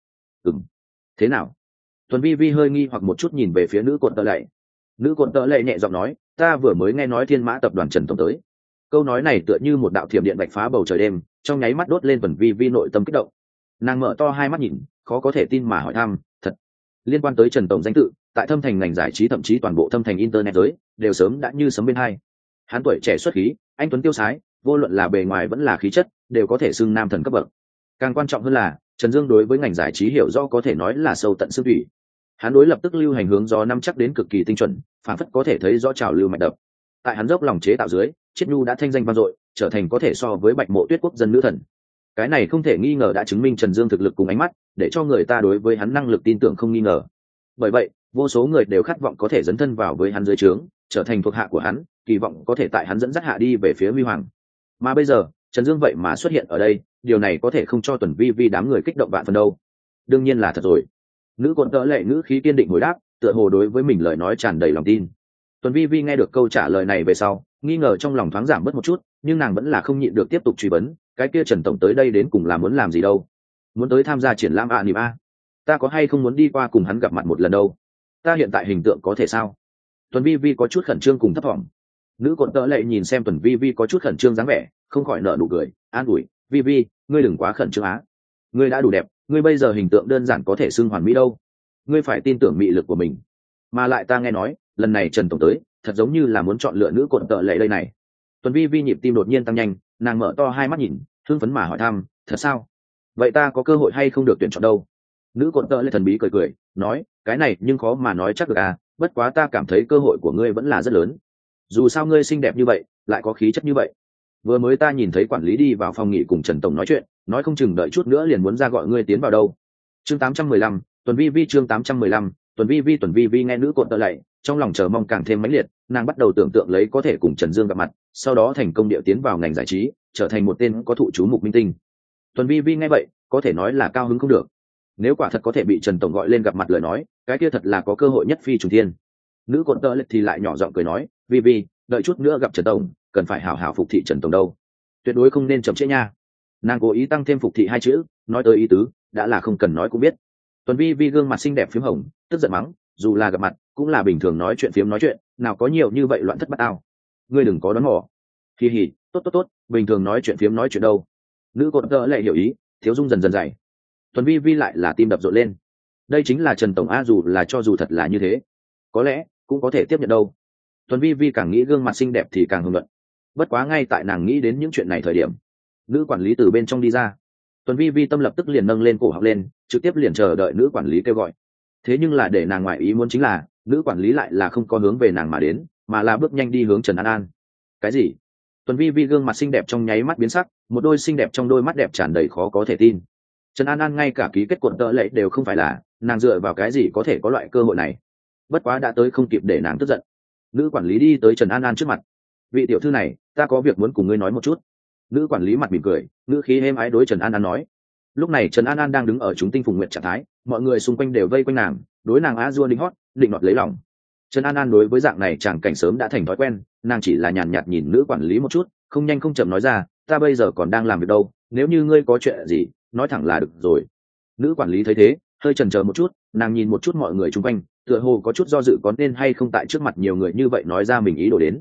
thế nào?" Tuần Vi Vi hơi nghi hoặc một chút nhìn về phía nữ cuộn tợ lệ. Nữ cuộn tợ lệ nhẹ giọng nói, "Ta vừa mới nghe nói Thiên Mã tập đoàn Trần tổng tới." Câu nói này tựa như một đạo thiểm điện bạch phá bầu trời đêm, trong nháy mắt đốt lên Tuần Vi Vi nội tâm kích động. Nàng mở to hai mắt nhìn, khó có thể tin mà hỏi thăm, "Thật?" Liên quan tới Trần tổng danh tự, tại Thâm Thành ngành giải trí thậm chí toàn bộ Thâm Thành internet giới đều sớm đã như sấm bên hai. Hắn tuổi trẻ xuất khí, anh tuấn tiêu sái, vô luận là bề ngoài vẫn là khí chất, đều có thể xưng nam thần cấp bậc. Càng quan trọng hơn là, Trần Dương đối với ngành giải trí hiểu rõ có thể nói là sâu tận xương thủy. Hắn đối lập tức lưu hành hướng do năm chắc đến cực kỳ tinh chuẩn, phản phất có thể thấy rõ trào lưu mạch đập. Tại hắn dốc lòng chế tạo dưới, Triết Nhu đã thanh danh vang dội, trở thành có thể so với Bạch Mộ Tuyết quốc dân nữ thần. Cái này không thể nghi ngờ đã chứng minh Trần Dương thực lực cùng ánh mắt, để cho người ta đối với hắn năng lực tin tưởng không nghi ngờ. Bởi vậy, vô số người đều khát vọng có thể dấn thân vào với hắn dưới trướng, trở thành thuộc hạ của hắn, kỳ vọng có thể tại hắn dẫn dắt hạ đi về phía huy hoàng. Mà bây giờ, Trần Dương vậy mà xuất hiện ở đây, điều này có thể không cho Tuần Vi Vi đám người kích động vạn phần đâu. Đương nhiên là thật rồi. Nữ cuộn tợ lệ ngữ khí kiên định hồi đáp, tựa hồ đối với mình lời nói tràn đầy lòng tin. Tuần Vi Vi nghe được câu trả lời này về sau, nghi ngờ trong lòng thoáng giảm bớt một chút, nhưng nàng vẫn là không nhịn được tiếp tục truy vấn, cái kia Trần tổng tới đây đến cùng là muốn làm gì đâu? Muốn tới tham gia triển lãm nỉm a? Ta có hay không muốn đi qua cùng hắn gặp mặt một lần đâu? Ta hiện tại hình tượng có thể sao? Tuần Vi Vi có chút khẩn trương cùng thấp thỏm. Nữ cuộn tợ lệ nhìn xem Tuần Vi Vi có chút khẩn trương dáng vẻ, không khỏi nở nụ cười, an ủi, Vi Vi, ngươi đừng quá khẩn trương á. Ngươi đã đủ đẹp, ngươi bây giờ hình tượng đơn giản có thể xưng hoàn mỹ đâu. Ngươi phải tin tưởng mị lực của mình. Mà lại ta nghe nói, lần này Trần tổng tới, thật giống như là muốn chọn lựa nữ cuộn tợ lệ đây này. Tuần Vi Vi nhịp tim đột nhiên tăng nhanh, nàng mở to hai mắt nhìn, hưng phấn mà hỏi thăm, thật sao? Vậy ta có cơ hội hay không được tuyển chọn đâu? Nữ cuộn tợ lệ thần bí cười cười, nói, cái này nhưng khó mà nói chắc được à, bất quá ta cảm thấy cơ hội của ngươi vẫn là rất lớn. Dù sao ngươi xinh đẹp như vậy, lại có khí chất như vậy. Vừa mới ta nhìn thấy quản lý đi vào phòng nghỉ cùng Trần tổng nói chuyện, nói không chừng đợi chút nữa liền muốn ra gọi ngươi tiến vào đâu. Chương 815, Tuần Vi Vi chương 815, Tuần Vi Vi nghe nữ cuộn tợ lệ, trong lòng chờ mong càng thêm mãnh liệt, nàng bắt đầu tưởng tượng lấy có thể cùng Trần Dương gặp mặt, sau đó thành công điệu tiến vào ngành giải trí, trở thành một tên có thụ chú mục minh tinh. Tuần Vi Vi nghe vậy, có thể nói là cao hứng không được. Nếu quả thật có thể bị Trần tổng gọi lên gặp mặt lời nói, cái kia thật là có cơ hội nhất phi trùng thiên. Nữ cuộn tợ lệ thì lại nhỏ giọng cười nói, Vi Vi, đợi chút nữa gặp Trần tổng, cần phải hảo hảo phục thị Trần tổng đâu. Tuyệt đối không nên chậm trễ nha. Nàng cố ý tăng thêm phục thị hai chữ, nói tới ý tứ, đã là không cần nói cũng biết. Tuần Vi Vi gương mặt xinh đẹp phím hồng, tức giận mắng, dù là gặp mặt, cũng là bình thường nói chuyện phiếm nói chuyện, nào có nhiều như vậy loạn thất bát ao. Ngươi đừng có đoán mò. Kỳ hỉ, tốt, bình thường nói chuyện phiếm nói chuyện đâu. Nữ cuộn tợ lệ hiểu ý, thiếu dung dần dần dày. Tuần Vi Vi lại là tim đập rộn lên. Đây chính là Trần tổng a, dù là cho dù thật là như thế, có lẽ cũng có thể tiếp nhận đâu. Tuần Vi Vi càng nghĩ gương mặt xinh đẹp thì càng hưng luận. Bất quá ngay tại nàng nghĩ đến những chuyện này thời điểm, nữ quản lý từ bên trong đi ra. Tuần Vi Vi tâm lập tức liền nâng lên cổ họng lên, trực tiếp liền chờ đợi nữ quản lý kêu gọi. Thế nhưng là để nàng ngoại ý muốn chính là, nữ quản lý lại là không có hướng về nàng mà đến, mà là bước nhanh đi hướng Trần An An. Cái gì? Tuần Vi Vi gương mặt xinh đẹp trong nháy mắt biến sắc, một đôi xinh đẹp trong đôi mắt đẹp tràn đầy khó có thể tin. Trần An An ngay cả ký kết cuộn tợ lệ đều không phải là, nàng dựa vào cái gì có thể có loại cơ hội này? Bất quá đã tới không kịp để nàng tức giận. Nữ quản lý đi tới Trần An An trước mặt. Vị tiểu thư này, ta có việc muốn cùng ngươi nói một chút. Nữ quản lý mặt mỉm cười, ngữ khí êm ái đối Trần An An nói. Lúc này Trần An An đang đứng ở chúng tinh phùng nguyện trạng thái, mọi người xung quanh đều vây quanh nàng, đối nàng a dua đinh hót, định nọt lấy lòng. Trần An An đối với dạng này chàng cảnh sớm đã thành thói quen, nàng chỉ là nhàn nhạt nhìn nữ quản lý một chút, không nhanh không chậm nói ra, ta bây giờ còn đang làm việc đâu, nếu như ngươi có chuyện gì, nói thẳng là được rồi. Nữ quản lý thấy thế, hơi chần chờ một chút, nàng nhìn một chút mọi người xung quanh, tựa hồ có chút do dự có nên hay không tại trước mặt nhiều người như vậy nói ra mình ý đồ đến.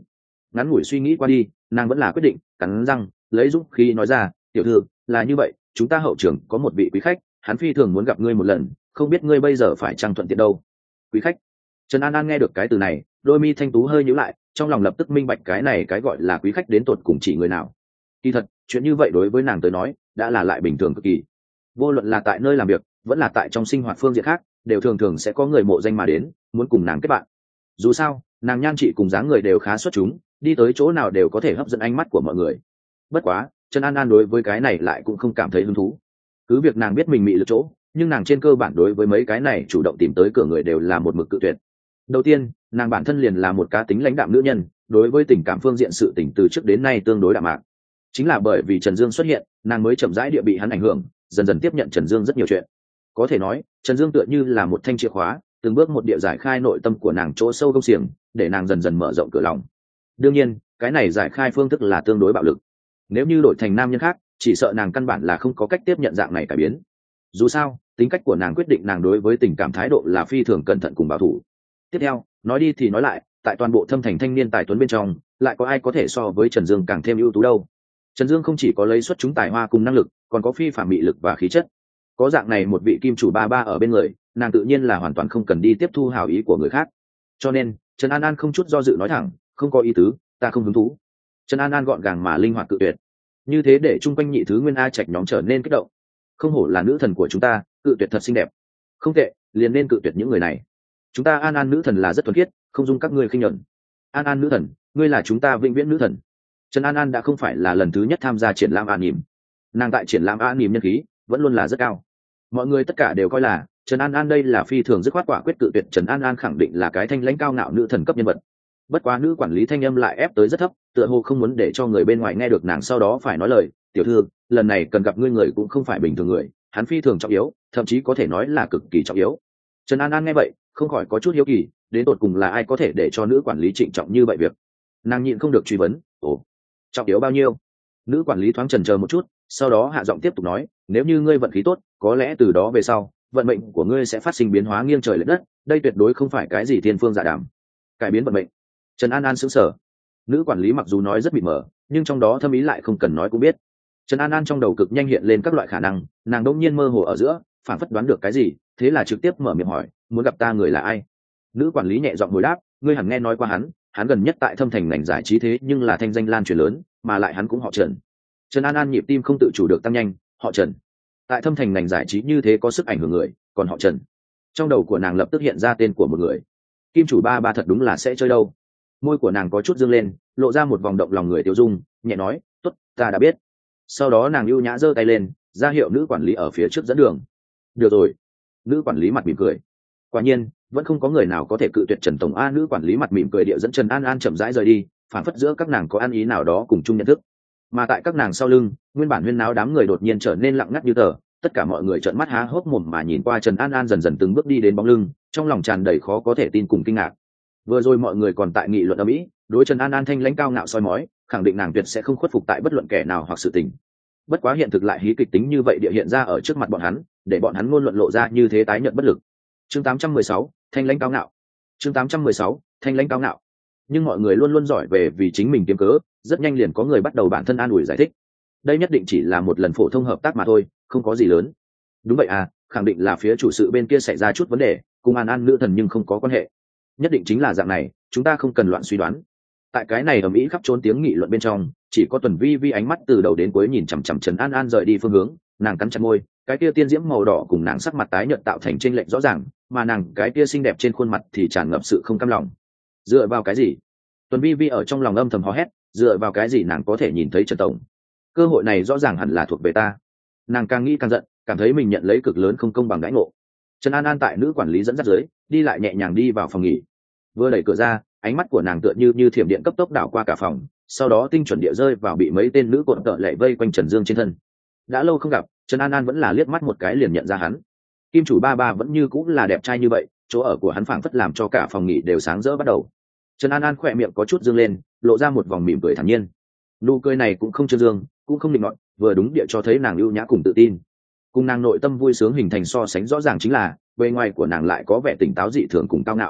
Ngắn ngủi suy nghĩ qua đi, nàng vẫn là quyết định cắn răng lấy dũng khí nói ra, tiểu thư, là như vậy, chúng ta hậu trường có một vị quý khách, hắn phi thường muốn gặp ngươi một lần, không biết ngươi bây giờ phải chăng thuận tiện đâu. Quý khách? Trần An An nghe được cái từ này, đôi mi thanh tú hơi nhíu lại, trong lòng lập tức minh bạch cái này cái gọi là quý khách đến tột cùng chỉ người nào. Kỳ thật, chuyện như vậy đối với nàng tới nói đã là lại bình thường cực kỳ. Vô luận là tại nơi làm việc, vẫn là tại trong sinh hoạt phương diện khác, đều thường thường sẽ có người mộ danh mà đến, muốn cùng nàng kết bạn. Dù sao, nàng nhan trị cùng dáng người đều khá xuất chúng, đi tới chỗ nào đều có thể hấp dẫn ánh mắt của mọi người. Bất quá, Trần An An đối với cái này lại cũng không cảm thấy hứng thú. Cứ việc nàng biết mình mị lực chỗ, nhưng nàng trên cơ bản đối với mấy cái này chủ động tìm tới cửa người đều là một mực cự tuyệt. Đầu tiên, nàng bản thân liền là một cá tính lãnh đạm nữ nhân, đối với tình cảm phương diện sự tình từ trước đến nay tương đối đạm mạc. Chính là bởi vì Trần Dương xuất hiện, nàng mới chậm rãi địa bị hắn ảnh hưởng, dần dần tiếp nhận Trần Dương rất nhiều chuyện. Có thể nói, Trần Dương tựa như là một thanh chìa khóa, từng bước một địa giải khai nội tâm của nàng chỗ sâu công xiềng, để nàng dần dần mở rộng cửa lòng. Đương nhiên, cái này giải khai phương thức là tương đối bạo lực. Nếu như đổi thành nam nhân khác, chỉ sợ nàng căn bản là không có cách tiếp nhận dạng này cải biến. Dù sao, tính cách của nàng quyết định nàng đối với tình cảm thái độ là phi thường cẩn thận cùng bảo thủ. Tiếp theo, nói đi thì nói lại, tại toàn bộ Thâm Thành thanh niên tài tuấn bên trong, lại có ai có thể so với Trần Dương càng thêm ưu tú đâu. Trần Dương không chỉ có lấy xuất chúng tài hoa cùng năng lực, còn có phi phàm mị lực và khí chất. Có dạng này một vị kim chủ ba ba ở bên người, nàng tự nhiên là hoàn toàn không cần đi tiếp thu hào ý của người khác. Cho nên, Trần An An không chút do dự nói thẳng, không có ý tứ, ta không hứng thú. Trần An An gọn gàng mà linh hoạt cự tuyệt. Như thế để chung quanh nhị thứ nguyên A Trạch nhóm trở nên kích động. Không hổ là nữ thần của chúng ta, cự tuyệt thật xinh đẹp. Không tệ, liền nên cự tuyệt những người này. Chúng ta An An nữ thần là rất thuần khiết, không dung các ngươi khinh nhẫn. An An nữ thần, ngươi là chúng ta vĩnh viễn nữ thần. Trần An An đã không phải là lần thứ nhất tham gia triển lãm An Nỉm. Nàng tại triển lãm An Nỉm nhân khí vẫn luôn là rất cao. Mọi người tất cả đều coi là Trần An An đây là phi thường dứt khoát quả quyết cự tuyệt. Trần An An khẳng định là cái thanh lãnh cao ngạo nữ thần cấp nhân vật. Bất quá nữ quản lý thanh âm lại ép tới rất thấp, tựa hồ không muốn để cho người bên ngoài nghe được nàng sau đó phải nói lời, tiểu thư, lần này cần gặp ngươi người cũng không phải bình thường người, hắn phi thường trọng yếu, thậm chí có thể nói là cực kỳ trọng yếu. Trần An An nghe vậy, không khỏi có chút hiếu kỳ, đến tột cùng là ai có thể để cho nữ quản lý trịnh trọng như vậy việc. Nàng nhịn không được truy vấn, ồ, trọng yếu bao nhiêu? Nữ quản lý thoáng chần chờ một chút, sau đó hạ giọng tiếp tục nói, nếu như ngươi vận khí tốt, có lẽ từ đó về sau, vận mệnh của ngươi sẽ phát sinh biến hóa nghiêng trời lệch đất, đây tuyệt đối không phải cái gì thiên phương dạ đàm. Cải biến vận mệnh. Trần An An sững sờ. Nữ quản lý mặc dù nói rất mịt mờ, nhưng trong đó thâm ý lại không cần nói cũng biết. Trần An An trong đầu cực nhanh hiện lên các loại khả năng, nàng đột nhiên mơ hồ ở giữa, phản phất đoán được cái gì, thế là trực tiếp mở miệng hỏi, muốn gặp ta người là ai? Nữ quản lý nhẹ giọng hồi đáp, ngươi hẳn nghe nói qua hắn gần nhất tại Thâm Thành ngành giải trí thế nhưng là thanh danh lan truyền lớn, mà lại hắn cũng họ Trần. Trần An An nhịp tim không tự chủ được tăng nhanh, họ Trần. Tại Thâm Thành ngành giải trí như thế có sức ảnh hưởng người, còn họ Trần. Trong đầu của nàng lập tức hiện ra tên của một người. Kim chủ ba ba thật đúng là sẽ chơi đâu. Môi của nàng có chút dương lên, lộ ra một vòng động lòng người tiêu dung, nhẹ nói, tốt, ta đã biết. Sau đó nàng ưu nhã giơ tay lên, ra hiệu nữ quản lý ở phía trước dẫn đường. Được rồi. Nữ quản lý mặt mỉm cười. Quả nhiên, vẫn không có người nào có thể cự tuyệt Trần Tổng A. Nữ quản lý mặt mỉm cười địa dẫn Trần An An chậm rãi rời đi, phản phất giữa các nàng có ăn ý nào đó cùng chung nhận thức. Mà tại các nàng sau lưng, nguyên bản huyên náo đám người đột nhiên trở nên lặng ngắt như tờ, tất cả mọi người trợn mắt há hốc mồm mà nhìn qua Trần An An dần dần từng bước đi đến bóng lưng, trong lòng tràn đầy khó có thể tin cùng kinh ngạc. Vừa rồi mọi người còn tại nghị luận ầm ĩ, đối Trần An An thanh lãnh cao ngạo soi mói, khẳng định nàng tuyệt sẽ không khuất phục tại bất luận kẻ nào hoặc sự tình. Bất quá hiện thực lại hí kịch tính như vậy địa hiện ra ở trước mặt bọn hắn, để bọn hắn ngôn luận lộ ra như thế tái nhợt bất lực. Chương 816, thanh lãnh cao ngạo. Chương 816, thanh lãnh cao ngạo. Nhưng mọi người luôn luôn giỏi về vì chính mình kiếm cớ, rất nhanh liền có người bắt đầu bản thân an ủi giải thích. Đây nhất định chỉ là một lần phổ thông hợp tác mà thôi, không có gì lớn. Đúng vậy à, khẳng định là phía chủ sự bên kia xảy ra chút vấn đề, cùng An An nữ thần nhưng không có quan hệ. Nhất định chính là dạng này, chúng ta không cần loạn suy đoán. Tại cái này ầm ĩ khắp trốn tiếng nghị luận bên trong, chỉ có Tuần Vi Vi ánh mắt từ đầu đến cuối nhìn chằm chằm Trần An An rời đi phương hướng, nàng cắn chặt môi, cái kia tiên diễm màu đỏ cùng nàng sắc mặt tái nhợt tạo thành chênh lệch rõ ràng, mà nàng cái kia xinh đẹp trên khuôn mặt thì tràn ngập sự không cam lòng. Dựa vào cái gì? Tuần Vi Vi ở trong lòng âm thầm hò hét, dựa vào cái gì nàng có thể nhìn thấy Trần tổng? Cơ hội này rõ ràng hẳn là thuộc về ta. Nàng càng nghĩ càng giận, cảm thấy mình nhận lấy cực lớn không công bằng đãi ngộ. Trần An An tại nữ quản lý dẫn dắt dưới, đi lại nhẹ nhàng đi vào phòng nghỉ. Vừa đẩy cửa ra, ánh mắt của nàng tựa như thiểm điện cấp tốc đảo qua cả phòng, sau đó tinh chuẩn địa rơi vào bị mấy tên nữ cộn tợ lệ vây quanh Trần Dương trên thân. Đã lâu không gặp, Trần An An vẫn là liếc mắt một cái liền nhận ra hắn. Kim chủ ba ba vẫn như cũng là đẹp trai như vậy, chỗ ở của hắn phảng phất làm cho cả phòng nghỉ đều sáng rỡ bắt đầu. Trần An An khỏe miệng có chút dương lên, lộ ra một vòng mỉm cười thản nhiên. Nụ cười này cũng không trương dương, cũng không định ngọn, vừa đúng địa cho thấy nàng ưu nhã cùng tự tin. Cùng nàng nội tâm vui sướng hình thành so sánh rõ ràng chính là bề ngoài của nàng lại có vẻ tỉnh táo dị thường cùng cao ngạo.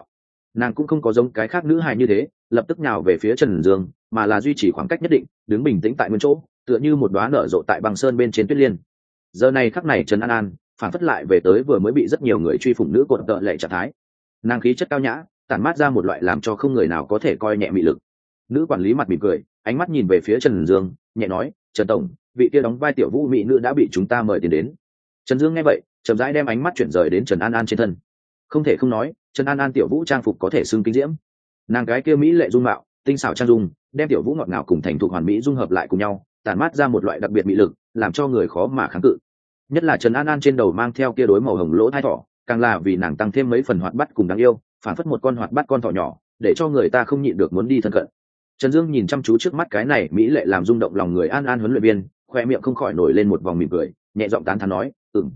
Nàng cũng không có giống cái khác nữ hài như thế lập tức nhào về phía Trần Dương, mà là duy trì khoảng cách nhất định, đứng bình tĩnh tại nguyên chỗ, tựa như một đóa nở rộ tại băng sơn bên trên tuyết liên. Giờ này khắc này Trần An An phản phất lại về tới vừa mới bị rất nhiều người truy phủng nữ cột tợ lệ trạng thái. Nàng khí chất cao nhã, tản mát ra một loại làm cho không người nào có thể coi nhẹ mị lực. Nữ quản lý mặt mỉm cười, ánh mắt nhìn về phía Trần Dương, nhẹ nói, Trần tổng, vị kia đóng vai tiểu vũ mỹ nữ đã bị chúng ta mời tiền đến. Trần Dương nghe vậy, chậm rãi đem ánh mắt chuyển rời đến Trần An An trên thân. Không thể không nói, Trần An An tiểu vũ trang phục có thể xưng kinh diễm. Nàng cái kia mỹ lệ dung mạo, tinh xảo trang dung, đem tiểu vũ ngọt ngào cùng thành thục hoàn mỹ dung hợp lại cùng nhau, tản mát ra một loại đặc biệt mỹ lực, làm cho người khó mà kháng cự. Nhất là Trần An An trên đầu mang theo kia đối màu hồng lỗ thai thỏ, càng là vì nàng tăng thêm mấy phần hoạt bát cùng đáng yêu, phản phất một con hoạt bát con thỏ nhỏ, để cho người ta không nhịn được muốn đi thân cận. Trần Dương nhìn chăm chú trước mắt cái này mỹ lệ làm rung động lòng người An An huấn luyện viên, khoe miệng không khỏi nổi lên một vòng mỉm cười, nhẹ giọng tán thán nói,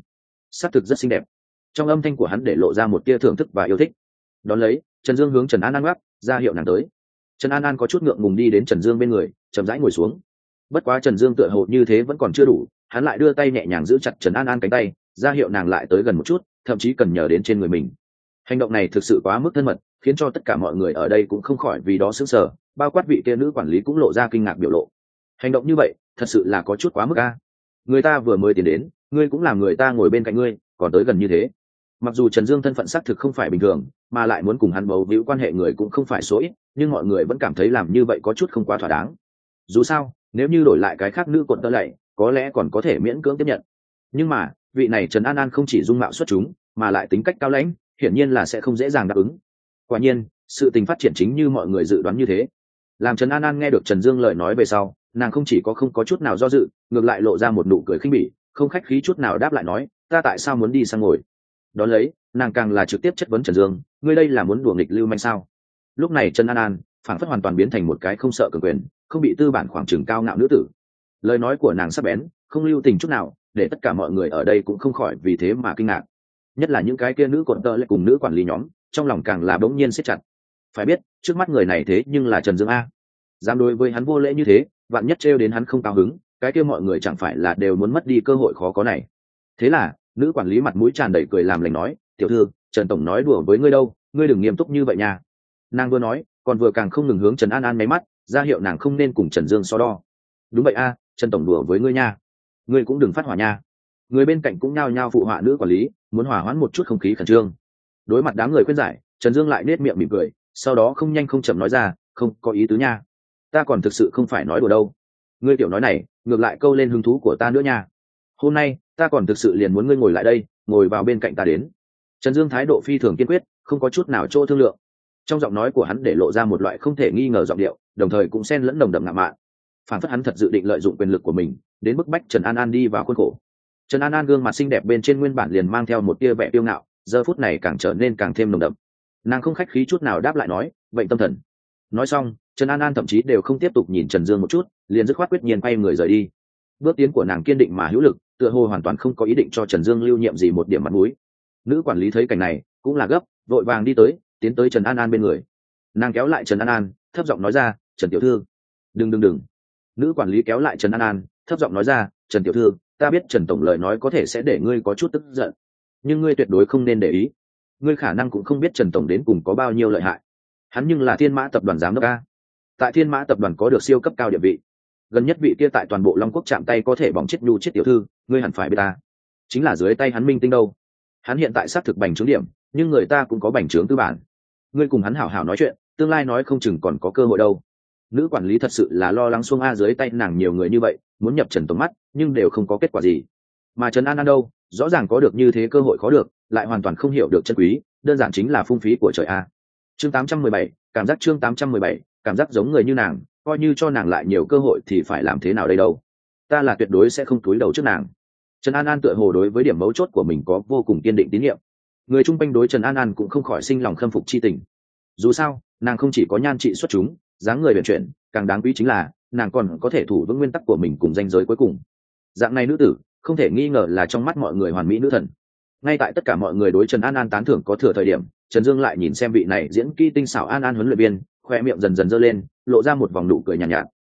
xác thực rất xinh đẹp. Trong âm thanh của hắn để lộ ra một tia thưởng thức và yêu thích. Đón lấy, Trần Dương hướng Trần An An ngoắc ra hiệu nàng tới. Trần An An có chút ngượng ngùng đi đến Trần Dương bên người, chậm rãi ngồi xuống. Bất quá Trần Dương tựa hồ như thế vẫn còn chưa đủ, hắn lại đưa tay nhẹ nhàng giữ chặt Trần An An cánh tay, ra hiệu nàng lại tới gần một chút, thậm chí cần nhờ đến trên người mình. Hành động này thực sự quá mức thân mật, khiến cho tất cả mọi người ở đây cũng không khỏi vì đó sững sờ, bao quát vị kia nữ quản lý cũng lộ ra kinh ngạc biểu lộ. Hành động như vậy, thật sự là có chút quá mức a. Người ta vừa mới tiến đến, ngươi cũng làm người ta ngồi bên cạnh ngươi, còn tới gần như thế. Mặc dù Trần Dương thân phận xác thực không phải bình thường, mà lại muốn cùng hắn bấu víu quan hệ người cũng không phải số ít, nhưng mọi người vẫn cảm thấy làm như vậy có chút không quá thỏa đáng. Dù sao, nếu như đổi lại cái khác nữ quận tơ lạy, có lẽ còn có thể miễn cưỡng tiếp nhận. Nhưng mà, vị này Trần An An không chỉ dung mạo xuất chúng, mà lại tính cách cao lãnh, hiển nhiên là sẽ không dễ dàng đáp ứng. Quả nhiên, sự tình phát triển chính như mọi người dự đoán như thế. Làm Trần An An nghe được Trần Dương lời nói về sau, nàng không chỉ không có chút nào do dự, ngược lại lộ ra một nụ cười khinh bỉ, không khách khí chút nào đáp lại nói, ta tại sao muốn đi sang ngồi. Đón lấy, nàng càng là trực tiếp chất vấn Trần Dương, ngươi đây là muốn đùa nghịch lưu manh sao? Lúc này Trần An An phản phất hoàn toàn biến thành một cái không sợ cường quyền, không bị tư bản khoảng trừng cao ngạo nữ tử. Lời nói của nàng sắc bén, không lưu tình chút nào, để tất cả mọi người ở đây cũng không khỏi vì thế mà kinh ngạc. Nhất là những cái kia nữ cột tơ lại cùng nữ quản lý nhóm, trong lòng càng là bỗng nhiên siết chặt. Phải biết, trước mắt người này thế nhưng là Trần Dương a. Dám đối với hắn vô lễ như thế, vạn nhất trêu đến hắn không cao hứng, cái kia mọi người chẳng phải là đều muốn mất đi cơ hội khó có này. Thế là, nữ quản lý mặt mũi tràn đầy cười làm lành nói, tiểu thư, Trần tổng nói đùa với ngươi đâu, ngươi đừng nghiêm túc như vậy nha. Nàng vừa nói, còn vừa càng không ngừng hướng Trần An An máy mắt, ra hiệu nàng không nên cùng Trần Dương so đo. Đúng vậy a, Trần tổng đùa với ngươi nha, ngươi cũng đừng phát hỏa nha. Người bên cạnh cũng nhao nhao phụ họa nữ quản lý, muốn hòa hoãn một chút không khí khẩn trương. Đối mặt đám người khuyên giải, Trần Dương lại nết miệng mỉm cười, sau đó không nhanh không chậm nói ra, không có ý tứ nha, ta còn thực sự không phải nói đùa đâu. Ngươi tiểu nói này ngược lại câu lên hứng thú của ta nữa nha. Hôm nay ta còn thực sự liền muốn ngươi ngồi lại đây, ngồi vào bên cạnh ta đến. Trần Dương thái độ phi thường kiên quyết, không có chút nào chỗ thương lượng. Trong giọng nói của hắn để lộ ra một loại không thể nghi ngờ giọng điệu, đồng thời cũng xen lẫn nồng đậm ngạo mạn. Phản phất hắn thật dự định lợi dụng quyền lực của mình đến bức bách Trần An An đi vào khuôn khổ. Trần An An gương mặt xinh đẹp bên trên nguyên bản liền mang theo một tia vẻ kiêu ngạo, giờ phút này càng trở nên càng thêm nồng đậm. Nàng không khách khí chút nào đáp lại nói, bệnh tâm thần. Nói xong, Trần An An thậm chí đều không tiếp tục nhìn Trần Dương một chút, liền dứt khoát quyết nhiên quay người rời đi. Bước tiến của nàng kiên định mà hữu lực, tựa hồ hoàn toàn không có ý định cho Trần Dương lưu nhiệm gì một điểm mặt mũi. Nữ quản lý thấy cảnh này, cũng là gấp, vội vàng đi tới, tiến tới Trần An An bên người. Nàng kéo lại Trần An An, thấp giọng nói ra, Trần tiểu thư, đừng. Nữ quản lý kéo lại Trần An An, thấp giọng nói ra, Trần tiểu thư, ta biết Trần tổng lời nói có thể sẽ để ngươi có chút tức giận, nhưng ngươi tuyệt đối không nên để ý. Ngươi khả năng cũng không biết Trần tổng đến cùng có bao nhiêu lợi hại. Hắn nhưng là Thiên Mã tập đoàn giám đốc a, tại Thiên Mã tập đoàn có được siêu cấp cao địa vị. Gần nhất vị kia tại toàn bộ Long Quốc chạm tay có thể bỏng chết nhu chết tiểu thư, ngươi hẳn phải biết ta. Chính là dưới tay hắn minh tinh đâu. Hắn hiện tại xác thực bành trướng điểm, nhưng người ta cũng có bành trướng tư bản. Ngươi cùng hắn hảo hảo nói chuyện, tương lai nói không chừng còn có cơ hội đâu. Nữ quản lý thật sự là lo lắng xuông a dưới tay nàng nhiều người như vậy, muốn nhập Trần tổng mắt, nhưng đều không có kết quả gì. Mà Trần An An đâu, rõ ràng có được như thế cơ hội khó được, lại hoàn toàn không hiểu được chân quý, đơn giản chính là phung phí của trời a. Chương 817, cảm giác chương 817, cảm giác giống người như nàng, coi như cho nàng lại nhiều cơ hội thì phải làm thế nào đây đâu. Ta là tuyệt đối sẽ không cúi đầu trước nàng. Trần An An tựa hồ đối với điểm mấu chốt của mình có vô cùng kiên định tín nhiệm. Người chung quanh đối Trần An An cũng không khỏi sinh lòng khâm phục chi tình. Dù sao, nàng không chỉ có nhan trị xuất chúng, dáng người uyển chuyển, càng đáng quý chính là nàng còn có thể thủ vững nguyên tắc của mình cùng ranh giới cuối cùng. Dạng này nữ tử, không thể nghi ngờ là trong mắt mọi người hoàn mỹ nữ thần. Ngay tại tất cả mọi người đối Trần An An tán thưởng có thừa thời điểm, Trần Dương lại nhìn xem vị này diễn kỹ tinh xảo An An huấn luyện viên, khoe miệng dần dần giơ lên, lộ ra một vòng nụ cười nhàn nhạt.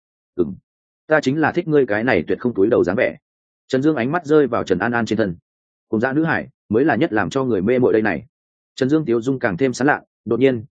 Ta chính là thích ngươi cái này tuyệt không túi đầu dáng vẻ. Trần Dương ánh mắt rơi vào Trần An An trên thân. Cùng dã nữ hải mới là nhất làm cho người mê mội đây này. Trần Dương tiếu dung càng thêm sán lạ, đột nhiên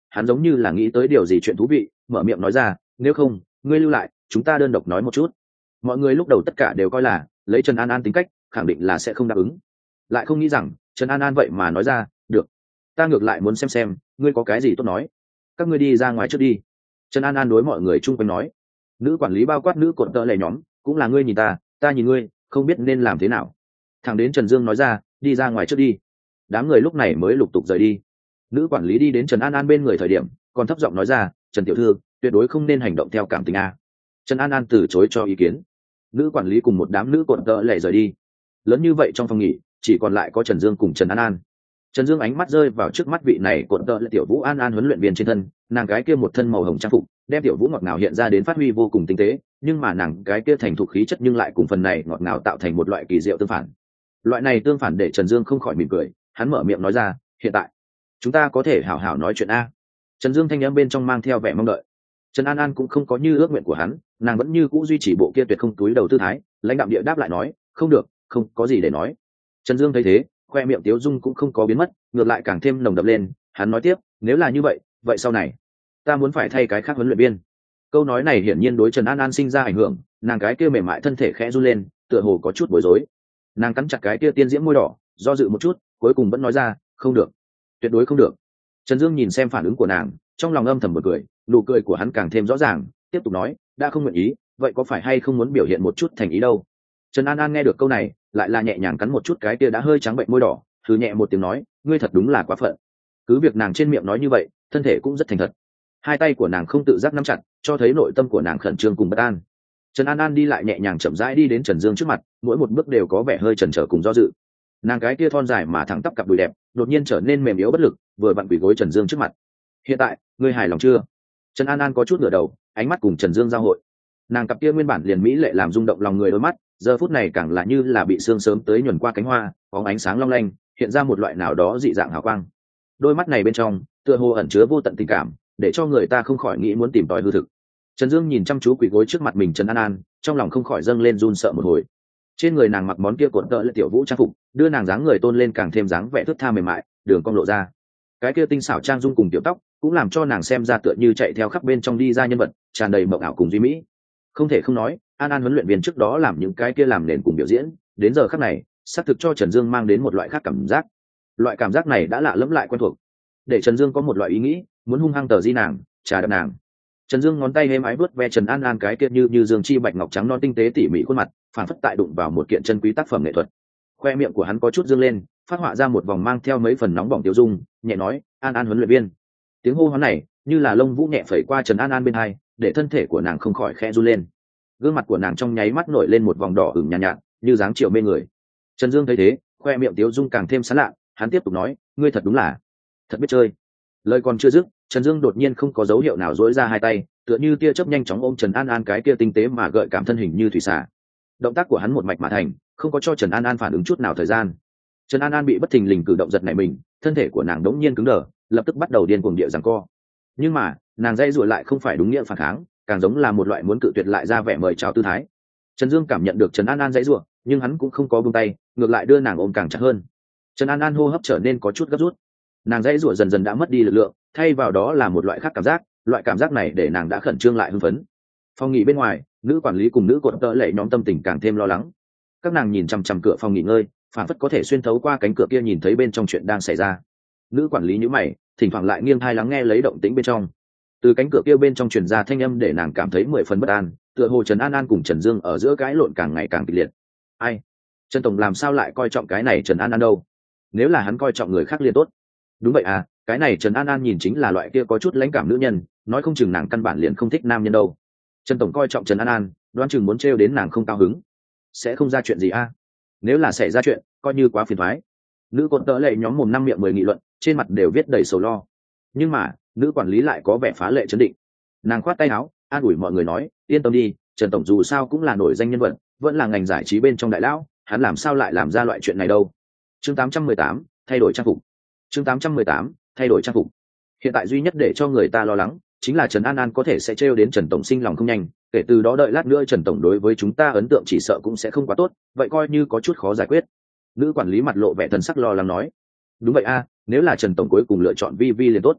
hắn giống như là nghĩ tới điều gì chuyện thú vị, mở miệng nói ra, nếu không ngươi lưu lại, chúng ta đơn độc nói một chút. Mọi người lúc đầu tất cả đều coi là lấy Trần An An tính cách khẳng định là sẽ không đáp ứng, lại không nghĩ rằng Trần An An vậy mà nói ra, được, ta ngược lại muốn xem ngươi có cái gì tốt nói, các ngươi đi ra ngoài trước đi. Trần An An đối mọi người chung quanh nói. Nữ quản lý bao quát nữ cột tợ lệ nhóm cũng là ngươi nhìn ta nhìn ngươi, không biết nên làm thế nào. Thằng đến Trần Dương nói ra, đi ra ngoài trước đi. Đám người lúc này mới lục tục rời đi. Nữ quản lý đi đến Trần An An bên người thời điểm còn thấp giọng nói ra, Trần tiểu thư, tuyệt đối không nên hành động theo cảm tình a. Trần An An từ chối cho ý kiến. Nữ quản lý cùng một đám nữ cột tợ lệ rời đi. Lớn như vậy trong phòng nghỉ chỉ còn lại có Trần Dương cùng Trần An An. Trần Dương ánh mắt rơi vào trước mắt vị này cột tợ lệ tiểu Vũ An An huấn luyện viên trên thân, nàng cái kia một thân màu hồng trang phục đem tiểu Vũ ngọt ngào hiện ra đến phát huy vô cùng tinh tế, nhưng mà nàng cái kia thành thục khí chất nhưng lại cùng phần này ngọt ngào tạo thành một loại kỳ diệu tương phản. Loại này tương phản để Trần Dương không khỏi mỉm cười, hắn mở miệng nói ra, hiện tại chúng ta có thể hảo hảo nói chuyện a. Trần Dương thanh âm bên trong mang theo vẻ mong đợi. Trần An An cũng không có như ước nguyện của hắn, nàng vẫn như cũ duy trì bộ kia tuyệt không túi đầu tư thái, lãnh đạm địa đáp lại nói, không được, không có gì để nói. Trần Dương thấy thế, khoe miệng tiếu dung cũng không có biến mất, ngược lại càng thêm nồng đậm lên. Hắn nói tiếp, nếu là như vậy, vậy sau này ta muốn phải thay cái khác huấn luyện viên. Câu nói này hiển nhiên đối Trần An An sinh ra ảnh hưởng, nàng cái kia mềm mại thân thể khẽ run lên, tựa hồ có chút bối rối. Nàng cắn chặt cái kia tiên diễm môi đỏ, do dự một chút, cuối cùng vẫn nói ra, không được, tuyệt đối không được. Trần Dương nhìn xem phản ứng của nàng, trong lòng âm thầm một cười, nụ cười của hắn càng thêm rõ ràng, tiếp tục nói, đã không nguyện ý, vậy có phải hay không muốn biểu hiện một chút thành ý đâu. Trần An An nghe được câu này, lại là nhẹ nhàng cắn một chút cái kia đã hơi trắng bệnh môi đỏ, thử nhẹ một tiếng nói, ngươi thật đúng là quá phận. Cứ việc nàng trên miệng nói như vậy, thân thể cũng rất thành thật. Hai tay của nàng không tự giác nắm chặt, cho thấy nội tâm của nàng khẩn trương cùng bất an. Trần An An đi lại nhẹ nhàng chậm rãi đi đến Trần Dương trước mặt, mỗi một bước đều có vẻ hơi chần chờ cùng do dự. Nàng cái kia thon dài mà thẳng tắp cặp đùi đẹp, đột nhiên trở nên mềm yếu bất lực, vừa vặn quỳ gối Trần Dương trước mặt. Hiện tại, ngươi hài lòng chưa? Trần An An có chút ngửa đầu, ánh mắt cùng Trần Dương giao hội. Nàng cặp kia nguyên bản liền mỹ lệ làm rung động lòng người đôi mắt, giờ phút này càng là như là bị sương sớm tới nhuần qua cánh hoa, có ánh sáng long lanh, hiện ra một loại nào đó dị dạng hào quang. Đôi mắt này bên trong, tựa hồ ẩn chứa vô tận tình cảm, để cho người ta không khỏi nghĩ muốn tìm tòi hư thực. Trần Dương nhìn chăm chú quỳ gối trước mặt mình Trần An An, trong lòng không khỏi dâng lên run sợ một hồi. Trên người nàng mặc món kia cột tợ lệ tiểu Vũ trang phục, đưa nàng dáng người tôn lên càng thêm dáng vẻ thướt tha mềm mại, đường cong lộ ra. Cái kia tinh xảo trang dung cùng tiểu tóc, cũng làm cho nàng xem ra tựa như chạy theo khắp bên trong đi ra nhân vật, tràn đầy mộng ảo cùng duy mỹ. Không thể không nói, An An huấn luyện viên trước đó làm những cái kia làm nền cùng biểu diễn, đến giờ khắc này, xác thực cho Trần Dương mang đến một loại khác cảm giác. Loại cảm giác này đã lạ lẫm lại quen thuộc, để Trần Dương có một loại ý nghĩ, muốn hung hăng tờ di nàng, trà đập nàng. Trần Dương ngón tay êm ái vớt ve Trần An An cái kia như dương chi bạch ngọc trắng non tinh tế tỉ mỉ khuôn mặt, phản phất tại đụng vào một kiện chân quý tác phẩm nghệ thuật. Khoe miệng của hắn có chút dương lên, phát họa ra một vòng mang theo mấy phần nóng bỏng tiêu dung, nhẹ nói, An An huấn luyện viên. Tiếng hô hoán này như là lông vũ nhẹ phẩy qua Trần An An bên hai, để thân thể của nàng không khỏi khẽ run lên. Gương mặt của nàng trong nháy mắt nổi lên một vòng đỏ ửng nhàn nhạt, như dáng chiều mê người. Trần Dương thấy thế, khoe miệng tiêu dung càng thêm sán lạ, hắn tiếp tục nói, ngươi thật đúng là thật biết chơi. Lời còn chưa dứt, Trần Dương đột nhiên không có dấu hiệu nào duỗi ra hai tay, tựa như tia chớp nhanh chóng ôm Trần An An cái kia tinh tế mà gợi cảm thân hình như thủy xà. Động tác của hắn một mạch mà thành, không có cho Trần An An phản ứng chút nào thời gian. Trần An An bị bất thình lình cử động giật nảy mình, thân thể của nàng đống nhiên cứng đờ, lập tức bắt đầu điên cuồng địa giằng co. Nhưng mà, nàng dây dụa lại không phải đúng nghĩa phản kháng, càng giống là một loại muốn cự tuyệt lại ra vẻ mời chào tư thái. Trần Dương cảm nhận được Trần An An dãy dụa, nhưng hắn cũng không có buông tay, ngược lại đưa nàng ôm càng chặt hơn. Trần An An hô hấp trở nên có chút gấp rút. Nàng dãy dụa dần dần đã mất đi lực lượng, thay vào đó là một loại khác cảm giác, loại cảm giác này để nàng đã khẩn trương lại hưng phấn. Phòng nghỉ bên ngoài, nữ quản lý cùng nữ cột tợ lệ nhóm tâm tình càng thêm lo lắng. Các nàng nhìn chằm chằm cửa phòng nghỉ ngơi, phản phất có thể xuyên thấu qua cánh cửa kia nhìn thấy bên trong chuyện đang xảy ra. Nữ quản lý nhíu mày, thỉnh thoảng lại nghiêng tai lắng nghe lấy động tĩnh bên trong. Từ cánh cửa kia bên trong truyền ra thanh âm để nàng cảm thấy 10 phần bất an, tựa hồ Trần An An cùng Trần Dương ở giữa cãi lộn càng ngày càng kịch liệt. Ai? Trần tổng làm sao lại coi trọng cái này Trần An An đâu? Nếu là hắn coi trọng người khác liền tốt. Đúng vậy à, cái này Trần An An nhìn chính là loại kia có chút lãnh cảm nữ nhân, nói không chừng nàng căn bản liền không thích nam nhân đâu. Trần tổng coi trọng Trần An An, đoán chừng muốn trêu đến nàng không cao hứng. Sẽ không ra chuyện gì a? Nếu là xảy ra chuyện, coi như quá phiền toái. Nữ cột tợ lệ nhóm mồm năm miệng 10 nghị luận, trên mặt đều viết đầy sầu lo. Nhưng mà, nữ quản lý lại có vẻ phá lệ trấn định. Nàng khoát tay áo, an ủi mọi người nói, yên tâm đi, Trần tổng dù sao cũng là nổi danh nhân vật, vẫn là ngành giải trí bên trong đại lão, hắn làm sao lại làm ra loại chuyện này đâu. Chương 818, thay đổi trang phục. Chương 818, thay đổi trang phục. Hiện tại duy nhất để cho người ta lo lắng chính là Trần An An có thể sẽ trêu đến Trần tổng sinh lòng không nhanh, kể từ đó đợi lát nữa Trần tổng đối với chúng ta ấn tượng chỉ sợ cũng sẽ không quá tốt, vậy coi như có chút khó giải quyết. Nữ quản lý mặt lộ vẻ thần sắc lo lắng nói. Đúng vậy a, nếu là Trần tổng cuối cùng lựa chọn Vi Vi liền tốt.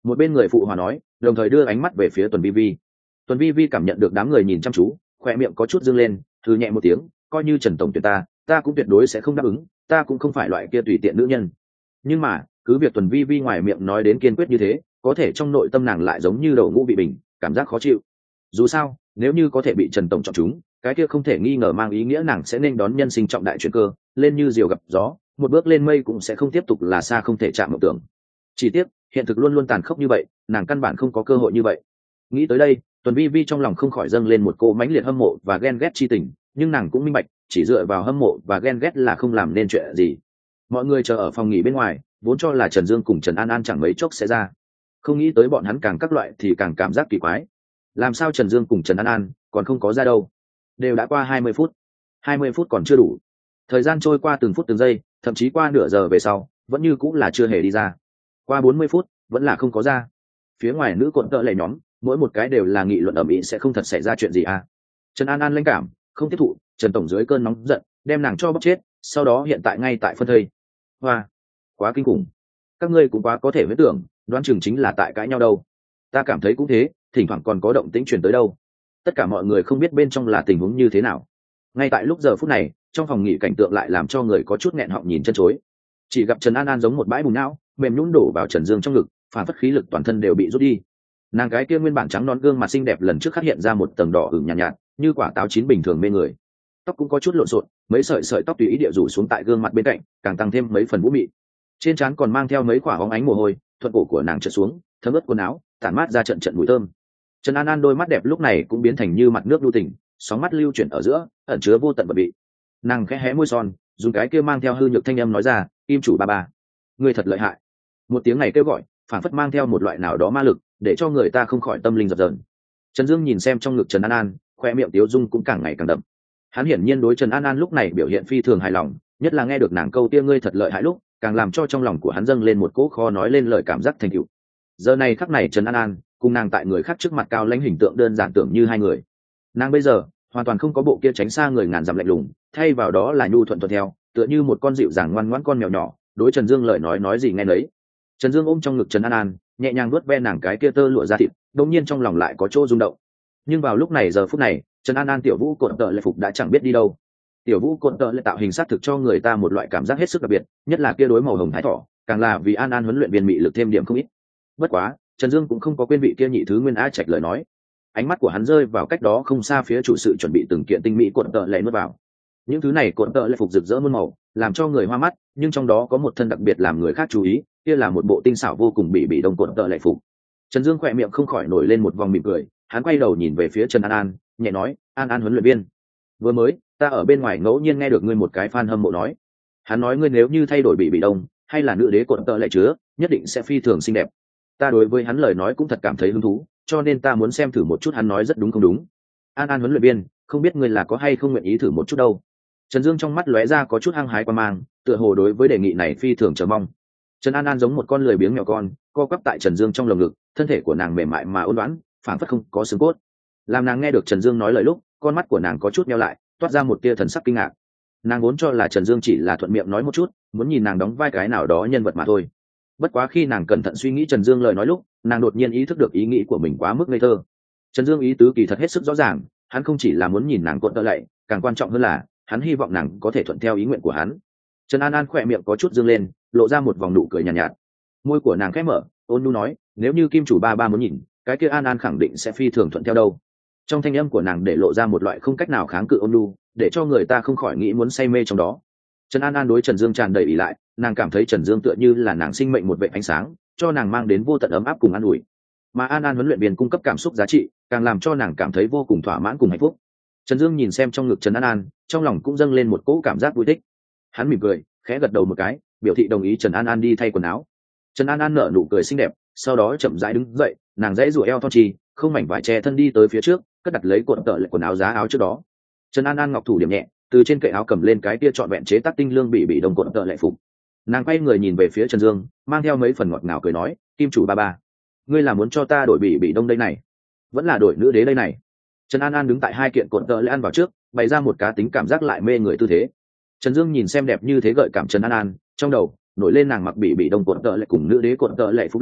Một bên người phụ hòa nói, đồng thời đưa ánh mắt về phía Tuần Vi Vi. Tuần Vi Vi cảm nhận được đám người nhìn chăm chú, khoe miệng có chút dương lên, thư nhẹ một tiếng, coi như Trần tổng tuyệt ta cũng tuyệt đối sẽ không đáp ứng, ta cũng không phải loại kia tùy tiện nữ nhân. Nhưng mà cứ việc Tuần Vi Vi ngoài miệng nói đến kiên quyết như thế, có thể trong nội tâm nàng lại giống như đầu ngũ bị bình, cảm giác khó chịu. Dù sao nếu như có thể bị Trần tổng chọn chúng, cái kia không thể nghi ngờ mang ý nghĩa nàng sẽ nên đón nhân sinh trọng đại chuyển cơ, lên như diều gặp gió, một bước lên mây cũng sẽ không tiếp tục là xa không thể chạm mộng tưởng. Chỉ tiếc hiện thực luôn luôn tàn khốc như vậy, nàng căn bản không có cơ hội như vậy. Nghĩ tới đây, Tuần Vi Vi trong lòng không khỏi dâng lên một cô mãnh liệt hâm mộ và ghen ghét chi tình, nhưng nàng cũng minh bạch chỉ dựa vào hâm mộ và ghen ghét là không làm nên chuyện gì. Mọi người chờ ở phòng nghỉ bên ngoài, vốn cho là Trần Dương cùng Trần An An chẳng mấy chốc sẽ ra, không nghĩ tới bọn hắn càng các loại thì càng cảm giác kỳ quái. Làm sao Trần Dương cùng Trần An An còn không có ra đâu? Đều đã qua 20 phút, 20 phút còn chưa đủ. Thời gian trôi qua từng phút từng giây, thậm chí qua nửa giờ về sau vẫn như cũng là chưa hề đi ra. Qua 40 phút vẫn là không có ra. Phía ngoài nữ cuộn tợ lệ nhóm mỗi một cái đều là nghị luận ầm ĩ sẽ không thật xảy ra chuyện gì à. Trần An An lãnh cảm không tiếp thụ, Trần tổng dưới cơn nóng giận đem nàng cho bóc chết, sau đó hiện tại ngay tại phân thây. Hoa, quá kinh khủng. Các ngươi cũng quá có thể huyễn tưởng, đoán chừng chính là tại cãi nhau đâu. Ta cảm thấy cũng thế, thỉnh thoảng còn có động tĩnh truyền tới đâu. Tất cả mọi người không biết bên trong là tình huống như thế nào. Ngay tại lúc giờ phút này, trong phòng nghỉ cảnh tượng lại làm cho người có chút nghẹn họng nhìn chân chối. Chỉ gặp Trần An An giống một bãi bùn não, mềm nhũn đổ vào Trần Dương trong ngực, phản phất khí lực toàn thân đều bị rút đi. Nàng gái kia nguyên bản trắng non gương mặt xinh đẹp lần trước phát hiện ra một tầng đỏ ửng nhàn nhạt, như quả táo chín bình thường mê người. Tóc cũng có chút lộn xộn, mấy sợi tóc tùy ý địa rủ xuống tại gương mặt bên cạnh, càng tăng thêm mấy phần vũ mị. Trên trán còn mang theo mấy quả hóng ánh mồ hôi, thuận cổ của nàng trượt xuống, thấm ướt quần áo, tản mát ra trận trận mùi thơm. Trần An An đôi mắt đẹp lúc này cũng biến thành như mặt nước lưu tình, sóng mắt lưu chuyển ở giữa, ẩn chứa vô tận bờ bị. Nàng khẽ hé môi son, dùng cái kia mang theo hư nhược thanh âm nói ra, "Kim chủ ba ba, ngươi thật lợi hại." Một tiếng này kêu gọi, phản phất mang theo một loại nào đó ma lực, để cho người ta không khỏi tâm linh dập dờn. Trần Dương nhìn xem trong ngực Trần An An, khoe miệng tiếu dung cũng càng ngày càng đậm. Hắn hiển nhiên đối Trần An An lúc này biểu hiện phi thường hài lòng, nhất là nghe được nàng câu kia ngươi thật lợi hại lúc, càng làm cho trong lòng của hắn dâng lên một cỗ khó nói lên lời cảm giác thành tựu. Giờ này khắc này Trần An An cùng nàng tại người khác trước mặt cao lãnh hình tượng đơn giản tưởng như hai người. Nàng bây giờ hoàn toàn không có bộ kia tránh xa người ngàn dặm lạnh lùng, thay vào đó là nhu thuận thuận theo, tựa như một con dịu dàng ngoan ngoãn con mèo nhỏ, đối Trần Dương lời nói gì nghe nấy. Trần Dương ôm trong ngực Trần An An, nhẹ nhàng vuốt ve nàng cái kia tơ lụa da thịt, đột nhiên trong lòng lại có chỗ rung động. Nhưng vào lúc này giờ phút này, Trần An An tiểu vũ cột tợ lệ phục đã chẳng biết đi đâu. Tiểu vũ cột tợ lệ tạo hình sát thực cho người ta một loại cảm giác hết sức đặc biệt, nhất là kia đối màu hồng thái thỏ, càng là vì An An huấn luyện viên mị lực thêm điểm không ít. Bất quá Trần Dương cũng không có quên vị kia nhị thứ nguyên á trạch lời nói. Ánh mắt của hắn rơi vào cách đó không xa phía chủ sự chuẩn bị từng kiện tinh mỹ cuộn tợ lệ nuốt vào. Những thứ này cuộn tợ lệ phục rực rỡ muôn màu, làm cho người hoa mắt, nhưng trong đó có một thân đặc biệt làm người khác chú ý, kia là một bộ tinh xảo vô cùng bị đông cuộn tợ lệ phục. Trần Dương khỏe miệng không khỏi nổi lên một vòng mỉm cười, hắn quay đầu nhìn về phía Trần An An, nhẹ nói, An An huấn luyện viên, vừa mới ta ở bên ngoài ngẫu nhiên nghe được ngươi một cái fan hâm mộ nói, hắn nói ngươi nếu như thay đổi bị đông hay là nữ đế cuộn tợ lệ chứa, nhất định sẽ phi thường xinh đẹp. Ta đối với hắn lời nói cũng thật cảm thấy hứng thú, cho nên ta muốn xem thử một chút hắn nói rất đúng không đúng. An An huấn luyện viên, không biết ngươi là có hay không nguyện ý thử một chút đâu. Trần Dương trong mắt lóe ra có chút hăng hái quan mang, tựa hồ đối với đề nghị này phi thường chờ mong. Trần An An giống một con lười biếng mèo con, co quắp tại Trần Dương trong lồng ngực, thân thể của nàng mềm mại mà ôn đoán, phảng phất không có xương cốt. Làm nàng nghe được Trần Dương nói lời lúc, con mắt của nàng có chút nheo lại, toát ra một tia thần sắc kinh ngạc. Nàng vốn cho là Trần Dương chỉ là thuận miệng nói một chút, muốn nhìn nàng đóng vai cái nào đó nhân vật mà thôi. Bất quá khi nàng cẩn thận suy nghĩ Trần Dương lời nói lúc, nàng đột nhiên ý thức được ý nghĩ của mình quá mức ngây thơ. Trần Dương ý tứ kỳ thật hết sức rõ ràng, hắn không chỉ là muốn nhìn nàng cuộn tợ lệ, càng quan trọng hơn là hắn hy vọng nàng có thể thuận theo ý nguyện của hắn. Trần An An khỏe miệng có chút dương lên, lộ ra một vòng nụ cười nhàn nhạt, nhạt. Môi của nàng khẽ mở, ôn nhu nói, nếu như kim chủ ba ba muốn nhìn, cái kia An An khẳng định sẽ phi thường thuận theo đâu. Trong thanh âm của nàng để lộ ra một loại không cách nào kháng cự ôn nhu, để cho người ta không khỏi nghĩ muốn say mê trong đó. Trần An An đối Trần Dương tràn đầy ỷ lại, nàng cảm thấy Trần Dương tựa như là nàng sinh mệnh một vệt ánh sáng, cho nàng mang đến vô tận ấm áp cùng an ủi. Mà An An huấn luyện viên cung cấp cảm xúc giá trị, càng làm cho nàng cảm thấy vô cùng thỏa mãn cùng hạnh phúc. Trần Dương nhìn xem trong ngực Trần An An, trong lòng cũng dâng lên một cỗ cảm giác vui thích. Hắn mỉm cười, khẽ gật đầu một cái, biểu thị đồng ý Trần An An đi thay quần áo. Trần An An nở nụ cười xinh đẹp, sau đó chậm rãi đứng dậy, nàng dãy rủa eo thon trì, không mảnh vải che thân đi tới phía trước, cất đặt lấy cuộn tợ lệ quần áo giá áo trước đó. Trần An An ngọc thủ điểm nhẹ, từ trên kệ áo cầm lên cái kia trọn vẹn chế tác tinh lương bị đông cuộn tợ lệ phục. Nàng quay người nhìn về phía Trần Dương, mang theo mấy phần ngọt ngào cười nói, kim chủ ba ba, ngươi là muốn cho ta đổi bị đông đây này, vẫn là đổi nữ đế đây này. Trần An An đứng tại hai kiện cuộn tợ lệ ăn vào trước, bày ra một cá tính cảm giác lại mê người tư thế. Trần Dương nhìn xem đẹp như thế gợi cảm Trần An An, trong đầu nổi lên nàng mặc bị đông cuộn tợ lệ cùng nữ đế cuộn tợ lệ phục lúc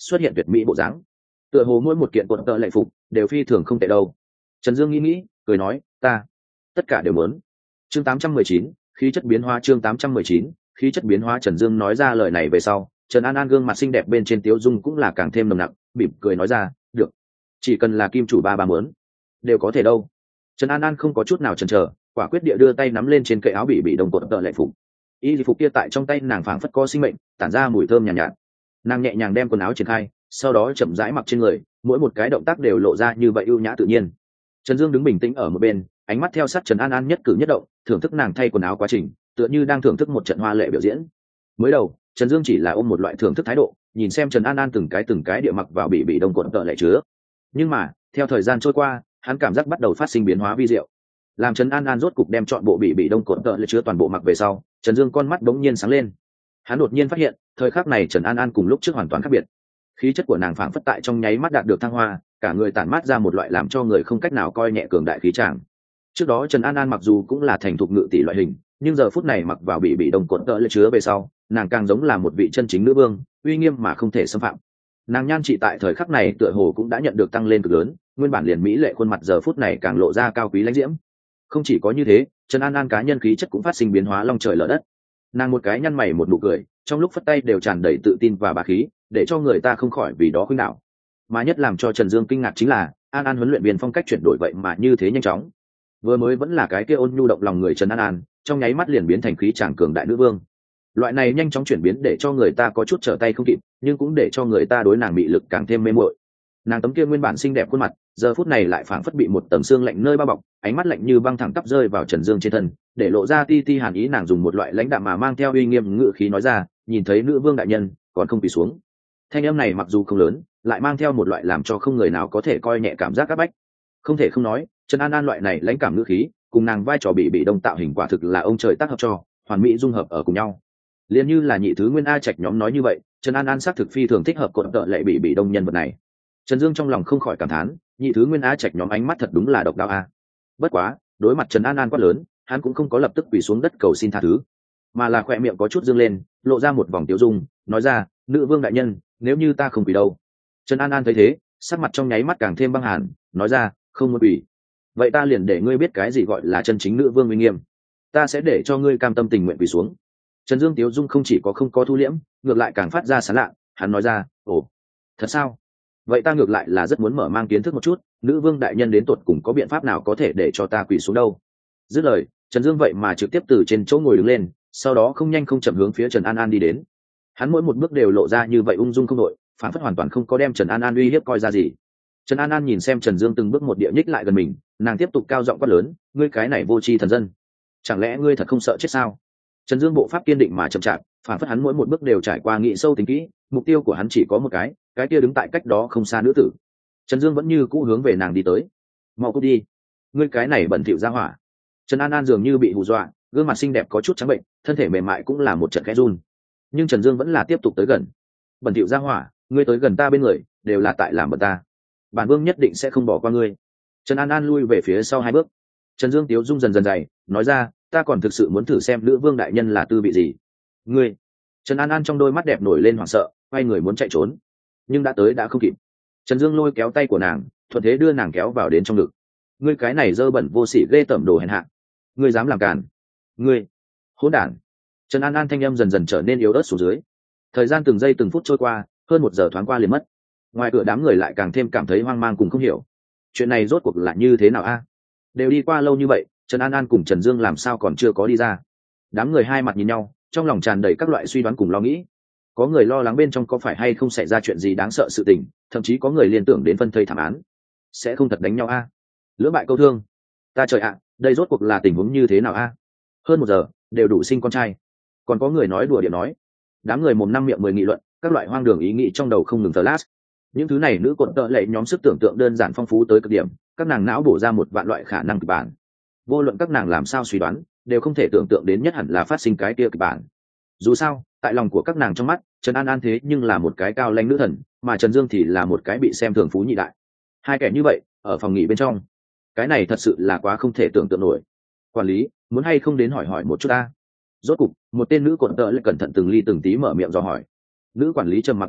xuất hiện tuyệt mỹ bộ dáng. Tựa hồ mỗi một kiện cột tợ lệ phục đều phi thường không tệ đâu. Trần Dương nghĩ cười nói, ta tất cả đều muốn. Chương 819, khí chất biến hóa. Chương 819, khí chất biến hóa. Trần Dương nói ra lời này về sau, Trần An An gương mặt xinh đẹp bên trên tiếu dung cũng là càng thêm nồng nặc, mỉm cười nói ra, được, chỉ cần là kim chủ ba muốn đều có thể đâu. Trần An An không có chút nào chần chờ, quả quyết địa đưa tay nắm lên trên cây áo bị đồng cột tợ lệ phục. Y phục kia tại trong tay nàng phảng phất có sinh mệnh, tản ra mùi thơm nhàn nhạt. Nàng nhẹ nhàng đem quần áo triển khai, sau đó chậm rãi mặc trên người, mỗi một cái động tác đều lộ ra như vậy ưu nhã tự nhiên. Trần Dương đứng bình tĩnh ở một bên, ánh mắt theo sát Trần An An nhất cử nhất động, thưởng thức nàng thay quần áo quá trình, tựa như đang thưởng thức một trận hoa lệ biểu diễn. Mới đầu, Trần Dương chỉ là ôm một loại thưởng thức thái độ, nhìn xem Trần An An từng cái địa mặc vào bị đông cuộn tợ lệ chứa. Nhưng mà, theo thời gian trôi qua, hắn cảm giác bắt đầu phát sinh biến hóa vi diệu. Làm Trần An An rốt cục đem chọn bộ bị đông cuộn tợ lệ chứa toàn bộ mặc về sau, Trần Dương con mắt bỗng nhiên sáng lên. Hắn đột nhiên phát hiện, thời khắc này Trần An An cùng lúc trước hoàn toàn khác biệt. Khí chất của nàng phảng phất tại trong nháy mắt đạt được thăng hoa, cả người tản mát ra một loại làm cho người không cách nào coi nhẹ cường đại khí tràng. Trước đó Trần An An mặc dù cũng là thành thục ngự tỷ loại hình, nhưng giờ phút này mặc vào bị đông cuộn tợ lệ chứa về sau, nàng càng giống là một vị chân chính nữ vương, uy nghiêm mà không thể xâm phạm. Nàng nhan trị tại thời khắc này tựa hồ cũng đã nhận được tăng lên cực lớn, nguyên bản liền mỹ lệ khuôn mặt giờ phút này càng lộ ra cao quý lãnh diễm. Không chỉ có như thế, Trần An An cá nhân khí chất cũng phát sinh biến hóa long trời lở đất. Nàng một cái nhăn mày một nụ cười, trong lúc phất tay đều tràn đầy tự tin và bá khí, để cho người ta không khỏi vì đó khuynh đảo. Mà nhất làm cho Trần Dương kinh ngạc chính là, An An huấn luyện viên phong cách chuyển đổi vậy mà như thế nhanh chóng. Vừa mới vẫn là cái kia ôn nhu động lòng người Trần An An, trong nháy mắt liền biến thành khí tràng cường đại nữ vương. Loại này nhanh chóng chuyển biến để cho người ta có chút trở tay không kịp, nhưng cũng để cho người ta đối nàng bị lực càng thêm mê muội. Nàng tấm kia nguyên bản xinh đẹp khuôn mặt, giờ phút này lại phảng phất bị một tầng xương lạnh nơi bao bọc, ánh mắt lạnh như băng thẳng tắp rơi vào Trần Dương trên thân, để lộ ra ti ti hàn ý. Nàng dùng một loại lãnh đạm mà mang theo uy nghiêm ngữ khí nói ra, nhìn thấy nữ vương đại nhân còn không quỳ xuống. Thanh âm này mặc dù không lớn, lại mang theo một loại làm cho không người nào có thể coi nhẹ cảm giác áp bách. Không thể không nói, Trần An An loại này lãnh cảm ngữ khí, cùng nàng vai trò bị đông tạo hình quả thực là ông trời tác hợp cho, hoàn mỹ dung hợp ở cùng nhau. Liên như là nhị thứ nguyên A Trạch nhóm nói như vậy, Trần An An xác thực phi thường thích hợp cột tợ lệ bị đông nhân vật này. Trần Dương trong lòng không khỏi cảm thán, nhị thứ nguyên A Trạch nhóm ánh mắt thật đúng là độc đáo a. Bất quá, đối mặt Trần An An quát lớn, hắn cũng không có lập tức quỳ xuống đất cầu xin tha thứ, mà là khỏe miệng có chút dương lên, lộ ra một vòng tiêu dung, nói ra, nữ vương đại nhân, nếu như ta không quỳ đâu. Trần An An thấy thế, sắc mặt trong nháy mắt càng thêm băng hàn, nói ra, không muốn quỳ, vậy ta liền để ngươi biết cái gì gọi là chân chính nữ vương uy nghiêm, ta sẽ để cho ngươi cam tâm tình nguyện quỳ xuống. Trần Dương tiêu dung không chỉ có không có thu liễm, ngược lại càng phát ra sán lạ, hắn nói ra, ồ, thật sao? Vậy ta ngược lại là rất muốn mở mang kiến thức một chút, nữ vương đại nhân đến tột cùng có biện pháp nào có thể để cho ta quỳ xuống đâu. Dứt lời, Trần Dương vậy mà trực tiếp từ trên chỗ ngồi đứng lên, sau đó không nhanh không chậm hướng phía Trần An An đi đến. Hắn mỗi một bước đều lộ ra như vậy ung dung không đội, phản phất hoàn toàn không có đem Trần An An uy hiếp coi ra gì. Trần An An nhìn xem Trần Dương từng bước một địa nhích lại gần mình, nàng tiếp tục cao giọng quát lớn, ngươi cái này vô tri thần dân, chẳng lẽ ngươi thật không sợ chết sao? Trần Dương bộ pháp kiên định mà chậm chạp, phản phất hắn mỗi một bước đều trải qua nghĩ sâu tính kỹ, mục tiêu của hắn chỉ có một cái kia đứng tại cách đó không xa nữ tử. Trần Dương vẫn như cũ hướng về nàng đi tới. Mau cút đi, ngươi cái này bẩn thỉu ra hỏa. Trần An An dường như bị hù dọa, gương mặt xinh đẹp có chút trắng bệnh, thân thể mềm mại cũng là một trận khẽ run. Nhưng Trần Dương vẫn là tiếp tục tới gần. Bẩn thỉu ra hỏa, ngươi tới gần ta bên người, đều là tại làm bẩn ta. Bản vương nhất định sẽ không bỏ qua ngươi. Trần An An lui về phía sau 2 bước. Trần Dương tiếu dung dần dần dày, nói ra, ta còn thực sự muốn thử xem nữ vương đại nhân là tư vị gì. Ngươi. Trần An An trong đôi mắt đẹp nổi lên hoảng sợ, quay người muốn chạy trốn, nhưng đã tới đã không kịp. Trần Dương lôi kéo tay của nàng, thuận thế đưa nàng kéo vào đến trong ngực. Ngươi cái này dơ bẩn vô sỉ ghê tởm đồ hèn hạ, ngươi dám làm càn, ngươi hỗn đản. Trần An An thanh âm dần dần trở nên yếu ớt xuống dưới. Thời gian từng giây từng phút trôi qua, hơn 1 giờ thoáng qua liền mất. Ngoài cửa đám người lại càng thêm cảm thấy hoang mang cùng không hiểu, chuyện này rốt cuộc là như thế nào a? Đều đi qua lâu như vậy, Trần An An cùng Trần Dương làm sao còn chưa có đi ra? Đám người hai mặt nhìn nhau, trong lòng tràn đầy các loại suy đoán cùng lo nghĩ. Có người lo lắng bên trong có phải hay không xảy ra chuyện gì đáng sợ sự tình, thậm chí có người liên tưởng đến phân thây thảm án. Sẽ không thật đánh nhau a? Lưỡng bại câu thương. Ta trời ạ, đây rốt cuộc là tình huống như thế nào a? Hơn 1 giờ, đều đủ sinh con trai. Còn có người nói đùa điện nói. Đám người mồm năm miệng 10 nghị luận, các loại hoang đường ý nghĩ trong đầu không ngừng flash. Những thứ này nữ cột tợ lệ nhóm sức tưởng tượng đơn giản phong phú tới cực điểm, các nàng não bổ ra một vạn loại khả năng kịch bản. Vô luận các nàng làm sao suy đoán, đều không thể tưởng tượng đến nhất hẳn là phát sinh cái kia kịch bản. Dù sao, tại lòng của các nàng trong mắt, Trần An An thế nhưng là một cái cao lãnh nữ thần, mà Trần Dương thì là một cái bị xem thường phú nhị đại. Hai kẻ như vậy, ở phòng nghỉ bên trong, cái này thật sự là quá không thể tưởng tượng nổi. Quản lý, muốn hay không đến hỏi hỏi một chút ta? Rốt cục, một tên nữ cột tợ lại cẩn thận từng ly từng tí mở miệng dò hỏi. Nữ quản lý trầm mặc một lát,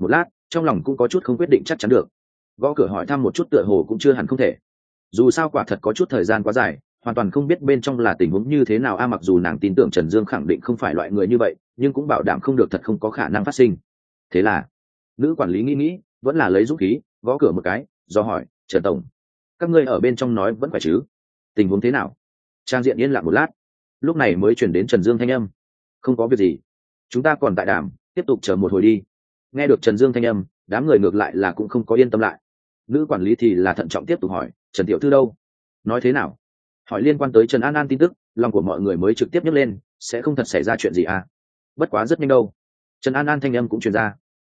trong lòng cũng có chút không quyết định chắc chắn được. Gõ cửa hỏi thăm một chút tựa hồ cũng chưa hẳn không thể, dù sao quả thật có chút thời gian quá dài, hoàn toàn không biết bên trong là tình huống như thế nào mặc dù nàng tin tưởng Trần Dương khẳng định không phải loại người như vậy, nhưng cũng bảo đảm không được thật không có khả năng phát sinh. Thế là nữ quản lý nghĩ vẫn là lấy dũng khí gõ cửa một cái, do hỏi: Trần tổng, các ngươi ở bên trong nói vẫn phải chứ, tình huống thế nào? Trang diện yên lặng một lát, lúc này mới chuyển đến Trần Dương thanh âm: không có việc gì, chúng ta còn tại đàm, tiếp tục chờ một hồi đi. Nghe được Trần Dương thanh âm, đám người ngược lại là cũng không có yên tâm lại. Nữ quản lý thì là thận trọng tiếp tục hỏi: Trần tiểu thư đâu, nói thế nào? Hỏi liên quan tới Trần An An tin tức, lòng của mọi người mới trực tiếp nhấc lên, sẽ không thật xảy ra chuyện gì à? Bất quá rất nhanh đâu. Trần An An thanh âm cũng truyền ra: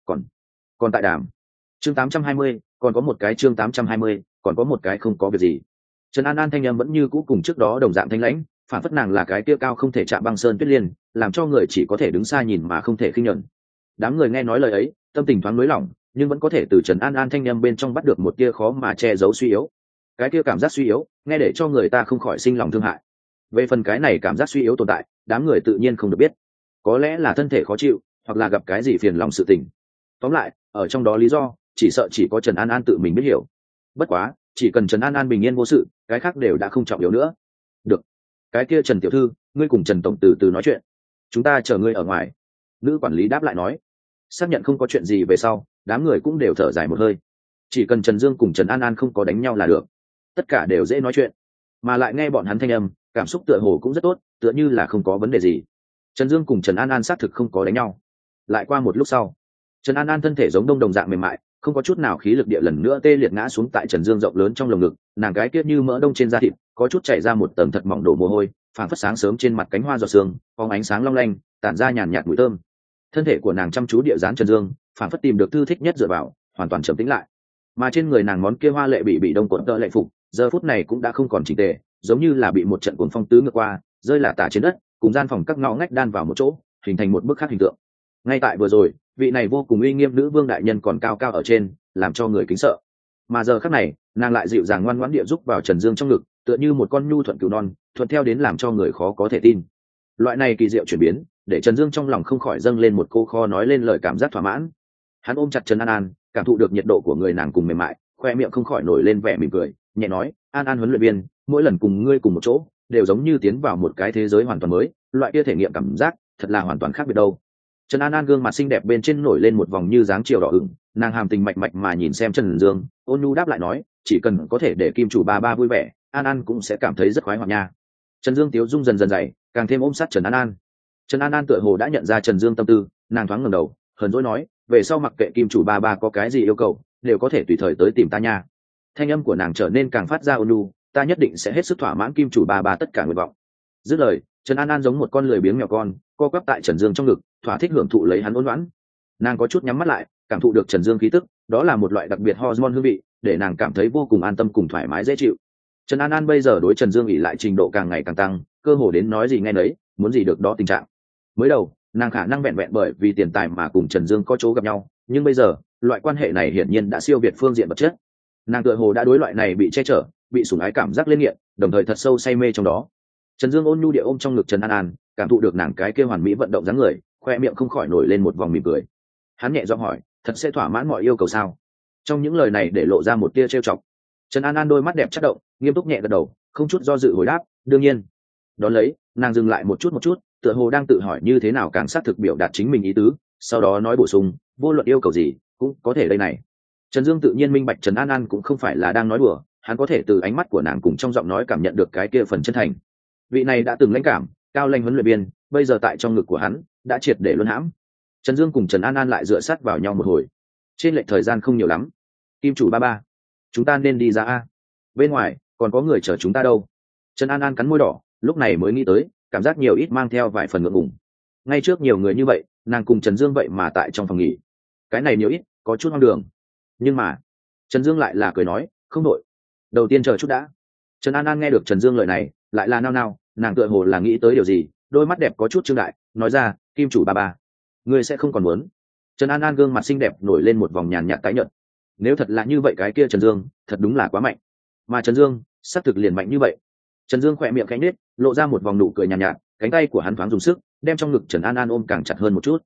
còn tại đàm. Chương 820, còn có một cái chương 820, còn có một cái không có việc gì. Trần An An thanh âm vẫn như cũ cùng trước đó đồng dạng thanh lãnh, phản phất nàng là cái kia cao không thể chạm băng sơn tuyết liên, làm cho người chỉ có thể đứng xa nhìn mà không thể khinh nhẫn. Đám người nghe nói lời ấy, tâm tình thoáng nới lỏng, nhưng vẫn có thể từ Trần An An thanh âm bên trong bắt được một tia khó mà che giấu suy yếu. Cái kia cảm giác suy yếu, nghe để cho người ta không khỏi sinh lòng thương hại. Về phần cái này cảm giác suy yếu tồn tại, đám người tự nhiên không được biết. Có lẽ là thân thể khó chịu, hoặc là gặp cái gì phiền lòng sự tình. Tóm lại, ở trong đó lý do, chỉ sợ chỉ có Trần An An tự mình biết hiểu. Bất quá, chỉ cần Trần An An bình yên vô sự, cái khác đều đã không trọng yếu nữa. Được, cái kia Trần tiểu thư, ngươi cùng Trần tổng từ từ nói chuyện, chúng ta chờ ngươi ở ngoài. Nữ quản lý đáp lại nói. Xác nhận không có chuyện gì về sau, đám người cũng đều thở dài một hơi. Chỉ cần Trần Dương cùng Trần An An không có đánh nhau là được, tất cả đều dễ nói chuyện. Mà lại nghe bọn hắn thanh âm, cảm xúc tựa hồ cũng rất tốt, tựa như là không có vấn đề gì. Trần Dương cùng Trần An An xác thực không có đánh nhau. Lại qua một lúc sau, Trần An An thân thể giống đông đồng dạng mềm mại, không có chút nào khí lực địa lần nữa tê liệt ngã xuống tại Trần Dương rộng lớn trong lồng ngực, nàng gái kia như mỡ đông trên da thịt, có chút chảy ra một tầng thật mỏng đổ mồ hôi, phảng phất sáng sớm trên mặt cánh hoa giọt sương, phóng ánh sáng long lanh, tản ra nhàn nhạt mùi thơm. Thân thể của nàng chăm chú địa dán Trần Dương, phảng phất tìm được thư thích nhất dựa vào, hoàn toàn trầm tĩnh lại. Mà trên người nàng món kia hoa lệ bị đông cuộn tợ lệ phục, giờ phút này cũng đã không còn chỉnh tề, giống như là bị một trận cuồng phong tứ ngược qua, rơi lả tả trên đất, cùng gian phòng các ngõ ngách đan vào một chỗ, hình thành một bức khác hình tượng. Ngay tại vừa rồi, vị này vô cùng uy nghiêm nữ vương đại nhân còn cao cao ở trên, làm cho người kính sợ. Mà giờ khắc này, nàng lại dịu dàng ngoan ngoãn địa giúp vào Trần Dương trong ngực, tựa như một con nhu thuận cừu non, thuận theo đến làm cho người khó có thể tin. Loại này kỳ diệu chuyển biến, để Trần Dương trong lòng không khỏi dâng lên một cô kho nói lên lời cảm giác thỏa mãn. Hắn ôm chặt Trần An An, cảm thụ được nhiệt độ của người nàng cùng mềm mại, khoe miệng không khỏi nổi lên vẻ mỉm cười, nhẹ nói: An An huấn luyện viên, mỗi lần cùng ngươi cùng một chỗ, đều giống như tiến vào một cái thế giới hoàn toàn mới, loại kia thể nghiệm cảm giác, thật là hoàn toàn khác biệt đâu. Trần An An gương mặt xinh đẹp bên trên nổi lên một vòng như dáng chiều đỏ ửng, nàng hàm tình mạch mạch mà nhìn xem Trần Dương, ôn nhu đáp lại nói: chỉ cần có thể để kim chủ ba ba vui vẻ, An An cũng sẽ cảm thấy rất khoái hoạt nha. Trần Dương tiếu dung dần dần dày, càng thêm ôm sát Trần An An. Trần An An tựa hồ đã nhận ra Trần Dương tâm tư, nàng thoáng ngẩng đầu, hờn dỗi nói: về sau mặc kệ kim chủ ba ba có cái gì yêu cầu, đều có thể tùy thời tới tìm ta nha. Thanh âm của nàng trở nên càng phát ra ôn nhu, ta nhất định sẽ hết sức thỏa mãn kim chủ ba ba tất cả nguyện vọng. Dứt lời, Trần An An giống một con lười biếng mèo con, co quắp tại Trần Dương trong ngực, thỏa thích hưởng thụ lấy hắn ôn loãn. Nàng có chút nhắm mắt lại, cảm thụ được Trần Dương khí tức, đó là một loại đặc biệt hormone hương vị, để nàng cảm thấy vô cùng an tâm cùng thoải mái dễ chịu. Trần An An bây giờ đối Trần Dương ỷ lại trình độ càng ngày càng tăng, cơ hồ đến nói gì nghe nấy, muốn gì được đó tình trạng. Mới đầu, nàng khả năng vẹn vẹn bởi vì tiền tài mà cùng Trần Dương có chỗ gặp nhau, nhưng bây giờ, loại quan hệ này hiển nhiên đã siêu việt phương diện vật chất. Nàng tựa hồ đã đối loại này bị che chở, bị sủng ái cảm giác lên nghiện, đồng thời thật sâu say mê trong đó. Trần Dương ôn nhu địa ôm trong ngực Trần An An, cảm thụ được nàng cái kia hoàn mỹ vận động dáng người, khoe miệng không khỏi nổi lên một vòng mỉm cười. Hắn nhẹ giọng hỏi: thật sẽ thỏa mãn mọi yêu cầu sao? Trong những lời này để lộ ra một tia trêu chọc. Trần An An đôi mắt đẹp chất động, nghiêm túc nhẹ gật đầu, không chút do dự hồi đáp: đương nhiên. Đón lấy, nàng dừng lại một chút, tựa hồ đang tự hỏi như thế nào càng xác thực biểu đạt chính mình ý tứ, sau đó nói bổ sung: vô luận yêu cầu gì, cũng có thể đây này. Trần Dương tự nhiên minh bạch Trần An An cũng không phải là đang nói đùa, hắn có thể từ ánh mắt của nàng cùng trong giọng nói cảm nhận được cái kia phần chân thành. Vị này đã từng lãnh cảm, cao lãnh huấn luyện viên, bây giờ tại trong ngực của hắn, đã triệt để luân hãm. Trần Dương cùng Trần An An lại dựa sát vào nhau một hồi. Trên lệch thời gian không nhiều lắm. Kim chủ ba ba, chúng ta nên đi ra a. Bên ngoài còn có người chờ chúng ta đâu. Trần An An cắn môi đỏ, lúc này mới nghĩ tới, cảm giác nhiều ít mang theo vài phần ngượng ngùng. Ngay trước nhiều người như vậy, nàng cùng Trần Dương vậy mà tại trong phòng nghỉ. Cái này nhiều ít, có chút hoang đường. Nhưng mà, Trần Dương lại là cười nói: không đội. Đầu tiên chờ chút đã. Trần An An nghe được Trần Dương lời này, lại là nao nao, nàng tựa hồ là nghĩ tới điều gì, đôi mắt đẹp có chút trương đại, nói ra: kim chủ ba ba, ngươi sẽ không còn muốn. Trần An An gương mặt xinh đẹp nổi lên một vòng nhàn nhạt tái nhợt. Nếu thật là như vậy cái kia Trần Dương, thật đúng là quá mạnh. Mà Trần Dương, xác thực liền mạnh như vậy. Trần Dương khỏe miệng khẽ nhếch, lộ ra một vòng nụ cười nhàn nhạt, cánh tay của hắn thoáng dùng sức, đem trong ngực Trần An An ôm càng chặt hơn một chút.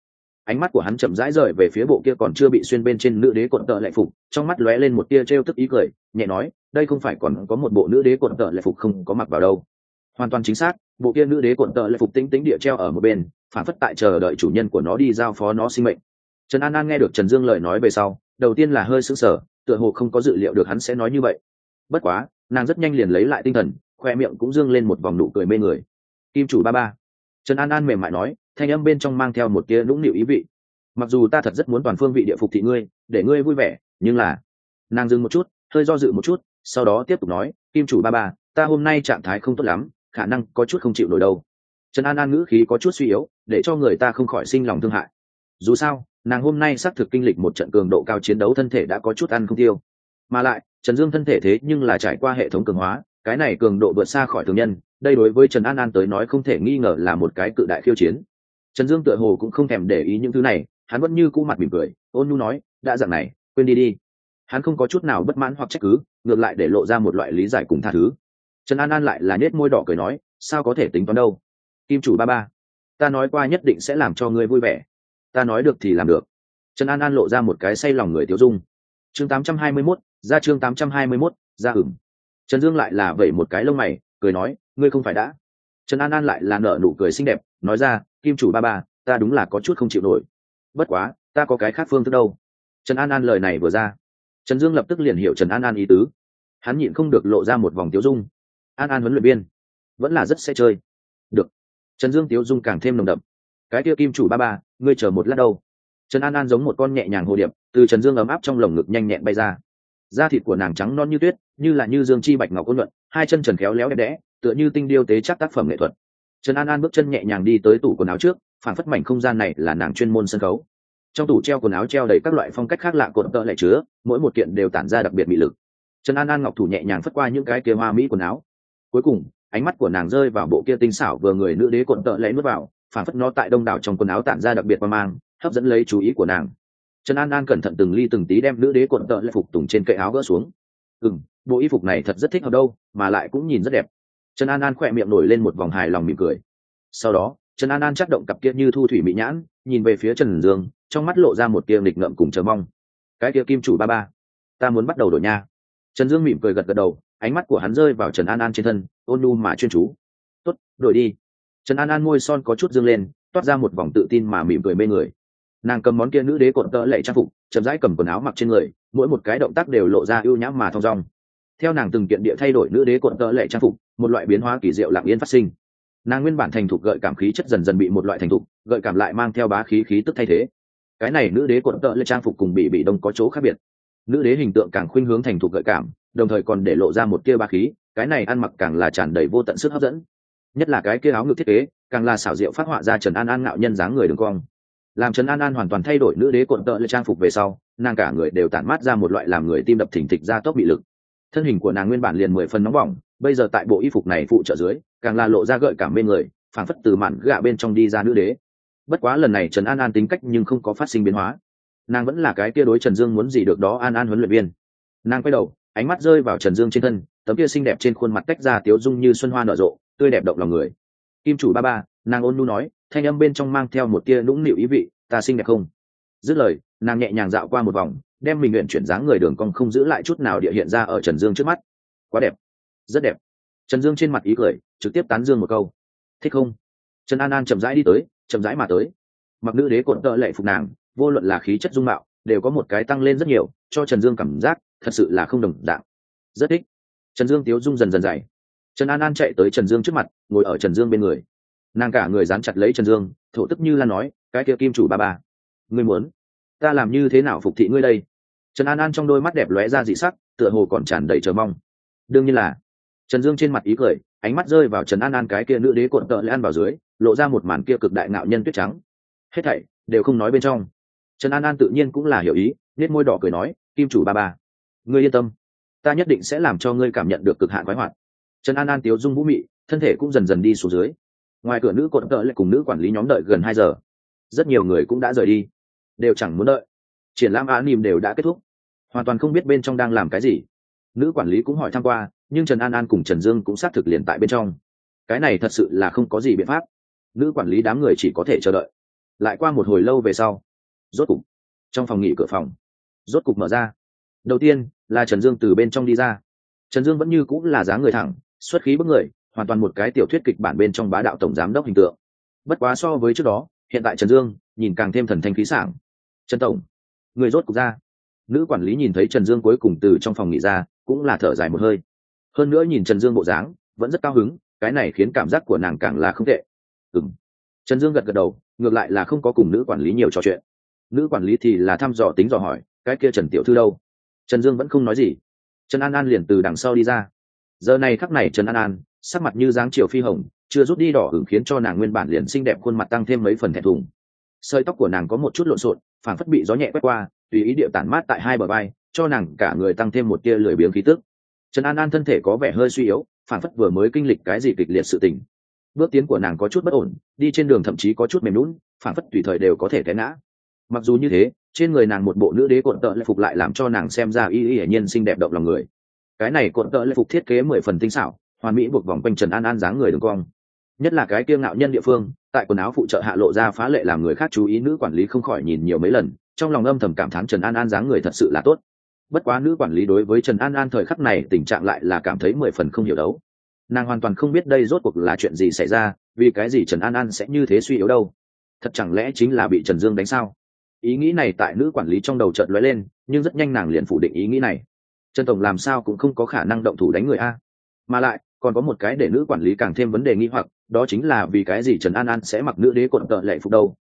ánh mắt của hắn chậm rãi rời về phía bộ kia còn chưa bị xuyên bên trên nữ đế cuộn tợ lệ phục, trong mắt lóe lên một tia trêu tức ý cười, nhẹ nói, đây không phải còn có một bộ nữ đế cuộn tợ lệ phục không có mặc vào đâu. Hoàn toàn chính xác, bộ kia nữ đế cuộn tợ lệ phục tĩnh tĩnh địa treo ở một bên, phản phất tại chờ đợi chủ nhân của nó đi giao phó nó sinh mệnh. Trần An An nghe được Trần Dương lời nói về sau, đầu tiên là hơi sững sờ, tựa hồ không có dự liệu được hắn sẽ nói như vậy. Bất quá, nàng rất nhanh liền lấy lại tinh thần, khoe miệng cũng dương lên một vòng nụ cười mê người. Kim chủ ba ba. Trần An An mềm mại nói, thanh âm bên trong mang theo một tia nũng nịu ý vị. Mặc dù ta thật rất muốn toàn phương vị địa phục thị ngươi, để ngươi vui vẻ, nhưng là... Nàng dừng một chút, hơi do dự một chút, sau đó tiếp tục nói, Kim chủ ba ba, ta hôm nay trạng thái không tốt lắm, khả năng có chút không chịu nổi đâu. Trần An An ngữ khí có chút suy yếu, để cho người ta không khỏi sinh lòng thương hại. Dù sao, nàng hôm nay xác thực kinh lịch một trận cường độ cao chiến đấu, thân thể đã có chút ăn không tiêu. Mà lại, Trần Dương thân thể thế nhưng là trải qua hệ thống cường hóa, cái này cường độ vượt xa khỏi thường nhân, đây đối với Trần An An tới nói không thể nghi ngờ là một cái cự đại khiêu chiến. Trần Dương tựa hồ cũng không thèm để ý những thứ này, hắn vẫn như cũ mặt mỉm cười, ôn nhu nói, đã dạng này, quên đi đi. Hắn không có chút nào bất mãn hoặc trách cứ, ngược lại để lộ ra một loại lý giải cùng tha thứ. Trần An An lại là nhếch môi đỏ cười nói, sao có thể tính toán đâu. Kim chủ ba ba, ta nói qua nhất định sẽ làm cho ngươi vui vẻ. Ta nói được thì làm được. Trần An An lộ ra một cái say lòng người tiêu dung. Chương 821, ra chương 821, ra ửng. Trần Dương lại là vẩy một cái lông mày, cười nói, ngươi không phải đã. Trần An An lại là nở nụ cười xinh đẹp, nói ra, Kim chủ ba ba, ta đúng là có chút không chịu nổi. Bất quá, ta có cái khác phương thức đâu. Trần An An lời này vừa ra, Trần Dương lập tức liền hiểu Trần An An ý tứ. Hắn nhịn không được lộ ra một vòng tiêu dung. An An huấn luyện viên, vẫn là rất sẽ chơi. Được. Trần Dương tiêu dung càng thêm nồng đậm. Cái kia Kim chủ ba ba, ngươi chờ một lát đâu. Trần An An giống một con nhẹ nhàng hồ điệp, từ Trần Dương ấm áp trong lồng ngực nhanh nhẹn bay ra. Da thịt của nàng trắng non như tuyết, như là như dương chi bạch ngọc ôn nhuận, hai chân trần khéo léo đẹp đẽ, tựa như tinh điêu tế chắc tác phẩm nghệ thuật. Trần An An bước chân nhẹ nhàng đi tới tủ quần áo trước, phản phất mảnh không gian này là nàng chuyên môn sân khấu. Trong tủ treo quần áo treo đầy các loại phong cách khác lạ cột tợ lại chứa, mỗi một kiện đều tản ra đặc biệt mị lực. Trần An An ngọc thủ nhẹ nhàng phất qua những cái kia hoa mỹ quần áo. Cuối cùng, ánh mắt của nàng rơi vào bộ kia tinh xảo vừa người nữ đế cột tợ lẽ nuốt vào, phản phất nó tại đông đảo trong quần áo tản ra đặc biệt quang mang, hấp dẫn lấy chú ý của nàng. Trần An An cẩn thận từng ly từng tí đem nữ đế cột tợ lẽ phục tùng trên kệ áo gỡ xuống. Bộ y phục này thật rất thích hợp đâu, mà lại cũng nhìn rất đẹp. Trần An An khỏe miệng nổi lên một vòng hài lòng mỉm cười. Sau đó, Trần An An chắc động cặp kia như thu thủy mỹ nhãn, nhìn về phía Trần Dương, trong mắt lộ ra một tia nghịch ngợm cùng chờ mong. Cái kia Kim chủ ba ba, ta muốn bắt đầu đổi nha. Trần Dương mỉm cười gật gật đầu, ánh mắt của hắn rơi vào Trần An An trên thân, ôn nhu mà chuyên chú. Tốt, đổi đi. Trần An An môi son có chút dương lên, toát ra một vòng tự tin mà mỉm cười mê người. Nàng cầm món kia nữ đế cột tợ lệ trang phục, chậm rãi cầm quần áo mặc trên người, mỗi một cái động tác đều lộ ra ưu nhã mà thong dong. Theo nàng từng kiện địa thay đổi nữ đế cột tợ lệ trang phục, một loại biến hóa kỳ diệu lặng yên phát sinh. Nàng nguyên bản thành thục gợi cảm khí chất dần dần bị một loại thành thục gợi cảm lại mang theo bá khí khí tức thay thế. Cái này nữ đế cột tợ lệ trang phục cùng bị đông có chỗ khác biệt. Nữ đế hình tượng càng khuynh hướng thành thục gợi cảm, đồng thời còn để lộ ra một tia bá khí, cái này ăn mặc càng là tràn đầy vô tận sức hấp dẫn. Nhất là cái kia áo ngực thiết kế, càng là xảo diệu phát họa ra Trần An An ngạo nhân dáng người đường cong. Làm Trần An An hoàn toàn thay đổi nữ đế cột tợ lệ trang phục về sau, nàng cả người đều tản mát ra một loại làm người tim đập thình thịch ra tốc bị lực. Thân hình của nàng nguyên bản liền 10 phần nóng bỏng, bây giờ tại bộ y phục này phụ trợ dưới, càng là lộ ra gợi cảm bên người, phảng phất từ màn gạ bên trong đi ra nữ đế. Bất quá lần này Trần An An tính cách nhưng không có phát sinh biến hóa. Nàng vẫn là cái kia đối Trần Dương muốn gì được đó An An huấn luyện viên. Nàng quay đầu, ánh mắt rơi vào Trần Dương trên thân, tấm kia xinh đẹp trên khuôn mặt tách ra tiếu dung như xuân hoa nở rộ, tươi đẹp động lòng người. Kim chủ ba ba, nàng ôn nhu nói, thanh âm bên trong mang theo một tia nũng nịu ý vị, ta xinh đẹp không? Dứt lời, nàng nhẹ nhàng dạo qua một vòng, đem mình luyện chuyển dáng người đường cong không giữ lại chút nào địa hiện ra ở Trần Dương trước mắt. Quá đẹp, rất đẹp. Trần Dương trên mặt ý cười, trực tiếp tán dương một câu. Thích không? Trần An An chậm rãi đi tới, chậm rãi mà tới. Mặc nữ đế cột tợ lệ phục nàng, vô luận là khí chất dung mạo, đều có một cái tăng lên rất nhiều, cho Trần Dương cảm giác thật sự là không đồng dạng. Rất thích. Trần Dương tiếu dung dần dần dày. Trần An An chạy tới Trần Dương trước mặt, ngồi ở Trần Dương bên người. Nàng cả người dán chặt lấy Trần Dương, thổ tức như là nói, cái kia Kim chủ ba ba, ngươi muốn ta làm như thế nào phục thị ngươi đây? Trần An An trong đôi mắt đẹp lóe ra dị sắc, tựa hồ còn tràn đầy chờ mong. Đương nhiên là. Trần Dương trên mặt ý cười, ánh mắt rơi vào Trần An An cái kia nữ đế cuộn tợ lẽ ăn vào dưới, lộ ra một màn kia cực đại ngạo nhân tuyết trắng. Hết thảy đều không nói bên trong. Trần An An tự nhiên cũng là hiểu ý, nét môi đỏ cười nói, Kim chủ ba ba, ngươi yên tâm, ta nhất định sẽ làm cho ngươi cảm nhận được cực hạn khoái hoạt. Trần An An tiếu dung vũ mị, thân thể cũng dần dần đi xuống dưới. Ngoài cửa nữ cuộn tợ lẽ cùng nữ quản lý nhóm đợi gần 2 giờ. Rất nhiều người cũng đã rời đi, đều chẳng muốn đợi. Triển lãm anime đều đã kết thúc, hoàn toàn không biết bên trong đang làm cái gì. Nữ quản lý cũng hỏi thăm qua, nhưng Trần An An cùng Trần Dương cũng xác thực liền tại bên trong. Cái này thật sự là không có gì biện pháp. Nữ quản lý đám người chỉ có thể chờ đợi. Lại qua một hồi lâu về sau, rốt cục trong phòng nghỉ cửa phòng rốt cục mở ra. Đầu tiên là Trần Dương từ bên trong đi ra. Trần Dương vẫn như cũng là dáng người thẳng, xuất khí bức người, hoàn toàn một cái tiểu thuyết kịch bản bên trong bá đạo tổng giám đốc hình tượng. Bất quá so với trước đó, hiện tại Trần Dương nhìn càng thêm thần thanh khí sảng. Trần tổng, người rốt cục ra. Nữ quản lý nhìn thấy Trần Dương cuối cùng từ trong phòng nghỉ ra, cũng là thở dài một hơi. Hơn nữa nhìn Trần Dương bộ dáng vẫn rất cao hứng, cái này khiến cảm giác của nàng càng là không tệ. Trần Dương gật gật đầu, ngược lại là không có cùng nữ quản lý nhiều trò chuyện. Nữ quản lý thì là thăm dò tính dò hỏi, cái kia Trần tiểu thư đâu? Trần Dương vẫn không nói gì. Trần An An liền từ đằng sau đi ra. Giờ này khắc này Trần An An sắc mặt như dáng chiều phi hồng, chưa rút đi đỏ ửng khiến cho nàng nguyên bản liền xinh đẹp khuôn mặt tăng thêm mấy phần thẹn thùng. Sợi tóc của nàng có một chút lộn xộn, phảng phất bị gió nhẹ quét qua, tùy ý điệu tản mát tại hai bờ vai, cho nàng cả người tăng thêm một tia lười biếng khí tức. Trần An An thân thể có vẻ hơi suy yếu, phảng phất vừa mới kinh lịch cái gì kịch liệt sự tình. Bước tiến của nàng có chút bất ổn, đi trên đường thậm chí có chút mềm nhũn, phảng phất tùy thời đều có thể té ngã. Mặc dù như thế, trên người nàng một bộ nữ đế cột tợ lệ phục lại làm cho nàng xem ra y nhiên xinh đẹp động lòng người. Cái này cột tợ lệ phục thiết kế 10 phần tinh xảo, hoàn mỹ buộc vòng quanh Trần An An dáng người đường cong. Nhất là cái kia ngạo nhân địa phương, tại quần áo phụ trợ hạ lộ ra phá lệ làm người khác chú ý, nữ quản lý không khỏi nhìn nhiều mấy lần, trong lòng âm thầm cảm thán Trần An An dáng người thật sự là tốt. Bất quá nữ quản lý đối với Trần An An thời khắc này tình trạng lại là cảm thấy 10 phần không hiểu đấu. Nàng hoàn toàn không biết đây rốt cuộc là chuyện gì xảy ra, vì cái gì Trần An An sẽ như thế suy yếu đâu. Thật chẳng lẽ chính là bị Trần Dương đánh sao? Ý nghĩ này tại nữ quản lý trong đầu chợt lóe lên, nhưng rất nhanh nàng liền phủ định ý nghĩ này. Trần tổng làm sao cũng không có khả năng động thủ đánh người a. Mà lại còn có một cái để nữ quản lý càng thêm vấn đề nghi hoặc, đó chính là vì cái gì Trần An An sẽ mặc nữ đế cột tợ lệ phục đâu,